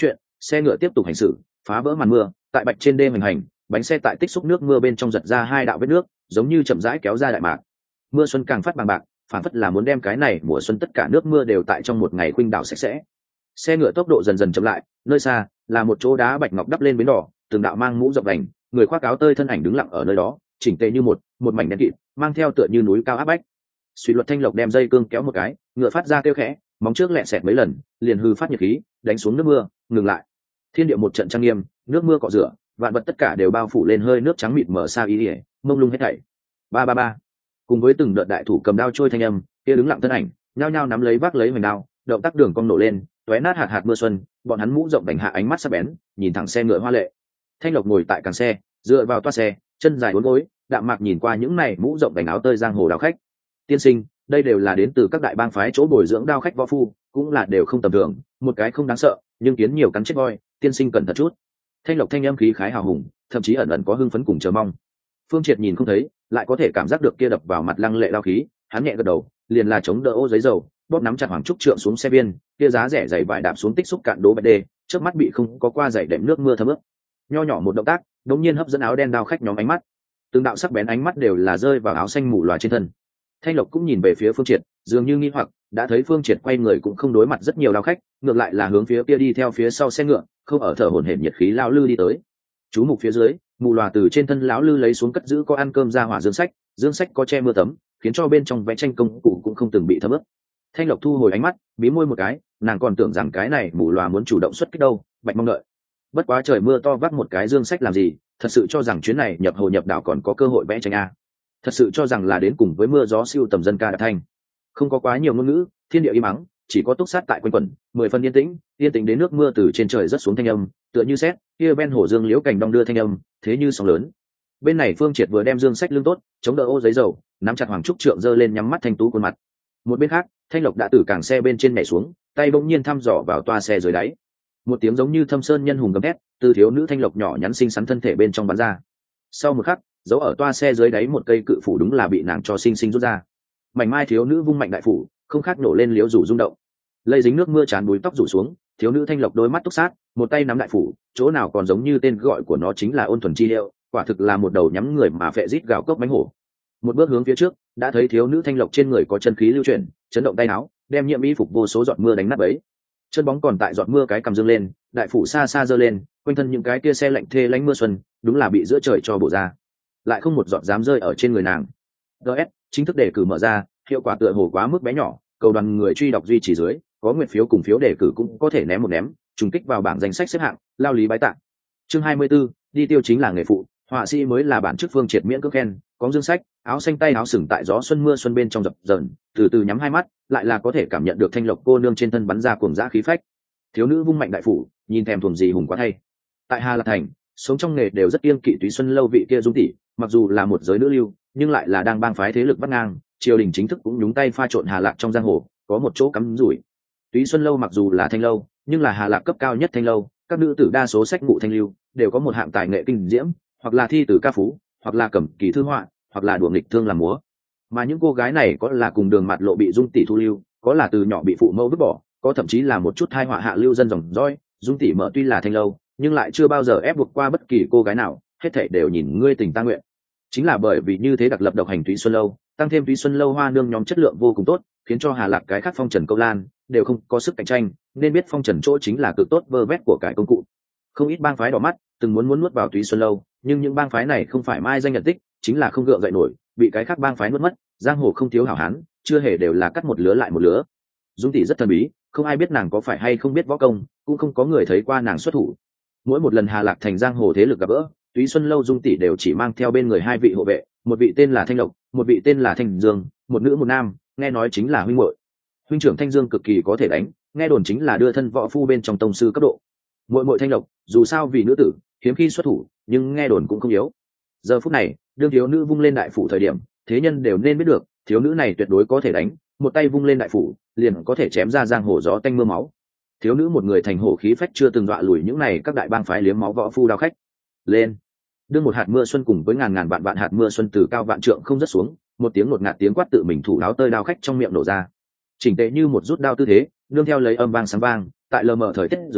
xe ngựa tiếp tục hành xử, phá vỡ màn mưa, tại bạch trên đêm hành, bánh xe tại tích xúc nước mưa bên trong giật ra hai đạo vết nước, giống như chậm rãi kéo ra đại mạc. Mưa xuân càng phát bằng bạc, phản phất là muốn đem cái này mùa xuân tất cả nước mưa đều tại trong một ngày khuynh đảo sạch sẽ. Xe ngựa tốc độ dần dần chậm lại, nơi xa là một chỗ đá bạch ngọc đắp lên bến đỏ, từng đạo mang mũ rộng vành, người khoác áo tơi thân ảnh đứng lặng ở nơi đó, chỉnh tề như một mảnh đen kịt, mang theo tựa như núi cao áp bách. Suy Luật Thanh Lộc đem dây cương kéo một cái, ngựa phát ra kêu khẽ, móng trước lẹ sẹt mấy lần, liền hư phát nhiệt khí, đánh xuống nước mưa, ngừng lại. Thiên địa một trận trang nghiêm, nước mưa cọ rửa, vạn vật tất cả đều bao phủ lên hơi nước trắng mịt mờ xa ý ỉa, mông lung hết thảy. Ba ba ba. Cùng với từng đợt đại thủ cầm đao trôi thanh âm, kia đứng lặng thân ảnh, nhao nhao nắm lấy vác lấy hoành đao, động tác đường cong nổ lên, tóe nát hạt hạt mưa xuân, bọn hắn mũ rộng vành hạ ánh mắt sắc bén, nhìn thẳng xe ngựa hoa lệ. Thanh Lộc ngồi tại càng xe, dựa vào toa xe, chân dài uốn gối, đạm mạc nhìn qua những này mũ rộng vành áo tơi giang hồ đao khách. Tiên sinh, đây đều là đến từ các đại bang phái chỗ bồi dưỡng đao khách võ phu, cũng là đều không tầm thường, một cái không đáng sợ, nhưng kiến nhiều cắn chết voi, tiên sinh cẩn thận chút. Thanh Lộc thanh âm khí khái hào hùng, thậm chí ẩn ẩn có hưng phấn cùng chờ mong. Phương Triệt nhìn không thấy, lại có thể cảm giác được kia đập vào mặt lăng lệ đao khí, hắn nhẹ gật đầu, liền là chống đỡ ô giấy dầu, bóp nắm chặt Hoàng Trúc trượng xuống xe biên, kia giá rẻ dày vải đạp xuống tích xúc cạn đố bạch đê, trước mắt bị không có qua dày đệm nước mưa thấm ướt. Nho nhỏ một động tác, đống nhiên hấp dẫn áo đen đao khách nhóm ánh mắt. Từng đạo sắc bén ánh mắt đều là rơi vào áo xanh mù loà trên thân. Thanh Lộc cũng nhìn về phía Phương Triệt, dường như nghi hoặc, đã thấy Phương Triệt quay người cũng không đối mặt rất nhiều đao khách, ngược lại là hướng phía kia đi theo phía sau xe ngựa, không ở thở hổn hển nhiệt khí lao lư đi tới. Chú mục phía dưới, mù loà từ trên thân lão lư lấy xuống cất giữ có ăn cơm ra hỏa dương sách có che mưa tấm, khiến cho bên trong vẽ tranh công cụ cũng không từng bị thấm ướt. Thanh Lộc thu hồi ánh mắt, mí môi một cái, nàng còn tưởng rằng cái này mù loà muốn chủ động xuất kích đâu, bạch mong đợi. Bất quá trời mưa to vắt một cái dương sách làm gì, thật sự cho rằng chuyến này nhập hồ nhập đảo còn có cơ hội vẽ tranh a. Thật sự cho rằng là đến cùng với mưa gió siêu tầm dân ca đạp thanh. Không có quá nhiều ngôn ngữ, thiên địa im ắng, chỉ có túc sát tại quanh quẩn, 10 phần yên tĩnh đến nước mưa từ trên trời rớt xuống thanh âm, tựa như sét, kia ven hồ dương liễu cảnh đong đưa thanh âm, thế như sóng lớn. Bên này Phương Triệt vừa đem dương sách lưng tốt, chống đỡ ô giấy dầu, nắm chặt Hoàng Trúc trượng giơ lên nhắm mắt thanh tú khuôn mặt. Một bên khác, Thanh Lộc đã từ càng xe bên trên nhảy xuống, tay bỗng nhiên thăm dò vào toa xe dưới đáy. Một tiếng giống như thâm sơn nhân hùng gầm thét, từ thiếu nữ Thanh Lộc nhỏ nhắn xinh xắn thân thể bên trong bắn ra. Sau một khắc, giấu ở toa xe dưới đáy một cây cự phủ đúng là bị nàng cho xinh xinh rút ra. Mảnh mai thiếu nữ vung mạnh đại phủ, không khác nổ lên liễu rủ rung động. Lây dính nước mưa tràn búi tóc rủ xuống, thiếu nữ Thanh Lộc đôi mắt túc sát, một tay nắm đại phủ, chỗ nào còn giống như tên gọi của nó chính là ôn thuần chi liệu, quả thực là một đầu nhắm người mà phệ rít gào cốc mánh hổ. Một bước hướng phía trước, đã thấy thiếu nữ Thanh Lộc trên người có chân khí lưu chuyển, chấn động tay áo, đem nhiễm y phục vô số giọt mưa đánh nát bấy. Chân bóng còn tại giọt mưa cái cầm dương lên, đại phủ xa xa giơ lên, quanh thân những cái kia xe lạnh thê lánh mưa xuân, đúng là bị giữa trời cho bổ ra, lại không một giọt dám rơi ở trên người nàng. DS chính thức đề cử mở ra, hiệu quả tựa hồ quá mức bé nhỏ, cầu đoàn người truy đọc duy trì dưới, có nguyện phiếu cùng phiếu đề cử cũng có thể ném một ném, trùng kích vào bảng danh sách xếp hạng, lao lý bái tạ. Chương 24, đi tiêu chính là nghề phụ, họa sĩ mới là bản chức Phương Triệt miễn cưỡng khen, có dương sách, áo xanh tay áo sừng tại gió xuân mưa xuân bên trong dập dờn, từ từ nhắm hai mắt, lại là có thể cảm nhận được Thanh Lộc cô nương trên thân bắn ra cuồng dã khí phách. Thiếu nữ vung mạnh đại phủ, nhìn thèm thuồng gì hùng quá thay. Tại Hà Lạc Thành, sống trong nghề đều rất kiêng kỵ Túy Xuân lâu vị kia Dung tỷ, mặc dù là một giới nữ lưu, nhưng lại là đang bang phái thế lực vắt ngang, triều đình chính thức cũng nhúng tay pha trộn Hà Lạc trong giang hồ, có một chỗ cắm rủi. Túy Xuân lâu mặc dù là thanh lâu, nhưng là Hà Lạc cấp cao nhất thanh lâu, các nữ tử đa số sách ngụ thanh lưu, đều có một hạng tài nghệ kinh diễm, hoặc là thi từ ca phú, hoặc là cầm kỳ thư họa, hoặc là đùa nghịch thương làm múa. Mà những cô gái này có là cùng đường mặt lộ bị Dung tỷ thu lưu, có là từ nhỏ bị phụ mẫu vứt bỏ, có thậm chí là một chút thai họa hạ lưu dân dòng dõi. Dung tỷ mở tuy là thanh lâu, nhưng lại chưa bao giờ ép buộc qua bất kỳ cô gái nào, hết thảy đều nhìn ngươi tình ta nguyện. Chính là bởi vì như thế đặc lập độc hành Túy Xuân lâu, tăng thêm Túy Xuân lâu hoa nương nhóm chất lượng vô cùng tốt, khiến cho Hà Lạc cái khác phong trần câu lan đều không có sức cạnh tranh, nên biết phong trần chỗ chính là cực tốt vơ vét của cải công cụ. Không ít bang phái đỏ mắt, từng muốn nuốt vào Túy Xuân lâu, nhưng những bang phái này không phải mai danh nhận tích, chính là không gượng dậy nổi, bị cái khác bang phái nuốt mất. Giang hồ không thiếu hảo hán, chưa hề đều là cắt một lứa lại một lứa. Dung tỷ rất thần bí, không ai biết nàng có phải hay không biết võ công, cũng không có người thấy qua nàng xuất thủ. Mỗi một lần Hà Lạc thành giang hồ thế lực gặp gỡ, Túy Xuân lâu Dung tỷ đều chỉ mang theo bên người hai vị hộ vệ, một vị tên là Thanh Lộc, một vị tên là Thanh Dương, một nữ một nam, nghe nói chính là huynh muội. Huynh trưởng Thanh Dương cực kỳ có thể đánh, nghe đồn chính là đưa thân võ phu bên trong tông sư cấp độ. Muội muội Thanh Lộc, dù sao vì nữ tử, hiếm khi xuất thủ, nhưng nghe đồn cũng không yếu. Giờ phút này, đương thiếu nữ vung lên đại phủ thời điểm, thế nhân đều nên biết được, thiếu nữ này tuyệt đối có thể đánh, một tay vung lên đại phủ, liền có thể chém ra giang hồ gió tanh mưa máu. Thiếu nữ một người thành hổ khí phách chưa từng dọa lùi những này các đại bang phái liếm máu võ phu đao khách. Lên! Đương một hạt mưa xuân cùng với ngàn ngàn vạn hạt mưa xuân từ cao vạn trượng không rớt xuống, một tiếng ngột ngạt tiếng quát tự mình thủ láo tơi đao khách trong miệng nổ ra. Chỉnh tề như một rút đao tư thế, nương theo lấy âm vang sáng vang, tại lờ mờ thời tiết dưới,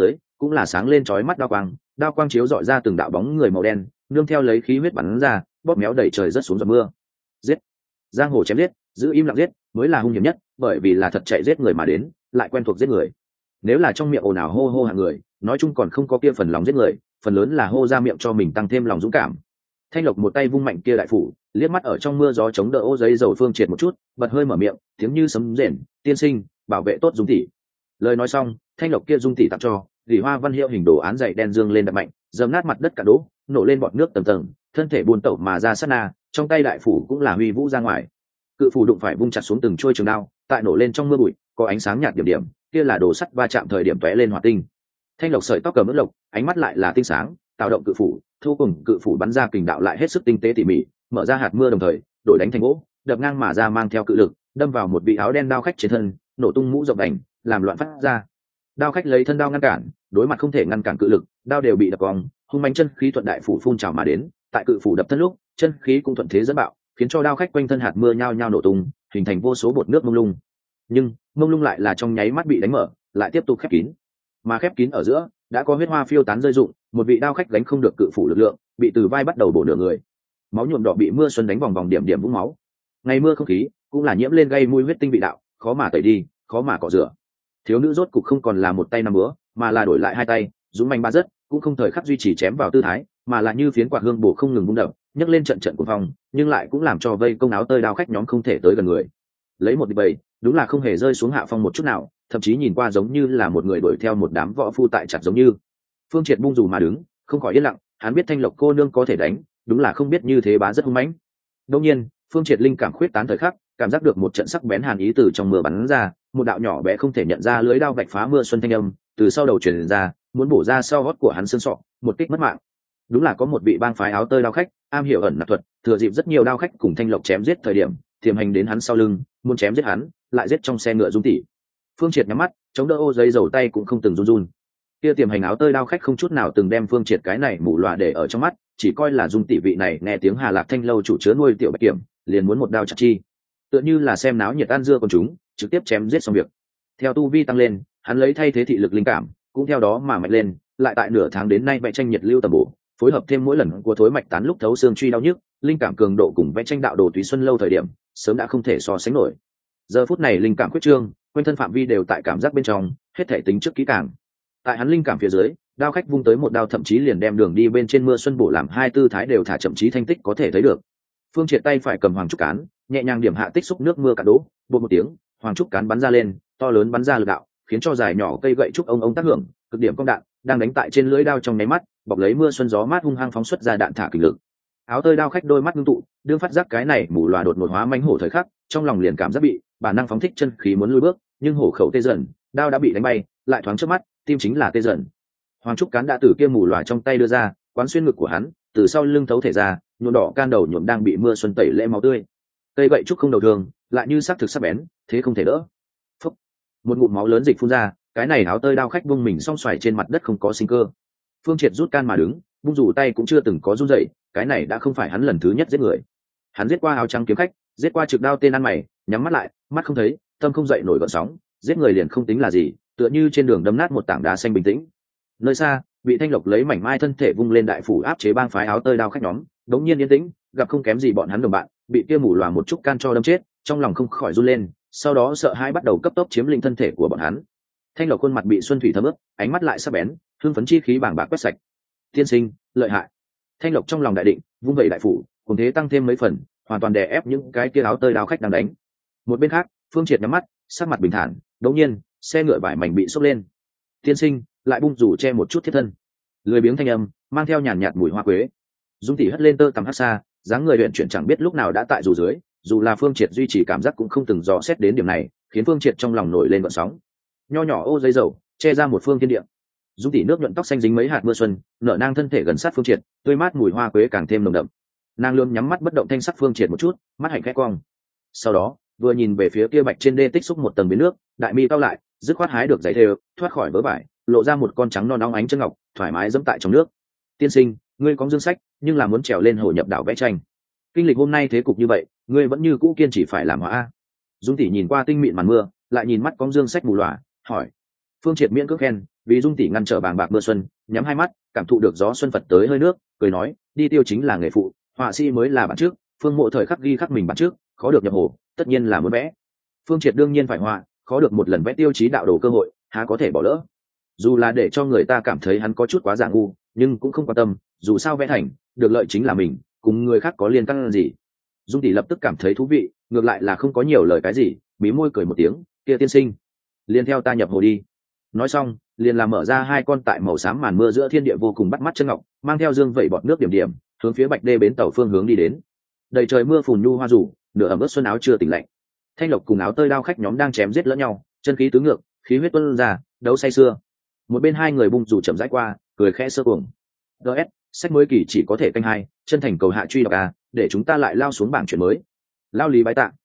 cũng là sáng lên chói mắt đao quang chiếu dọi ra từng đạo bóng người màu đen nương theo lấy khí huyết bắn ra bóp méo đẩy trời rất xuống giọt mưa. Giết, giang hồ chém giết, giữ im lặng giết mới là hung hiểm nhất, bởi vì là thật chạy giết người mà đến, lại quen thuộc giết người. Nếu là trong miệng ồn ào hô hô hạng người, nói chung còn không có kia phần lòng giết người, phần lớn là hô ra miệng cho mình tăng thêm lòng dũng cảm. Thanh Lộc một tay vung mạnh kia đại phủ, liếc mắt ở trong mưa gió chống đỡ ô giấy dầu Phương Triệt một chút, bật hơi mở miệng, tiếng như sấm rền, "Tiên sinh, bảo vệ tốt Dung tỷ." Lời nói xong, Thanh Lộc kia Dung tỷ tặng cho, Lý Hoa Văn hiệu hình đồ án dày đen dương lên đập mạnh, dầm nát mặt đất cả đố, nổ lên bọt nước tầng tầng, thân thể buôn tẩu mà ra sát na, trong tay đại phủ cũng là huy vũ ra ngoài. Cự phủ đụng phải vung chặt xuống từng chuôi trường đao, tại nổ lên trong mưa bụi, có ánh sáng nhạt điểm điểm, kia là đồ sắt va chạm thời điểm tóe lên hỏa tinh. Thanh Lộc sợi tóc cầm ướt lộc, ánh mắt lại là tinh sáng, tạo động cự phủ, thu cùng cự phủ bắn ra kình đạo lại hết sức tinh tế tỉ mỉ, mở ra hạt mưa đồng thời, đổi đánh thành gỗ, đập ngang mà ra mang theo cự lực, đâm vào một vị áo đen đao khách trên thân, nổ tung mũ rộng đành, làm loạn phát ra. Đao khách lấy thân đao ngăn cản, đối mặt không thể ngăn cản cự lực, đao đều bị đập cong, hung mãnh chân khí thuận đại phủ phun trào mà đến, tại cự phủ đập thân lúc, chân khí cũng thuận thế dẫn bạo, khiến cho đao khách quanh thân hạt mưa nhao nhao nổ tung, hình thành vô số bọt nước mông lung. Nhưng mông lung lại là trong nháy mắt bị đánh mở, lại tiếp tục khép kín. Mà khép kín ở giữa, đã có huyết hoa phiêu tán rơi rụng, một vị đao khách gánh không được cự phủ lực lượng, bị từ vai bắt đầu bổ nửa người. Máu nhuộm đỏ bị mưa xuân đánh vòng vòng điểm điểm vũng máu. Ngày mưa không khí cũng là nhiễm lên gây mùi huyết tinh vị đạo, khó mà tẩy đi, khó mà cọ rửa. Thiếu nữ rốt cục không còn là một tay năm búa, mà là đổi lại hai tay, dũng manh ba rất, cũng không thời khắc duy trì chém vào tư thái, mà là như phiến quạt hương bổ không ngừng vung đập, nhấc lên trận trận cuồng phong, nhưng lại cũng làm cho vây công áo tơi đao khách nhóm không thể tới gần người. Lấy một địch bảy, đúng là không hề rơi xuống hạ phong một chút nào, thậm chí nhìn qua giống như là một người đuổi theo một đám võ phu tại chặt giống như. Phương Triệt bung dù mà đứng, không khỏi yên lặng, hắn biết Thanh Lộc cô nương có thể đánh, đúng là không biết như thế bá rất hung mãnh. Đương nhiên, Phương Triệt linh cảm khuyết tán thời khắc, cảm giác được một trận sắc bén hàn ý từ trong mưa bắn ra, một đạo nhỏ bé không thể nhận ra lưới đao vạch phá mưa xuân thanh âm, từ sau đầu truyền ra, muốn bổ ra sau gót của hắn xương sọ, một kích mất mạng. Đúng là có một vị bang phái áo tơi đao khách, am hiểu ẩn nặc thuật, thừa dịp rất nhiều đao khách cùng Thanh Lộc chém giết thời điểm, tiềm hành đến hắn sau lưng, muốn chém giết hắn, lại giết trong xe ngựa Dung tỷ. Phương Triệt nhắm mắt, chống đỡ ô giấy dầu tay cũng không từng run run. Kia tiềm hành áo tơi đao khách không chút nào từng đem Phương Triệt cái này mù lòa để ở trong mắt, chỉ coi là Dung tỷ vị này nghe tiếng Hà Lạc Thanh lâu chủ chứa nuôi tiểu bạch kiểm, liền muốn một đao chặt chi. Tựa như là xem náo nhiệt ăn dưa con chúng, trực tiếp chém giết xong việc. Theo tu vi tăng lên, hắn lấy thay thế thị lực linh cảm, cũng theo đó mà mạnh lên, lại tại nửa tháng đến nay vẽ tranh nhiệt lưu tầm bổ, phối hợp thêm mỗi lần của thối mạch tán lúc thấu xương truy đau nhức, linh cảm cường độ cùng vẽ tranh đạo đồ túy xuân lâu thời điểm, sớm đã không thể so sánh nổi. Giờ phút này linh cảm quyết trương, quanh thân phạm vi đều tại cảm giác bên trong, hết thể tính trước kỹ càng. Tại hắn linh cảm phía dưới, đao khách vung tới một đao thậm chí liền đem đường đi bên trên mưa xuân bổ làm hai tư thái đều thả chậm chí thanh tích có thể thấy được. Phương Triệt tay phải cầm hoàng trúc cán, nhẹ nhàng điểm hạ tích xúc nước mưa cả đố, bột một tiếng, hoàng trúc cán bắn ra lên, to lớn bắn ra lực đạo, khiến cho dài nhỏ cây gậy trúc ông tác hưởng, cực điểm công đạn, đang đánh tại trên lưỡi đao trong nháy mắt, bọc lấy mưa xuân gió mát hung hăng phóng xuất ra đạn thả kình lực. Áo tơi đao khách đôi mắt ngưng tụ, đương phát giác cái này mù loà đột ngột hóa mãnh hổ thời khắc, trong lòng liền cảm giác bị bản năng phóng thích chân khí muốn lui bước, nhưng hổ khẩu tê dần, đao đã bị đánh bay, lại thoáng trước mắt, tim chính là tê dần. Hoàng trúc cán đã từ kia mù loà trong tay đưa ra, quán xuyên ngực của hắn, từ sau lưng thấu thể ra, nhuộm đỏ can đầu nhuộm đang bị mưa xuân tẩy lễ máu tươi. Cây gậy trúc không đầu thường, lại như xác thực sắc bén, thế không thể đỡ. Phúc. Một ngụm máu lớn dịch phun ra, cái này áo tơi đao khách vung mình song xoài trên mặt đất không có sinh cơ. Phương Triệt rút can mà đứng, bung rủ tay cũng chưa từng có run rẩy, cái này đã không phải hắn lần thứ nhất giết người. Hắn giết qua áo trắng kiếm khách, giết qua trực đao tên ăn mày, nhắm mắt lại, mắt không thấy, tâm không dậy nổi gợn sóng, giết người liền không tính là gì, tựa như trên đường đâm nát một tảng đá xanh bình tĩnh. Nơi xa, bị Thanh Lộc lấy mảnh mai thân thể vung lên đại phủ áp chế bang phái áo tơi đao khách nhóm, đống nhiên yên tĩnh, gặp không kém gì bọn hắn đồng bạn, bị kia mù lòa một chút can cho đâm chết, trong lòng không khỏi run lên, sau đó sợ hãi bắt đầu cấp tốc chiếm lĩnh thân thể của bọn hắn. Thanh Lộc khuôn mặt bị xuân thủy thấm ướt, ánh mắt lại sắc bén, hương phấn chi khí bàng bạc quét sạch. Tiên sinh, lợi hại. Thanh Lộc trong lòng đại định, vung vậy đại phủ, cùng thế tăng thêm mấy phần, hoàn toàn đè ép những cái kia áo tơi đao khách đang đánh. Một bên khác, Phương Triệt nhắm mắt, sắc mặt bình thản, đột nhiên, xe ngựa vải mảnh bị xốc lên. Tiên sinh, lại bung rủ che một chút thiết thân. Lười biếng thanh âm, mang theo nhàn nhạt mùi hoa quế. Dung tỷ hất lên tơ tằm hắc xa, dáng người luyện chuyển chẳng biết lúc nào đã tại dù dưới, dù là Phương Triệt duy trì cảm giác cũng không từng dò xét đến điểm này, khiến Phương Triệt trong lòng nổi lên gợn sóng. Nho nhỏ ô giấy dầu, che ra một phương thiên địa. Dung tỷ nước nhuận tóc xanh dính mấy hạt mưa xuân, nở nang thân thể gần sát Phương Triệt, tươi mát mùi hoa quế càng thêm nồng đậm. Nàng lườm nhắm mắt bất động thanh sắc Phương Triệt một chút, mắt hạnh khẽ cong. Sau đó, vừa nhìn về phía kia bạch trên đê tích xúc một tầng biến nước, đại mi cao lại, dứt khoát hái được giấy thêu, thoát khỏi vớ vải, lộ ra một con trắng non óng ánh chân ngọc, thoải mái dẫm tại trong nước. Tiên sinh, ngươi có dương sách, nhưng là muốn trèo lên hồ nhập đảo vẽ tranh. Kinh lịch hôm nay thế cục như vậy, ngươi vẫn như cũ kiên trì phải làm hóa. Dung tỷ nhìn qua tinh mịn màn mưa, lại nhìn mắt con dương sách mù lòa, hỏi. Phương Triệt miễn cưỡng khen, vì Dung tỷ ngăn trở bàng bạc mưa xuân, nhắm hai mắt cảm thụ được gió xuân phật tới hơi nước, cười nói đi tiêu chính là nghề phụ, họa sĩ mới là bản trước, Phương Mộ thời khắc ghi khắc mình bản trước, khó được nhập hồ tất nhiên là muốn vẽ. Phương Triệt đương nhiên phải họa, khó được một lần vẽ tiêu chí đạo đồ cơ hội, há có thể bỏ lỡ. Dù là để cho người ta cảm thấy hắn có chút quá giả ngu, nhưng cũng không quan tâm, dù sao vẽ thành được lợi chính là mình, cùng người khác có liên căn gì. Dung tỷ lập tức cảm thấy thú vị, ngược lại là không có nhiều lời cái gì, mí môi cười một tiếng, kia tiên sinh liền theo ta nhập hồ đi. Nói xong liền làm mở ra hai con tại màu xám màn mưa giữa thiên địa vô cùng bắt mắt chân ngọc, mang theo dương vẩy bọt nước điểm điểm hướng phía bạch đê bến tàu phương hướng đi đến. Đầy trời mưa phùn nhu hoa rủ, nửa ẩm ướt xuân áo chưa tỉnh lạnh. Thanh Lộc cùng áo tơi đao khách nhóm đang chém giết lẫn nhau, chân khí tứ ngược, khí huyết tuôn ra, đấu say sưa. Một bên hai người bung rủ chậm rãi qua, cười khẽ sơ cuồng. ds sách mới kỳ chỉ có thể canh hai, chân thành cầu hạ truy đọc a, để chúng ta lại lao xuống bảng chuyện mới. Lao lý bái tạ.